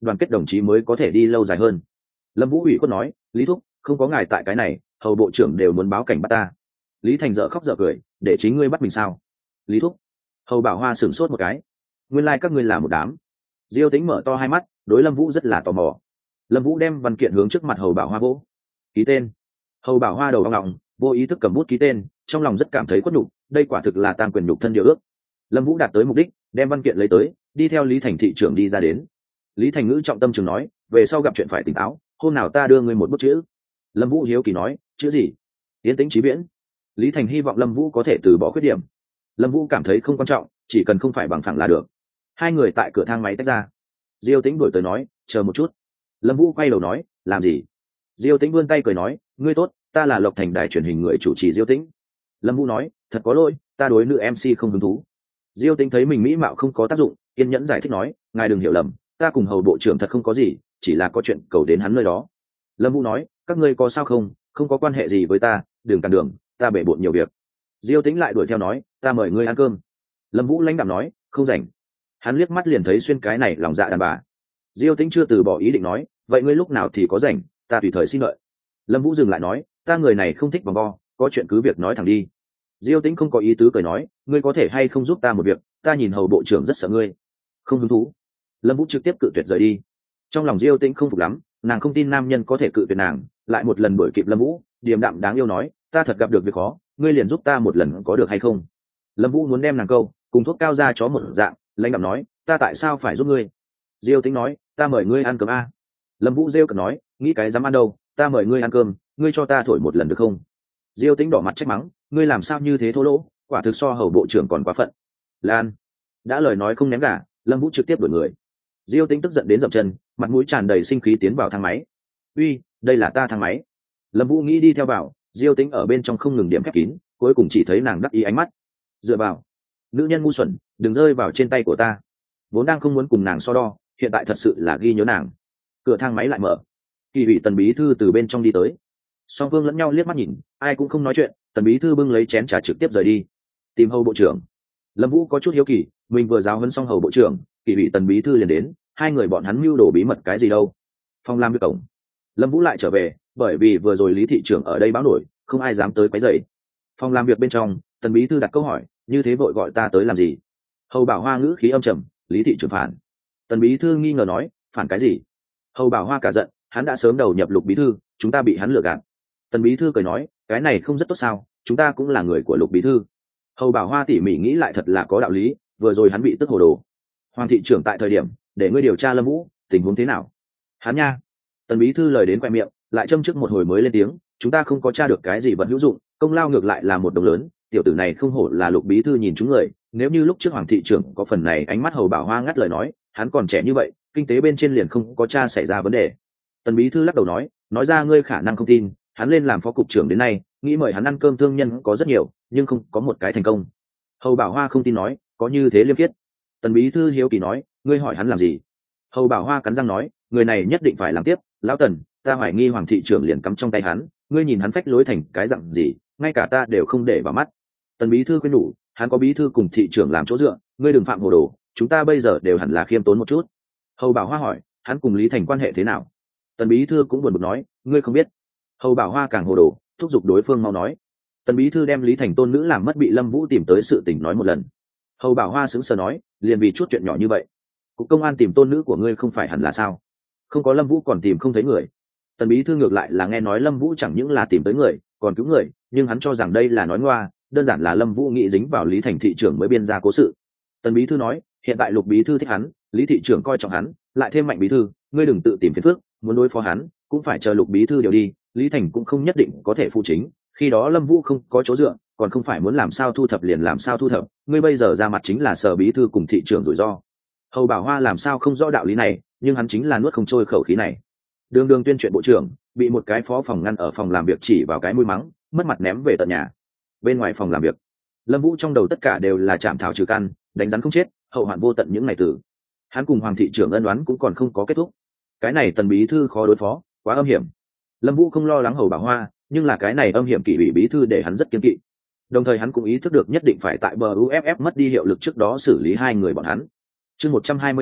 đoàn kết đồng chí mới có thể đi lâu dài hơn. Lâm Vũ ủy khuất nói, Lý thúc, không có ngài tại cái này, hầu bộ trưởng đều muốn báo cảnh bắt ta. Lý Thành dở khóc dở cười, để chính ngươi bắt mình sao? Lý thúc. Hầu Bảo Hoa sửng sốt một cái, nguyên lai các ngươi là một đám. Diêu Tĩnh mở to hai mắt, đối Lâm Vũ rất là tò mò. Lâm Vũ đem văn kiện hướng trước mặt Hầu Bảo Hoa vỗ, ký tên. Hầu Bảo Hoa đầu ong ong, vô ý thức cầm bút ký tên, trong lòng rất cảm thấy khuất nhục, đây quả thực là tang quyền nhục thân điều ước. Lâm Vũ đạt tới mục đích, đem văn kiện lấy tới, đi theo Lý Thành thị trưởng đi ra đến. Lý Thành ngữ trọng tâm trường nói, về sau gặp chuyện phải tỉnh táo, hôm nào ta đưa ngươi một bút chữ. Lâm Vũ hiếu kỳ nói, chữ gì? Yên tĩnh chí viễn. Lý Thành hy vọng Lâm Vũ có thể từ bỏ khuyết điểm. Lâm Vũ cảm thấy không quan trọng, chỉ cần không phải bằng phẳng là được. Hai người tại cửa thang máy tách ra. Diêu Tĩnh đuổi tới nói, chờ một chút. Lâm Vũ quay đầu nói, làm gì? Diêu Tĩnh vươn tay cười nói, ngươi tốt, ta là Lộc Thành đài truyền hình người chủ trì Diêu Tĩnh. Lâm Vũ nói, thật có lỗi, ta đối nữ em xê không hứng thú. Diêu Tĩnh thấy mình mỹ mạo không có tác dụng, kiên nhẫn giải thích nói, ngài đừng hiểu lầm, ta cùng Hầu bộ trưởng thật không có gì, chỉ là có chuyện cầu đến hắn nơi đó. Lâm Vũ nói, các ngươi có sao không, không có quan hệ gì với ta, đừng cản đường, ta bể bộn nhiều việc. Diêu Tĩnh lại đuổi theo nói, ta mời ngươi ăn cơm. Lâm Vũ lãnh đạm nói, không rảnh. Hắn liếc mắt liền thấy xuyên cái này lòng dạ đàn bà. Diêu Tĩnh chưa từ bỏ ý định nói, vậy ngươi lúc nào thì có rảnh, ta tùy thời xin lợi. Lâm Vũ dừng lại nói, ta người này không thích vòng vo, có chuyện cứ việc nói thẳng đi. Diêu Tĩnh không có ý tứ cười nói, ngươi có thể hay không giúp ta một việc, ta nhìn Hầu bộ trưởng rất sợ ngươi. Không hứng thú. Lâm Vũ trực tiếp cự tuyệt rời đi. Trong lòng Diêu Tĩnh không phục lắm, nàng không tin nam nhân có thể cự tuyệt nàng, lại một lần đuổi kịp Lâm Vũ, điềm đạm đáng yêu nói, ta thật gặp được việc khó, ngươi liền giúp ta một lần có được hay không? Lâm Vũ muốn đem nàng câu cùng thuốc cao ra chó một dạng, lãnh đạm nói, ta tại sao phải giúp ngươi? Diêu Tĩnh nói, ta mời ngươi ăn cơm a. Lâm Vũ rêu cợt nói, nghĩ cái dám ăn đâu, ta mời ngươi ăn cơm, ngươi cho ta thổi một lần được không? Diêu Tĩnh đỏ mặt trách mắng, ngươi làm sao như thế thô lỗ, quả thực so Hầu bộ trưởng còn quá phận. Lan đã lời nói không ném gà, Lâm Vũ trực tiếp đuổi người. Diêu Tĩnh tức giận đến dậm chân, mặt mũi tràn đầy sinh khí tiến vào thang máy. Uy, đây là ta thang máy. Lâm Vũ nghĩ đi theo vào, Diêu Tĩnh ở bên trong không ngừng điểm khép kín, cuối cùng chỉ thấy nàng đắc ý ánh mắt. Dựa vào, nữ nhân ngu xuẩn, đừng rơi vào trên tay của ta. Vốn đang không muốn cùng nàng so đo, hiện tại thật sự là ghi nhớ nàng. Cửa thang máy lại mở, Kỳ ủy Tần bí thư từ bên trong đi tới. Song phương lẫn nhau liếc mắt nhìn, ai cũng không nói chuyện, Tần bí thư bưng lấy chén trà trực tiếp rời đi. Tìm Hầu bộ trưởng. Lâm Vũ có chút hiếu kỳ, mình vừa giáo huấn xong Hầu bộ trưởng, Kỳ ủy Tần bí thư liền đến, hai người bọn hắn mưu đồ bí mật cái gì đâu? Phòng làm việc cổng. Lâm Vũ lại trở về, bởi vì vừa rồi Lý thị trưởng ở đây báo nổi, không ai dám tới quấy rầy. Phòng làm việc bên trong, Tần bí thư đặt câu hỏi, như thế vội gọi ta tới làm gì? Hầu Bảo Hoa ngữ khí âm trầm, Lý thị trưởng phản. Tần bí thư nghi ngờ nói, phản cái gì? Hầu Bảo Hoa cả giận, hắn đã sớm đầu nhập Lục bí thư, chúng ta bị hắn lừa gạt. Tần bí thư cười nói, cái này không rất tốt sao, chúng ta cũng là người của Lục bí thư. Hầu Bảo Hoa tỉ mỉ nghĩ lại thật là có đạo lý, vừa rồi hắn bị tức hồ đồ. Hoàng thị trưởng tại thời điểm, để ngươi điều tra Lâm Vũ, tình huống thế nào? Hắn nha. Tần bí thư lời đến quẹt miệng, lại châm trước một hồi mới lên tiếng, chúng ta không có tra được cái gì vật hữu dụng, công lao ngược lại là một đồng lớn, tiểu tử này không hổ là Lục bí thư nhìn chúng người, nếu như lúc trước Hoàng thị trưởng có phần này ánh mắt Hầu Bảo Hoa ngắt lời nói, hắn còn trẻ như vậy, kinh tế bên trên liền không có tra xảy ra vấn đề. Tần bí thư lắc đầu nói, nói ra ngươi khả năng không tin, hắn lên làm phó cục trưởng đến nay, nghĩ mời hắn ăn cơm thương nhân có rất nhiều, nhưng không có một cái thành công. Hầu Bảo Hoa không tin nói, có như thế liêm khiết. Tần bí thư hiếu kỳ nói, ngươi hỏi hắn làm gì? Hầu Bảo Hoa cắn răng nói, người này nhất định phải làm tiếp, lão Tần, ta hoài nghi Hoàng thị trưởng liền cắm trong tay hắn, ngươi nhìn hắn phách lối thành cái dặn gì, ngay cả ta đều không để vào mắt. Tần bí thư khuyên nhủ, hắn có bí thư cùng thị trưởng làm chỗ dựa, ngươi đừng phạm hồ đồ, chúng ta bây giờ đều hẳn là khiêm tốn một chút. Hầu Bảo Hoa hỏi, hắn cùng Lý Thành quan hệ thế nào? Tần bí thư cũng buồn bực nói, ngươi không biết. Hầu Bảo Hoa càng hồ đồ, thúc giục đối phương mau nói. Tần bí thư đem Lý Thành tôn nữ làm mất bị Lâm Vũ tìm tới sự tình nói một lần. Hầu Bảo Hoa sững sờ nói, liền vì chút chuyện nhỏ như vậy, cục công an tìm tôn nữ của ngươi không phải hẳn là sao? Không có Lâm Vũ còn tìm không thấy người. Tần bí thư ngược lại là nghe nói Lâm Vũ chẳng những là tìm tới người, còn cứu người, nhưng hắn cho rằng đây là nói ngoa, đơn giản là Lâm Vũ nghĩ dính vào Lý Thành thị trưởng mới biên ra cố sự. Tần bí thư nói, hiện tại Lục bí thư thích hắn, Lý thị trưởng coi trọng hắn, lại thêm Mạnh bí thư, ngươi đừng tự tìm phiền phức, muốn đối phó hắn, cũng phải chờ Lục bí thư điều đi, Lý Thành cũng không nhất định có thể phụ chính, khi đó Lâm Vũ không có chỗ dựa, còn không phải muốn làm sao thu thập liền làm sao thu thập, ngươi bây giờ ra mặt chính là Sở bí thư cùng thị trưởng rủi ro. Hầu Bảo Hoa làm sao không rõ đạo lý này, nhưng hắn chính là nuốt không trôi khẩu khí này. Đường Đường tuyên chuyện bộ trưởng, bị một cái phó phòng ngăn ở phòng làm việc chỉ vào cái mũi mắng, mất mặt ném về tận nhà. Bên ngoài phòng làm việc, Lâm Vũ trong đầu tất cả đều là chạm thảo trừ căn, đánh rắn không chết, hậu hoạn vô tận những ngày tử. Hắn cùng Hoàng thị trưởng ân oán cũng còn không có kết thúc. Cái này Tần bí thư khó đối phó, quá âm hiểm. Lâm Vũ không lo lắng Hầu Bảo Hoa, nhưng là cái này âm hiểm kỷ ủy bí thư để hắn rất kiêng kỵ. Đồng thời hắn cũng ý thức được nhất định phải tại bờ u ép ép mất đi hiệu lực trước đó xử lý hai người bọn hắn. Chương một trăm hai mươi hai,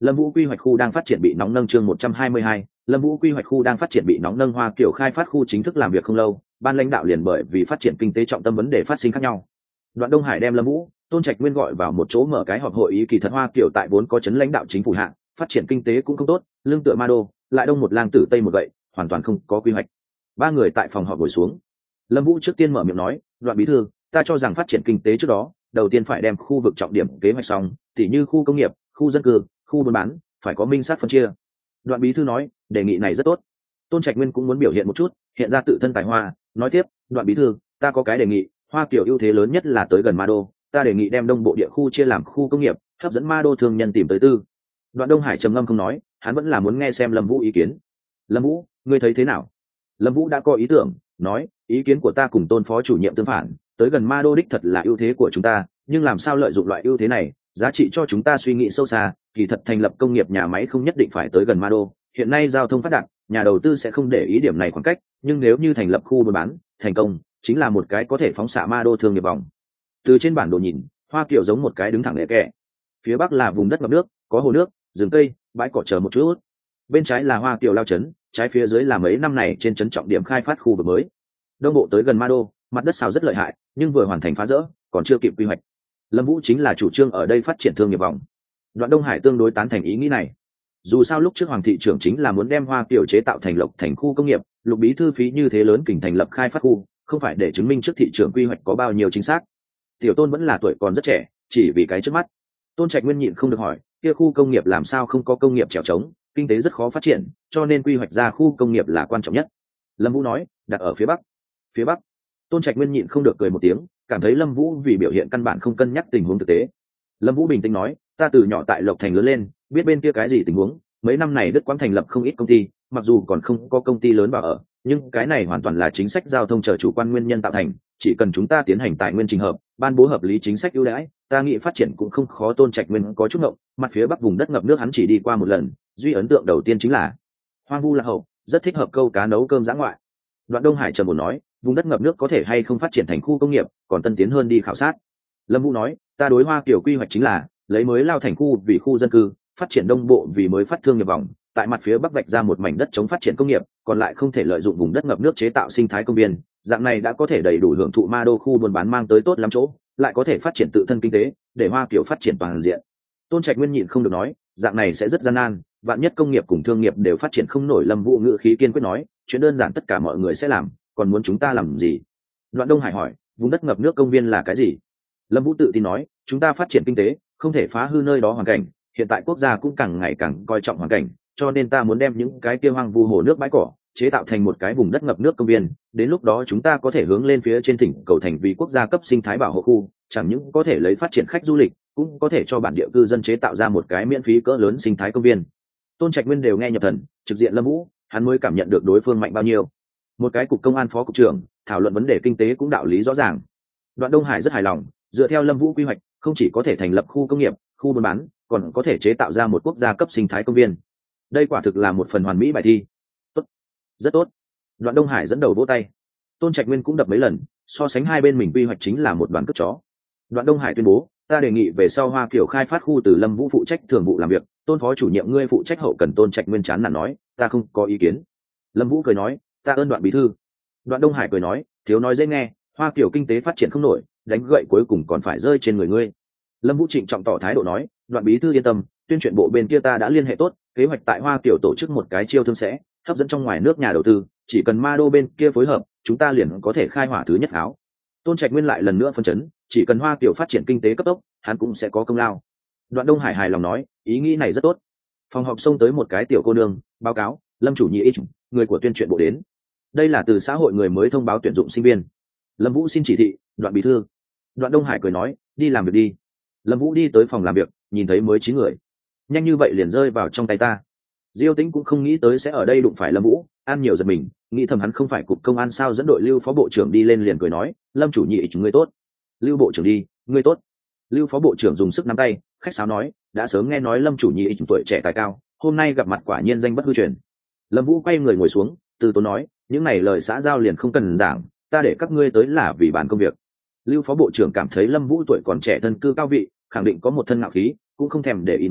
Lâm Vũ quy hoạch khu đang phát triển bị nóng nâng chương một trăm hai mươi hai, Lâm Vũ quy hoạch khu đang phát triển bị nóng nâng Hoa Kiều khai phát khu chính thức làm việc không lâu, ban lãnh đạo liền bởi vì phát triển kinh tế trọng tâm vấn đề phát sinh khác nhau. Đoạn Đông Hải đem Lâm Vũ, Tôn Trạch Nguyên gọi vào một chỗ mở cái họp hội ý, kỳ thật Hoa Kiều tại vốn có chấn lãnh đạo chính phủ hạ, phát triển kinh tế cũng không tốt, lương tựa ma đô, lại đông một lang tử tây một vậy, hoàn toàn không có quy hoạch. Ba người tại phòng họp ngồi xuống. Lâm Vũ trước tiên mở miệng nói, Đoạn bí thư, ta cho rằng phát triển kinh tế trước đó, đầu tiên phải đem khu vực trọng điểm kế hoạch xong, tỉ như khu công nghiệp, khu dân cư, khu buôn bán, phải có minh sát phân chia. Đoạn bí thư nói, đề nghị này rất tốt. Tôn Trạch Nguyên cũng muốn biểu hiện một chút, hiện ra tự thân tài hoa, nói tiếp, Đoạn bí thư, ta có cái đề nghị, Hoa Kiều ưu thế lớn nhất là tới gần ma đô, ta đề nghị đem đông bộ địa khu chia làm khu công nghiệp, hấp dẫn ma đô thương nhân tìm tới tư. Đoạn Đông Hải trầm ngâm không nói, hắn vẫn là muốn nghe xem Lâm Vũ ý kiến. Lâm Vũ, ngươi thấy thế nào? Lâm Vũ đã có ý tưởng, nói, ý kiến của ta cùng Tôn phó chủ nhiệm tương phản, tới gần ma đô đích thật là ưu thế của chúng ta, nhưng làm sao lợi dụng loại ưu thế này, giá trị cho chúng ta suy nghĩ sâu xa, kỳ thật thành lập công nghiệp nhà máy không nhất định phải tới gần ma đô, hiện nay giao thông phát đạt, nhà đầu tư sẽ không để ý điểm này khoảng cách, nhưng nếu như thành lập khu buôn bán, thành công, chính là một cái có thể phóng xạ ma đô thương nghiệp vòng. Từ trên bản đồ nhìn, Hoa Kiều giống một cái đứng thẳng lẻ kẹ. Phía bắc là vùng đất ngập nước, có hồ nước, rừng cây, bãi cỏ chờ một chút. Bên trái là Hoa Kiều lao trấn, trái phía dưới là mấy năm này trên trấn trọng điểm khai phát khu vực mới. Đông bộ tới gần ma đô, mặt đất xào rất lợi hại, nhưng vừa hoàn thành phá rỡ, còn chưa kịp quy hoạch. Lâm Vũ chính là chủ trương ở đây phát triển thương nghiệp vòng. Đoạn Đông Hải tương đối tán thành ý nghĩ này. Dù sao lúc trước Hoàng thị trưởng chính là muốn đem Hoa Kiều chế tạo thành Lộc thành khu công nghiệp, Lục bí thư phí như thế lớn kình thành lập khai phát khu, không phải để chứng minh trước thị trường quy hoạch có bao nhiêu chính xác. Tiểu Tôn vẫn là tuổi còn rất trẻ, chỉ vì cái trước mắt. Tôn Trạch Nguyên nhịn không được hỏi, kia khu công nghiệp làm sao không có công nghiệp trèo trống, kinh tế rất khó phát triển, cho nên quy hoạch ra khu công nghiệp là quan trọng nhất. Lâm Vũ nói, đặt ở phía bắc. Phía bắc. Tôn Trạch Nguyên nhịn không được cười một tiếng, cảm thấy Lâm Vũ vì biểu hiện căn bản không cân nhắc tình huống thực tế. Lâm Vũ bình tĩnh nói, ta từ nhỏ tại Lộc thành lớn lên, biết bên kia cái gì tình huống, mấy năm này Đức Quang thành lập không ít công ty, mặc dù còn không có công ty lớn vào ở, nhưng cái này hoàn toàn là chính sách giao thông chờ chủ quan nguyên nhân tạo thành, chỉ cần chúng ta tiến hành tài nguyên trình hợp, ban bố hợp lý chính sách ưu đãi, ta nghĩ phát triển cũng không khó. Tôn Trạch Nguyên có chút ngộng, mặt phía bắc vùng đất ngập nước hắn chỉ đi qua một lần, duy ấn tượng đầu tiên chính là hoang vu lạc hậu, rất thích hợp câu cá nấu cơm dã ngoại. Đoạn Đông Hải trầm ổn nói, vùng đất ngập nước có thể hay không phát triển thành khu công nghiệp, còn tân tiến hơn đi khảo sát. Lâm Vũ nói, ta đối Hoa Kiều quy hoạch chính là lấy mới lao thành khu vì khu dân cư, phát triển đông bộ vì mới phát thương nghiệp vòng, tại mặt phía bắc vạch ra một mảnh đất chống phát triển công nghiệp, còn lại không thể lợi dụng vùng đất ngập nước chế tạo sinh thái công viên, dạng này đã có thể đầy đủ hưởng thụ ma đô khu buôn bán mang tới tốt lắm chỗ, lại có thể phát triển tự thân kinh tế, để Hoa Kiều phát triển toàn diện. Tôn Trạch Nguyên nhịn không được nói, dạng này sẽ rất gian nan, vạn nhất công nghiệp cùng thương nghiệp đều phát triển không nổi. Lâm Vũ ngữ khí kiên quyết nói, chuyện đơn giản tất cả mọi người sẽ làm, còn muốn chúng ta làm gì? Đoạn Đông Hải hỏi, vùng đất ngập nước công viên là cái gì? Lâm Vũ tự tin nói, chúng ta phát triển kinh tế, không thể phá hư nơi đó hoàn cảnh, hiện tại quốc gia cũng càng ngày càng coi trọng hoàn cảnh, cho nên ta muốn đem những cái kia hoang vu hồ nước bãi cỏ chế tạo thành một cái vùng đất ngập nước công viên, đến lúc đó chúng ta có thể hướng lên phía trên thỉnh cầu thành vì quốc gia cấp sinh thái bảo hộ khu, chẳng những có thể lấy phát triển khách du lịch, cũng có thể cho bản địa cư dân chế tạo ra một cái miễn phí cỡ lớn sinh thái công viên. Tôn Trạch Nguyên đều nghe nhập thần, trực diện Lâm Vũ, hắn mới cảm nhận được đối phương mạnh bao nhiêu. Một cái cục công an phó cục trưởng, thảo luận vấn đề kinh tế cũng đạo lý rõ ràng. Đoạn Đông Hải rất hài lòng, dựa theo Lâm Vũ quy hoạch, không chỉ có thể thành lập khu công nghiệp, khu buôn bán, còn có thể chế tạo ra một quốc gia cấp sinh thái công viên. Đây quả thực là một phần hoàn mỹ bài thi. Tốt, rất tốt. Đoạn Đông Hải dẫn đầu vỗ tay. Tôn Trạch Nguyên cũng đập mấy lần, so sánh hai bên mình quy hoạch chính là một đoàn cất chó. Đoạn Đông Hải tuyên bố, ta đề nghị về sau Hoa Kiều khai phát khu từ Lâm Vũ phụ trách thường vụ làm việc, Tôn phó chủ nhiệm ngươi phụ trách hậu cần. Tôn Trạch Nguyên chán nản nói, ta không có ý kiến. Lâm Vũ cười nói, ta ơn Đoạn bí thư. Đoạn Đông Hải cười nói, thiếu nói dễ nghe, Hoa Kiều kinh tế phát triển không nổi, đánh gậy cuối cùng còn phải rơi trên người ngươi. Lâm Vũ trịnh trọng tỏ thái độ nói, Đoạn bí thư yên tâm, tuyên truyền bộ bên kia ta đã liên hệ tốt, kế hoạch tại Hoa Kiều tổ chức một cái chiêu thương sẽ hấp dẫn trong ngoài nước nhà đầu tư, chỉ cần ma đô bên kia phối hợp, chúng ta liền có thể khai hỏa thứ nhất áo. Tôn Trạch Nguyên lại lần nữa phân chấn, chỉ cần Hoa Kiều phát triển kinh tế cấp tốc, hắn cũng sẽ có công lao. Đoạn Đông Hải hài lòng nói, ý nghĩ này rất tốt. Phòng họp xông tới một cái tiểu cô nương, báo cáo, Lâm chủ nhiệm, người của tuyên truyền bộ đến. Đây là từ xã hội người mới thông báo tuyển dụng sinh viên. Lâm Vũ xin chỉ thị, Đoạn bí thư. Đoạn Đông Hải cười nói, đi làm việc đi. Lâm Vũ đi tới phòng làm việc, nhìn thấy mới chín người, nhanh như vậy liền rơi vào trong tay ta. Diêu Tĩnh cũng không nghĩ tới sẽ ở đây đụng phải Lâm Vũ, ăn nhiều giật mình, nghĩ thầm hắn không phải cục công an sao. Dẫn đội Lưu phó bộ trưởng đi lên liền cười nói, Lâm chủ nhiệm chúng ngươi tốt. Lưu bộ trưởng đi, ngươi tốt. Lưu phó bộ trưởng dùng sức nắm tay, khách sáo nói, đã sớm nghe nói Lâm chủ nhiệm chúng tuổi trẻ tài cao, hôm nay gặp mặt quả nhiên danh bất hư truyền. Lâm Vũ quay người ngồi xuống, từ tốn nói, những này lời xã giao liền không cần giảng, ta để các ngươi tới là vì bàn công việc. Lưu phó bộ trưởng cảm thấy Lâm Vũ tuổi còn trẻ thân cư cao vị, khẳng định có một thân ngạo khí, cũng không thèm để ý nói,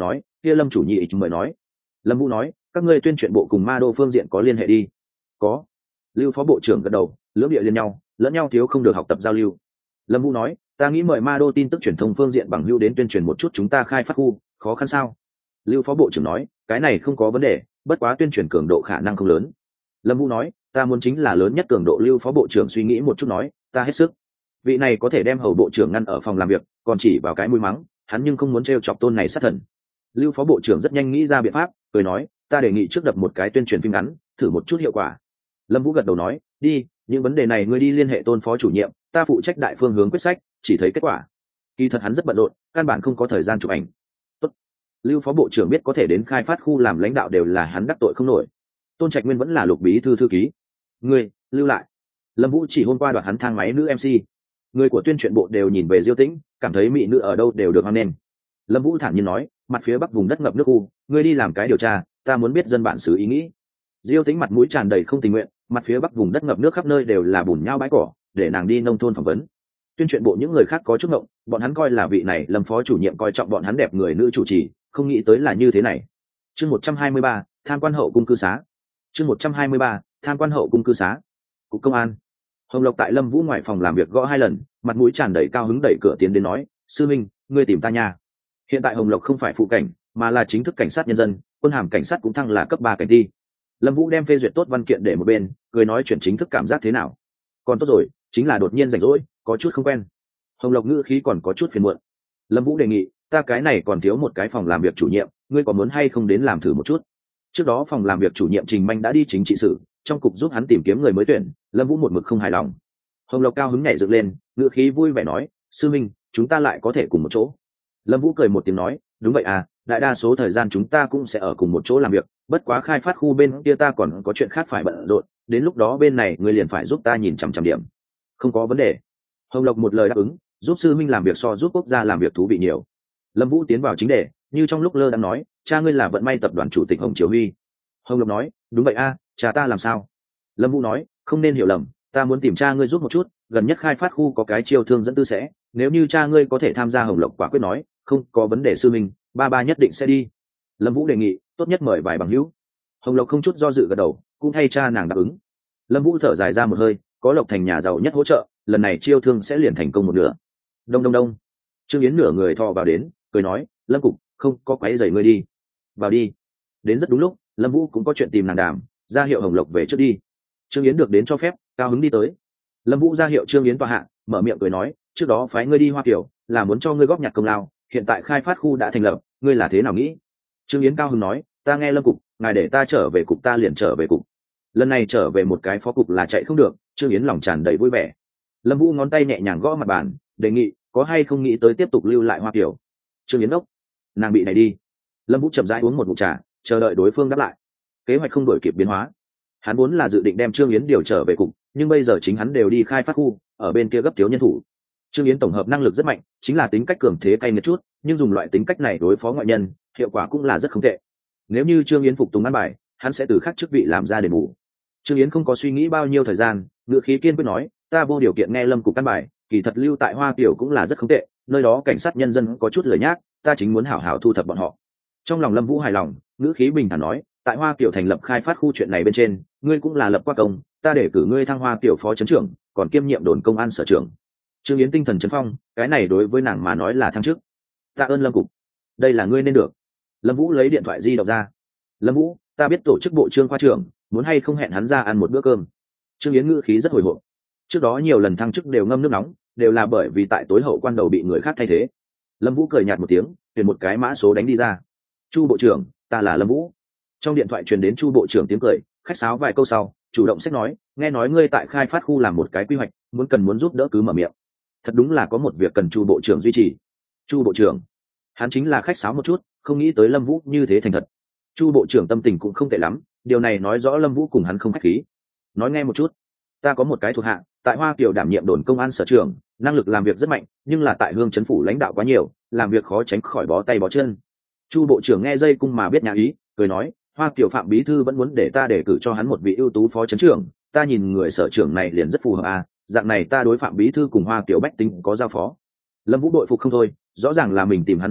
kia Lâm chủ nhị chúng mời nói. Lâm Vũ nói, các ngươi tuyên truyền bộ cùng ma đô phương diện có liên hệ đi. Có. Lưu phó bộ trưởng gật đầu, lưỡng địa liên nhau, lẫn nhau thiếu không được học tập giao lưu. Lâm Vũ nói, ta nghĩ mời ma đô tin tức truyền thông phương diện bằng hữu đến tuyên truyền một chút chúng ta khai phát khu, khó khăn sao? Lưu phó bộ trưởng nói, cái này không có vấn đề, bất quá tuyên truyền cường độ khả năng không lớn. Lâm Vũ nói, ta muốn chính là lớn nhất cường độ. Lưu phó bộ trưởng suy nghĩ một chút nói, ta hết sức. Vị này có thể đem hầu bộ trưởng ngăn ở phòng làm việc, còn chỉ vào cái mũi mắng, hắn nhưng không muốn trêu chọc tôn này sát thần. Lưu phó bộ trưởng rất nhanh nghĩ ra biện pháp, cười nói, ta đề nghị trước đập một cái tuyên truyền phim ngắn, thử một chút hiệu quả. Lâm Vũ gật đầu nói, đi, những vấn đề này ngươi đi liên hệ tôn phó chủ nhiệm, ta phụ trách đại phương hướng quyết sách, chỉ thấy kết quả. Kỳ thật hắn rất bận rộn, căn bản không có thời gian chụp ảnh. Tốt. Lưu phó bộ trưởng biết có thể đến khai phát khu làm lãnh đạo đều là hắn đắc tội không nổi. Tôn Trạch Nguyên vẫn là Lục bí thư thư ký. Ngươi, lưu lại. Lâm Vũ chỉ hôm qua đoạt hắn thang máy nữ em xê. Người của tuyên truyền bộ đều nhìn về Diêu Tĩnh, cảm thấy mỹ nữ ở đâu đều được hoan nghênh. Lâm Vũ thản nhiên nói, mặt phía bắc vùng đất ngập nước u, ngươi đi làm cái điều tra, ta muốn biết dân bản xứ ý nghĩ. Diêu Tĩnh mặt mũi tràn đầy không tình nguyện, mặt phía bắc vùng đất ngập nước khắp nơi đều là bùn nhau bãi cỏ, để nàng đi nông thôn phỏng vấn. Tuyên truyền bộ những người khác có chút ngộng, bọn hắn coi là vị này Lâm phó chủ nhiệm coi trọng bọn hắn đẹp người nữ chủ trì, không nghĩ tới là như thế này. Chương một trăm hai mươi ba, tham quan hậu cung cư xá. Chương một trăm hai mươi ba, tham quan hậu cung cư xá. Cục công an. Hồng Lộc tại Lâm Vũ ngoài phòng làm việc gõ hai lần, mặt mũi tràn đầy cao hứng đẩy cửa tiến đến nói, sư minh, ngươi tìm ta nha. Hiện tại Hồng Lộc không phải phụ cảnh, mà là chính thức cảnh sát nhân dân, quân hàm cảnh sát cũng thăng là cấp ba cảnh thi. Lâm Vũ đem phê duyệt tốt văn kiện để một bên, cười nói chuyển chính thức cảm giác thế nào. Còn tốt rồi, chính là đột nhiên rảnh rỗi, có chút không quen. Hồng Lộc ngữ khí còn có chút phiền muộn. Lâm Vũ đề nghị, ta cái này còn thiếu một cái phòng làm việc chủ nhiệm, ngươi có muốn hay không đến làm thử một chút? Trước đó phòng làm việc chủ nhiệm Trình Manh đã đi chính trị sự, trong cục giúp hắn tìm kiếm người mới tuyển, Lâm Vũ một mực không hài lòng. Hồng Lộc cao hứng nhảy dựng lên, ngữ khí vui vẻ nói, sư minh, chúng ta lại có thể cùng một chỗ. Lâm Vũ cười một tiếng nói, đúng vậy à, đại đa số thời gian chúng ta cũng sẽ ở cùng một chỗ làm việc, bất quá khai phát khu bên kia ta còn có chuyện khác phải bận rộn, đến lúc đó bên này ngươi liền phải giúp ta nhìn chằm chằm điểm. Không có vấn đề. Hồng Lộc một lời đáp ứng, giúp sư minh làm việc so giúp quốc gia làm việc thú vị nhiều. Lâm Vũ tiến vào chính đề, như trong lúc lơ đang nói, cha ngươi là vận may tập đoàn chủ tịch Hồng Triều Huy. Hồng Lộc nói, đúng vậy a, à, cha ta làm sao? Lâm Vũ nói, không nên hiểu lầm, ta muốn tìm cha ngươi giúp một chút, gần nhất khai phát khu có cái chiêu thương dẫn tư sẽ, nếu như cha ngươi có thể tham gia. Hồng Lộc quả quyết nói, không có vấn đề sư minh, ba ba nhất định sẽ đi. Lâm Vũ đề nghị, tốt nhất mời vài bằng hữu. Hồng Lộc không chút do dự gật đầu, cũng thay cha nàng đáp ứng. Lâm Vũ thở dài ra một hơi, có Lộc thành nhà giàu nhất hỗ trợ, lần này chiêu thương sẽ liền thành công một nửa. Đông đông đông. Trương Yến nửa người thò vào đến, cười nói, Lâm cục, không có quấy rầy ngươi đi. Vào đi. Đến rất đúng lúc, Lâm Vũ cũng có chuyện tìm nàng đàm, ra hiệu Hồng Lộc về trước đi. Trương Yến được đến cho phép, cao hứng đi tới. Lâm Vũ ra hiệu Trương Yến tọa hạ, mở miệng cười nói, trước đó phái ngươi đi Hoa Kiều, là muốn cho ngươi góp nhặt công lao, hiện tại khai phát khu đã thành lập, ngươi là thế nào nghĩ? Trương Yến cao hứng nói, ta nghe Lâm cục, ngài để ta trở về cục ta liền trở về cục. Lần này trở về một cái phó cục là chạy không được. Trương Yến lòng tràn đầy vui vẻ. Lâm Vũ ngón tay nhẹ nhàng gõ mặt bàn, đề nghị, có hay không nghĩ tới tiếp tục lưu lại Hoa Kiều? Trương Yến đốc, nàng bị này đi. Lâm Vũ chậm rãi uống một ngụm trà, chờ đợi đối phương đáp lại. Kế hoạch không đổi kịp biến hóa. Hắn vốn là dự định đem Trương Yến điều trở về cục, nhưng bây giờ chính hắn đều đi khai phát khu, ở bên kia gấp thiếu nhân thủ. Trương Yến tổng hợp năng lực rất mạnh, chính là tính cách cường thế cay nghiệt chút, nhưng dùng loại tính cách này đối phó ngoại nhân, hiệu quả cũng là rất không tệ. Nếu như Trương Yến phục tùng ăn bài, hắn sẽ từ khác chức vị làm ra đền bù. Trương Yến không có suy nghĩ bao nhiêu thời gian, ngữ khí kiên quyết nói, ta vô điều kiện nghe Lâm cục căn bài, kỳ thật lưu tại Hoa Kiều cũng là rất không tệ, nơi đó cảnh sát nhân dân có chút lười nhác, ta chính muốn hảo hảo thu thập bọn họ. Trong lòng Lâm Vũ hài lòng, ngữ khí bình thản nói, tại Hoa Kiều thành lập khai phát khu chuyện này bên trên, ngươi cũng là lập qua công, ta để cử ngươi thăng Hoa Kiều phó trấn trưởng, còn kiêm nhiệm đồn công an sở trưởng. Trương Yến tinh thần chấn phong, cái này đối với nàng mà nói là thăng chức. Tạ ơn Lâm cục, đây là ngươi nên được. Lâm Vũ lấy điện thoại di động ra. Lâm Vũ, ta biết tổ chức bộ Trương khoa trưởng, muốn hay không hẹn hắn ra ăn một bữa cơm? Trương Yến ngữ khí rất hồi hộp. Trước đó nhiều lần thăng chức đều ngâm nước nóng, đều là bởi vì tại tối hậu quan đầu bị người khác thay thế. Lâm Vũ cười nhạt một tiếng, tuyển một cái mã số đánh đi ra. Chu bộ trưởng, ta là Lâm Vũ. Trong điện thoại truyền đến Chu bộ trưởng tiếng cười, khách sáo vài câu sau, chủ động sách nói, nghe nói ngươi tại khai phát khu làm một cái quy hoạch, muốn cần muốn giúp đỡ cứ mở miệng. Thật đúng là có một việc cần Chu bộ trưởng duy trì. Chu bộ trưởng, hắn chính là khách sáo một chút, không nghĩ tới Lâm Vũ như thế thành thật. Chu bộ trưởng tâm tình cũng không tệ lắm, điều này nói rõ Lâm Vũ cùng hắn không khách khí. Nói nghe một chút, ta có một cái thuộc hạ, tại Hoa Kiều đảm nhiệm đồn công an sở trưởng, năng lực làm việc rất mạnh, nhưng là tại Hương trấn phủ lãnh đạo quá nhiều, làm việc khó tránh khỏi bó tay bó chân. Chu bộ trưởng nghe dây cung mà biết nhà ý, cười nói, Hoa Kiều Phạm bí thư vẫn muốn để ta đề cử cho hắn một vị ưu tú phó trấn trưởng, ta nhìn người sở trưởng này liền rất phù hợp à, dạng này ta đối Phạm bí thư cùng Hoa Kiều bách tính có giao phó. Lâm Vũ đội phục không thôi, rõ ràng là mình tìm hắn hỗ trợ,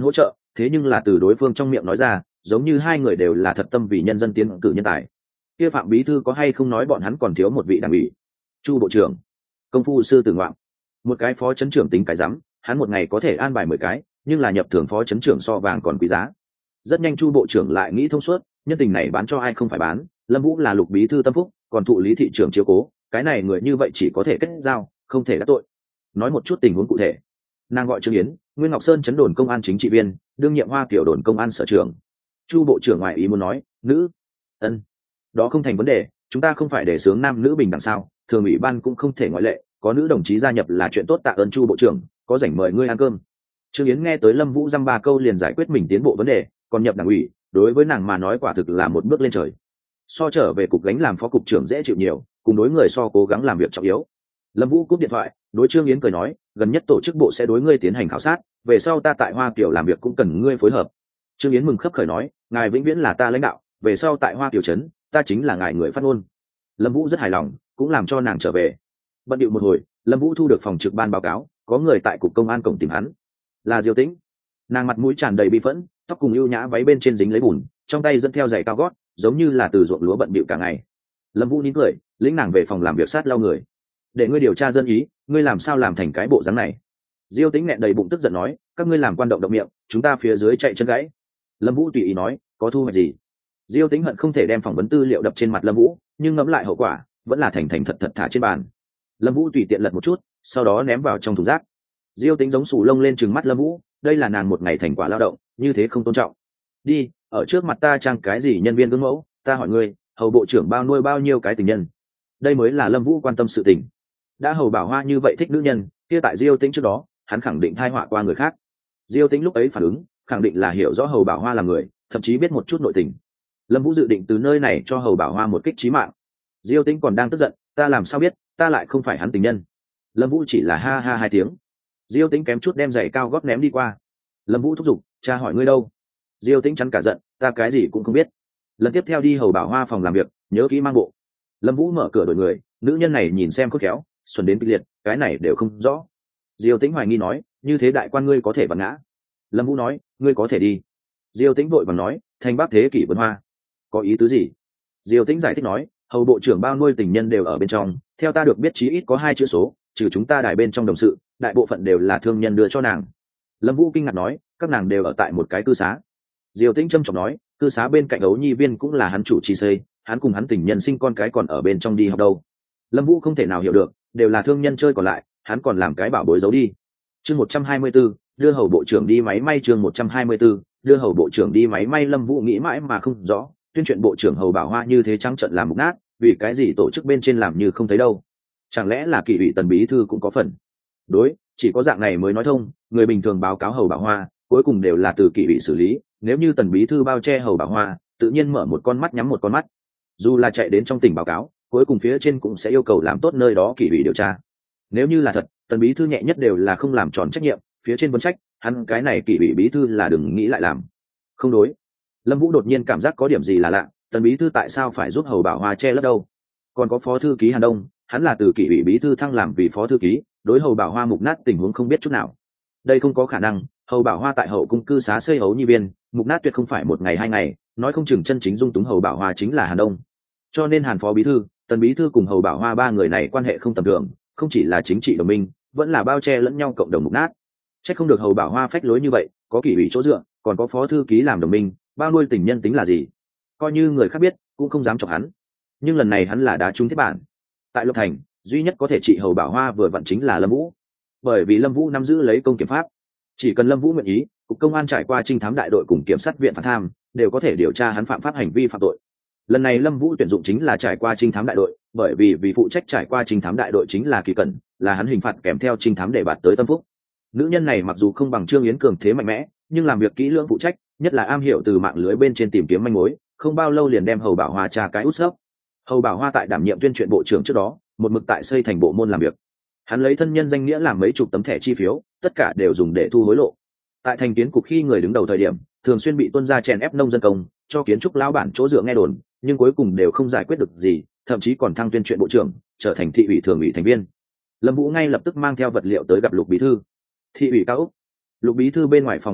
thế nhưng là từ đối phương trong miệng nói ra, giống như hai người đều là thật tâm vì nhân dân tiến cử nhân tài. Kia Phạm bí thư có hay không nói bọn hắn còn thiếu một vị đảng ủy? Chu bộ trưởng, công phu sư tử ngoạm, một cái phó trấn trưởng tính cái rắm, hắn một ngày có thể an bài mười cái, nhưng là nhập thưởng phó trấn trưởng so vàng còn quý giá. Rất nhanh Chu bộ trưởng lại nghĩ thông suốt, nhân tình này bán cho ai không phải bán, Lâm Vũ là Lục bí thư tâm phúc, còn thụ Lý thị trưởng chiếu cố, cái này người như vậy chỉ có thể kết giao, không thể đắc tội. Nói một chút tình huống cụ thể. Nàng gọi Trương Yến, Nguyên Ngọc Sơn chấn đồn công an chính trị viên, đương nhiệm Hoa Kiều đồn công an sở trưởng. Chu bộ trưởng ngoại ý muốn nói, nữ, ân, đó không thành vấn đề, chúng ta không phải để sướng nam nữ bình đẳng sao? Thường ủy ban cũng không thể ngoại lệ, có nữ đồng chí gia nhập là chuyện tốt, tạ ơn Chu bộ trưởng, có rảnh mời ngươi ăn cơm. Trương Yến nghe tới Lâm Vũ dăm ba câu liền giải quyết mình tiến bộ vấn đề, còn nhập đảng ủy, đối với nàng mà nói quả thực là một bước lên trời. So trở về cục gánh làm phó cục trưởng dễ chịu nhiều, cùng đối người so cố gắng làm việc trọng yếu. Lâm Vũ cúp điện thoại, đối Trương Yến cười nói, gần nhất tổ chức bộ sẽ đối ngươi tiến hành khảo sát, về sau ta tại Hoa Kiều làm việc cũng cần ngươi phối hợp. Trương Yến mừng khấp khởi nói, ngài vĩnh viễn là ta lãnh đạo, về sau tại Hoa Kiều trấn, ta chính là ngài người phát ngôn. Lâm Vũ rất hài lòng, cũng làm cho nàng trở về. Bận điệu một hồi, Lâm Vũ thu được phòng trực ban báo cáo, có người tại cục công an cổng tìm hắn, là Diêu Tĩnh. Nàng mặt mũi tràn đầy bi phẫn, tóc cùng ưu nhã váy bên trên dính lấy bùn, trong tay dẫn theo giày cao gót, giống như là từ ruộng lúa bận bịu cả ngày. Lâm Vũ nín cười, lĩnh nàng về phòng làm việc sát lau người. Để ngươi điều tra dân ý, ngươi làm sao làm thành cái bộ dáng này? Diêu Tĩnh nghẹn đầy bụng tức giận nói, các ngươi làm quan động động miệng, chúng ta phía dưới chạy chân gãy. Lâm Vũ tùy ý nói, có thu hoạch gì? Diêu Tĩnh hận không thể đem phỏng vấn tư liệu đập trên mặt Lâm Vũ, nhưng ngẫm lại hậu quả, vẫn là thành thành thật thật thả trên bàn. Lâm Vũ tùy tiện lật một chút, sau đó ném vào trong thùng rác. Diêu Tĩnh giống sù lông lên trừng mắt Lâm Vũ, đây là nàng một ngày thành quả lao động, như thế không tôn trọng. Đi, ở trước mặt ta trang cái gì nhân viên gương mẫu, ta hỏi ngươi, hầu bộ trưởng bao nuôi bao nhiêu cái tình nhân? Đây mới là Lâm Vũ quan tâm sự tình. Đã hầu Bảo Hoa như vậy thích nữ nhân, kia tại Diêu Tĩnh trước đó, hắn khẳng định thai họa qua người khác. Diêu Tĩnh lúc ấy phản ứng, khẳng định là hiểu rõ hầu Bảo Hoa là người, thậm chí biết một chút nội tình. Lâm Vũ dự định từ nơi này cho hầu Bảo Hoa một kích chí mạng. Diêu Tĩnh còn đang tức giận, ta làm sao biết, ta lại không phải hắn tình nhân. Lâm Vũ chỉ là ha ha hai tiếng. Diêu Tĩnh kém chút đem giày cao gót ném đi qua. Lâm Vũ thúc giục, cha hỏi ngươi đâu? Diêu Tĩnh chắn cả giận, ta cái gì cũng không biết. Lần tiếp theo đi hầu Bảo Hoa phòng làm việc, nhớ kỹ mang bộ. Lâm Vũ mở cửa đổi người, nữ nhân này nhìn xem khôn khéo, xuẩn đến kịch liệt, cái này đều không rõ. Diêu Tĩnh hoài nghi nói, như thế đại quan ngươi có thể vặn ngã. Lâm Vũ nói, ngươi có thể đi. Diêu Tĩnh vội vàng nói, thành Bắc thế kỷ vườn hoa, có ý tứ gì? Diêu Tĩnh giải thích nói, hầu bộ trưởng bao nuôi tình nhân đều ở bên trong, theo ta được biết chí ít có hai chữ số, trừ chúng ta đài bên trong đồng sự, đại bộ phận đều là thương nhân đưa cho nàng. Lâm Vũ kinh ngạc nói, các nàng đều ở tại một cái cư xá. Diêu Tĩnh trầm trọng nói, cư xá bên cạnh Ấu Nhi viên cũng là hắn chủ trì xây, hắn cùng hắn tình nhân sinh con cái còn ở bên trong đi học đâu. Lâm Vũ không thể nào hiểu được, đều là thương nhân chơi còn lại, hắn còn làm cái bảo bối giấu đi. Chương một trăm hai mươi 124, đưa hầu bộ trưởng đi máy may. Chương một trăm hai mươi 124, đưa hầu bộ trưởng đi máy may. Lâm Vũ nghĩ mãi mà không rõ, tuyên truyền bộ trưởng hầu Bảo Hoa như thế trắng trợn làm mục nát, vì cái gì tổ chức bên trên làm như không thấy đâu? Chẳng lẽ là kỷ ủy Tần bí thư cũng có phần? Đối, chỉ có dạng này mới nói thông, người bình thường báo cáo hầu Bảo Hoa, cuối cùng đều là từ kỷ ủy xử lý, nếu như Tần bí thư bao che hầu Bảo Hoa, tự nhiên mở một con mắt nhắm một con mắt. Dù là chạy đến trong tỉnh báo cáo, cuối cùng phía trên cũng sẽ yêu cầu làm tốt nơi đó kỷ ủy điều tra. Nếu như là thật, Tần bí thư nhẹ nhất đều là không làm tròn trách nhiệm, phía trên vấn trách, hắn cái này kỷ ủy bí thư là đừng nghĩ lại làm. Không đối. Lâm Vũ đột nhiên cảm giác có điểm gì là lạ, Tần bí thư tại sao phải giúp hầu Bảo Hoa che lấp đâu? Còn có phó thư ký Hàn Đông, hắn là từ kỷ ủy bí thư thăng làm vì phó thư ký, đối hầu Bảo Hoa mục nát tình huống không biết chút nào. Đây không có khả năng, hầu Bảo Hoa tại hậu cung cư xá xây Ấu Nhi viên, mục nát tuyệt không phải một ngày hai ngày, nói không chừng chân chính dung túng hầu Bảo Hoa chính là Hàn Đông. Cho nên Hàn phó bí thư, Tần bí thư cùng hầu Bảo Hoa ba người này quan hệ không tầm thường, không chỉ là chính trị đồng minh, vẫn là bao che lẫn nhau cộng đồng mục nát. Chắc không được hầu Bảo Hoa phách lối như vậy, có kỷ ủy chỗ dựa, còn có phó thư ký làm đồng minh, bao nuôi tình nhân tính là gì? Coi như người khác biết, cũng không dám chọc hắn. Nhưng lần này hắn là đá trúng thiết bản. Tại Lộc Thành, duy nhất có thể trị hầu Bảo Hoa vừa vặn chính là Lâm Vũ, bởi vì Lâm Vũ nắm giữ lấy công kiểm pháp, chỉ cần Lâm Vũ nguyện ý, cục công an trải qua trinh thám đại đội cùng kiểm sát viện phản tham, đều có thể điều tra hắn phạm pháp hành vi phạm tội. Lần này Lâm Vũ tuyển dụng chính là trải qua trinh thám đại đội, bởi vì vì phụ trách trải qua trinh thám đại đội chính là Kỳ Cẩn, là hắn hình phạt kèm theo trinh thám để bạt tới tâm phúc. Nữ nhân này mặc dù không bằng Trương Yến cường thế mạnh mẽ, nhưng làm việc kỹ lưỡng phụ trách, nhất là am hiểu từ mạng lưới bên trên tìm kiếm manh mối, không bao lâu liền đem hầu Bảo Hoa tra cái út xấp. Hầu Bảo Hoa tại đảm nhiệm tuyên truyền bộ trưởng trước đó, một mực tại xây thành bộ môn làm việc. Hắn lấy thân nhân danh nghĩa làm mấy chục tấm thẻ chi phiếu, tất cả đều dùng để thu hối lộ. Tại thành kiến cục khi người đứng đầu thời điểm, thường xuyên bị tuân gia chèn ép nông dân công, cho kiến trúc lão bản chỗ dựa nghe đồn, nhưng cuối cùng đều không giải quyết được gì, thậm chí còn thăng tuyên truyền bộ trưởng, trở thành thị ủy thường ủy thành viên. Lâm Vũ ngay lập tức mang theo vật liệu tới gặp Lục bí thư. Thị ủy cao ốc. Lục bí thư bên ngoài phòng làm việc,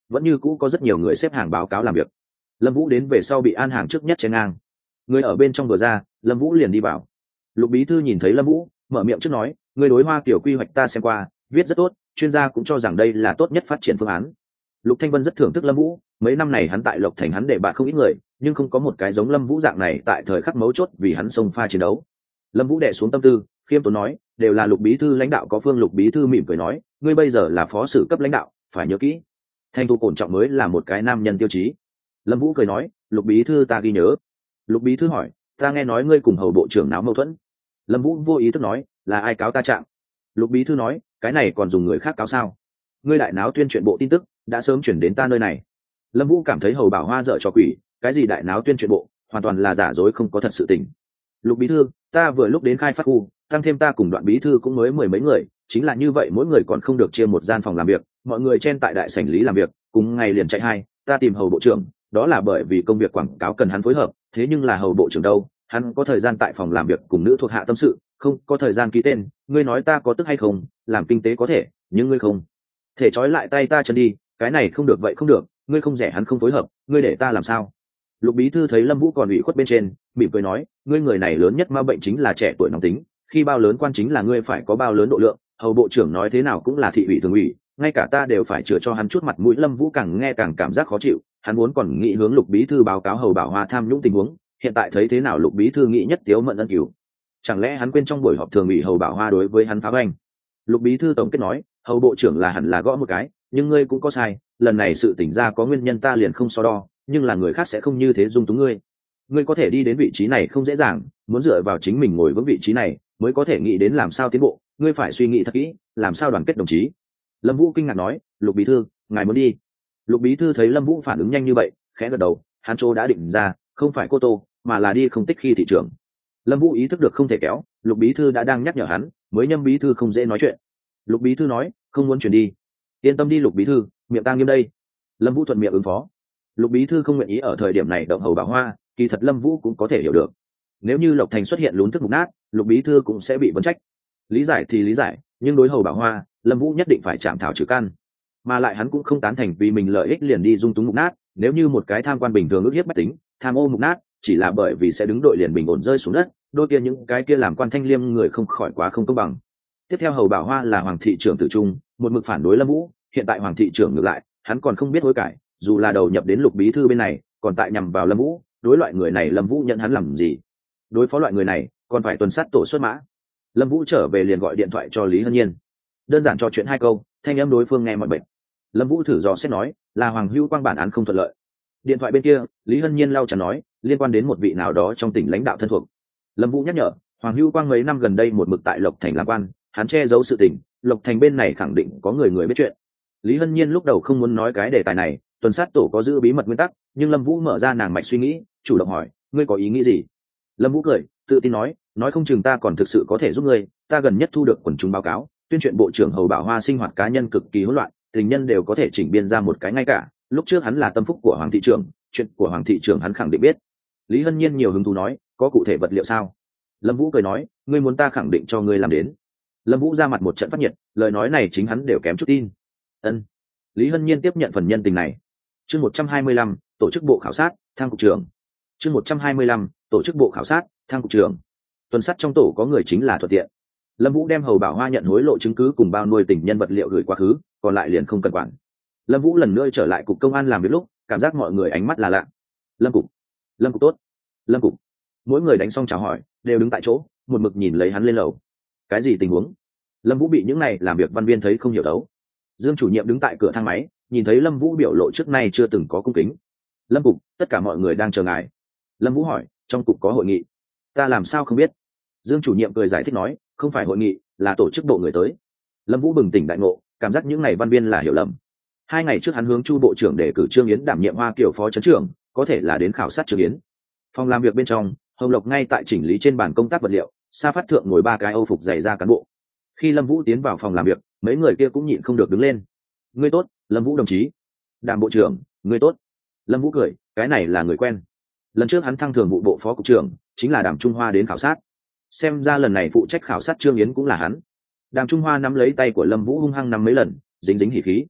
vẫn như cũ có rất nhiều người xếp hàng báo cáo làm việc. Lâm Vũ đến về sau bị an hàng trước nhất chen ngang, người ở bên trong vừa ra, Lâm Vũ liền đi vào. Lục bí thư nhìn thấy Lâm Vũ, mở miệng trước nói, người đối Hoa Kiều quy hoạch ta xem qua, viết rất tốt, chuyên gia cũng cho rằng đây là tốt nhất phát triển phương án. Lục Thanh Vân rất thưởng thức Lâm Vũ, mấy năm này hắn tại Lộc Thành hắn để bạn không ít người, nhưng không có một cái giống Lâm Vũ dạng này tại thời khắc mấu chốt vì hắn xông pha chiến đấu. Lâm Vũ đè xuống tâm tư, khiêm tốn nói, đều là Lục bí thư lãnh đạo có phương. Lục bí thư mỉm cười nói, ngươi bây giờ là phó sử cấp lãnh đạo, phải nhớ kỹ, thành thục ổn trọng mới là một cái nam nhân tiêu chí. Lâm Vũ cười nói, Lục bí thư ta ghi nhớ. Lục bí thư hỏi, ta nghe nói ngươi cùng hầu bộ trưởng náo mâu thuẫn. Lâm Vũ vô ý thức nói, là ai cáo ta trạng? Lục bí thư nói, cái này còn dùng người khác cáo sao? Ngươi đại náo tuyên truyền bộ tin tức đã sớm chuyển đến ta nơi này. Lâm Vũ cảm thấy hầu bảo hoa dở trò quỷ, cái gì đại náo tuyên truyền bộ, hoàn toàn là giả dối, không có thật sự tình. Lục bí thư, ta vừa lúc đến khai phát khu, tăng thêm ta cùng Đoạn bí thư cũng mới mười mấy người, chính là như vậy, mỗi người còn không được chia một gian phòng làm việc, mọi người chen tại đại sảnh lý làm việc, cùng ngày liền chạy hai, ta tìm hầu bộ trưởng, đó là bởi vì công việc quảng cáo cần hắn phối hợp, thế nhưng là hầu bộ trưởng đâu, hắn có thời gian tại phòng làm việc cùng nữ thuộc hạ tâm sự, không có thời gian ký tên. Ngươi nói ta có tức hay không? Làm kinh tế có thể, nhưng ngươi không thể trói lại tay ta chân đi, cái này không được vậy không được, ngươi không rẻ hắn không phối hợp, ngươi để ta làm sao? Lục bí thư thấy Lâm Vũ còn ủy khuất bên trên, mỉm cười nói, ngươi người này lớn nhất ma bệnh chính là trẻ tuổi nóng tính, khi bao lớn quan chính là ngươi phải có bao lớn độ lượng, hầu bộ trưởng nói thế nào cũng là thị ủy thường ủy, ngay cả ta đều phải chữa cho hắn chút mặt mũi. Lâm Vũ càng nghe càng cảm giác khó chịu, hắn muốn còn nghĩ hướng Lục bí thư báo cáo hầu bảo hoa tham nhũng tình huống, hiện tại thấy thế nào Lục bí thư nghĩ nhất tiếu mận ân cứu, chẳng lẽ hắn quên trong buổi họp thường ủy hầu bảo hoa đối với hắn phá hoành? Lục bí thư tổng kết nói, hầu bộ trưởng là hẳn là gõ một cái, nhưng ngươi cũng có sai, lần này sự tỉnh ra có nguyên nhân ta liền không so đo, nhưng là người khác sẽ không như thế dung túng ngươi. Ngươi có thể đi đến vị trí này không dễ dàng, muốn dựa vào chính mình ngồi vững vị trí này mới có thể nghĩ đến làm sao tiến bộ, ngươi phải suy nghĩ thật kỹ, làm sao đoàn kết đồng chí. Lâm Vũ kinh ngạc nói, Lục bí thư, ngài muốn đi? Lục bí thư thấy Lâm Vũ phản ứng nhanh như vậy, khẽ gật đầu, hắn chỗ đã định ra, không phải cô tô, mà là đi không tích khi thị trường. Lâm Vũ ý thức được không thể kéo, Lục bí thư đã đang nhắc nhở hắn, mới nhâm bí thư không dễ nói chuyện. Lục bí thư nói, không muốn chuyển đi. Yên tâm đi Lục bí thư, miệng ta nghiêm đây. Lâm Vũ thuận miệng ứng phó. Lục bí thư không nguyện ý ở thời điểm này động hầu bảo hoa, kỳ thật Lâm Vũ cũng có thể hiểu được. Nếu như Lộc Thành xuất hiện lún thức mục nát, Lục bí thư cũng sẽ bị vấn trách. Lý giải thì lý giải, nhưng đối hầu bảo hoa, Lâm Vũ nhất định phải chạm thảo trừ căn. Mà lại hắn cũng không tán thành vì mình lợi ích liền đi dung túng mục nát, nếu như một cái tham quan bình thường ước hiếp bách tính, tham ô mục nát, chỉ là bởi vì sẽ đứng đội liền bình ổn rơi xuống đất, đôi kia những cái kia làm quan thanh liêm người không khỏi quá không công bằng. Tiếp theo hầu bảo hoa là hoàng thị trưởng Tử Trung, một mực phản đối Lâm Vũ, hiện tại hoàng thị trưởng ngược lại, hắn còn không biết hối cải, dù là đầu nhập đến Lục bí thư bên này, còn tại nhằm vào Lâm Vũ, đối loại người này Lâm Vũ nhận hắn làm gì? Đối phó loại người này, còn phải tuần sát tổ xuất mã. Lâm Vũ trở về liền gọi điện thoại cho Lý Hân Nhiên, đơn giản trò chuyện hai câu, thanh âm đối phương nghe mọi bệnh. Lâm Vũ thử dò xét nói, là Hoàng Hữu Quang bản án không thuận lợi. Điện thoại bên kia, Lý Hân Nhiên lau chắn nói, liên quan đến một vị nào đó trong tỉnh lãnh đạo thân thuộc. Lâm Vũ nhắc nhở, Hoàng Hữu Quang mấy năm gần đây một mực tại Lộc Thành làm quan, hắn che giấu sự tình, Lộc Thành bên này khẳng định có người người biết chuyện. Lý Hân Nhiên lúc đầu không muốn nói cái đề tài này, tuần sát tổ có giữ bí mật nguyên tắc, nhưng Lâm Vũ mở ra nàng mạch suy nghĩ, chủ động hỏi, ngươi có ý nghĩ gì? Lâm Vũ cười, tự tin nói, nói không chừng ta còn thực sự có thể giúp ngươi, ta gần nhất thu được quần chúng báo cáo, tuyên truyền bộ trưởng hầu bảo hoa sinh hoạt cá nhân cực kỳ hỗn loạn, tình nhân đều có thể chỉnh biên ra một cái ngay cả, lúc trước hắn là tâm phúc của hoàng thị trưởng, chuyện của hoàng thị trưởng hắn khẳng định biết. Lý Hân Nhiên nhiều hứng thú nói, có cụ thể vật liệu sao? Lâm Vũ cười nói, ngươi muốn ta khẳng định cho ngươi làm đến. Lâm Vũ ra mặt một trận phát nhiệt, lời nói này chính hắn đều kém chút tin. Ân. Lý Hân Nhiên tiếp nhận phần nhân tình này. Chương một trăm hai mươi lăm, tổ chức bộ khảo sát, thang cục trưởng. Chương một trăm hai mươi lăm, tổ chức bộ khảo sát, thang cục trưởng. Tuần sát trong tổ có người chính là thuận tiện. Lâm Vũ đem hầu bảo hoa nhận hối lộ chứng cứ cùng bao nuôi tình nhân vật liệu gửi quá khứ, còn lại liền không cần quản. Lâm Vũ lần nữa trở lại cục công an làm việc lúc, cảm giác mọi người ánh mắt là lạ. Lâm cục, Lâm cục tốt, Lâm cục. Mỗi người đánh xong chào hỏi, đều đứng tại chỗ, một mực nhìn lấy hắn lên lầu. Cái gì tình huống? Lâm Vũ bị những này làm việc văn viên thấy không hiểu đấu. Dương chủ nhiệm đứng tại cửa thang máy, nhìn thấy Lâm Vũ biểu lộ trước nay chưa từng có cung kính. Lâm cục, tất cả mọi người đang chờ ngài. Lâm Vũ hỏi, trong cục có hội nghị? Ta làm sao không biết? Dương chủ nhiệm cười giải thích nói, không phải hội nghị, là tổ chức bộ người tới. Lâm Vũ bừng tỉnh đại ngộ, cảm giác những này văn viên là hiểu lầm. Hai ngày trước hắn hướng Chu bộ trưởng đề cử Trương Yến đảm nhiệm Hoa Kiều phó trấn trưởng, có thể là đến khảo sát Trương Yến. Phòng làm việc bên trong, Hồng Lộc ngay tại chỉnh lý trên bàn công tác vật liệu, Sa Phát Thượng ngồi ba cái Âu phục dày da cán bộ. Khi Lâm Vũ tiến vào phòng làm việc, mấy người kia cũng nhịn không được đứng lên. Ngươi tốt, Lâm Vũ đồng chí. Đàm bộ trưởng, ngươi tốt. Lâm Vũ cười, cái này là người quen. Lần trước hắn thăng thường vụ bộ phó cục trưởng, chính là Đàm Trung Hoa đến khảo sát. Xem ra lần này phụ trách khảo sát Trương Yến cũng là hắn. Đàm Trung Hoa nắm lấy tay của Lâm Vũ hung hăng nắm mấy lần, dính dính hỉ khí.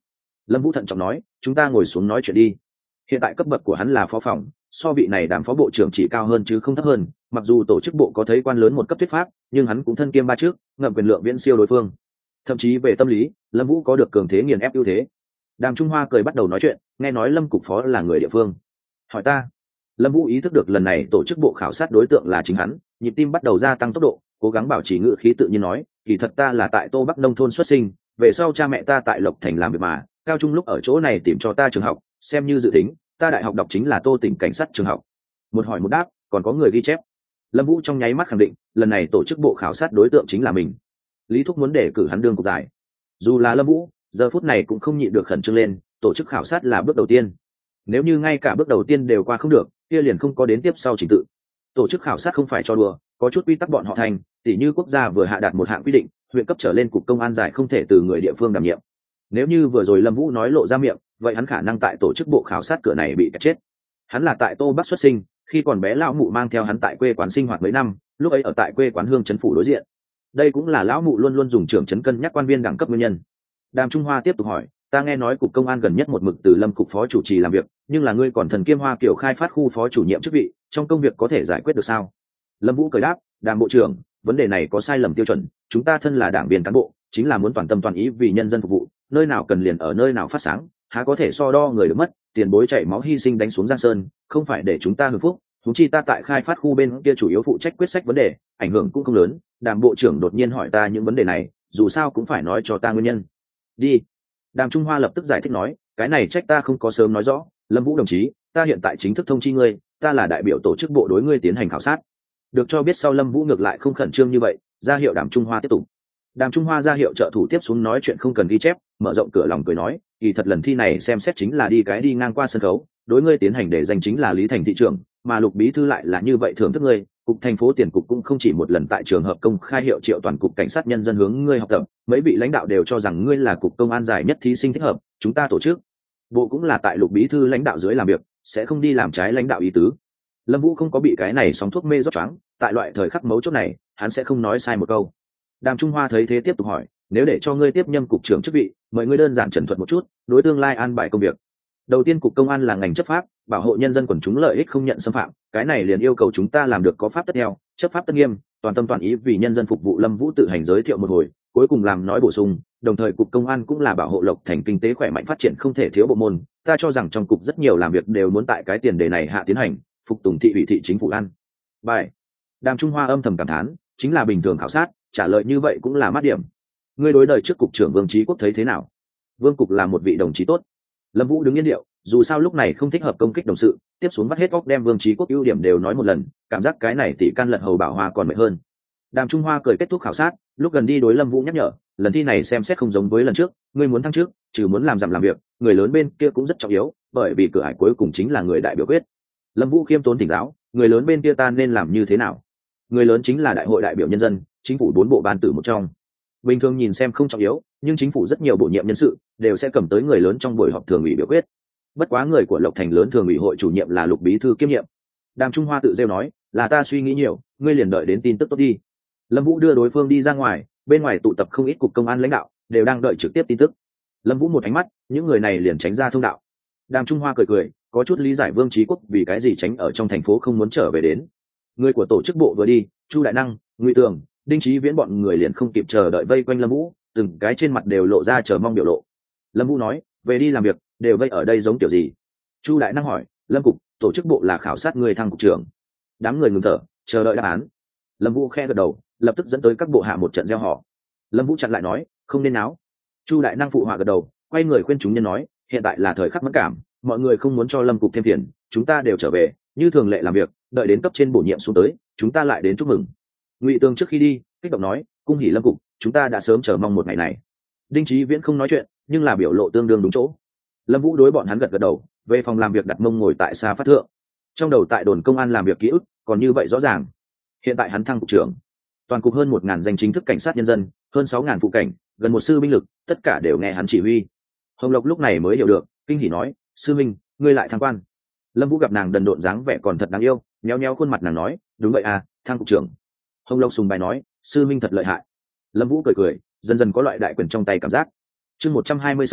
Lâm Vũ thận trọng nói, chúng ta ngồi xuống nói chuyện đi. Hiện tại cấp bậc của hắn là phó phòng, so vị này đàm phó bộ trưởng chỉ cao hơn chứ không thấp hơn, mặc dù tổ chức bộ có thấy quan lớn một cấp thuyết pháp, nhưng hắn cũng thân kiêm ba trước, ngậm quyền lượng viễn siêu đối phương. Thậm chí về tâm lý, Lâm Vũ có được cường thế nghiền ép ưu thế. Đàm Trung Hoa cười bắt đầu nói chuyện, nghe nói Lâm cục phó là người địa phương. Hỏi ta. Lâm Vũ ý thức được lần này tổ chức bộ khảo sát đối tượng là chính hắn, nhịp tim bắt đầu gia tăng tốc độ, cố gắng bảo trì ngữ khí tự nhiên nói, kỳ thật ta là tại Tô Bắc nông thôn xuất sinh, về sau cha mẹ ta tại Lộc Thành làm việc mà, cao trung lúc ở chỗ này tìm cho ta trường học, xem như dự tính, ta đại học đọc chính là Tô tỉnh cảnh sát trường học. Một hỏi một đáp, còn có người ghi chép. Lâm Vũ trong nháy mắt khẳng định, lần này tổ chức bộ khảo sát đối tượng chính là mình. Lý Thúc muốn để cử hắn đương cục giải. Dù là Lâm Vũ, giờ phút này cũng không nhịn được khẩn trương lên, tổ chức khảo sát là bước đầu tiên. Nếu như ngay cả bước đầu tiên đều qua không được, kia liền không có đến tiếp sau trình tự. Tổ chức khảo sát không phải cho đùa, có chút quy tắc bọn họ thành, tỉ như quốc gia vừa hạ đạt một hạng quy định, huyện cấp trở lên cục công an giải không thể từ người địa phương đảm nhiệm. Nếu như vừa rồi Lâm Vũ nói lộ ra miệng, vậy hắn khả năng tại tổ chức bộ khảo sát cửa này bị cắt chết. Hắn là tại Tô Bắc xuất sinh, khi còn bé lão mụ mang theo hắn tại quê quán sinh hoạt mấy năm, lúc ấy ở tại quê quán Hương trấn phủ đối diện. Đây cũng là lão mụ luôn luôn dùng trưởng trấn cân nhắc quan viên đẳng cấp nguyên nhân. Đàm Trung Hoa tiếp tục hỏi, ta nghe nói cục công an gần nhất một mực từ Lâm cục phó chủ trì làm việc, nhưng là ngươi còn thần kiêm Hoa Kiều khai phát khu phó chủ nhiệm chức vị, trong công việc có thể giải quyết được sao? Lâm Vũ cười đáp, Đàm bộ trưởng, vấn đề này có sai lầm tiêu chuẩn, chúng ta thân là đảng viên cán bộ, chính là muốn toàn tâm toàn ý vì nhân dân phục vụ, nơi nào cần liền ở nơi nào phát sáng, há có thể so đo người được mất, tiền bối chảy máu hy sinh đánh xuống Giang Sơn, không phải để chúng ta hưởng phúc. Chúng chi ta tại khai phát khu bên kia chủ yếu phụ trách quyết sách vấn đề, ảnh hưởng cũng không lớn. Đàm bộ trưởng đột nhiên hỏi ta những vấn đề này, dù sao cũng phải nói cho ta nguyên nhân. Đi. Đàm Trung Hoa lập tức giải thích nói, cái này trách ta không có sớm nói rõ. Lâm Vũ đồng chí, ta hiện tại chính thức thông chi ngươi, ta là đại biểu tổ chức bộ đối ngươi tiến hành khảo sát. Được cho biết sau Lâm Vũ ngược lại không khẩn trương như vậy, ra hiệu Đàm Trung Hoa tiếp tục. Đàm Trung Hoa ra hiệu trợ thủ tiếp xuống nói chuyện không cần ghi chép, mở rộng cửa lòng cười nói, kỳ thật lần thi này xem xét chính là đi cái đi ngang qua sân khấu, đối ngươi tiến hành để danh chính là Lý Thành thị trưởng, mà Lục bí thư lại là như vậy thưởng thức ngươi, cục thành phố tiền cục cũng không chỉ một lần tại trường hợp công khai hiệu triệu toàn cục cảnh sát nhân dân hướng ngươi học tập, mấy vị lãnh đạo đều cho rằng ngươi là cục công an giải nhất thí sinh thích hợp, chúng ta tổ chức bộ cũng là tại Lục bí thư lãnh đạo dưới làm việc, sẽ không đi làm trái lãnh đạo ý tứ. Lâm Vũ không có bị cái này sóng thuốc mê rót choáng, tại loại thời khắc mấu chốt này, hắn sẽ không nói sai một câu. Đàm Trung Hoa thấy thế tiếp tục hỏi, nếu để cho ngươi tiếp nhâm cục trưởng chức vị, mời ngươi đơn giản trần thuật một chút, đối tương lai an bài công việc. Đầu tiên cục công an là ngành chấp pháp, bảo hộ nhân dân quần chúng lợi ích không nhận xâm phạm, cái này liền yêu cầu chúng ta làm được có pháp tất theo, chấp pháp tất nghiêm, toàn tâm toàn ý vì nhân dân phục vụ. Lâm Vũ tự hành giới thiệu một hồi, cuối cùng làm nói bổ sung, đồng thời cục công an cũng là bảo hộ Lộc Thành kinh tế khỏe mạnh phát triển không thể thiếu bộ môn, ta cho rằng trong cục rất nhiều làm việc đều muốn tại cái tiền đề này hạ tiến hành, phục tùng thị ủy thị chính phủ ăn bài. Đàm Trung Hoa âm thầm cảm thán, chính là bình thường khảo sát, trả lời như vậy cũng là mát điểm. Ngươi đối đời trước cục trưởng Vương Chí Quốc thấy thế nào? Vương cục là một vị đồng chí tốt. Lâm Vũ đứng yên điệu, dù sao lúc này không thích hợp công kích đồng sự, tiếp xuống bắt hết óc đem Vương Chí Quốc ưu điểm đều nói một lần, cảm giác cái này tỷ can lật hầu bảo hoa còn mệt hơn. Đàm Trung Hoa cười kết thúc khảo sát, lúc gần đi đối Lâm Vũ nhắc nhở, lần thi này xem xét không giống với lần trước, ngươi muốn thăng trước, trừ muốn làm giảm làm việc, người lớn bên kia cũng rất trọng yếu, bởi vì cửa ải cuối cùng chính là người đại biểu quyết. Lâm Vũ khiêm tốn thỉnh giáo, người lớn bên kia ta nên làm như thế nào? Người lớn chính là đại hội đại biểu nhân dân, chính phủ bốn bộ ban tử một trong. Bình thường nhìn xem không trọng yếu, nhưng chính phủ rất nhiều bổ nhiệm nhân sự đều sẽ cầm tới người lớn trong buổi họp thường ủy biểu quyết. Bất quá người của Lộc Thành lớn thường ủy hội chủ nhiệm là Lục bí thư kiêm nhiệm. Đàm Trung Hoa tự rêu nói, là ta suy nghĩ nhiều, ngươi liền đợi đến tin tức tốt đi. Lâm Vũ đưa đối phương đi ra ngoài, bên ngoài tụ tập không ít cục công an lãnh đạo, đều đang đợi trực tiếp tin tức. Lâm Vũ một ánh mắt, những người này liền tránh ra thông đạo. Đàm Trung Hoa cười cười, có chút lý giải Vương Chí Quốc vì cái gì tránh ở trong thành phố không muốn trở về đến. Người của tổ chức bộ vừa đi, Chu Đại Năng, Ngụy Tường, Đinh Chí Viễn bọn người liền không kịp chờ đợi vây quanh Lâm Vũ, từng cái trên mặt đều lộ ra chờ mong biểu lộ. Lâm Vũ nói, về đi làm việc, đều vây ở đây giống kiểu gì? Chu Đại Năng hỏi, Lâm cục, tổ chức bộ là khảo sát người thăng cục trưởng. Đám người ngừng thở, chờ đợi đáp án. Lâm Vũ khẽ gật đầu, lập tức dẫn tới các bộ hạ một trận gieo họ. Lâm Vũ chặn lại nói, không nên náo. Chu Đại Năng phụ họa gật đầu, quay người khuyên chúng nhân nói, hiện tại là thời khắc mẫn cảm, mọi người không muốn cho Lâm cục thêm phiền, chúng ta đều trở về, như thường lệ làm việc, đợi đến cấp trên bổ nhiệm xuống tới, chúng ta lại đến chúc mừng. Ngụy Tường trước khi đi, kích động nói, cung hỉ Lâm cục, chúng ta đã sớm chờ mong một ngày này. Đinh Chí Viễn không nói chuyện, nhưng là biểu lộ tương đương đúng chỗ. Lâm Vũ đối bọn hắn gật gật đầu, về phòng làm việc đặt mông ngồi tại xa phát thượng. Trong đầu tại đồn công an làm việc ký ức, còn như vậy rõ ràng. Hiện tại hắn thăng cục trưởng, toàn cục hơn một ngàn danh chính thức cảnh sát nhân dân, hơn sáu ngàn phụ cảnh, gần một sư binh lực, tất cả đều nghe hắn chỉ huy. Hồng Lộc lúc này mới hiểu được, kinh hỉ nói, sư minh, ngươi lại thăng quan. Lâm Vũ gặp nàng đần độn dáng vẻ còn thật đáng yêu, nhéo nhéo khuôn mặt nàng nói, đúng vậy à, thăng cục trưởng. Hồng Lộc sùng bài nói, sư minh thật lợi hại. Lâm Vũ cười cười, dần dần có loại đại quyền trong tay cảm giác. Chương một trăm hai mươi sáu,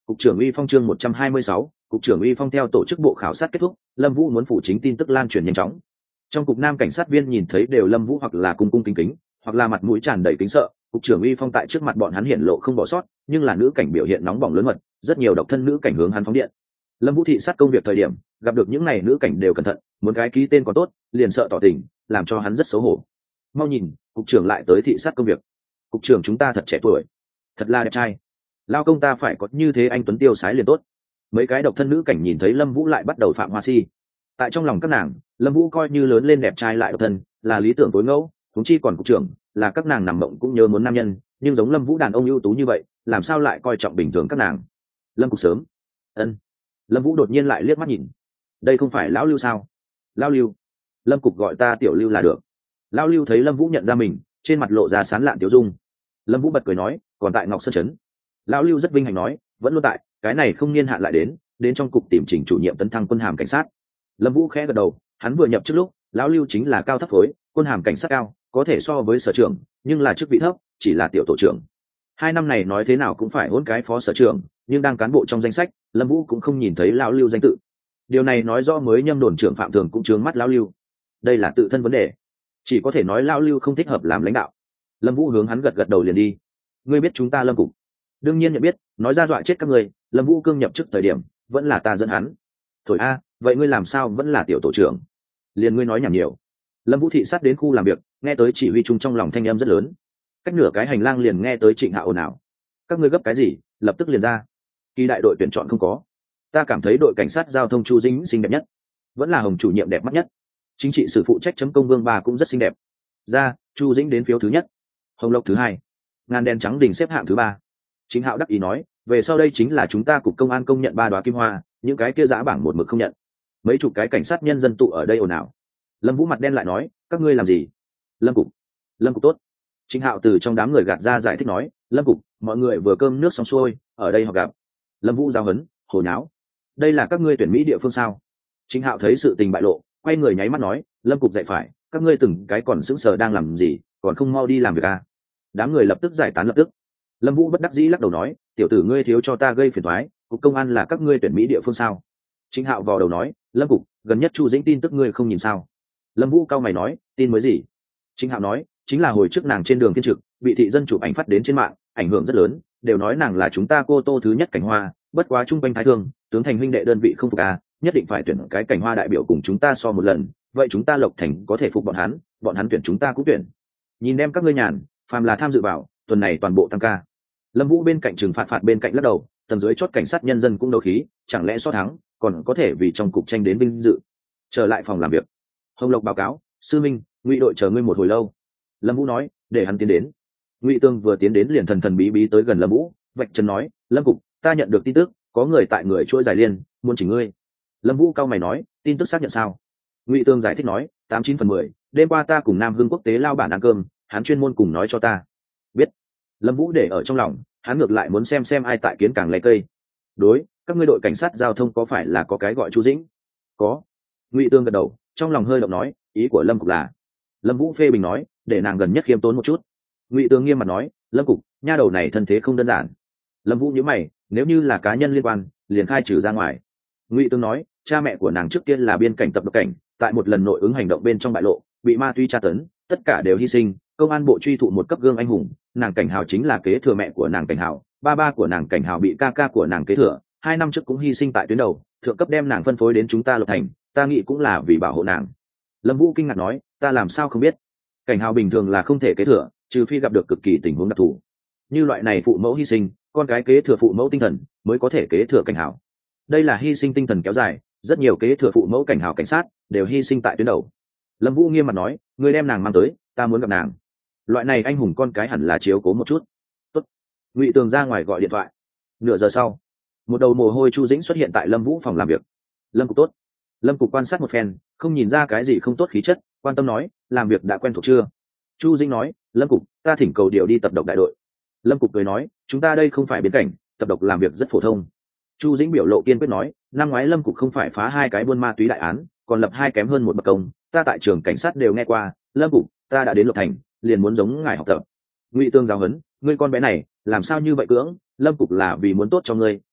Cục trưởng uy phong chương một trăm hai mươi sáu, cục trưởng uy phong. Theo tổ chức bộ khảo sát kết thúc, Lâm Vũ muốn phủ chính tin tức lan truyền nhanh chóng. Trong cục nam cảnh sát viên nhìn thấy đều Lâm Vũ hoặc là cung cung kính kính, hoặc là mặt mũi tràn đầy kính sợ. Cục trưởng uy phong tại trước mặt bọn hắn hiện lộ không bỏ sót, nhưng là nữ cảnh biểu hiện nóng bỏng lớn mật, rất nhiều độc thân nữ cảnh hướng hắn phóng điện. Lâm Vũ thị sát công việc thời điểm, gặp được những này nữ cảnh đều cẩn thận, muốn cái ký tên còn tốt, liền sợ tỏ tình, làm cho hắn rất xấu hổ. Mau nhìn, cục trưởng lại tới thị sát công việc. Cục trưởng chúng ta thật trẻ tuổi, thật là đẹp trai. Lao công ta phải có như thế anh tuấn tiêu sái liền tốt. Mấy cái độc thân nữ cảnh nhìn thấy Lâm Vũ lại bắt đầu phạm hoa si. Tại trong lòng các nàng, Lâm Vũ coi như lớn lên đẹp trai lại độc thân, là lý tưởng tối ngẫu, huống chi còn cục trưởng, là các nàng nằm mộng cũng nhớ muốn nam nhân, nhưng giống Lâm Vũ đàn ông ưu tú như vậy, làm sao lại coi trọng bình thường các nàng. Lâm Cục sớm. Ân. Lâm Vũ đột nhiên lại liếc mắt nhìn. Đây không phải lão Lưu sao? Lão Lưu. Lâm Cục gọi ta tiểu Lưu là được. Lão Lưu thấy Lâm Vũ nhận ra mình, trên mặt lộ ra sán lạn tiêu dung. Lâm Vũ bật cười nói, còn tại Ngọc Sơn trấn. Lão Lưu rất vinh hạnh nói, vẫn luôn tại, cái này không niên hạn lại đến, đến trong cục tìm chỉnh chủ nhiệm tấn thăng quân hàm cảnh sát. Lâm Vũ khẽ gật đầu, hắn vừa nhập trước lúc, lão Lưu chính là cao thấp phối, quân hàm cảnh sát cao, có thể so với sở trưởng, nhưng là chức vị thấp, chỉ là tiểu tổ trưởng. Hai năm này nói thế nào cũng phải hôn cái phó sở trưởng, nhưng đang cán bộ trong danh sách, Lâm Vũ cũng không nhìn thấy lão Lưu danh tự. Điều này nói rõ mới nhâm đồn trưởng Phạm Thường cũng trướng mắt lão Lưu. Đây là tự thân vấn đề, chỉ có thể nói lão Lưu không thích hợp làm lãnh đạo. Lâm Vũ hướng hắn gật gật đầu liền đi. Ngươi biết chúng ta Lâm cục? Đương nhiên nhận biết, nói ra dọa chết các ngươi. Lâm Vũ cương nhập chức thời điểm, vẫn là ta dẫn hắn. Thổi a, vậy ngươi làm sao vẫn là tiểu tổ trưởng? Liền ngươi nói nhảm nhiều. Lâm Vũ thị sát đến khu làm việc, nghe tới chỉ huy chung trong lòng thanh âm rất lớn. Cách nửa cái hành lang liền nghe tới Trịnh Hạo ồn ào. Các ngươi gấp cái gì, lập tức liền ra. Kỳ đại đội tuyển chọn không có. Ta cảm thấy đội cảnh sát giao thông Chu Dĩnh xinh đẹp nhất, vẫn là Hồng chủ nhiệm đẹp mắt nhất. Chính trị sử phụ trách chấm công Vương Bà cũng rất xinh đẹp. Ra, Chu Dĩnh đến phiếu thứ nhất, Hồng Lộc thứ hai, Ngàn Đen Trắng Đình xếp hạng thứ ba. Chính Hạo đắc ý nói, về sau đây chính là chúng ta cục công an công nhận ba đoá kim hoa, những cái kia giã bảng một mực không nhận. Mấy chục cái cảnh sát nhân dân tụ ở đây ồn ào. Lâm Vũ mặt đen lại nói, các ngươi làm gì? Lâm cục. Lâm cục tốt. Chính Hạo từ trong đám người gạt ra giải thích nói, Lâm cục, mọi người vừa cơm nước xong xuôi, ở đây họ gặp. Lâm Vũ giao hấn, hồ nháo. Đây là các ngươi tuyển Mỹ địa phương sao? Chính Hạo thấy sự tình bại lộ, quay người nháy mắt nói, Lâm cục dạy phải, các ngươi từng cái còn sững sờ đang làm gì, còn không mau đi làm việc à? Đám người lập tức giải tán lập tức. Lâm Vũ bất đắc dĩ lắc đầu nói, tiểu tử ngươi thiếu cho ta gây phiền toái, cục công an là các ngươi tuyển Mỹ địa phương sao? Chính Hạo vò đầu nói, Lâm cục, gần nhất Chu Dĩnh tin tức ngươi không nhìn sao? Lâm Vũ cao mày nói, tin mới gì? Chính Hạo nói, chính là hồi trước nàng trên đường thiên trực, bị thị dân chụp ảnh phát đến trên mạng, ảnh hưởng rất lớn, đều nói nàng là chúng ta cô tô thứ nhất cảnh hoa, bất quá trung quanh thái thương, tướng thành huynh đệ đơn vị không phục à, nhất định phải tuyển cái cảnh hoa đại biểu cùng chúng ta so một lần, vậy chúng ta Lộc Thành có thể phục bọn hắn, bọn hắn tuyển chúng ta cũng tuyển. Nhìn em các ngươi nhàn, phàm là tham dự vào, tuần này toàn bộ tăng ca. Lâm Vũ bên cạnh trừng phạt phạt bên cạnh lắc đầu, tầng dưới chót cảnh sát nhân dân cũng đấu khí, chẳng lẽ so thắng, còn có thể vì trong cục tranh đến vinh dự. Trở lại phòng làm việc, Hồng Lộc báo cáo, sư minh, Ngụy đội chờ ngươi một hồi lâu. Lâm Vũ nói, để hắn tiến đến. Ngụy Tương vừa tiến đến liền thần thần bí bí tới gần Lâm Vũ, vạch chân nói, Lâm cục, ta nhận được tin tức, có người tại người chuỗi giải liên, muốn chỉnh ngươi. Lâm Vũ cao mày nói, tin tức xác nhận sao? Ngụy Tương giải thích nói, tám chín phần mười, đêm qua ta cùng Nam Hưng quốc tế lao bản ăn cơm, hắn chuyên môn cùng nói cho ta. Biết. Lâm Vũ để ở trong lòng, hắn ngược lại muốn xem xem ai tại kiến càng lấy cây. Đối, các ngươi đội cảnh sát giao thông có phải là có cái gọi Chu Dĩnh? Có. Ngụy Tương gật đầu, trong lòng hơi động nói, ý của Lâm cục là. Lâm Vũ phê bình nói, để nàng gần nhất khiêm tốn một chút. Ngụy Tương nghiêm mặt nói, Lâm cục, nha đầu này thân thế không đơn giản. Lâm Vũ nhíu mày, nếu như là cá nhân liên quan, liền khai trừ ra ngoài. Ngụy Tương nói, cha mẹ của nàng trước kia là biên cảnh tập độc cảnh, tại một lần nội ứng hành động bên trong bại lộ, bị ma túy tra tấn, tất cả đều hy sinh, công an bộ truy thụ một cấp gương anh hùng, nàng Cảnh Hào chính là kế thừa mẹ của nàng Cảnh Hào, ba ba của nàng Cảnh Hào bị ca ca của nàng kế thừa, hai năm trước cũng hy sinh tại tuyến đầu, thượng cấp đem nàng phân phối đến chúng ta Lộc Thành, ta nghĩ cũng là vì bảo hộ nàng. Lâm Vũ kinh ngạc nói, ta làm sao không biết? Cảnh Hào bình thường là không thể kế thừa, trừ phi gặp được cực kỳ tình huống đặc thù. Như loại này phụ mẫu hy sinh, con cái kế thừa phụ mẫu tinh thần mới có thể kế thừa Cảnh Hào. Đây là hy sinh tinh thần kéo dài, rất nhiều kế thừa phụ mẫu Cảnh Hào cảnh sát đều hy sinh tại tuyến đầu. Lâm Vũ nghiêm mặt nói, ngươi đem nàng mang tới, ta muốn gặp nàng. Loại này anh hùng con cái hẳn là chiếu cố một chút. Tốt. Ngụy Tường ra ngoài gọi điện thoại. Nửa giờ sau, một đầu mồ hôi Chu Dĩnh xuất hiện tại Lâm Vũ phòng làm việc. Lâm cục tốt. Lâm cục quan sát một phen, không nhìn ra cái gì không tốt khí chất, quan tâm nói, làm việc đã quen thuộc chưa? Chu Dĩnh nói, Lâm cục, ta thỉnh cầu điều đi tập độc đại đội. Lâm cục cười nói, chúng ta đây không phải biên cảnh, tập độc làm việc rất phổ thông. Chu Dĩnh biểu lộ kiên quyết nói, năm ngoái Lâm cục không phải phá hai cái buôn ma túy đại án, còn lập hai kém hơn một bậc công, ta tại trường cảnh sát đều nghe qua. Lâm cục, ta đã đến Lộc Thành, liền muốn giống ngài học tập. Ngụy Tương giáo huấn, ngươi con bé này làm sao như vậy cưỡng? Lâm cục là vì muốn tốt cho ngươi,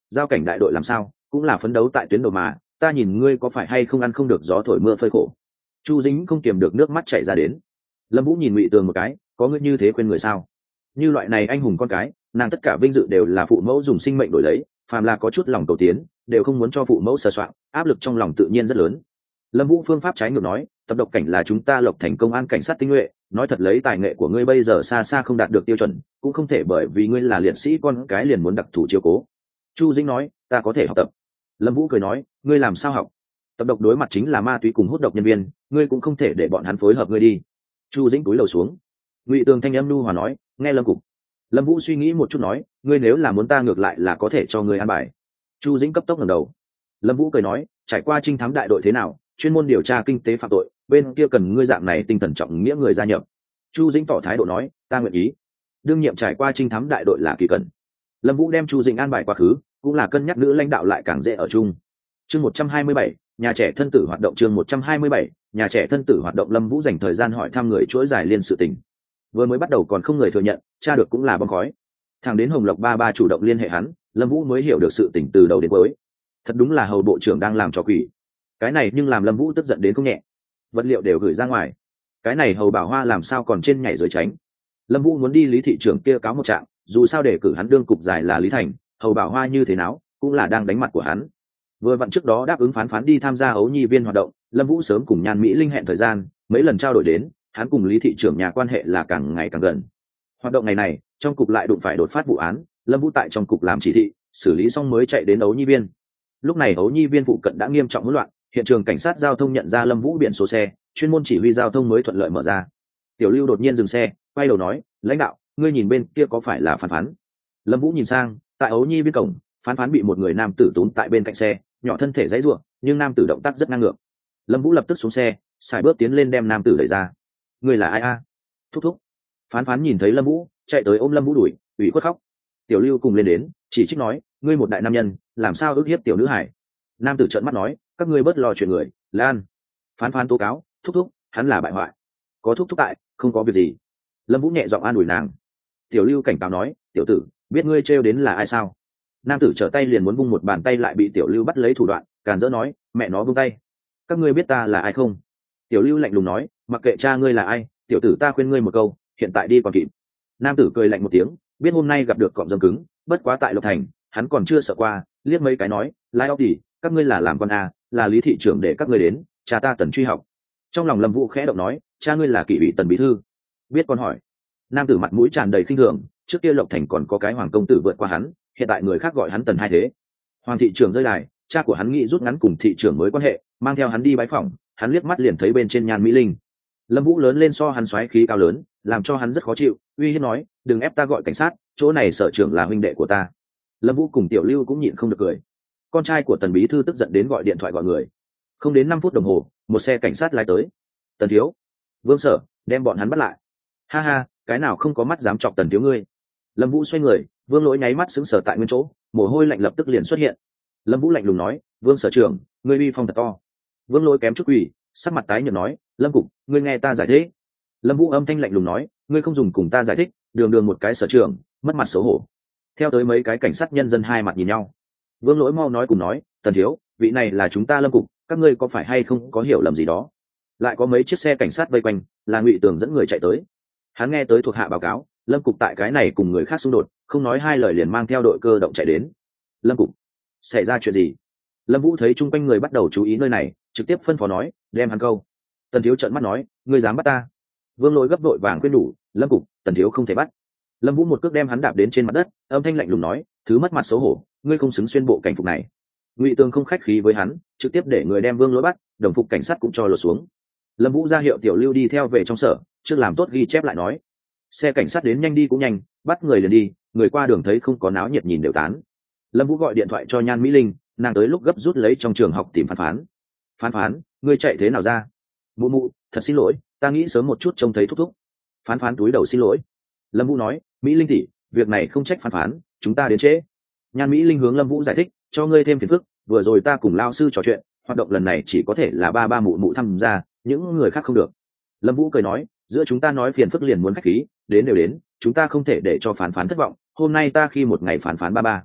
giao cảnh đại đội làm sao cũng là phấn đấu tại tuyến đầu mà, ta nhìn ngươi có phải hay không ăn không được gió thổi mưa phơi khổ. Chu Dĩnh không kiềm được nước mắt chảy ra đến. Lâm Vũ nhìn Ngụy Tường một cái, có ngươi như thế khuyên người sao? Như loại này anh hùng con cái, nàng tất cả vinh dự đều là phụ mẫu dùng sinh mệnh đổi lấy, phàm là có chút lòng cầu tiến, đều không muốn cho phụ mẫu sờ soạng, áp lực trong lòng tự nhiên rất lớn. Lâm Vũ phương pháp trái ngược nói, tập độc cảnh là chúng ta Lộc Thành công an cảnh sát tinh nhuệ, nói thật lấy tài nghệ của ngươi bây giờ xa xa không đạt được tiêu chuẩn, cũng không thể bởi vì ngươi là liệt sĩ con cái liền muốn đặc thù chiếu cố. Chu Dĩnh nói, ta có thể học tập. Lâm Vũ cười nói, ngươi làm sao học? Tập độc đối mặt chính là ma túy cùng hút độc nhân viên, ngươi cũng không thể để bọn hắn phối hợp ngươi đi. Chu Dĩnh cúi đầu xuống. Ngụy Tường thanh âm nhu hòa nói, nghe Lâm Cục. Lâm Vũ suy nghĩ một chút nói, ngươi nếu là muốn ta ngược lại là có thể cho ngươi an bài. Chu Dĩnh cấp tốc ngẩng đầu. Lâm Vũ cười nói, trải qua trinh thám đại đội thế nào, chuyên môn điều tra kinh tế phạm tội, bên kia cần ngươi dạng này tinh thần trọng nghĩa người gia nhập. Chu Dĩnh tỏ thái độ nói, ta nguyện ý. Đương nhiệm trải qua trinh thám đại đội là kỳ cần. Lâm Vũ đem Chu Dĩnh an bài quá khứ, cũng là cân nhắc nữ lãnh đạo lại càng dễ ở chung. Chương một trăm hai mươi bảy, nhà trẻ thân tử hoạt động. Chương một trăm hai mươi bảy, nhà trẻ thân tử hoạt động. Lâm Vũ dành thời gian hỏi thăm người chuỗi dài liên sự tình. Vừa mới bắt đầu còn không người thừa nhận, tra được cũng là bom khói. Thằng đến Hồng Lộc ba ba chủ động liên hệ hắn, Lâm Vũ mới hiểu được sự tình từ đầu đến cuối. Thật đúng là hầu bộ trưởng đang làm trò quỷ. Cái này nhưng làm Lâm Vũ tức giận đến không nhẹ. Vật liệu đều gửi ra ngoài, cái này hầu Bảo Hoa làm sao còn trên nhảy dưới tránh. Lâm Vũ muốn đi Lý thị trưởng kia cáo một trạng, dù sao để cử hắn đương cục giải là Lý Thành, hầu Bảo Hoa như thế nào cũng là đang đánh mặt của hắn. Vừa vặn trước đó đáp ứng phán phán đi tham gia ấu nhi viên hoạt động, Lâm Vũ sớm cùng Nhan Mỹ Linh hẹn thời gian, mấy lần trao đổi đến, hắn cùng Lý thị trưởng nhà quan hệ là càng ngày càng gần. Hoạt động ngày này, trong cục lại đụng phải đột phát vụ án, Lâm Vũ tại trong cục làm chỉ thị, xử lý xong mới chạy đến ấu nhi viên. Lúc này ấu nhi viên phụ cận đã nghiêm trọng hỗn loạn, hiện trường cảnh sát giao thông nhận ra Lâm Vũ biển số xe, chuyên môn chỉ huy giao thông mới thuận lợi mở ra. Tiểu Lưu đột nhiên dừng xe, quay đầu nói, lãnh đạo, ngươi nhìn bên kia có phải là phán phán? Lâm Vũ nhìn sang, tại ấu nhi bên cổng, phán phán bị một người nam tử túm tại bên cạnh xe, nhỏ thân thể dãy ruộng, nhưng nam tử động tác rất ngang ngược. Lâm Vũ lập tức xuống xe, xài bước tiến lên đem nam tử đẩy ra. Ngươi là ai a? Thúc thúc. Phán phán nhìn thấy Lâm Vũ, chạy tới ôm Lâm Vũ đuổi, ủy khuất khóc. Tiểu Lưu cùng lên đến, chỉ trích nói, ngươi một đại nam nhân, làm sao ức hiếp tiểu nữ hải? Nam tử trợn mắt nói, các ngươi bớt lo chuyện người, Lan. Phán phán tố cáo, thúc thúc, hắn là bại hoại. Có thúc thúc tại, không có việc gì. Lâm Vũ nhẹ giọng an ủi nàng. Tiểu Lưu cảnh cáo nói, tiểu tử, biết ngươi trêu đến là ai sao? Nam tử trở tay liền muốn vung một bàn tay lại bị Tiểu Lưu bắt lấy thủ đoạn, càn rỡ nói, mẹ nó buông tay. Các ngươi biết ta là ai không? Tiểu Lưu lạnh lùng nói, mặc kệ cha ngươi là ai, tiểu tử ta khuyên ngươi một câu, hiện tại đi còn kịp. Nam tử cười lạnh một tiếng, biết hôm nay gặp được cọm dâm cứng, bất quá tại Lộc Thành, hắn còn chưa sợ qua, liếc mấy cái nói, lai óc đi, các ngươi là làm con à, là Lý thị trưởng để các ngươi đến, cha ta Tần Truy học. Trong lòng Lâm Vũ khẽ động nói, cha ngươi là kỵ ủy Tần bí thư. Biết con hỏi. Nam tử mặt mũi tràn đầy khinh thường, trước kia Lộc Thành còn có cái hoàng công tử vượt qua hắn, hiện tại người khác gọi hắn Tần hai thế. Hoàng thị trưởng rơi đài, cha của hắn nghĩ rút ngắn cùng thị trưởng mới quan hệ, mang theo hắn đi bái phỏng, hắn liếc mắt liền thấy bên trên Nhan Mỹ Linh. Lâm Vũ lớn lên so hắn xoáy khí cao lớn, làm cho hắn rất khó chịu, uy hiếp nói, đừng ép ta gọi cảnh sát, chỗ này sở trưởng là huynh đệ của ta. Lâm Vũ cùng Tiểu Lưu cũng nhịn không được cười. Con trai của Tần bí thư tức giận đến gọi điện thoại gọi người. Không đến năm phút đồng hồ, một xe cảnh sát lái tới. Tần thiếu, Vương Sở, đem bọn hắn bắt lại. Ha ha, cái nào không có mắt dám chọc Tần thiếu ngươi. Lâm Vũ xoay người, Vương Lỗi nháy mắt sững sờ tại nguyên chỗ, mồ hôi lạnh lập tức liền xuất hiện. Lâm Vũ lạnh lùng nói, Vương Sở trưởng, ngươi uy phong thật to. Vương Lỗi kém chút quỳ, sắc mặt tái nhợt nói, Lâm cục, ngươi nghe ta giải thích. Lâm Vũ âm thanh lạnh lùng nói, ngươi không dùng cùng ta giải thích, đường đường một cái sở trưởng, mất mặt xấu hổ. Theo tới mấy cái cảnh sát nhân dân hai mặt nhìn nhau. Vương Lỗi mau nói cùng nói, Tần thiếu, vị này là chúng ta Lâm cục, các ngươi có phải hay không có hiểu lầm gì đó? Lại có mấy chiếc xe cảnh sát vây quanh, là Ngụy Tường dẫn người chạy tới. Hắn nghe tới thuộc hạ báo cáo, Lâm cục tại cái này cùng người khác xung đột, không nói hai lời liền mang theo đội cơ động chạy đến. Lâm cục, xảy ra chuyện gì? Lâm Vũ thấy chung quanh người bắt đầu chú ý nơi này, trực tiếp phân phó nói, đem hắn câu. Tần thiếu trợn mắt nói, ngươi dám bắt ta? Vương Lỗi gấp đội vàng khuyên đủ, Lâm cục, Tần thiếu không thể bắt. Lâm Vũ một cước đem hắn đạp đến trên mặt đất, âm thanh lạnh lùng nói, thứ mất mặt xấu hổ, ngươi không xứng xuyên bộ cảnh phục này. Ngụy Tường không khách khí với hắn, trực tiếp để người đem Vương Lỗi bắt, đồng phục cảnh sát cũng cho lột xuống. Lâm Vũ ra hiệu Tiểu Lưu đi theo về trong sở, trước làm tốt ghi chép lại nói, xe cảnh sát đến nhanh đi cũng nhanh, bắt người liền đi, người qua đường thấy không có náo nhiệt nhìn đều tán. Lâm Vũ gọi điện thoại cho Nhan Mỹ Linh, nàng tới lúc gấp rút lấy trong trường học tìm phán phán. Phán phán, ngươi chạy thế nào ra? Mụ mụ, thật xin lỗi, ta nghĩ sớm một chút trông thấy thúc thúc. Phán phán túi đầu xin lỗi. Lâm Vũ nói, Mỹ Linh tỷ, việc này không trách phán phán, chúng ta đến trễ. Nhan Mỹ Linh hướng Lâm Vũ giải thích, cho ngươi thêm phiền phức, vừa rồi ta cùng lao sư trò chuyện, hoạt động lần này chỉ có thể là ba ba mụ mụ tham gia, những người khác không được. Lâm Vũ cười nói, giữa chúng ta nói phiền phức liền muốn khách khí, đến đều đến, chúng ta không thể để cho phán phán thất vọng, hôm nay ta khi một ngày phán phán ba ba.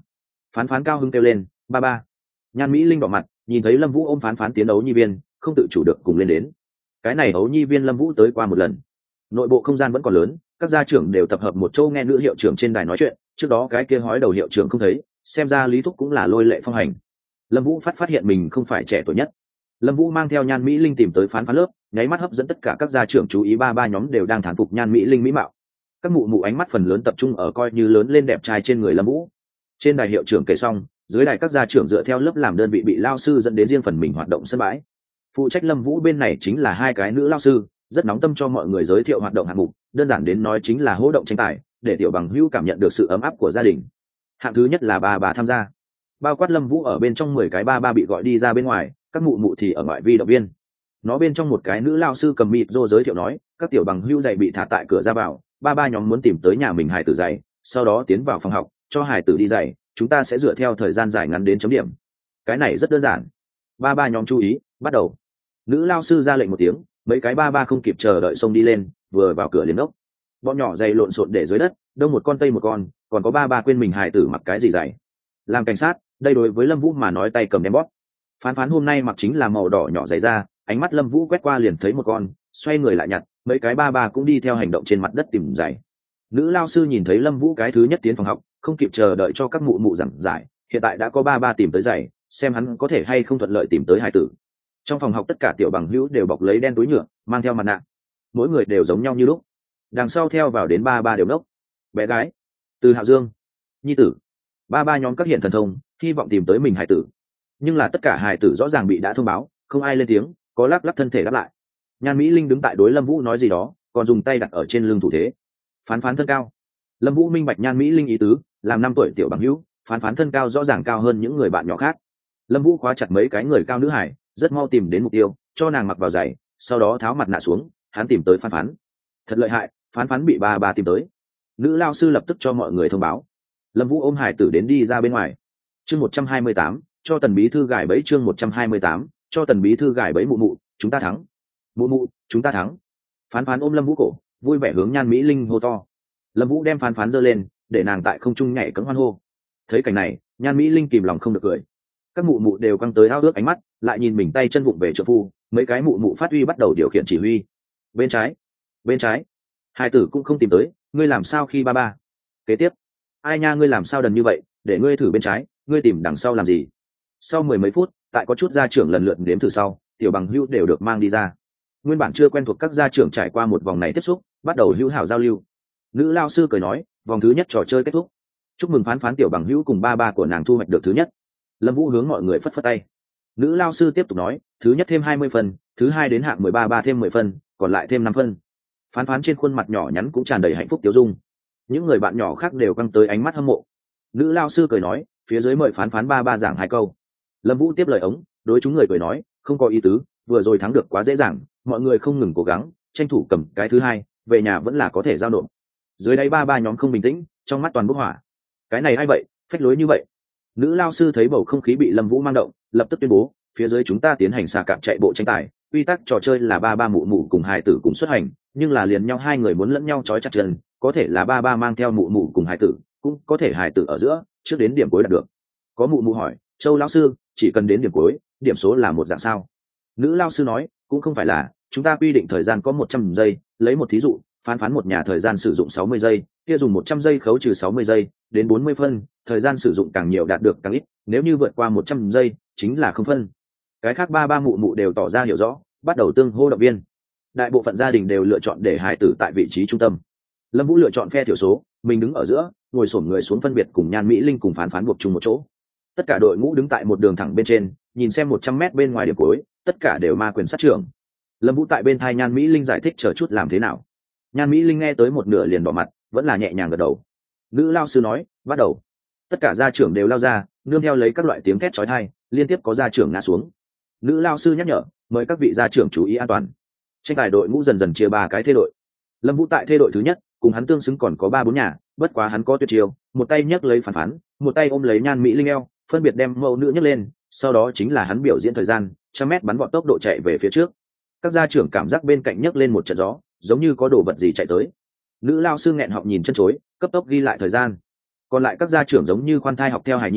Phán phán cao hứng kêu lên ba ba. Nhan Mỹ Linh đỏ mặt nhìn thấy Lâm Vũ ôm phán phán tiến đấu nhi viên, không tự chủ được cùng lên đến. Cái này ấu nhi viên Lâm Vũ tới qua một lần. Nội bộ không gian vẫn còn lớn, các gia trưởng đều tập hợp một chỗ nghe nữ hiệu trưởng trên đài nói chuyện. Trước đó cái kia hói đầu hiệu trưởng không thấy, xem ra Lý Thúc cũng là lôi lệ phong hành. Lâm Vũ phát phát hiện mình không phải trẻ tuổi nhất. Lâm Vũ mang theo Nhan Mỹ Linh tìm tới phán phán lớp, nháy mắt hấp dẫn tất cả các gia trưởng chú ý, ba ba nhóm đều đang thán phục Nhan Mỹ Linh mỹ mạo. Các mụ mụ ánh mắt phần lớn tập trung ở coi như lớn lên đẹp trai trên người Lâm Vũ. Trên đài hiệu trưởng kể xong, dưới đài các gia trưởng dựa theo lớp làm đơn vị bị lao sư dẫn đến riêng phần mình hoạt động sân bãi. Phụ trách Lâm Vũ bên này chính là hai cái nữ lao sư, rất nóng tâm cho mọi người giới thiệu hoạt động hạng mục, đơn giản đến nói chính là hô động tranh tài, để tiểu bằng hữu cảm nhận được sự ấm áp của gia đình. Hạng thứ nhất là ba bà tham gia, bao quát Lâm Vũ ở bên trong mười cái ba ba bị gọi đi ra bên ngoài, các mụ mụ thì ở ngoại vi động viên. Nó bên trong một cái nữ lao sư cầm mịt rô giới thiệu nói, các tiểu bằng hữu giày bị thả tại cửa ra vào, ba ba nhóm muốn tìm tới nhà mình hài tử giày, sau đó tiến vào phòng học cho hài tử đi giày, chúng ta sẽ dựa theo thời gian dài ngắn đến chấm điểm. Cái này rất đơn giản. Ba ba nhóm chú ý, bắt đầu. Nữ lao sư ra lệnh một tiếng, mấy cái ba ba không kịp chờ đợi xông đi lên, vừa vào cửa liền ốc. Bọn nhỏ giày lộn xộn để dưới đất, đông một con tây một con, còn có ba ba quên mình hài tử mặc cái gì giày. Làm cảnh sát, đây đối với Lâm Vũ mà nói tay cầm đem bóp. Phán phán hôm nay mặc chính là màu đỏ nhỏ giày da, ánh mắt Lâm Vũ quét qua liền thấy một con, xoay người lại nhặt, mấy cái ba ba cũng đi theo hành động trên mặt đất tìm giày. Nữ lao sư nhìn thấy Lâm Vũ cái thứ nhất tiến phòng học, không kịp chờ đợi cho các mụ mụ giảng giải, hiện tại đã có ba ba tìm tới giày, xem hắn có thể hay không thuận lợi tìm tới hài tử. Trong phòng học tất cả tiểu bằng hữu đều bọc lấy đen túi nhựa, mang theo mặt nạ, mỗi người đều giống nhau như lúc. Đằng sau theo vào đến ba ba đều nốc. Bé gái, Từ Hạo Dương, nhi tử. Ba ba nhóm các hiện thần thông, hy vọng tìm tới mình hài tử. Nhưng là tất cả hài tử rõ ràng bị đã thông báo, không ai lên tiếng, có lắc lắc thân thể đáp lại. Nhan Mỹ Linh đứng tại đối Lâm Vũ nói gì đó, còn dùng tay đặt ở trên lưng thủ thế. Phán phán thân cao. Lâm Vũ minh bạch Nhan Mỹ Linh ý tứ, làm năm tuổi tiểu bằng hữu, phán phán thân cao rõ ràng cao hơn những người bạn nhỏ khác. Lâm Vũ khóa chặt mấy cái người cao nữ hải, rất mau tìm đến mục tiêu, cho nàng mặc vào giày, sau đó tháo mặt nạ xuống, hắn tìm tới phán phán. Thật lợi hại, phán phán bị ba ba tìm tới. Nữ lao sư lập tức cho mọi người thông báo. Lâm Vũ ôm hải tử đến đi ra bên ngoài. Chương một trăm hai mươi tám, cho Tần bí thư gài bẫy. Chương một trăm hai mươi tám, cho Tần bí thư gài bẫy. Mụ mụ, chúng ta thắng. Mụ mụ, chúng ta thắng. Phán phán ôm Lâm Vũ cổ, vui vẻ hướng Nhan Mỹ Linh hô to. Lâm Vũ đem phán phán giơ lên, để nàng tại không trung nhảy cẫng hoan hô. Thấy cảnh này, Nhan Mỹ Linh kìm lòng không được cười. Các mụ mụ đều căng tới ao ước ánh mắt, lại nhìn mình tay chân vụng về trợ phu, mấy cái mụ mụ phát huy bắt đầu điều khiển chỉ huy. Bên trái, bên trái. Hai tử cũng không tìm tới, ngươi làm sao khi ba ba? Kế tiếp, ai nha, ngươi làm sao đần như vậy, để ngươi thử bên trái, ngươi tìm đằng sau làm gì? Sau mười mấy phút, tại có chút gia trưởng lần lượt đếm thử sau, tiểu bằng hữu đều được mang đi ra. Nguyên bản chưa quen thuộc các gia trưởng trải qua một vòng này tiếp xúc, bắt đầu hữu hảo giao lưu. Nữ lao sư cười nói, vòng thứ nhất trò chơi kết thúc, chúc mừng phán phán tiểu bằng hữu cùng ba ba của nàng thu hoạch được thứ nhất. Lâm Vũ hướng mọi người phất phất tay. Nữ lao sư tiếp tục nói, thứ nhất thêm hai mươi phân, thứ hai đến hạng mười ba ba thêm mười phân, còn lại thêm năm phân. Phán phán trên khuôn mặt nhỏ nhắn cũng tràn đầy hạnh phúc tiêu dung. Những người bạn nhỏ khác đều căng tới ánh mắt hâm mộ. Nữ lao sư cười nói, phía dưới mời phán phán ba ba giảng hai câu. Lâm Vũ tiếp lời ống, đối chúng người cười nói, không có ý tứ, vừa rồi thắng được quá dễ dàng, mọi người không ngừng cố gắng, tranh thủ cầm cái thứ hai, về nhà vẫn là có thể giao nộp. Dưới đây ba ba nhóm không bình tĩnh, trong mắt toàn bốc hỏa. Cái này ai vậy, phách lối như vậy? Nữ lao sư thấy bầu không khí bị Lâm Vũ mang động, lập tức tuyên bố, phía dưới chúng ta tiến hành xà cạp chạy bộ tranh tài, quy tắc trò chơi là ba ba mụ mụ cùng hài tử cùng xuất hành, nhưng là liền nhau hai người muốn lẫn nhau trói chặt chân, có thể là ba ba mang theo mụ mụ cùng hài tử, cũng có thể hài tử ở giữa, trước đến điểm cuối đạt được. Có mụ mụ hỏi, Châu lão sư, chỉ cần đến điểm cuối, điểm số là một dạng sao? Nữ lao sư nói, cũng không phải là, chúng ta quy định thời gian có một trăm giây, lấy một thí dụ, phán phán một nhà thời gian sử dụng sáu mươi giây, kia dùng một trăm giây khấu trừ sáu mươi giây, đến bốn mươi phân, thời gian sử dụng càng nhiều đạt được càng ít, nếu như vượt qua một trăm giây, chính là không phân. Cái khác ba ba mụ mụ đều tỏ ra hiểu rõ, bắt đầu tương hô động viên. Đại bộ phận gia đình đều lựa chọn để hài tử tại vị trí trung tâm. Lâm Vũ lựa chọn phe thiểu số, mình đứng ở giữa, ngồi xổm người xuống phân biệt cùng Nhan Mỹ Linh cùng phán phán buộc chung một chỗ. Tất cả đội ngũ đứng tại một đường thẳng bên trên, nhìn xem một trăm mét bên ngoài điểm cuối, tất cả đều ma quyền sát trưởng. Lâm Vũ tại bên thai Nhan Mỹ Linh giải thích chờ chút làm thế nào. Nhan Mỹ Linh nghe tới một nửa liền đỏ mặt, vẫn là nhẹ nhàng gật đầu. Nữ lao sư nói, bắt đầu. Tất cả gia trưởng đều lao ra, nương theo lấy các loại tiếng thét chói tai, liên tiếp có gia trưởng ngã xuống. Nữ lao sư nhắc nhở, mời các vị gia trưởng chú ý an toàn. Tranh tài đội ngũ dần dần chia ba cái thê đội. Lâm Vũ tại thê đội thứ nhất, cùng hắn tương xứng còn có ba bốn nhà, bất quá hắn có tuyệt chiêu, một tay nhấc lấy phán phán, một tay ôm lấy Nhan Mỹ Linh eo, phân biệt đem mẫu nữ nhấc lên, sau đó chính là hắn biểu diễn thời gian, trăm mét bắn vọt tốc độ chạy về phía trước. Các gia trưởng cảm giác bên cạnh nhấc lên một trận gió, giống như có đồ vật gì chạy tới. Nữ lao sư nghẹn họng nhìn chân chối, cấp tốc ghi lại thời gian. Còn lại các gia trưởng giống như khoan thai học theo hài nhi,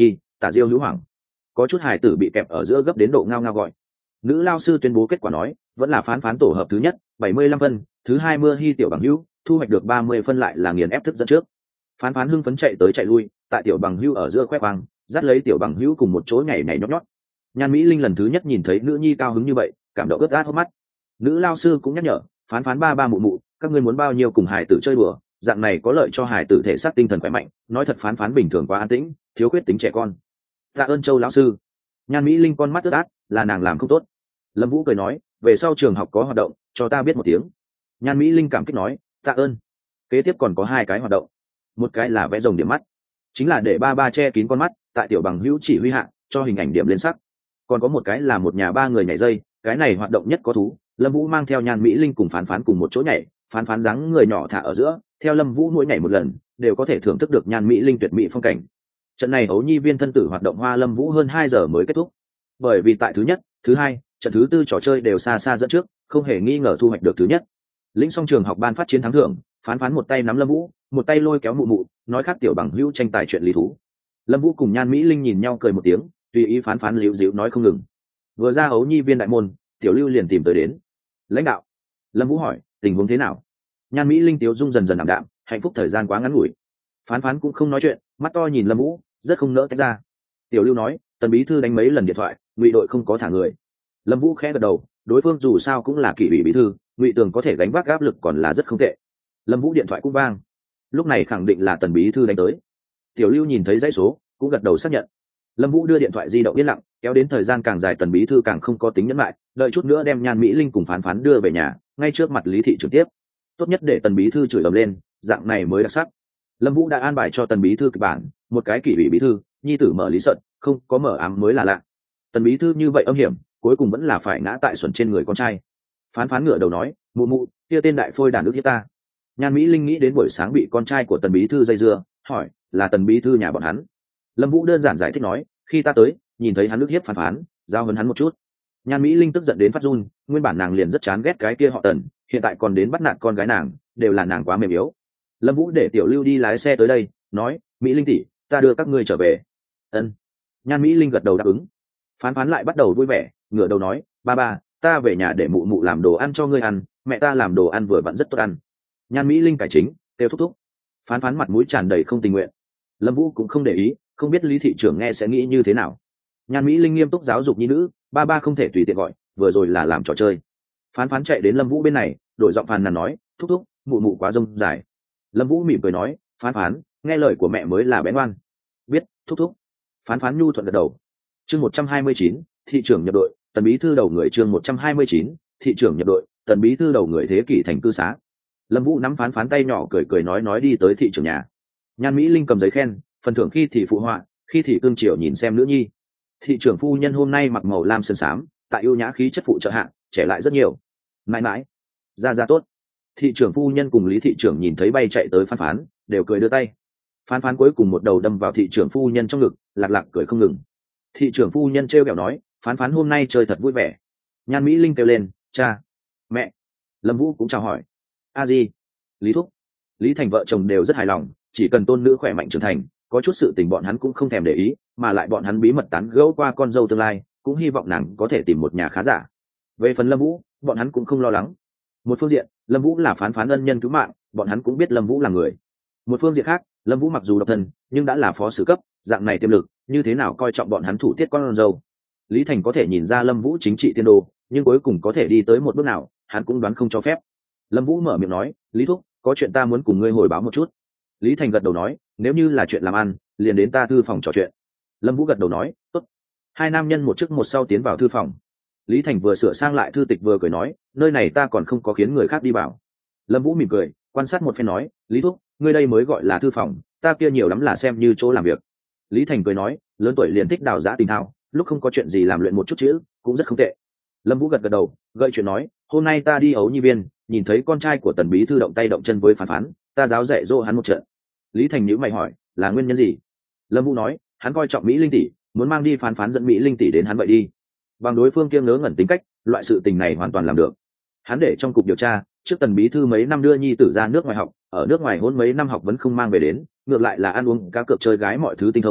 tả diêu hữu hoảng, có chút hài tử bị kẹp ở giữa gấp đến độ ngao ngao gọi. Nữ lao sư tuyên bố kết quả nói vẫn là phán phán tổ hợp thứ nhất bảy mươi lăm phân, thứ hai mưa hy tiểu bằng hữu thu hoạch được ba mươi phân, lại là nghiền ép thức dẫn trước. Phán phán hưng phấn chạy tới chạy lui tại tiểu bằng hữu ở giữa khoe khoang, dắt lấy tiểu bằng hữu cùng một chỗ nhảy nhảy nhót nhót. Nhan Mỹ Linh lần thứ nhất nhìn thấy nữ nhi cao hứng như vậy, cảm động ướt át hốc mắt. Nữ lao sư cũng nhắc nhở phán phán ba ba mụ mụ, các ngươi muốn bao nhiêu cùng hải tử chơi đùa, dạng này có lợi cho hải tử thể xác tinh thần khỏe mạnh. Nói thật phán phán bình thường quá an tĩnh, thiếu khuyết tính trẻ con. Tạ ơn Châu lão sư. Nhan Mỹ Linh con mắt ướt át, là nàng làm không tốt. Lâm Vũ cười nói về sau trường học có hoạt động cho ta biết một tiếng. Nhan Mỹ Linh cảm kích nói tạ ơn. Kế tiếp còn có hai cái hoạt động, một cái là vẽ rồng điểm mắt, chính là để ba ba che kín con mắt, tại tiểu bằng hữu chỉ huy hạ cho hình ảnh điểm lên sắc. Còn có một cái là một nhà ba người nhảy dây, cái này hoạt động nhất có thú. Lâm Vũ mang theo Nhan Mỹ Linh cùng phán phán cùng một chỗ nhảy, phán phán dáng người nhỏ thả ở giữa, theo Lâm Vũ mỗi nhảy một lần đều có thể thưởng thức được Nhan Mỹ Linh tuyệt mỹ phong cảnh. Trận này ấu nhi viên thân tử hoạt động hoa Lâm Vũ hơn hai giờ mới kết thúc, bởi vì tại thứ nhất thứ hai trận thứ tư trò chơi đều xa xa dẫn trước, không hề nghi ngờ thu hoạch được thứ nhất. Lĩnh xong trường học ban phát chiến thắng thưởng, phán phán một tay nắm Lâm Vũ, một tay lôi kéo mụ mụ, nói khác tiểu bằng hữu tranh tài chuyện lý thú. Lâm Vũ cùng Nhan Mỹ Linh nhìn nhau cười một tiếng, tùy ý phán phán liễu díu nói không ngừng. Vừa ra ấu nhi viên đại môn, tiểu lưu liền tìm tới đến. Lãnh đạo. Lâm Vũ hỏi tình huống thế nào. Nhan Mỹ Linh tiếu dung dần dần ảm đạm, hạnh phúc thời gian quá ngắn ngủi. Phán phán cũng không nói chuyện, mắt to nhìn Lâm Vũ, rất không nỡ tách ra. Tiểu lưu nói tần bí thư đánh mấy lần điện thoại, ngụy đội không có thả người. Lâm Vũ khẽ gật đầu, đối phương dù sao cũng là kỷ ủy bí thư, ngụy tường có thể gánh vác áp lực còn là rất không tệ. Lâm Vũ điện thoại cũng vang, lúc này khẳng định là tần bí thư đánh tới. Tiểu lưu nhìn thấy dãy số cũng gật đầu xác nhận. Lâm Vũ đưa điện thoại di động yên lặng, kéo đến thời gian càng dài tần bí thư càng không có tính nhẫn lại, đợi chút nữa đem Nhan Mỹ Linh cùng phán phán đưa về nhà, ngay trước mặt Lý thị trực tiếp. Tốt nhất để tần bí thư chửi ầm lên, dạng này mới đặc sắc. Lâm Vũ đã an bài cho tần bí thư kịch bản, một cái kỷ ủy bí thư, nhi tử mở lý sận, không có mở ám mới là lạ. Tần bí thư như vậy âm hiểm, cuối cùng vẫn là phải ngã tại xuẩn trên người con trai. Phán phán ngửa đầu nói mụ mụ, kia tên đại phôi đàn ức hiếp ta. Nhan Mỹ Linh nghĩ đến buổi sáng bị con trai của tần bí thư dây dưa, hỏi là tần bí thư nhà bọn hắn. Lâm Vũ đơn giản giải thích nói khi ta tới nhìn thấy hắn ức hiếp phán phán, giao hấn hắn một chút. Nhan Mỹ Linh tức giận đến phát run, nguyên bản nàng liền rất chán ghét cái kia họ tần, hiện tại còn đến bắt nạt con gái nàng, đều là nàng quá mềm yếu. Lâm Vũ để tiểu lưu đi lái xe tới đây, nói Mỹ Linh tỷ, ta đưa các ngươi trở về. Ân. Nhan Mỹ Linh gật đầu đáp ứng. Phán phán lại bắt đầu vui vẻ, ngửa đầu nói ba ba, ta về nhà để mụ mụ làm đồ ăn cho ngươi ăn, mẹ ta làm đồ ăn vừa vặn rất tốt ăn. Nhan Mỹ Linh cải chính kêu thúc thúc. Phán phán mặt mũi tràn đầy không tình nguyện. Lâm Vũ cũng không để ý, không biết Lý thị trưởng nghe sẽ nghĩ như thế nào. Nhan Mỹ Linh nghiêm túc giáo dục nhi nữ, ba ba không thể tùy tiện gọi, vừa rồi là làm trò chơi. Phán phán chạy đến Lâm Vũ bên này, đổi giọng phàn nàn nói thúc thúc, mụ mụ quá rông dài. Lâm Vũ mỉm cười nói phán phán, nghe lời của mẹ mới là bé ngoan. Biết thúc thúc. Phán phán nhu thuận gật đầu. Chương một trăm hai mươi chín, thị trưởng nhập đội, tần bí thư đầu người. Chương một trăm hai mươi chín, thị trưởng nhập đội, tần bí thư đầu người thế kỷ thành cư xá. Lâm Vũ nắm phán phán tay nhỏ cười cười nói nói đi tới thị trưởng nhà. Nhan Mỹ Linh cầm giấy khen, phần thưởng khi thì phụ họa, khi thì cương triều nhìn xem nữ nhi. Thị trưởng phu nhân hôm nay mặc màu lam sơn xám, tại ưu nhã khí chất phụ trợ hạng, trẻ lại rất nhiều. Mãi mãi, ra ra tốt. Thị trưởng phu nhân cùng Lý thị trưởng nhìn thấy bay chạy tới phán phán, đều cười đưa tay. Phán phán cuối cùng một đầu đâm vào thị trưởng phu nhân trong ngực, lạc lạc cười không ngừng. Thị trưởng phu nhân trêu ghẹo nói phán phán hôm nay chơi thật vui vẻ. Nhan Mỹ Linh kêu lên cha, mẹ. Lâm Vũ cũng chào hỏi a di, Lý thúc. Lý Thành vợ chồng đều rất hài lòng, chỉ cần tôn nữ khỏe mạnh trưởng thành, có chút sự tình bọn hắn cũng không thèm để ý, mà lại bọn hắn bí mật tán gẫu qua con dâu tương lai, cũng hy vọng nàng có thể tìm một nhà khá giả. Về phần Lâm Vũ, bọn hắn cũng không lo lắng. Một phương diện, Lâm Vũ là phán phán ân nhân cứu mạng, bọn hắn cũng biết Lâm Vũ là người. Một phương diện khác, Lâm Vũ mặc dù độc thân, nhưng đã là phó sử cấp, dạng này tiềm lực, như thế nào coi trọng bọn hắn thủ tiết con dâu. Lý Thành có thể nhìn ra Lâm Vũ chính trị tiên đồ, nhưng cuối cùng có thể đi tới một bước nào, hắn cũng đoán không cho phép. Lâm Vũ mở miệng nói Lý thúc, có chuyện ta muốn cùng ngươi hồi báo một chút. Lý Thành gật đầu nói nếu như là chuyện làm ăn, liền đến ta thư phòng trò chuyện. Lâm Vũ gật đầu nói tốt. Hai nam nhân một trước một sau tiến vào thư phòng. Lý Thành vừa sửa sang lại thư tịch vừa cười nói nơi này ta còn không có khiến người khác đi vào. Lâm Vũ mỉm cười quan sát một phen nói Lý thúc, ngươi đây mới gọi là thư phòng, ta kia nhiều lắm là xem như chỗ làm việc. Lý Thành cười nói lớn tuổi liền thích đào giã tình thao, lúc không có chuyện gì làm luyện một chút chữ cũng rất không tệ. Lâm Vũ gật gật đầu gợi chuyện nói hôm nay ta đi ấu nhi viên, nhìn thấy con trai của tần bí thư động tay động chân với phán phán, ta giáo dạy dỗ hắn một trận. Lý Thành nhíu mày hỏi là nguyên nhân gì. Lâm Vũ nói hắn coi trọng Mỹ Linh tỷ, muốn mang đi phán phán dẫn Mỹ Linh tỷ đến hắn vậy đi. Bằng đối phương kia ngớ ngẩn tính cách, loại sự tình này hoàn toàn làm được. Hắn để trong cục điều tra trước tần bí thư mấy năm đưa nhi tử ra nước ngoài học, ở nước ngoài hôn mấy năm học vẫn không mang về đến, ngược lại là ăn uống cá cược chơi gái mọi thứ tinh thông,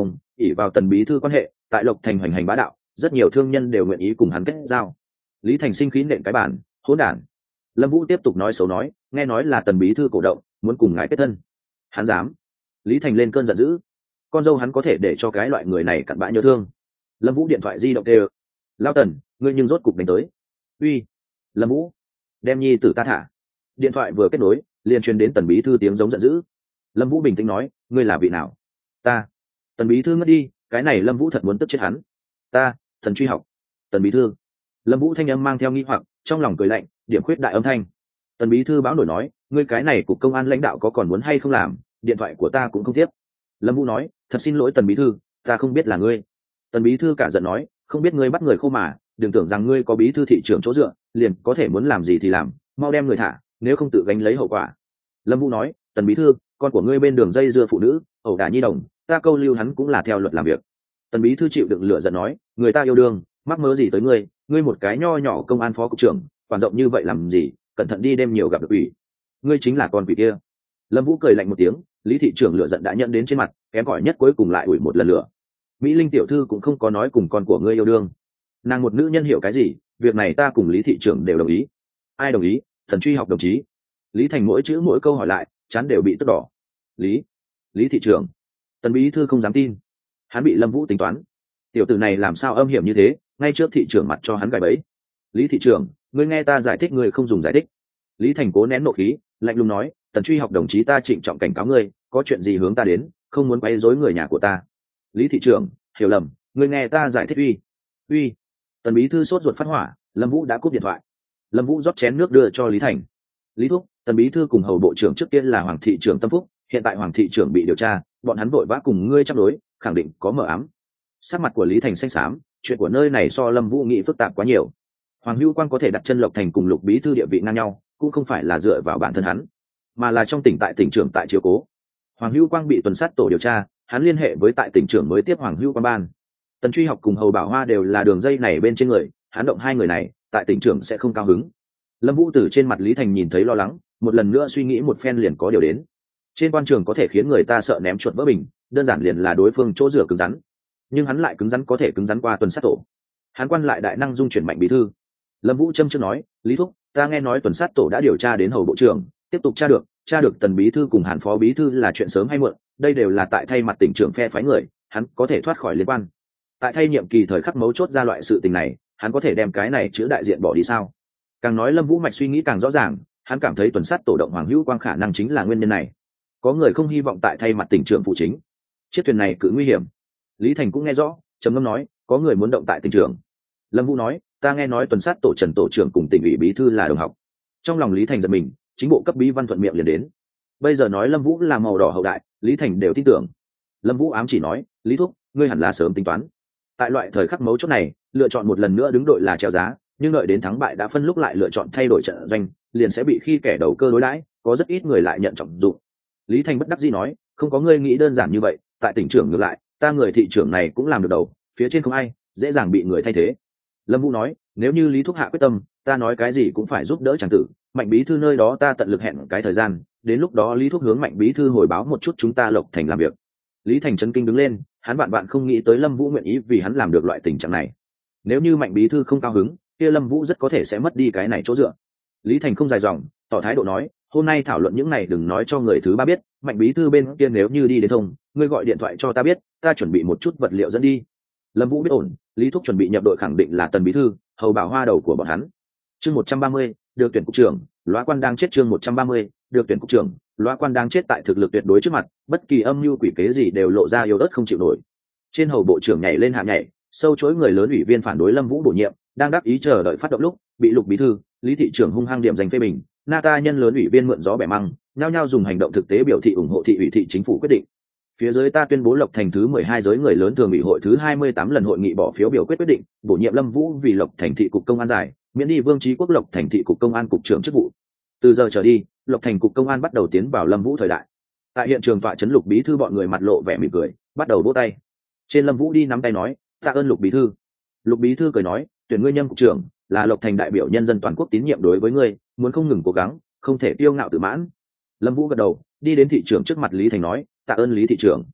ỷ vào tần bí thư quan hệ tại Lộc Thành hoành hành bá đạo, rất nhiều thương nhân đều nguyện ý cùng hắn kết giao. Lý Thành sinh khí nện cái bản, hỗn đản. Lâm Vũ tiếp tục nói xấu nói, nghe nói là tần bí thư cổ động muốn cùng ngài kết thân. Hắn dám? Lý Thành lên cơn giận dữ. Con dâu hắn có thể để cho cái loại người này cặn bã nhớ thương. Lâm Vũ điện thoại di động kêu, lao Tần, ngươi nhưng rốt cục đánh tới. Uy, Lâm Vũ, đem nhi tử ta thả. Điện thoại vừa kết nối liền truyền đến tần bí thư tiếng giống giận dữ. Lâm Vũ bình tĩnh nói, ngươi là vị nào? Ta. Tần bí thư ngất đi, cái này Lâm Vũ thật muốn tức chết hắn. Ta, Thần Truy Học. Tần bí thư. Lâm Vũ thanh âm mang theo nghi hoặc, trong lòng cười lạnh, điểm khuyết đại âm thanh. Tần bí thư báo nổi nói, ngươi cái này cục công an lãnh đạo có còn muốn hay không làm, điện thoại của ta cũng không tiếp. Lâm Vũ nói, thật xin lỗi Tần bí thư, ta không biết là ngươi. Tần bí thư cả giận nói, không biết ngươi bắt người khô mà, đừng tưởng rằng ngươi có bí thư thị trưởng chỗ dựa liền có thể muốn làm gì thì làm, mau đem người thả, nếu không tự gánh lấy hậu quả. Lâm Vũ nói, Tần bí thư, con của ngươi bên đường dây dưa phụ nữ, ẩu đả nhi đồng, ta câu lưu hắn cũng là theo luật làm việc. Tần bí thư chịu đựng lửa giận nói, người ta yêu đương, mắc mớ gì tới ngươi, ngươi một cái nho nhỏ công an phó cục trưởng, quản rộng như vậy làm gì, cẩn thận đi đêm nhiều gặp được quỷ. Ngươi chính là con quỷ kia. Lâm Vũ cười lạnh một tiếng, Lý thị trưởng lửa giận đã nhận đến trên mặt, kém cỏi nhất cuối cùng lại ủi một lần lửa. Mỹ Linh tiểu thư cũng không có nói cùng con của ngươi yêu đương, nàng một nữ nhân hiểu cái gì, việc này ta cùng Lý thị trưởng đều đồng ý. Ai đồng ý? Thần Truy Học đồng chí. Lý Thành mỗi chữ mỗi câu hỏi lại, chán đều bị tức đỏ. Lý, Lý thị trưởng. Tần bí thư không dám tin, hắn bị Lâm Vũ tính toán. Tiểu tử này làm sao âm hiểm như thế, ngay trước thị trưởng mặt cho hắn gài bẫy. Lý thị trưởng, ngươi nghe ta giải thích, ngươi không dùng giải thích. Lý Thành cố nén nộ khí, lạnh lùng nói, Tần Truy Học đồng chí, ta trịnh trọng cảnh cáo ngươi, có chuyện gì hướng ta đến, không muốn quấy rối người nhà của ta. Lý thị trưởng, hiểu lầm, ngươi nghe ta giải thích. Uy, uy. Tần bí thư sốt ruột phát hỏa, Lâm Vũ đã cúp điện thoại. Lâm Vũ rót chén nước đưa cho Lý Thành. Lý thúc, Tần bí thư cùng hầu bộ trưởng trước kia là Hoàng thị trưởng Tâm Phúc, hiện tại Hoàng thị trưởng bị điều tra, bọn hắn vội vã cùng ngươi chấp đối, khẳng định có mờ ám. Sắc mặt của Lý Thành xanh xám, chuyện của nơi này so Lâm Vũ nghĩ phức tạp quá nhiều. Hoàng Hữu Quang có thể đặt chân Lộc Thành cùng Lục bí thư địa vị ngang nhau, cũng không phải là dựa vào bản thân hắn, mà là trong tỉnh tại tỉnh trưởng tại chiếu cố. Hoàng Hữu Quang bị tuần sát tổ điều tra, hắn liên hệ với tại tỉnh trưởng mới tiếp Hoàng Hữu Quang ban. Tần Truy Học cùng hầu Bảo Hoa đều là đường dây này bên trên người, hắn động hai người này, tại tỉnh trưởng sẽ không cao hứng. Lâm Vũ từ trên mặt Lý Thành nhìn thấy lo lắng, một lần nữa suy nghĩ một phen liền có điều đến. Trên quan trường có thể khiến người ta sợ ném chuột vỡ bình, đơn giản liền là đối phương chỗ dựa cứng rắn, nhưng hắn lại cứng rắn có thể cứng rắn qua tuần sát tổ. Hắn quan lại đại năng dung chuyển mạnh bí thư. Lâm Vũ châm chước nói, Lý thúc, ta nghe nói tuần sát tổ đã điều tra đến hầu bộ trưởng, tiếp tục tra được, tra được Tần bí thư cùng Hàn phó bí thư là chuyện sớm hay muộn, đây đều là tại thay mặt tỉnh trưởng phe phái người, hắn có thể thoát khỏi liên quan. Tại thay nhiệm kỳ thời khắc mấu chốt ra loại sự tình này, hắn có thể đem cái này chữa đại diện bỏ đi sao? Càng nói Lâm Vũ mạch suy nghĩ càng rõ ràng, hắn cảm thấy tuần sát tổ động Hoàng Hữu Quang khả năng chính là nguyên nhân này. Có người không hy vọng tại thay mặt tỉnh trưởng phụ chính, chiếc thuyền này cự nguy hiểm. Lý Thành cũng nghe rõ, trầm ngâm nói, có người muốn động tại tỉnh trưởng. Lâm Vũ nói, ta nghe nói tuần sát tổ Trần tổ trưởng cùng tỉnh ủy bí thư là đồng học. Trong lòng Lý Thành giật mình, chính bộ cấp bí văn thuận miệng liền đến. Bây giờ nói Lâm Vũ là màu đỏ hậu đại, Lý Thành đều tin tưởng. Lâm Vũ ám chỉ nói, Lý thúc, ngươi hẳn là sớm tính toán. Tại loại thời khắc mấu chốt này, lựa chọn một lần nữa đứng đội là treo giá, nhưng đợi đến thắng bại đã phân lúc lại lựa chọn thay đổi trận doanh, liền sẽ bị khi kẻ đầu cơ đối đãi, có rất ít người lại nhận trọng dụng. Lý Thành bất đắc dĩ nói, không có ngươi nghĩ đơn giản như vậy, tại tỉnh trưởng ngược lại, ta người thị trưởng này cũng làm được đầu, phía trên không ai, dễ dàng bị người thay thế. Lâm Vũ nói, nếu như Lý thúc hạ quyết tâm, ta nói cái gì cũng phải giúp đỡ chàng tử, Mạnh bí thư nơi đó ta tận lực hẹn cái thời gian, đến lúc đó Lý thúc hướng Mạnh bí thư hồi báo một chút chúng ta Lộc Thành làm việc. Lý Thành chấn kinh đứng lên, hắn bạn bạn không nghĩ tới Lâm Vũ nguyện ý vì hắn làm được loại tình trạng này. Nếu như Mạnh bí thư không cao hứng, kia Lâm Vũ rất có thể sẽ mất đi cái này chỗ dựa. Lý Thành không dài dòng, tỏ thái độ nói, hôm nay thảo luận những này đừng nói cho người thứ ba biết, Mạnh bí thư bên kia nếu như đi đến thông, ngươi gọi điện thoại cho ta biết, ta chuẩn bị một chút vật liệu dẫn đi. Lâm Vũ biết ổn, Lý thúc chuẩn bị nhập đội khẳng định là Tần bí thư, hầu bảo hoa đầu của bọn hắn. Chương một trăm ba mươi, được tuyển cục trưởng, Lóa Quan đang chết. Chương một trăm ba mươi, được tuyển cục trưởng, Lóa Quan đang chết. Tại thực lực tuyệt đối trước mặt, bất kỳ âm mưu quỷ kế gì đều lộ ra yếu ớt không chịu nổi. Trên hầu bộ trưởng nhảy lên hạ nhảy, sâu chối người lớn ủy viên phản đối Lâm Vũ bổ nhiệm, đang đắc ý chờ đợi phát động lúc, bị Lục bí thư, Lý thị trưởng hung hăng điểm danh phê bình, Nata nhân lớn ủy viên mượn gió bẻ măng, nhao nhao dùng hành động thực tế biểu thị ủng hộ thị ủy thị chính phủ quyết định. Phía dưới ta tuyên bố Lộc Thành thứ mười hai giới người lớn thường ủy hội thứ hai mươi tám lần hội nghị bỏ phiếu biểu quyết quyết định, bổ nhiệm Lâm Vũ vì Lộc Thành thị cục công an giải, miễn đi Vương Chí Quốc Lộc Thành thị cục công an cục trưởng chức vụ. Từ giờ trở đi, Lộc Thành cục công an bắt đầu tiến vào Lâm Vũ thời đại. Tại hiện trường tọa trấn Lục bí thư bọn người mặt lộ vẻ mỉm cười, bắt đầu vỗ tay. Trên Lâm Vũ đi nắm tay nói, tạ ơn Lục bí thư. Lục bí thư cười nói, tuyển ngươi nhâm cục trưởng, là Lộc Thành đại biểu nhân dân toàn quốc tín nhiệm đối với ngươi, muốn không ngừng cố gắng, không thể kiêu ngạo tự mãn. Lâm Vũ gật đầu, đi đến thị trưởng trước mặt Lý Thành nói, tạ ơn Lý thị trưởng.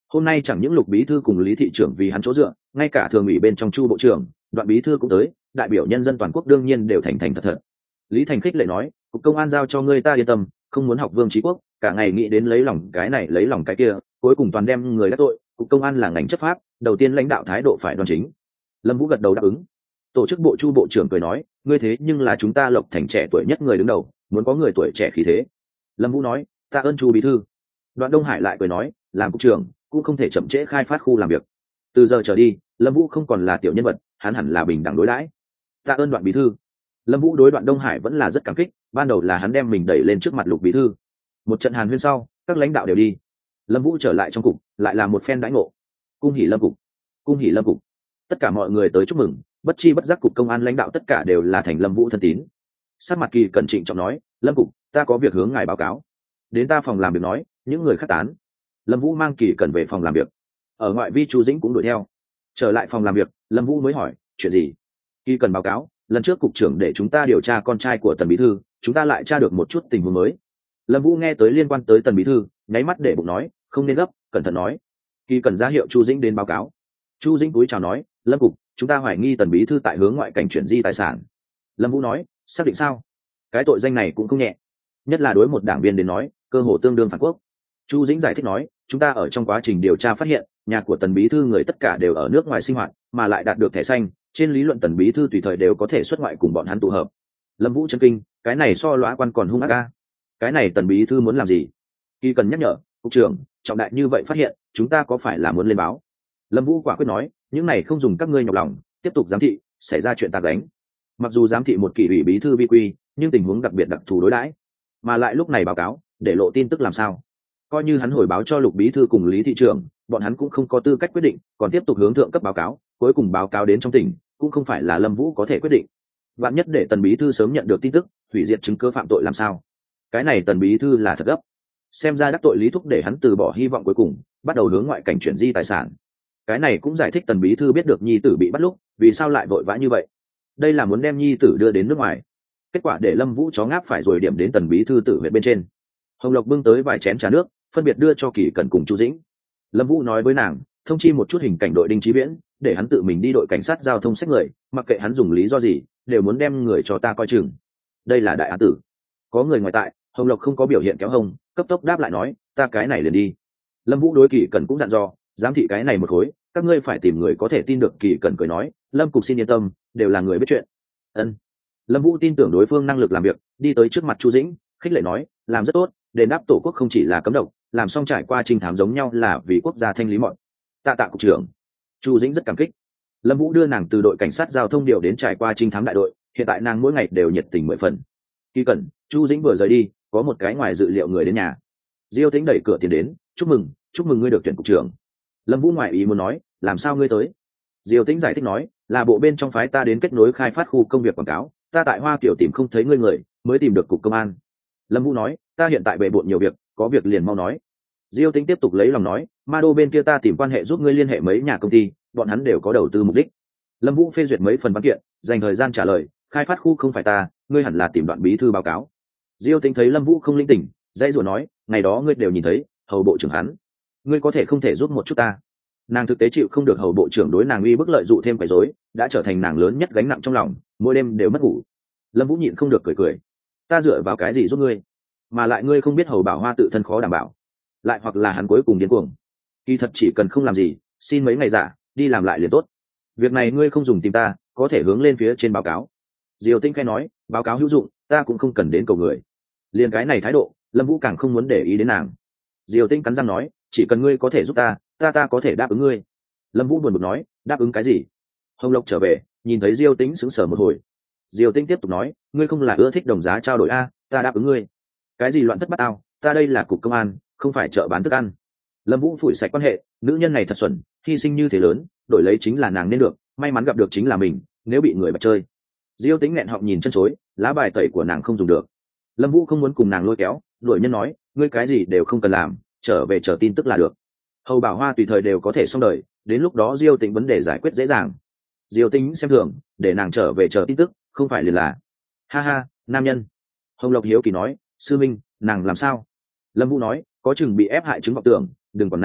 hôm nay chẳng những Lục bí thư cùng Lý thị trưởng vì hắn chỗ dựa, ngay cả thường ủy bên trong Chu bộ trưởng, Đoạn bí thư cũng tới, đại biểu nhân dân toàn quốc đương nhiên đều thành thành thật thật. Lý Thành khích lệ nói, cục công an giao cho ngươi ta yên tâm, không muốn học Vương Chí Quốc, cả ngày nghĩ đến lấy lòng cái này lấy lòng cái kia, cuối cùng toàn đem người đắc tội. Cục công an là ngành chấp pháp, đầu tiên lãnh đạo thái độ phải đoan chính. Lâm Vũ gật đầu đáp ứng. Tổ chức bộ Chu bộ trưởng cười nói, ngươi thế nhưng là chúng ta Lộc Thành trẻ tuổi nhất người đứng đầu, muốn có người tuổi trẻ khí thế. Lâm Vũ nói, tạ ơn Chu bí thư. Đoạn Đông Hải lại cười nói, làm cục trưởng cũng không thể chậm trễ khai phát khu làm việc. Từ giờ trở đi, Lâm Vũ không còn là tiểu nhân vật, hắn hẳn là bình đẳng đối đãi. Tạ ơn Đoạn bí thư. Lâm Vũ đối Đoạn Đông Hải vẫn là rất cảm kích, ban đầu là hắn đem mình đẩy lên trước mặt Lục bí thư. Một trận hàn huyên sau, các lãnh đạo đều đi. Lâm Vũ trở lại trong cục, lại là một phen đãi ngộ. Cung hỉ Lâm cục, cung hỉ Lâm cục. Tất cả mọi người tới chúc mừng, bất chi bất giác cục công an lãnh đạo tất cả đều là thành Lâm Vũ thân tín. Sát mặt Kỳ cẩn trịnh trọng nói, Lâm cục, ta có việc hướng ngài báo cáo. Đến ta phòng làm việc nói, những người khác tán. Lâm Vũ mang Kỳ cẩn về phòng làm việc. Ở ngoại vi Chu Dĩnh cũng đuổi theo. Trở lại phòng làm việc, Lâm Vũ mới hỏi, chuyện gì? Kỳ cần báo cáo, lần trước cục trưởng để chúng ta điều tra con trai của Tần bí thư, chúng ta lại tra được một chút tình huống mới. Lâm Vũ nghe tới liên quan tới Tần bí thư, nháy mắt để bụng nói, không nên gấp, cẩn thận nói. Kỳ cần ra hiệu Chu Dĩnh đến báo cáo. Chu Dĩnh cúi chào nói, Lâm cục, chúng ta hoài nghi Tần bí thư tại hướng ngoại cảnh chuyển di tài sản. Lâm Vũ nói, xác định sao? Cái tội danh này cũng không nhẹ, nhất là đối một đảng viên đến nói, cơ hồ tương đương phản quốc. Chu Dĩnh giải thích nói, chúng ta ở trong quá trình điều tra phát hiện, nhà của Tần bí thư người tất cả đều ở nước ngoài sinh hoạt, mà lại đạt được thẻ xanh, trên lý luận Tần bí thư tùy thời đều có thể xuất ngoại cùng bọn hắn tụ hợp. Lâm Vũ chấn kinh, cái này so lõa quan còn hung ác a. Cái này Tần bí thư muốn làm gì? Kỳ cần nhắc nhở, cục trưởng, trọng đại như vậy phát hiện, chúng ta có phải là muốn lên báo? Lâm Vũ quả quyết nói, những này không dùng các ngươi nhọc lòng, tiếp tục giám thị, xảy ra chuyện ta gánh. Mặc dù giám thị một kỷ ủy bí thư vi quy, nhưng tình huống đặc biệt đặc thù đối đãi, mà lại lúc này báo cáo, để lộ tin tức làm sao? Coi như hắn hồi báo cho Lục bí thư cùng Lý thị trưởng, bọn hắn cũng không có tư cách quyết định, còn tiếp tục hướng thượng cấp báo cáo, cuối cùng báo cáo đến trong tỉnh, cũng không phải là Lâm Vũ có thể quyết định. Vạn nhất để Tần bí thư sớm nhận được tin tức, hủy diệt chứng cứ phạm tội làm sao? Cái này Tần bí thư là thật gấp. Xem ra đắc tội Lý thúc để hắn từ bỏ hy vọng cuối cùng, bắt đầu hướng ngoại cảnh chuyển di tài sản. Cái này cũng giải thích Tần bí thư biết được nhi tử bị bắt lúc, vì sao lại vội vã như vậy. Đây là muốn đem nhi tử đưa đến nước ngoài. Kết quả để Lâm Vũ chó ngáp phải rồi điểm đến Tần bí thư tử huyện bên trên. Hồng Lộc bưng tới vài chén trà nước, phân biệt đưa cho Kỳ Cẩn cùng Chu Dĩnh. Lâm Vũ nói với nàng, thông chi một chút hình cảnh đội Đinh Chí Viễn, để hắn tự mình đi đội cảnh sát giao thông xét người, mặc kệ hắn dùng lý do gì, đều muốn đem người cho ta coi chừng. Đây là đại án tử. Có người ngoài tại, Hồng Lộc không có biểu hiện kéo hông, cấp tốc đáp lại nói, ta cái này liền đi. Lâm Vũ đối Kỳ Cẩn cũng dặn dò, giám thị cái này một khối, các ngươi phải tìm người có thể tin được. Kỳ Cẩn cười nói, Lâm cục xin yên tâm, đều là người biết chuyện. Ân. Lâm Vũ tin tưởng đối phương năng lực làm việc, đi tới trước mặt Chu Dĩnh, khích lệ nói, làm rất tốt, đền đáp tổ quốc không chỉ là cấm độc, làm xong trải qua trinh thám giống nhau là vì quốc gia thanh lý mọi. Tạ tạ cục trưởng. Chu Dĩnh rất cảm kích. Lâm Vũ đưa nàng từ đội cảnh sát giao thông điều đến trải qua trinh thám đại đội, hiện tại nàng mỗi ngày đều nhiệt tình mười phần. Kỳ Cẩn, Chu Dĩnh vừa rời đi, có một cái ngoài dự liệu người đến nhà. Diêu Tĩnh đẩy cửa tiến đến, chúc mừng, chúc mừng ngươi được tuyển cục trưởng. Lâm Vũ ngoại ý muốn nói, làm sao ngươi tới? Diêu Tĩnh giải thích nói, là bộ bên trong phái ta đến kết nối khai phát khu công việc quảng cáo, ta tại Hoa Kiều tìm không thấy ngươi người, mới tìm được cục công an. Lâm Vũ nói, ta hiện tại bề bộn nhiều việc, có việc liền mau nói. Diêu Tĩnh tiếp tục lấy lòng nói, ma đô bên kia ta tìm quan hệ giúp ngươi liên hệ mấy nhà công ty, bọn hắn đều có đầu tư mục đích. Lâm Vũ phê duyệt mấy phần văn kiện, dành thời gian trả lời, khai phát khu không phải ta, ngươi hẳn là tìm Đoạn bí thư báo cáo. Diêu Tĩnh thấy Lâm Vũ không linh tỉnh, dãy rủa nói, ngày đó ngươi đều nhìn thấy, hầu bộ trưởng hắn, ngươi có thể không thể giúp một chút ta? Nàng thực tế chịu không được hầu bộ trưởng đối nàng uy bức lợi dụ thêm quấy rối, đã trở thành nàng lớn nhất gánh nặng trong lòng, mỗi đêm đều mất ngủ. Lâm Vũ nhịn không được cười cười, ta dựa vào cái gì giúp ngươi? Mà lại ngươi không biết hầu bảo hoa tự thân khó đảm bảo, lại hoặc là hắn cuối cùng điên cuồng. Kỳ thật chỉ cần không làm gì, xin mấy ngày giả, đi làm lại liền tốt. Việc này ngươi không dùng tìm ta, có thể hướng lên phía trên báo cáo. Diêu Tĩnh khẽ nói, báo cáo hữu dụng, ta cũng không cần đến cầu người. Liên cái này thái độ, Lâm Vũ càng không muốn để ý đến nàng. Diêu Tĩnh cắn răng nói, chỉ cần ngươi có thể giúp ta, ta ta có thể đáp ứng ngươi. Lâm Vũ buồn bực nói, đáp ứng cái gì? Hồng Lộc trở về, nhìn thấy Diêu Tĩnh sững sờ một hồi. Diêu Tĩnh tiếp tục nói, ngươi không là ưa thích đồng giá trao đổi a, ta đáp ứng ngươi. Cái gì loạn thất bát ao, ta đây là cục công an, không phải chợ bán thức ăn. Lâm Vũ phủi sạch quan hệ, nữ nhân này thật xuẩn, hy sinh như thế lớn, đổi lấy chính là nàng nên được, may mắn gặp được chính là mình, nếu bị người bắt chơi. Diêu Tĩnh nghẹn họng nhìn chân chối, lá bài tẩy của nàng không dùng được. Lâm Vũ không muốn cùng nàng lôi kéo, đội nhân nói, ngươi cái gì đều không cần làm, trở về chờ tin tức là được. Hầu Bảo Hoa tùy thời đều có thể xong đời, đến lúc đó Diêu Tĩnh vấn đề giải quyết dễ dàng. Diêu Tĩnh xem thường, để nàng trở về chờ tin tức, không phải liền là. Ha ha, nam nhân. Hồng Lộc hiếu kỳ nói, sư minh, nàng làm sao? Lâm Vũ nói, có chừng bị ép hại chứng vọng tưởng, đừng còn nàng,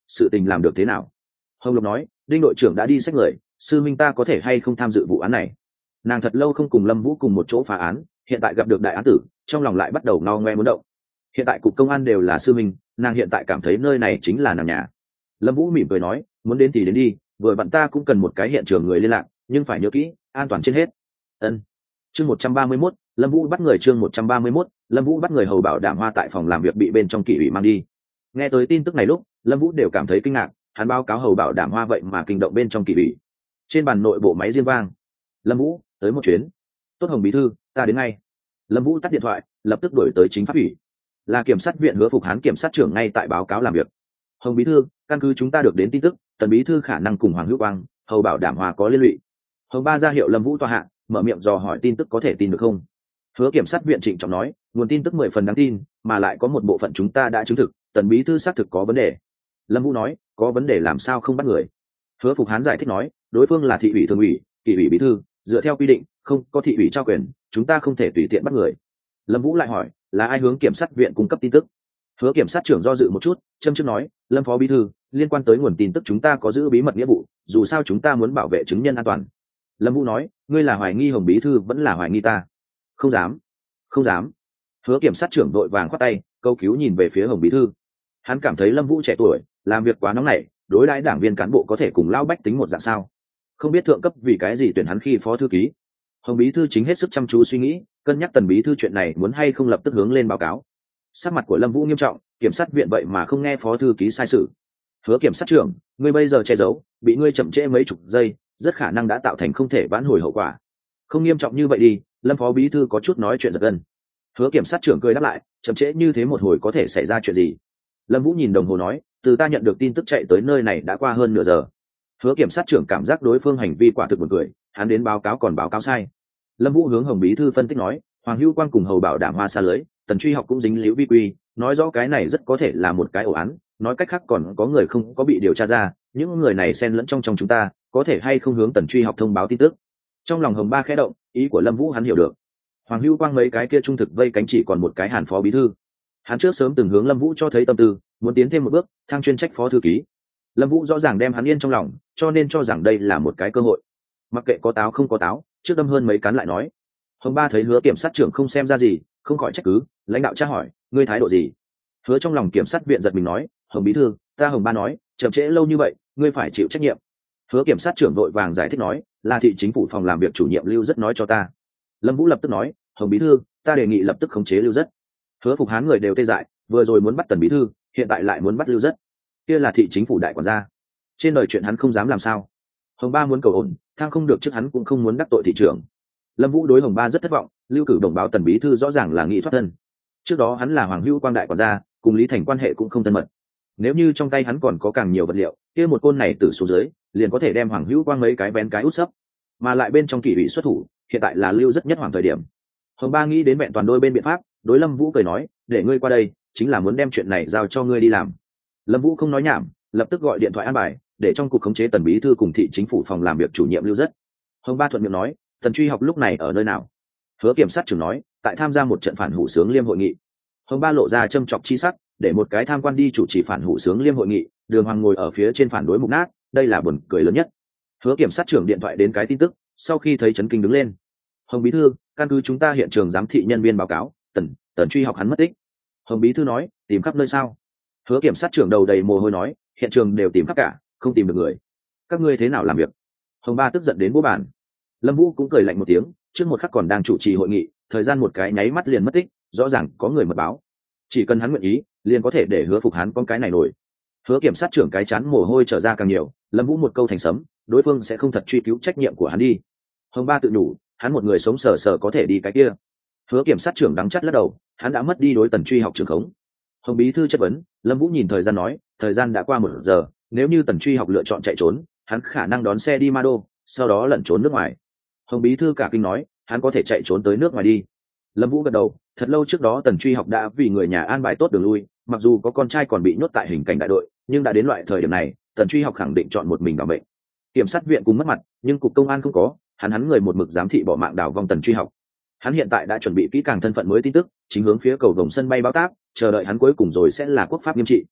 sự tình làm được thế nào? Hồng Lộc nói, đinh đội trưởng đã đi xách người, sư minh ta có thể hay không tham dự vụ án này? Nàng thật lâu không cùng Lâm Vũ cùng một chỗ phá án, hiện tại gặp được đại án tử, trong lòng lại bắt đầu ngao ngoe muốn động. Hiện tại cục công an đều là sư minh, nàng hiện tại cảm thấy nơi này chính là nàng nhà. Lâm Vũ mỉm cười nói, muốn đến thì đến đi, vừa vặn ta cũng cần một cái hiện trường người liên lạc, nhưng phải nhớ kỹ, an toàn trên hết. Ân. Chương một trăm ba mươi mốt, Lâm Vũ bắt người chương một trăm ba mươi mốt, Lâm Vũ bắt người hầu bảo đảm hoa tại phòng làm việc bị bên trong kỷ ủy mang đi. Nghe tới tin tức này lúc, Lâm Vũ đều cảm thấy kinh ngạc, hắn báo cáo hầu bảo đảm hoa vậy mà kinh động bên trong kỷ ủy. Trên bàn nội bộ máy riêng vang. Lâm Vũ, tới một chuyến. Tốt Hồng bí thư, ta đến ngay. Lâm Vũ tắt điện thoại, lập tức đuổi tới chính pháp ủy. Là kiểm sát viện Hứa Phục Hán kiểm sát trưởng ngay tại báo cáo làm việc. Hồng bí thư, căn cứ chúng ta được đến tin tức, Tần bí thư khả năng cùng Hoàng Hữu Quang, hầu bảo đảm hoa có liên lụy. Hồng ba ra hiệu Lâm Vũ tòa hạ, mở miệng dò hỏi tin tức có thể tin được không. Hứa kiểm sát viện trịnh trọng nói, nguồn tin tức mười phần đáng tin, mà lại có một bộ phận chúng ta đã chứng thực, Tần bí thư xác thực có vấn đề. Lâm Vũ nói, có vấn đề làm sao không bắt người? Hứa Phục Hán giải thích nói, đối phương là thị ủy thường ủy, kỷ ủy bí thư, dựa theo quy định, không có thị ủy trao quyền, chúng ta không thể tùy tiện bắt người. Lâm Vũ lại hỏi, là ai hướng kiểm sát viện cung cấp tin tức? Hứa kiểm sát trưởng do dự một chút, châm trước nói, Lâm phó bí thư, liên quan tới nguồn tin tức chúng ta có giữ bí mật nghĩa vụ, dù sao chúng ta muốn bảo vệ chứng nhân an toàn. Lâm Vũ nói, ngươi là hoài nghi Hồng bí thư vẫn là hoài nghi ta? Không dám, không dám. Hứa kiểm sát trưởng đội vàng khoát tay, câu cứu nhìn về phía Hồng bí thư. Hắn cảm thấy Lâm Vũ trẻ tuổi, làm việc quá nóng nảy, đối đãi đảng viên cán bộ có thể cùng lao bách tính một dạng sao? Không biết thượng cấp vì cái gì tuyển hắn khi phó thư ký. Hồng bí thư chính hết sức chăm chú suy nghĩ, cân nhắc Tần bí thư chuyện này muốn hay không lập tức hướng lên báo cáo. Sắc mặt của Lâm Vũ nghiêm trọng, kiểm sát viện vậy mà không nghe phó thư ký sai sự. Hứa kiểm sát trưởng, ngươi bây giờ che giấu, bị ngươi chậm trễ mấy chục giây, rất khả năng đã tạo thành không thể vãn hồi hậu quả. Không nghiêm trọng như vậy đi, Lâm phó bí thư có chút nói chuyện giật gân. Hứa kiểm sát trưởng cười đáp lại, chậm trễ như thế một hồi có thể xảy ra chuyện gì? Lâm Vũ nhìn đồng hồ nói, từ ta nhận được tin tức chạy tới nơi này đã qua hơn nửa giờ. Hứa kiểm sát trưởng cảm giác đối phương hành vi quả thực buồn cười, hắn đến báo cáo còn báo cáo sai. Lâm Vũ hướng Hồng bí thư phân tích nói, Hoàng Hữu Quang cùng hầu bảo đảm hoa xa lưới, Tần Truy Học cũng dính liễu vi quy, nói rõ cái này rất có thể là một cái ổ án, nói cách khác còn có người không có bị điều tra ra, những người này xen lẫn trong trong chúng ta, có thể hay không hướng Tần Truy Học thông báo tin tức. Trong lòng Hồng ba khẽ động, ý của Lâm Vũ hắn hiểu được. Hoàng Hữu Quang mấy cái kia trung thực vây cánh chỉ còn một cái Hàn phó bí thư. Hắn trước sớm từng hướng Lâm Vũ cho thấy tâm tư, muốn tiến thêm một bước, thăng chuyên trách phó thư ký. Lâm Vũ rõ ràng đem hắn yên trong lòng, cho nên cho rằng đây là một cái cơ hội. Mặc kệ có táo không có táo, trước đâm hơn mấy cán lại nói. Hồng ba thấy Hứa kiểm sát trưởng không xem ra gì, không khỏi trách cứ, lãnh đạo tra hỏi, ngươi thái độ gì? Hứa trong lòng kiểm sát viện giật mình nói, Hồng bí thư, ta Hồng ba nói, chậm trễ lâu như vậy, ngươi phải chịu trách nhiệm. Hứa kiểm sát trưởng vội vàng giải thích nói, là thị chính phủ phòng làm việc chủ nhiệm Lưu Rất nói cho ta. Lâm Vũ lập tức nói, Hồng bí thư, ta đề nghị lập tức khống chế Lưu Rất. Hứa Phục Hán người đều tê dại, vừa rồi muốn bắt Tần bí thư, hiện tại lại muốn bắt Lưu Rất. Kia là thị chính phủ đại quản gia, trên đời chuyện hắn không dám làm sao. Hồng ba muốn cầu ổn, thang không được trước hắn cũng không muốn đắc tội thị trưởng. Lâm Vũ đối Hồng ba rất thất vọng, lưu cử đồng báo Tần bí thư rõ ràng là nghĩ thoát thân. Trước đó hắn là Hoàng Hữu Quang đại quản gia, cùng Lý Thành quan hệ cũng không thân mật. Nếu như trong tay hắn còn có càng nhiều vật liệu, kia một côn này từ xuống dưới, liền có thể đem Hoàng Hữu Quang mấy cái bén cái út sấp. Mà lại bên trong kỷ ủy xuất thủ, hiện tại là Lưu Rất nhất hoàng thời điểm. Hồng ba nghĩ đến vẹn toàn đôi bên biện pháp, đối Lâm Vũ cười nói, để ngươi qua đây, chính là muốn đem chuyện này giao cho ngươi đi làm. Lâm Vũ không nói nhảm, lập tức gọi điện thoại an bài, để trong cục khống chế Tần bí thư cùng thị chính phủ phòng làm việc chủ nhiệm Lưu Rất. Hồng ba thuận miệng nói, Tần Truy Học lúc này ở nơi nào? Hứa kiểm sát trưởng nói, tại tham gia một trận phản hủ sướng liêm hội nghị. Hồng ba lộ ra châm chọc chi sắc, để một cái tham quan đi chủ trì phản hủ sướng liêm hội nghị, Đường Hoàng ngồi ở phía trên phản đối mục nát, đây là buồn cười lớn nhất. Hứa kiểm sát trưởng điện thoại đến cái tin tức, sau khi thấy chấn kinh đứng lên. Hồng bí thư, căn cứ chúng ta hiện trường giám thị nhân viên báo cáo, Tần Tần Truy Học hắn mất tích. Hồng bí thư nói, tìm khắp nơi sao? Hứa kiểm sát trưởng đầu đầy mồ hôi nói, hiện trường đều tìm khắp cả, không tìm được người. Các ngươi thế nào làm việc? Hồng ba tức giận đến bố bàn. Lâm Vũ cũng cười lạnh một tiếng, trước một khắc còn đang chủ trì hội nghị, thời gian một cái nháy mắt liền mất tích, rõ ràng có người mật báo. Chỉ cần hắn nguyện ý, liền có thể để Hứa Phục Hán con cái này nổi. Hứa kiểm sát trưởng cái chán mồ hôi trở ra càng nhiều, Lâm Vũ một câu thành sấm, đối phương sẽ không thật truy cứu trách nhiệm của hắn đi. Hồng ba tự nhủ, hắn một người sống sờ sờ có thể đi cái kia. Hứa kiểm sát trưởng đắng chắt lắc đầu, hắn đã mất đi đối Tần Truy Học trưởng khống. Hồng bí thư chất vấn, Lâm Vũ nhìn thời gian nói, thời gian đã qua một giờ, nếu như Tần Truy Học lựa chọn chạy trốn, hắn khả năng đón xe đi Ma Đô, sau đó lẩn trốn nước ngoài. Hồng bí thư cả kinh nói, hắn có thể chạy trốn tới nước ngoài đi. Lâm Vũ gật đầu, thật lâu trước đó Tần Truy Học đã vì người nhà an bài tốt đường lui, mặc dù có con trai còn bị nhốt tại hình cảnh đại đội, nhưng đã đến loại thời điểm này, Tần Truy Học khẳng định chọn một mình bảo mệnh. Kiểm sát viện cùng mất mặt, nhưng cục công an không có, hắn hắn người một mực giám thị bỏ mạng đào vong Tần Truy Học. Hắn hiện tại đã chuẩn bị kỹ càng thân phận mới tin tức, chính hướng phía cầu Đồng sân bay báo táp, chờ đợi hắn cuối cùng rồi sẽ là quốc pháp nghiêm trị.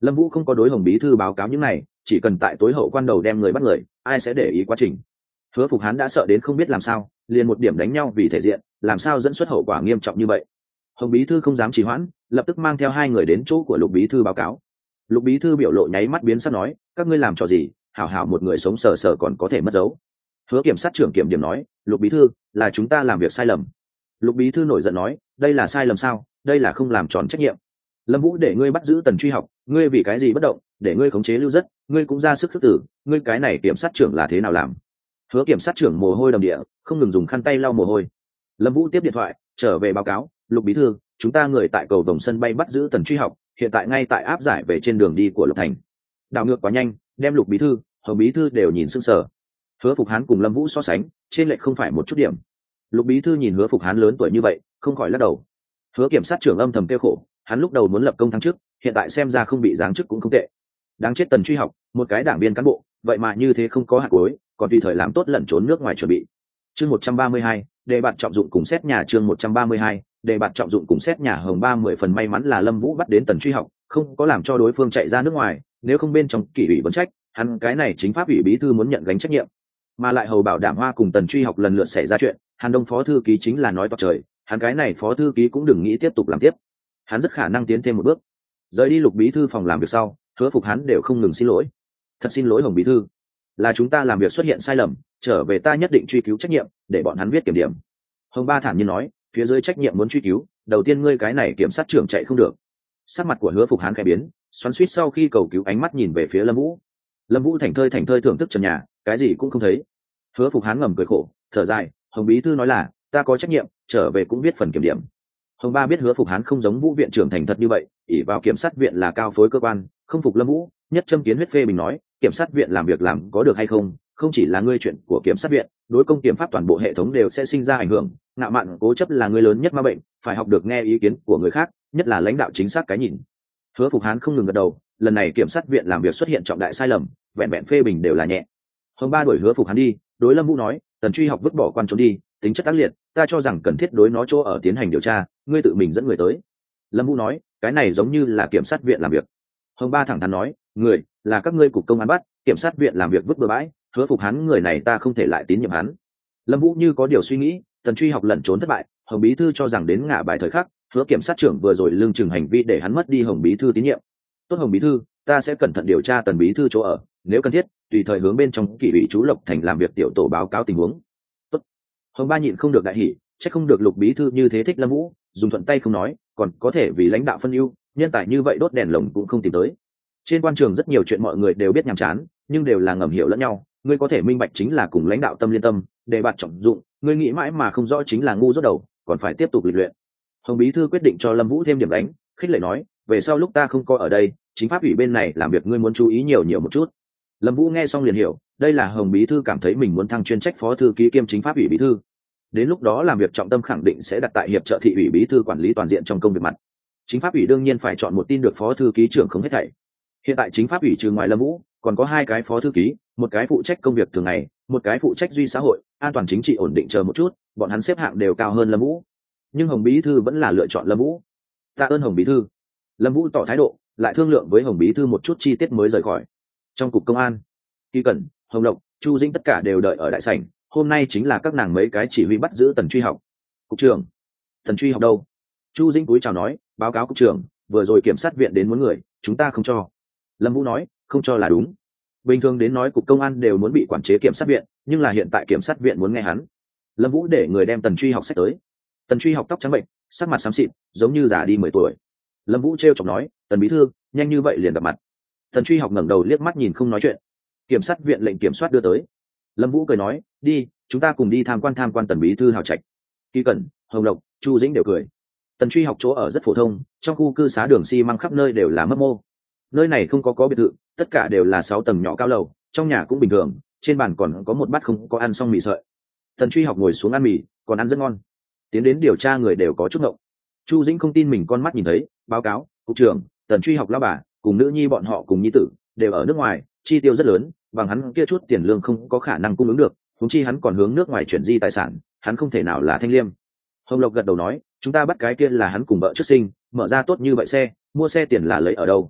Lâm Vũ không có đối Hồng bí thư báo cáo những này, chỉ cần tại tối hậu quan đầu đem người bắt người, ai sẽ để ý quá trình. Hứa Phục Hán đã sợ đến không biết làm sao, liền một điểm đánh nhau vì thể diện, làm sao dẫn xuất hậu quả nghiêm trọng như vậy. Hồng bí thư không dám trì hoãn, lập tức mang theo hai người đến chỗ của Lục bí thư báo cáo. Lục bí thư biểu lộ nháy mắt biến sắc nói, các ngươi làm trò gì, hảo hảo một người sống sờ sờ còn có thể mất dấu. Hứa kiểm sát trưởng kiểm điểm nói, Lục bí thư, là chúng ta làm việc sai lầm. Lục bí thư nổi giận nói, đây là sai lầm sao, đây là không làm tròn trách nhiệm. Lâm Vũ để ngươi bắt giữ Tần Truy Học, ngươi vì cái gì bất động, để ngươi khống chế Lưu Dất, ngươi cũng ra sức khước tử, ngươi cái này kiểm sát trưởng là thế nào làm? Hứa kiểm sát trưởng mồ hôi đầm địa, không ngừng dùng khăn tay lau mồ hôi. Lâm Vũ tiếp điện thoại trở về báo cáo, Lục bí thư, chúng ta người tại cầu vòng sân bay bắt giữ Tần Truy Học, hiện tại ngay tại áp giải về trên đường đi của Lộc Thành. Đảo ngược quá nhanh, đem Lục bí thư, Hồng bí thư đều nhìn sững sờ. Hứa Phục Hán cùng Lâm Vũ so sánh, trên lệch không phải một chút điểm. Lục bí thư nhìn Hứa Phục Hán lớn tuổi như vậy, không khỏi lắc đầu. Hứa kiểm sát trưởng âm thầm kêu khổ, hắn lúc đầu muốn lập công thăng chức, hiện tại xem ra không bị giáng chức cũng không tệ. Đáng chết Tần Truy Học, một cái đảng viên cán bộ, vậy mà như thế không có hạt cuối, còn tùy thời làm tốt lẩn trốn nước ngoài chuẩn bị. Chương một trăm ba mươi hai, đề bạt trọng dụng cùng xét nhà chương một trăm ba mươi hai, đề bạt trọng dụng cùng xét nhà Hồng ba mười phần may mắn là Lâm Vũ bắt đến Tần Truy Học, không có làm cho đối phương chạy ra nước ngoài, nếu không bên trong kỷ ủy vấn trách, hắn cái này chính pháp ủy bí thư muốn nhận gánh trách nhiệm. Mà lại Hầu bảo đảm Hoa cùng Tần Truy Học lần lượt xảy ra chuyện, Hàn Đông phó thư ký chính là nói toạc trời, hắn cái này phó thư ký cũng đừng nghĩ tiếp tục làm tiếp. Hắn rất khả năng tiến thêm một bước. Rời đi Lục bí thư phòng làm việc sau, Hứa Phục hắn đều không ngừng xin lỗi. Thật xin lỗi Hồng bí thư, là chúng ta làm việc xuất hiện sai lầm, trở về ta nhất định truy cứu trách nhiệm, để bọn hắn viết kiểm điểm. Hồng ba thản nhiên nói, phía dưới trách nhiệm muốn truy cứu, đầu tiên ngươi cái này kiểm sát trưởng chạy không được. Sắc mặt của Hứa Phục Hán khẽ biến, xoắn xuýt sau khi cầu cứu ánh mắt nhìn về phía Lâm Vũ. Lâm Vũ thành thơi thành thơi thưởng thức trần nhà, cái gì cũng không thấy. Hứa Phục Hán ngầm cười khổ, thở dài, Hồng bí thư nói là, ta có trách nhiệm, trở về cũng viết phần kiểm điểm. Hồng ba biết Hứa Phục Hán không giống Vũ viện trưởng thành thật như vậy, ỷ vào kiểm sát viện là cao phối cơ quan, không phục Lâm Vũ, nhất châm kiến huyết phê bình nói, kiểm sát viện làm việc làm có được hay không, không chỉ là ngươi chuyện của kiểm sát viện, đối công kiểm pháp toàn bộ hệ thống đều sẽ sinh ra ảnh hưởng, ngạo mạn cố chấp là người lớn nhất ma bệnh, phải học được nghe ý kiến của người khác, nhất là lãnh đạo chính xác cái nhìn. Hứa Phục Hán không ngừng gật đầu, lần này kiểm sát viện làm việc xuất hiện trọng đại sai lầm, vẹn vẹn phê bình đều là nhẹ. Hồng ba đuổi Hứa Phục Hán đi, đối Lâm Vũ nói, Tần Truy Học vứt bỏ quan trốn đi, tính chất tác liệt, ta cho rằng cần thiết đối nó chỗ ở tiến hành điều tra, ngươi tự mình dẫn người tới. Lâm Vũ nói, cái này giống như là kiểm sát viện làm việc. Hồng ba thẳng thắn nói, người là các ngươi cục công an bắt, kiểm sát viện làm việc vứt bừa bãi, Hứa Phục Hán người này ta không thể lại tín nhiệm hắn. Lâm Vũ như có điều suy nghĩ, Tần Truy Học lẩn trốn thất bại, Hồng bí thư cho rằng đến ngã bài thời khắc, Hứa kiểm sát trưởng vừa rồi lương chừng hành vi để hắn mất đi Hồng bí thư tín nhiệm. Tốt Hồng bí thư, ta sẽ cẩn thận điều tra Tần bí thư chỗ ở, nếu cần thiết, tùy thời hướng bên trong kỷ ủy chú Lộc Thành làm việc tiểu tổ báo cáo tình huống. Tốt. Hồng ba nhịn không được đại hỉ, chắc không được Lục bí thư như thế thích Lâm Vũ, dùng thuận tay không nói, còn có thể vì lãnh đạo phân ưu, nhân tài như vậy đốt đèn lồng cũng không tìm tới. Trên quan trường rất nhiều chuyện mọi người đều biết nhàm chán, nhưng đều là ngầm hiểu lẫn nhau, ngươi có thể minh bạch chính là cùng lãnh đạo tâm liên tâm, đề bạt trọng dụng, ngươi nghĩ mãi mà không rõ chính là ngu dốt đầu, còn phải tiếp tục lịch luyện. Hồng bí thư quyết định cho Lâm Vũ thêm điểm đánh, khích lệ nói, về sau lúc ta không có ở đây, chính pháp ủy bên này làm việc ngươi muốn chú ý nhiều nhiều một chút. Lâm Vũ nghe xong liền hiểu, đây là Hồng bí thư cảm thấy mình muốn thăng chuyên trách phó thư ký kiêm chính pháp ủy bí thư. Đến lúc đó làm việc trọng tâm khẳng định sẽ đặt tại hiệp trợ thị ủy bí thư quản lý toàn diện trong công việc mặt. Chính pháp ủy đương nhiên phải chọn một tin được phó thư ký trưởng không hết thảy. Hiện tại chính pháp ủy trừ ngoài Lâm Vũ, còn có hai cái phó thư ký, một cái phụ trách công việc thường ngày, một cái phụ trách duy xã hội, an toàn chính trị ổn định chờ một chút, bọn hắn xếp hạng đều cao hơn Lâm Vũ. Nhưng Hồng bí thư vẫn là lựa chọn Lâm Vũ. Tạ ơn Hồng bí thư. Lâm Vũ tỏ thái độ, lại thương lượng với Hồng bí thư một chút chi tiết mới rời khỏi. Trong cục công an, Kỳ Cẩn, Hồng Lộc, Chu Dĩnh tất cả đều đợi ở đại sảnh, hôm nay chính là các nàng mấy cái chỉ huy bắt giữ Tần Truy Học. Cục trưởng, Tần Truy Học đâu? Chu Dĩnh cúi chào nói, báo cáo cục trưởng, vừa rồi kiểm sát viện đến muốn người, chúng ta không cho. Lâm Vũ nói, không cho là đúng. Bình thường đến nói cục công an đều muốn bị quản chế kiểm sát viện, nhưng là hiện tại kiểm sát viện muốn nghe hắn. Lâm Vũ để người đem Tần Truy Học sách tới. Tần Truy Học tóc trắng bệnh, sắc mặt xám xịt, giống như già đi mười tuổi. Lâm Vũ trêu chọc nói, Tần bí thư, nhanh như vậy liền gặp mặt. Tần Truy Học ngẩng đầu liếc mắt nhìn không nói chuyện. Kiểm sát viện lệnh kiểm soát đưa tới. Lâm Vũ cười nói, đi, chúng ta cùng đi tham quan tham quan Tần bí thư hào trạch. Kỳ Cẩn, Hồng Lộc, Chu Dĩnh đều cười. Tần Truy Học chỗ ở rất phổ thông, trong khu cư xá đường xi măng khắp nơi đều là mấp mô. Nơi này không có có biệt thự, tất cả đều là sáu tầng nhỏ cao lầu, trong nhà cũng bình thường, trên bàn còn có một bát không có ăn xong mì sợi. Tần Truy Học ngồi xuống ăn mì, còn ăn rất ngon. Tiến đến điều tra người đều có chút ngộng. Chu Dĩnh không tin mình con mắt nhìn thấy, báo cáo, cục trưởng, Tần Truy Học lão bà cùng nữ nhi bọn họ cùng nhi tử đều ở nước ngoài, chi tiêu rất lớn, bằng hắn kia chút tiền lương không có khả năng cung ứng được, huống chi hắn còn hướng nước ngoài chuyển di tài sản, hắn không thể nào là thanh liêm. Hồng Lộc gật đầu nói, chúng ta bắt cái kia là hắn cùng vợ trước sinh, mở ra tốt như vậy xe, mua xe tiền là lấy ở đâu?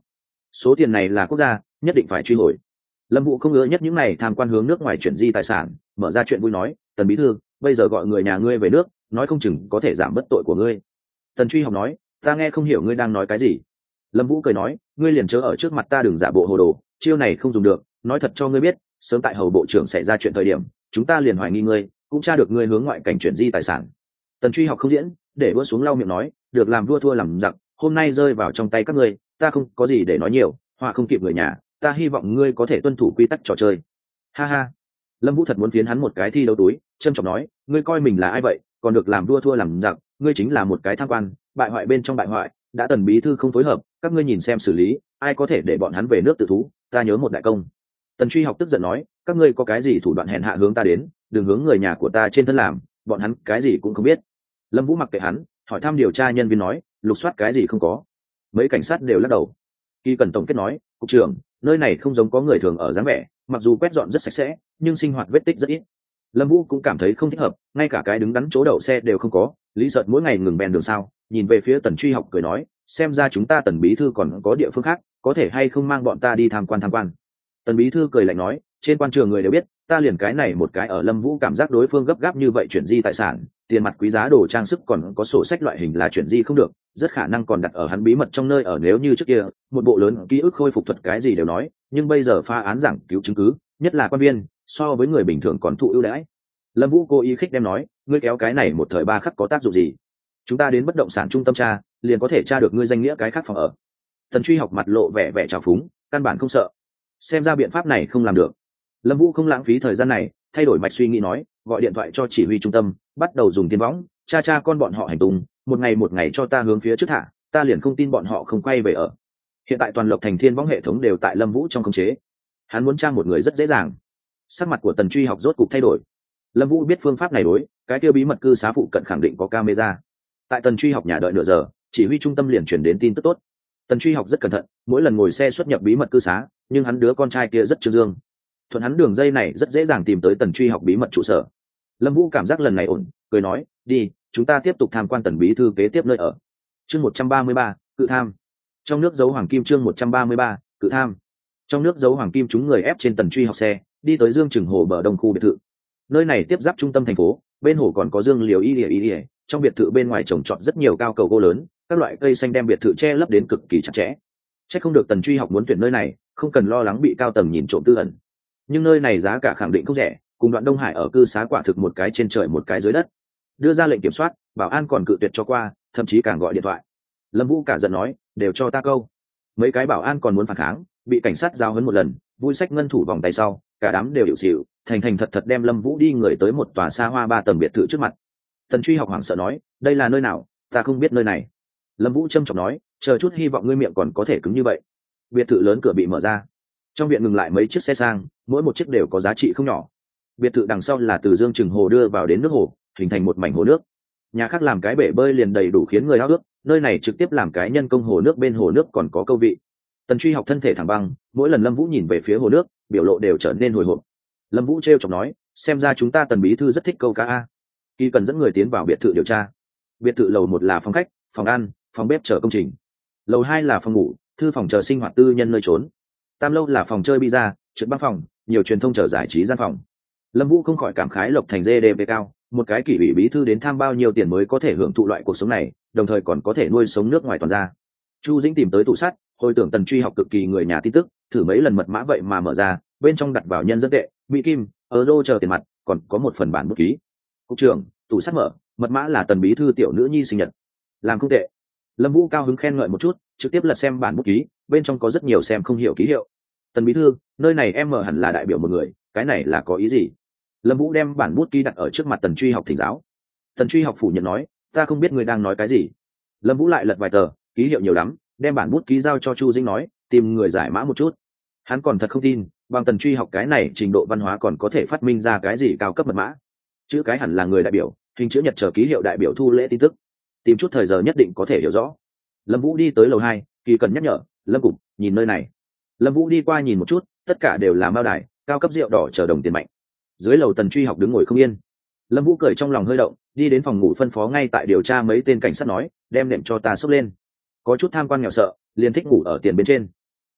số tiền này là quốc gia nhất định phải truy hồi. Lâm Vũ không ngờ nhất những này tham quan hướng nước ngoài chuyển di tài sản, mở ra chuyện vui nói, Tần bí thư, bây giờ gọi người nhà ngươi về nước, nói không chừng có thể giảm bất tội của ngươi. Tần Truy Học nói, ta nghe không hiểu ngươi đang nói cái gì. Lâm Vũ cười nói, ngươi liền chớ ở trước mặt ta đừng giả bộ hồ đồ, chiêu này không dùng được, nói thật cho ngươi biết, sớm tại hầu bộ trưởng xảy ra chuyện thời điểm, chúng ta liền hoài nghi ngươi, cũng tra được ngươi hướng ngoại cảnh chuyển di tài sản. Tần Truy Học không diễn, để vua xuống lau miệng nói, được làm vua thua làm giặc, hôm nay rơi vào trong tay các ngươi, ta không có gì để nói nhiều, họa không kịp người nhà, ta hy vọng ngươi có thể tuân thủ quy tắc trò chơi. Ha ha. Lâm Vũ thật muốn phiến hắn một cái thi đấu túi, trâm trọng nói, ngươi coi mình là ai vậy, còn được làm vua thua làm giặc, ngươi chính là một cái tham quan, bại hoại bên trong bại hoại, đã Tần bí thư không phối hợp, các ngươi nhìn xem xử lý, ai có thể để bọn hắn về nước tự thú, ta nhớ một đại công. Tần Truy Học tức giận nói, các ngươi có cái gì thủ đoạn hèn hạ hướng ta đến, đừng hướng người nhà của ta trên thân làm, bọn hắn cái gì cũng không biết. Lâm Vũ mặc kệ hắn, hỏi thăm điều tra nhân viên nói, lục soát cái gì không có. Mấy cảnh sát đều lắc đầu. Kỳ Cần tổng kết nói, cục trưởng, nơi này không giống có người thường ở dáng vẻ, mặc dù quét dọn rất sạch sẽ, nhưng sinh hoạt vết tích rất ít. Lâm Vũ cũng cảm thấy không thích hợp, ngay cả cái đứng đắn chỗ đậu xe đều không có, lý giật mỗi ngày ngừng bèn đường sao. Nhìn về phía Tần Truy Học cười nói, xem ra chúng ta Tần bí thư còn có địa phương khác, có thể hay không mang bọn ta đi tham quan tham quan. Tần bí thư cười lạnh nói, trên quan trường người đều biết, ta liền cái này một cái ở Lâm Vũ cảm giác đối phương gấp gáp như vậy chuyển di tài sản, tiền mặt quý giá đồ trang sức còn có sổ sách loại hình là chuyển di không được, rất khả năng còn đặt ở hắn bí mật trong nơi ở. Nếu như trước kia một bộ lớn ký ức khôi phục thuật cái gì đều nói, nhưng bây giờ pha án giảng cứu chứng cứ, nhất là quan viên, so với người bình thường còn thụ ưu đãi. Lâm Vũ cố ý khích đem nói, ngươi kéo cái này một thời ba khắc có tác dụng gì? Chúng ta đến bất động sản trung tâm tra, liền có thể tra được ngươi danh nghĩa cái khác phòng ở. Tần Truy Học mặt lộ vẻ vẻ trào phúng, căn bản không sợ. Xem ra biện pháp này không làm được. Lâm Vũ không lãng phí thời gian này, thay đổi mạch suy nghĩ nói, gọi điện thoại cho chỉ huy trung tâm, bắt đầu dùng tiền võng cha cha con bọn họ hành tung, một ngày một ngày cho ta hướng phía trước thả, ta liền không tin bọn họ không quay về ở. Hiện tại toàn Lộc Thành thiên võng hệ thống đều tại Lâm Vũ trong khống chế, hắn muốn tra một người rất dễ dàng. Sắc mặt của Tần Truy Học rốt cục thay đổi. Lâm Vũ biết phương pháp này đối, cái kia bí mật cư xá phụ cận khẳng định có camera. Tại Tần Truy Học nhà đợi nửa giờ, chỉ huy trung tâm liền chuyển đến tin tức tốt. Tần Truy Học rất cẩn thận, mỗi lần ngồi xe xuất nhập bí mật cư xá, nhưng hắn đứa con trai kia rất trương dương. Thuận hắn đường dây này rất dễ dàng tìm tới Tần Truy Học bí mật trụ sở. Lâm Vũ cảm giác lần này ổn, cười nói, đi, chúng ta tiếp tục tham quan Tần bí thư kế tiếp nơi ở. Chương một trăm ba mươi ba, cự tham. Trong nước giấu hoàng kim. Chương một trăm ba mươi ba, cự tham. Trong nước giấu hoàng kim, chúng người ép trên Tần Truy Học xe, đi tới Dương Trừng Hồ bờ đông khu biệt thự. Nơi này tiếp giáp trung tâm thành phố, bên hồ còn có dương liều y lìa y lìa, trong biệt thự bên ngoài trồng trọt rất nhiều cao cầu gỗ lớn, các loại cây xanh đem biệt thự che lấp đến cực kỳ chặt chẽ. Chắc không được Tần Truy Học muốn tuyển nơi này, không cần lo lắng bị cao tầng nhìn trộm tư ẩn. Nhưng nơi này giá cả khẳng định không rẻ, cùng Đoạn Đông Hải ở cư xá quả thực một cái trên trời một cái dưới đất. Đưa ra lệnh kiểm soát, bảo an còn cự tuyệt cho qua, thậm chí càng gọi điện thoại. Lâm Vũ cả giận nói, đều cho ta câu. Mấy cái bảo an còn muốn phản kháng, bị cảnh sát giao huấn một lần, vui sách ngân thủ vòng tay sau, cả đám đều hiểu xỉu, thành thành thật thật đem Lâm Vũ đi người tới một tòa xa hoa ba tầng biệt thự trước mặt. Tần Truy Học hoảng sợ nói, đây là nơi nào, ta không biết nơi này. Lâm Vũ trâm trọng nói, chờ chút, hy vọng ngươi miệng còn có thể cứng như vậy. Biệt thự lớn cửa bị mở ra, trong viện ngừng lại mấy chiếc xe sang, mỗi một chiếc đều có giá trị không nhỏ. Biệt thự đằng sau là từ Dương Trừng Hồ đưa vào đến nước hồ, hình thành một mảnh hồ nước. Nhà khác làm cái bể bơi liền đầy đủ khiến người háo ước, nơi này trực tiếp làm cái nhân công hồ nước, bên hồ nước còn có câu vị. Tần Truy Học thân thể thẳng băng, mỗi lần Lâm Vũ nhìn về phía hồ nước, biểu lộ đều trở nên hồi hộp. Lâm Vũ trêu chọc nói, xem ra chúng ta Tần bí thư rất thích câu cá a. Kỳ Cần dẫn người tiến vào biệt thự điều tra. Biệt thự lầu một là phòng khách, phòng ăn, phòng bếp chờ công trình. Lầu hai là phòng ngủ, thư phòng chờ sinh hoạt tư nhân nơi trốn. Tam lâu là phòng chơi bida, trượt băng phòng, nhiều truyền thông chờ giải trí gian phòng. Lâm Vũ không khỏi cảm khái Lộc Thành giê đê pê cao, một cái kỷ ủy bí thư đến tham bao nhiêu tiền mới có thể hưởng thụ loại cuộc sống này, đồng thời còn có thể nuôi sống nước ngoài toàn gia. Chu Dĩnh tìm tới tủ sắt, hồi tưởng Tần Truy Học cực kỳ người nhà tin tức, thử mấy lần mật mã vậy mà mở ra, bên trong đặt vào nhân dân tệ, mỹ kim, euro chờ tiền mặt, còn có một phần bản bút ký. Cục trưởng, tủ sắt mở, mật mã là Tần bí thư tiểu nữ nhi sinh nhật. Làm không tệ. Lâm Vũ cao hứng khen ngợi một chút, trực tiếp lật xem bản bút ký, bên trong có rất nhiều xem không hiểu ký hiệu. Tần bí thư, nơi này em mở hẳn là đại biểu một người, cái này là có ý gì? Lâm Vũ đem bản bút ký đặt ở trước mặt Tần Truy Học thỉnh giáo. Tần Truy Học phủ nhận nói, ta không biết người đang nói cái gì. Lâm Vũ lại lật vài tờ, ký hiệu nhiều lắm, đem bản bút ký giao cho Chu Dĩnh nói, tìm người giải mã một chút. Hắn còn thật không tin, bằng Tần Truy Học cái này trình độ văn hóa còn có thể phát minh ra cái gì cao cấp mật mã. Chữ cái hẳn là người đại biểu, hình chữ nhật chờ ký hiệu đại biểu thu lễ tin tức. Tìm chút thời giờ nhất định có thể hiểu rõ. Lâm Vũ đi tới lầu hai, Kỳ Cần nhắc nhở, Lâm Cục, nhìn nơi này. Lâm Vũ đi qua nhìn một chút, tất cả đều là mao đài, cao cấp rượu đỏ chờ đồng tiền mạnh. Dưới lầu Tần Truy Học đứng ngồi không yên. Lâm Vũ cười trong lòng hơi động, đi đến phòng ngủ phân phó ngay tại điều tra mấy tên cảnh sát nói, đem nệm cho ta xốc lên. Có chút tham quan nghèo sợ, liền thích ngủ ở tiền bên trên.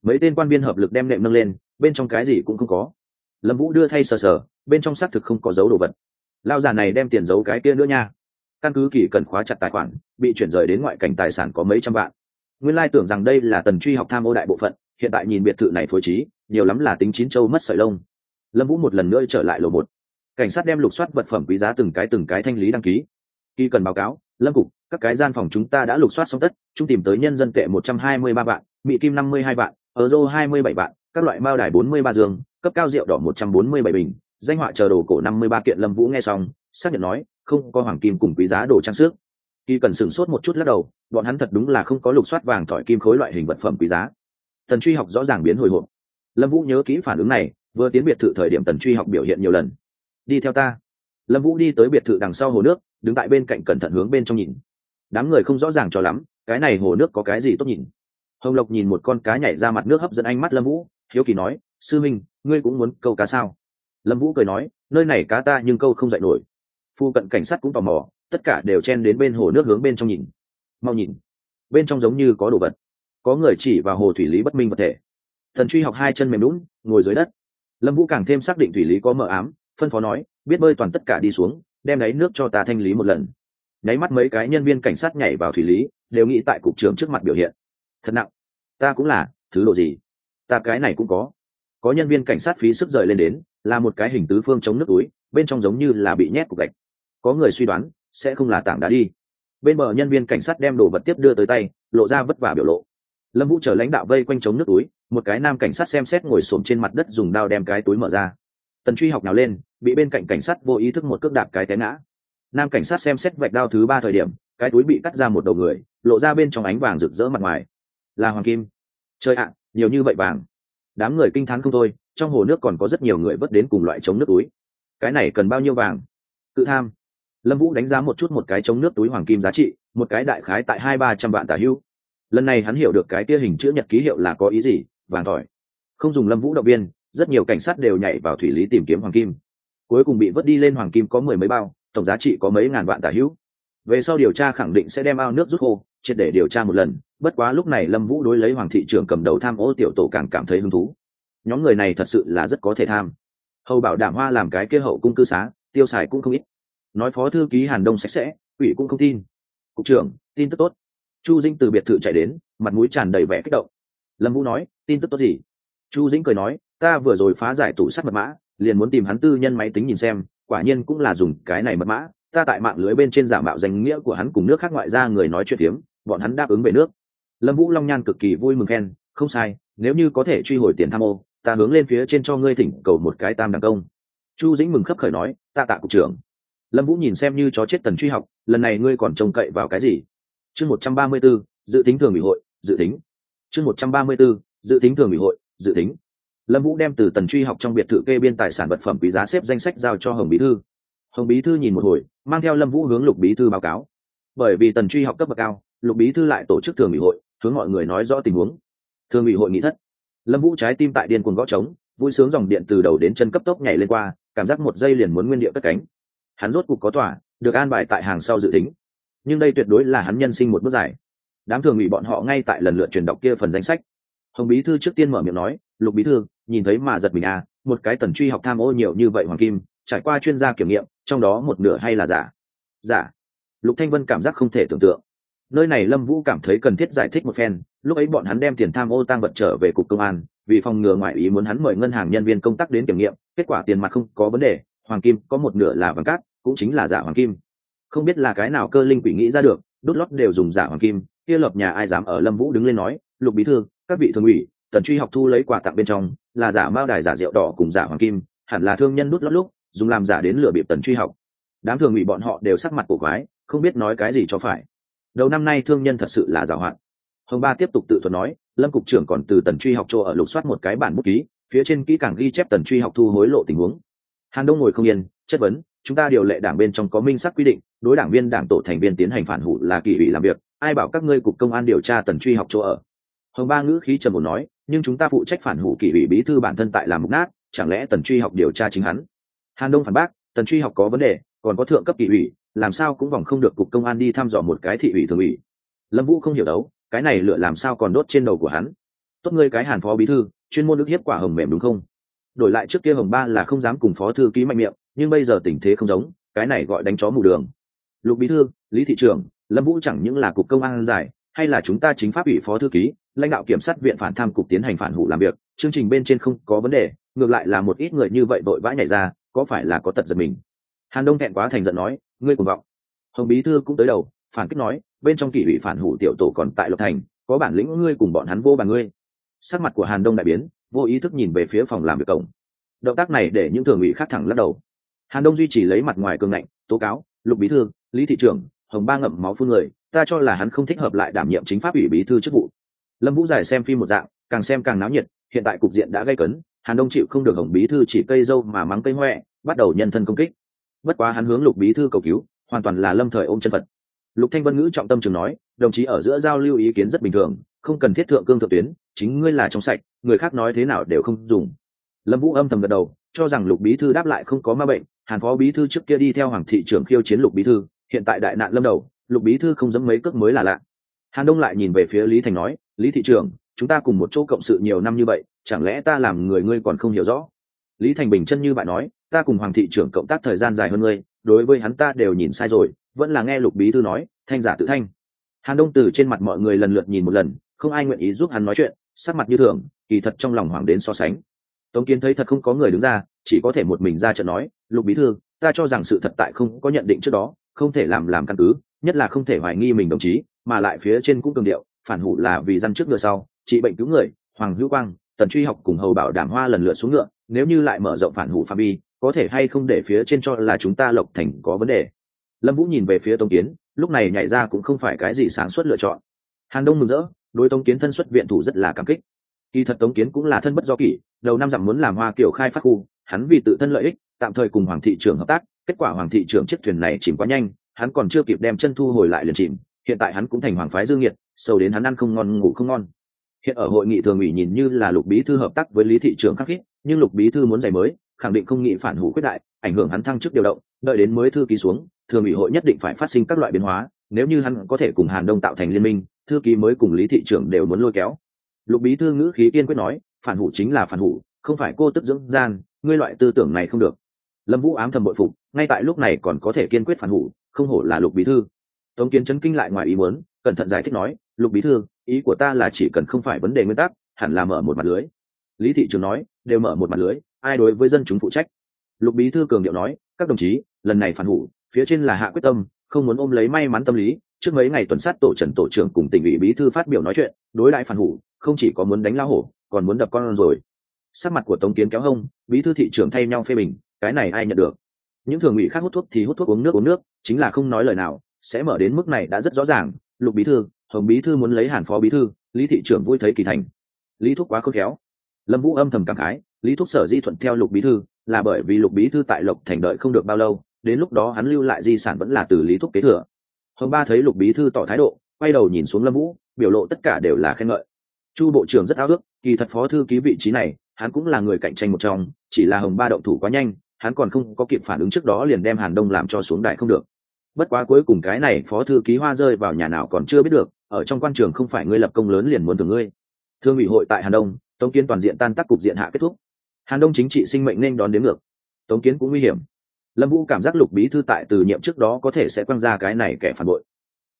mấy tên quan viên hợp lực đem nệm nâng lên, bên trong cái gì cũng không có. Lâm Vũ đưa thay sờ sờ, bên trong xác thực không có dấu đồ vật. Lao già này đem tiền giấu cái kia nữa nha. Căn cứ kỳ cần khóa chặt tài khoản, bị chuyển rời đến ngoại cảnh tài sản có mấy trăm vạn. Nguyên lai tưởng rằng đây là Tần Truy học tham ô đại bộ phận, hiện tại nhìn biệt thự này phối trí, nhiều lắm là tính chín châu mất sợi lông. Lâm Vũ một lần nữa trở lại lầu một. Cảnh sát đem lục soát vật phẩm quý giá từng cái từng cái thanh lý đăng ký. Kỳ cần báo cáo, Lâm cục, các cái gian phòng chúng ta đã lục soát xong tất, chúng tìm tới nhân dân tệ một trăm hai mươi ba vạn, mỹ kim năm mươi hai vạn, euro hai mươi bảy vạn, các loại mao đài bốn mươi ba giường, cấp cao rượu đỏ một trăm bốn mươi bảy bình, danh họa chờ đồ cổ năm mươi ba kiện. Lâm Vũ nghe xong, xác nhận nói, không có hoàng kim cùng quý giá đồ trang sức. Kỳ cần sửng sốt một chút lắc đầu, bọn hắn thật đúng là không có lục soát vàng thỏi kim khối loại hình vật phẩm quý giá. Tần Truy học rõ ràng biến hồi hộp. Lâm Vũ nhớ kỹ phản ứng này, vừa tiến biệt thự thời điểm Tần Truy học biểu hiện nhiều lần. Đi theo ta. Lâm Vũ đi tới biệt thự đằng sau hồ nước, đứng tại bên cạnh cẩn thận hướng bên trong nhìn. Đám người không rõ ràng cho lắm, cái này hồ nước có cái gì tốt nhìn. Hồng Lộc nhìn một con cá nhảy ra mặt nước hấp dẫn ánh mắt Lâm Vũ, hiếu kỳ nói, sư minh, ngươi cũng muốn câu cá sao? Lâm Vũ cười nói, nơi này cá ta nhưng câu không dậy nổi. Phu cận cảnh sát cũng tò mò, tất cả đều chen đến bên hồ nước hướng bên trong nhìn. Mau nhìn, bên trong giống như có đồ vật. Có người chỉ vào hồ thủy lý bất minh vật thể. Thần Truy học hai chân mềm lún, ngồi dưới đất. Lâm Vũ càng thêm xác định thủy lý có mờ ám, phân phó nói, biết bơi toàn tất cả đi xuống, đem đáy nước cho ta thanh lý một lần. Nháy mắt mấy cái nhân viên cảnh sát nhảy vào thủy lý, đều nghĩ tại cục trưởng trước mặt biểu hiện. Thật nặng. Ta cũng là, thứ độ gì? Ta cái này cũng có. Có nhân viên cảnh sát phí sức rời lên đến, là một cái hình tứ phương chống nước túi, bên trong giống như là bị nhét cục gạch. Có người suy đoán, sẽ không là tảng đá đi. Bên bờ nhân viên cảnh sát đem đồ vật tiếp đưa tới tay, lộ ra vất vả biểu lộ. Lâm Vũ chờ lãnh đạo vây quanh chống nước túi, một cái nam cảnh sát xem xét ngồi xổm trên mặt đất dùng đao đem cái túi mở ra. Tần Truy học nào lên, bị bên cạnh cảnh sát vô ý thức một cước đạp cái té ngã. Nam cảnh sát xem xét vạch đao thứ ba thời điểm, cái túi bị cắt ra một đầu người, lộ ra bên trong ánh vàng rực rỡ mặt ngoài. Là hoàng kim. Trời ạ, nhiều như vậy vàng. Đám người kinh thán không thôi, trong hồ nước còn có rất nhiều người vớt đến cùng loại chống nước túi. Cái này cần bao nhiêu vàng? Tự tham. Lâm Vũ đánh giá một chút một cái chống nước túi hoàng kim giá trị, một cái đại khái tại hai ba trăm vạn tả hữu. Lần này hắn hiểu được cái kia hình chữ nhật ký hiệu là có ý gì, vàng tỏi. Không dùng Lâm Vũ động viên, rất nhiều cảnh sát đều nhảy vào thủy lý tìm kiếm hoàng kim. Cuối cùng bị vớt đi lên hoàng kim có mười mấy bao, tổng giá trị có mấy ngàn vạn tả hữu. Về sau điều tra khẳng định sẽ đem ao nước rút khô, triệt để điều tra một lần. Bất quá lúc này Lâm Vũ đối lấy hoàng thị trưởng cầm đầu tham ô tiểu tổ càng cảm thấy hứng thú. Nhóm người này thật sự là rất có thể tham. Hầu bảo đảm hoa làm cái kia hậu cung cư xá, tiêu xài cũng không ít. Nói phó thư ký Hàn Đông sạch sẽ, ủy cũng không tin. Cục trưởng, tin tức tốt. Chu Dĩnh từ biệt thự chạy đến, mặt mũi tràn đầy vẻ kích động. Lâm Vũ nói, tin tức tốt gì? Chu Dĩnh cười nói, ta vừa rồi phá giải tủ sắt mật mã, liền muốn tìm hắn tư nhân máy tính nhìn xem, quả nhiên cũng là dùng cái này mật mã. Ta tại mạng lưới bên trên giả mạo danh nghĩa của hắn cùng nước khác ngoại gia người nói chuyện phiếm, bọn hắn đáp ứng về nước. Lâm Vũ Long Nhan cực kỳ vui mừng khen, không sai, nếu như có thể truy hồi tiền tham ô, ta hướng lên phía trên cho ngươi thỉnh cầu một cái tam đẳng công. Chu Dĩnh mừng khấp khởi nói, tạ tạ cục trưởng. Lâm Vũ nhìn xem như chó chết Tần Truy học, lần này ngươi còn trông cậy vào cái gì? Chương một trăm ba mươi 134, dự tính thường ủy hội, dự tính. Chương một trăm ba mươi 134, dự tính thường ủy hội, dự tính. Lâm Vũ đem từ Tần Truy học trong biệt thự kê biên tài sản vật phẩm quý giá xếp danh sách giao cho Hồng bí thư. Hồng bí thư nhìn một hồi, mang theo Lâm Vũ hướng Lục bí thư báo cáo. Bởi vì Tần Truy học cấp bậc cao, Lục bí thư lại tổ chức thường ủy hội, hướng mọi người nói rõ tình huống. Thường ủy hội nghị thất. Lâm Vũ trái tim tại điên cuồng gõ trống, vui sướng dòng điện từ đầu đến chân cấp tốc nhảy lên qua, cảm giác một giây liền muốn nguyên địa cất cánh. Hắn rốt cục có tòa, được an bài tại hàng sau dự tính. Nhưng đây tuyệt đối là hắn nhân sinh một bước dài. Đám thường ủy bọn họ ngay tại lần lượt truyền đọc kia phần danh sách. Hồng bí thư trước tiên mở miệng nói, Lục bí thư, nhìn thấy mà giật mình à, một cái Tần Truy học tham ô nhiều như vậy hoàng kim, trải qua chuyên gia kiểm nghiệm, trong đó một nửa hay là giả? Giả. Lục Thanh Vân cảm giác không thể tưởng tượng. Nơi này Lâm Vũ cảm thấy cần thiết giải thích một phen, lúc ấy bọn hắn đem tiền tham ô tăng vật trở về cục công an, vì phòng ngừa ngoại ý muốn hắn mời ngân hàng nhân viên công tác đến kiểm nghiệm, kết quả tiền mặt không có vấn đề, hoàng kim có một nửa là vàng cát, cũng chính là giả hoàng kim. Không biết là cái nào cơ linh quỷ nghĩ ra được, đốt lót đều dùng giả hoàng kim, kia lập nhà ai dám ở. Lâm Vũ đứng lên nói, Lục bí thư, các vị thường ủy, Tần Truy học thu lấy quà tặng bên trong là giả mao đài, giả rượu đỏ cùng giả hoàng kim, hẳn là thương nhân đốt lót lúc dùng làm giả đến lừa bịp Tần Truy học. Đám thường ủy bọn họ đều sắc mặt cổ quái, không biết nói cái gì cho phải. Đầu năm nay thương nhân thật sự là giàu hạn. Hồng Ba tiếp tục tự thuật nói, Lâm cục trưởng còn từ Tần Truy học chỗ ở lục soát một cái bản bút ký, phía trên kỹ càng ghi chép Tần Truy học thu hối lộ tình huống. Hàn Đông ngồi không yên, chất vấn, chúng ta điều lệ đảng bên trong có minh xác quy định, đối đảng viên đảng tổ thành viên tiến hành phản hủ là kỷ ủy làm việc, ai bảo các ngươi cục công an điều tra Tần Truy học chỗ ở? Hồng Ba ngữ khí trầm ổn nói, nhưng chúng ta phụ trách phản hủ kỷ ủy bí thư bản thân tại làm mục nát, chẳng lẽ Tần Truy học điều tra chính hắn? Hàn Đông phản bác, Tần Truy học có vấn đề, còn có thượng cấp kỷ ủy, làm sao cũng vòng không được cục công an đi thăm dò một cái thị ủy thường ủy. Lâm Vũ không hiểu đấu, cái này lựa làm sao còn đốt trên đầu của hắn. tốt ngươi cái Hàn phó bí thư chuyên môn ức hiếp quả hồng mềm đúng không? Đổi lại trước kia hồng ba là không dám cùng phó thư ký mạnh miệng, nhưng bây giờ tình thế không giống, cái này gọi đánh chó mù đường. Lục bí thư, Lý thị trưởng, Lâm Vũ chẳng những là cục công an giải, hay là chúng ta chính pháp ủy phó thư ký, lãnh đạo kiểm sát viện phản tham cục tiến hành phản hủ làm việc, chương trình bên trên không có vấn đề, ngược lại là một ít người như vậy vội vã nhảy ra, có phải là có tật giật mình? Hàn Đông thẹn quá thành giận nói, ngươi cuồng vọng. Hồng bí thư cũng tới đầu, phản kích nói, bên trong kỷ ủy phản hủ tiểu tổ còn tại Lộc Thành, có bản lĩnh ngươi cùng bọn hắn vô bàn ngươi. Sắc mặt của Hàn Đông đại biến, vô ý thức nhìn về phía phòng làm việc cổng. Động tác này để những thường ủy khác thẳng lắc đầu. Hàn Đông duy trì lấy mặt ngoài cường ngạnh, tố cáo, Lục bí thư, Lý thị trưởng, Hồng ba ngậm máu phun người, ta cho là hắn không thích hợp lại đảm nhiệm chính pháp ủy bí thư chức vụ. Lâm Vũ giải xem phim một dạng, càng xem càng náo nhiệt, hiện tại cục diện đã gây cấn, Hàn Đông chịu không được Hồng bí thư chỉ cây dâu mà mắng cây hoẹ, bắt đầu nhân thân công kích. Bất quá hắn hướng Lục bí thư cầu cứu, hoàn toàn là lâm thời ôm chân Phật. Lục Thanh Vân ngữ trọng tâm trường nói, đồng chí ở giữa giao lưu ý kiến rất bình thường, không cần thiết thượng cương thượng tuyến, chính ngươi là trong sạch, người khác nói thế nào đều không dùng. Lâm Vũ âm thầm gật đầu, cho rằng Lục bí thư đáp lại không có ma bệnh, Hàn phó bí thư trước kia đi theo Hoàng thị trưởng khiêu chiến Lục bí thư, hiện tại đại nạn lâm đầu, Lục bí thư không dám mấy cước mới là lạ. Hàn Đông lại nhìn về phía Lý Thành nói, Lý thị trưởng, chúng ta cùng một chỗ cộng sự nhiều năm như vậy, chẳng lẽ ta làm người ngươi còn không hiểu rõ? Lý Thành bình chân như bạn nói, ta cùng Hoàng thị trưởng cộng tác thời gian dài hơn ngươi, đối với hắn ta đều nhìn sai rồi, vẫn là nghe Lục bí thư nói, thanh giả tự thanh. Hàn Đông từ trên mặt mọi người lần lượt nhìn một lần, không ai nguyện ý giúp hắn nói chuyện, sắc mặt như thường, kỳ thật trong lòng hoảng đến so sánh. Tống Kiến thấy thật không có người đứng ra, chỉ có thể một mình ra trận nói, Lục bí thư, ta cho rằng sự thật tại không có nhận định trước đó, không thể làm làm căn cứ, nhất là không thể hoài nghi mình đồng chí, mà lại phía trên cũng cường điệu, phản hủ là vì dân trước ngựa sau, trị bệnh cứu người, Hoàng Hữu Quang, Tần Truy Học cùng Hầu Bảo Đảm Hoa lần lượt xuống ngựa, nếu như lại mở rộng phản hủ phạm vi, có thể hay không để phía trên cho là chúng ta Lộc Thành có vấn đề. Lâm Vũ nhìn về phía Tống Kiến, lúc này nhảy ra cũng không phải cái gì sáng suốt lựa chọn. Hàn Đông mừng rỡ, đối Tống Kiến thân xuất viện thủ rất là cảm kích. Kỳ thật Tống Kiến cũng là thân bất do kỷ, đầu năm dặm muốn làm Hoa Kiều khai phát khu, hắn vì tự thân lợi ích, tạm thời cùng Hoàng thị trưởng hợp tác, kết quả Hoàng thị trưởng chiếc thuyền này chìm quá nhanh, hắn còn chưa kịp đem chân thu hồi lại liền chìm, hiện tại hắn cũng thành hoàng phái dương nghiệt, sâu đến hắn ăn không ngon ngủ không ngon. Hiện ở hội nghị thường ủy nhìn như là Lục bí thư hợp tác với Lý thị trưởng khắc khít, nhưng Lục bí thư muốn giày mới, khẳng định không nghĩ phản hủ quyết đại, ảnh hưởng hắn thăng chức điều động, đợi đến mới thư ký xuống, thường ủy hội nhất định phải phát sinh các loại biến hóa, nếu như hắn có thể cùng Hàn Đông tạo thành liên minh, thư ký mới cùng Lý thị trưởng đều muốn lôi kéo. Lục bí thư ngữ khí kiên quyết nói, phản hủ chính là phản hủ, không phải cô tức dưỡng gian, ngươi loại tư tưởng này không được. Lâm Vũ ám thầm bội phục, ngay tại lúc này còn có thể kiên quyết phản hủ, không hổ là Lục bí thư. Tống Kiến chấn kinh lại ngoài ý muốn, cẩn thận giải thích nói, Lục bí thư, ý của ta là chỉ cần không phải vấn đề nguyên tắc, hẳn là mở một mặt lưới. Lý thị trưởng nói, đều mở một mặt lưới, ai đối với dân chúng phụ trách? Lục bí thư cường điệu nói, các đồng chí, lần này phản hủ, phía trên là hạ quyết tâm, không muốn ôm lấy may mắn tâm lý. Trước mấy ngày tuần sát tổ Trần tổ trưởng cùng tỉnh ủy bí thư phát biểu nói chuyện, đối đãi phản hủ, không chỉ có muốn đánh lao hổ, còn muốn đập con rồi. Sắc mặt của Tống Kiến kéo hông, bí thư thị trưởng thay nhau phê bình, cái này ai nhận được? Những thường ủy khác hút thuốc thì hút thuốc uống nước uống nước, chính là không nói lời nào, sẽ mở đến mức này đã rất rõ ràng. Lục bí thư, Hồng bí thư muốn lấy Hàn phó bí thư, Lý thị trưởng vui thấy kỳ thành. Lý thúc quá khôn khéo. Lâm Vũ âm thầm cảm khái, Lý thúc sở di thuận theo Lục bí thư, là bởi vì Lục bí thư tại Lộc Thành đợi không được bao lâu, đến lúc đó hắn lưu lại di sản vẫn là từ Lý thúc kế thừa. Hồng ba thấy Lục bí thư tỏ thái độ, quay đầu nhìn xuống Lâm Vũ, biểu lộ tất cả đều là khen ngợi. Chu bộ trưởng rất ao ước, kỳ thật phó thư ký vị trí này, hắn cũng là người cạnh tranh một trong, chỉ là Hồng ba động thủ quá nhanh, hắn còn không có kịp phản ứng trước đó liền đem Hàn Đông làm cho xuống đài không được. Bất quá cuối cùng cái này phó thư ký hoa rơi vào nhà nào còn chưa biết được, ở trong quan trường không phải ngươi lập công lớn liền muốn từ ngươi. Thương ủy hội tại Hàn Đông, Tống Kiến toàn diện tan tác cục diện hạ kết thúc. Hàn Đông chính trị sinh mệnh nên đón đến ngược. Tống Kiến cũng nguy hiểm. Lâm Vũ cảm giác Lục bí thư tại từ nhiệm trước đó có thể sẽ quăng ra cái này kẻ phản bội.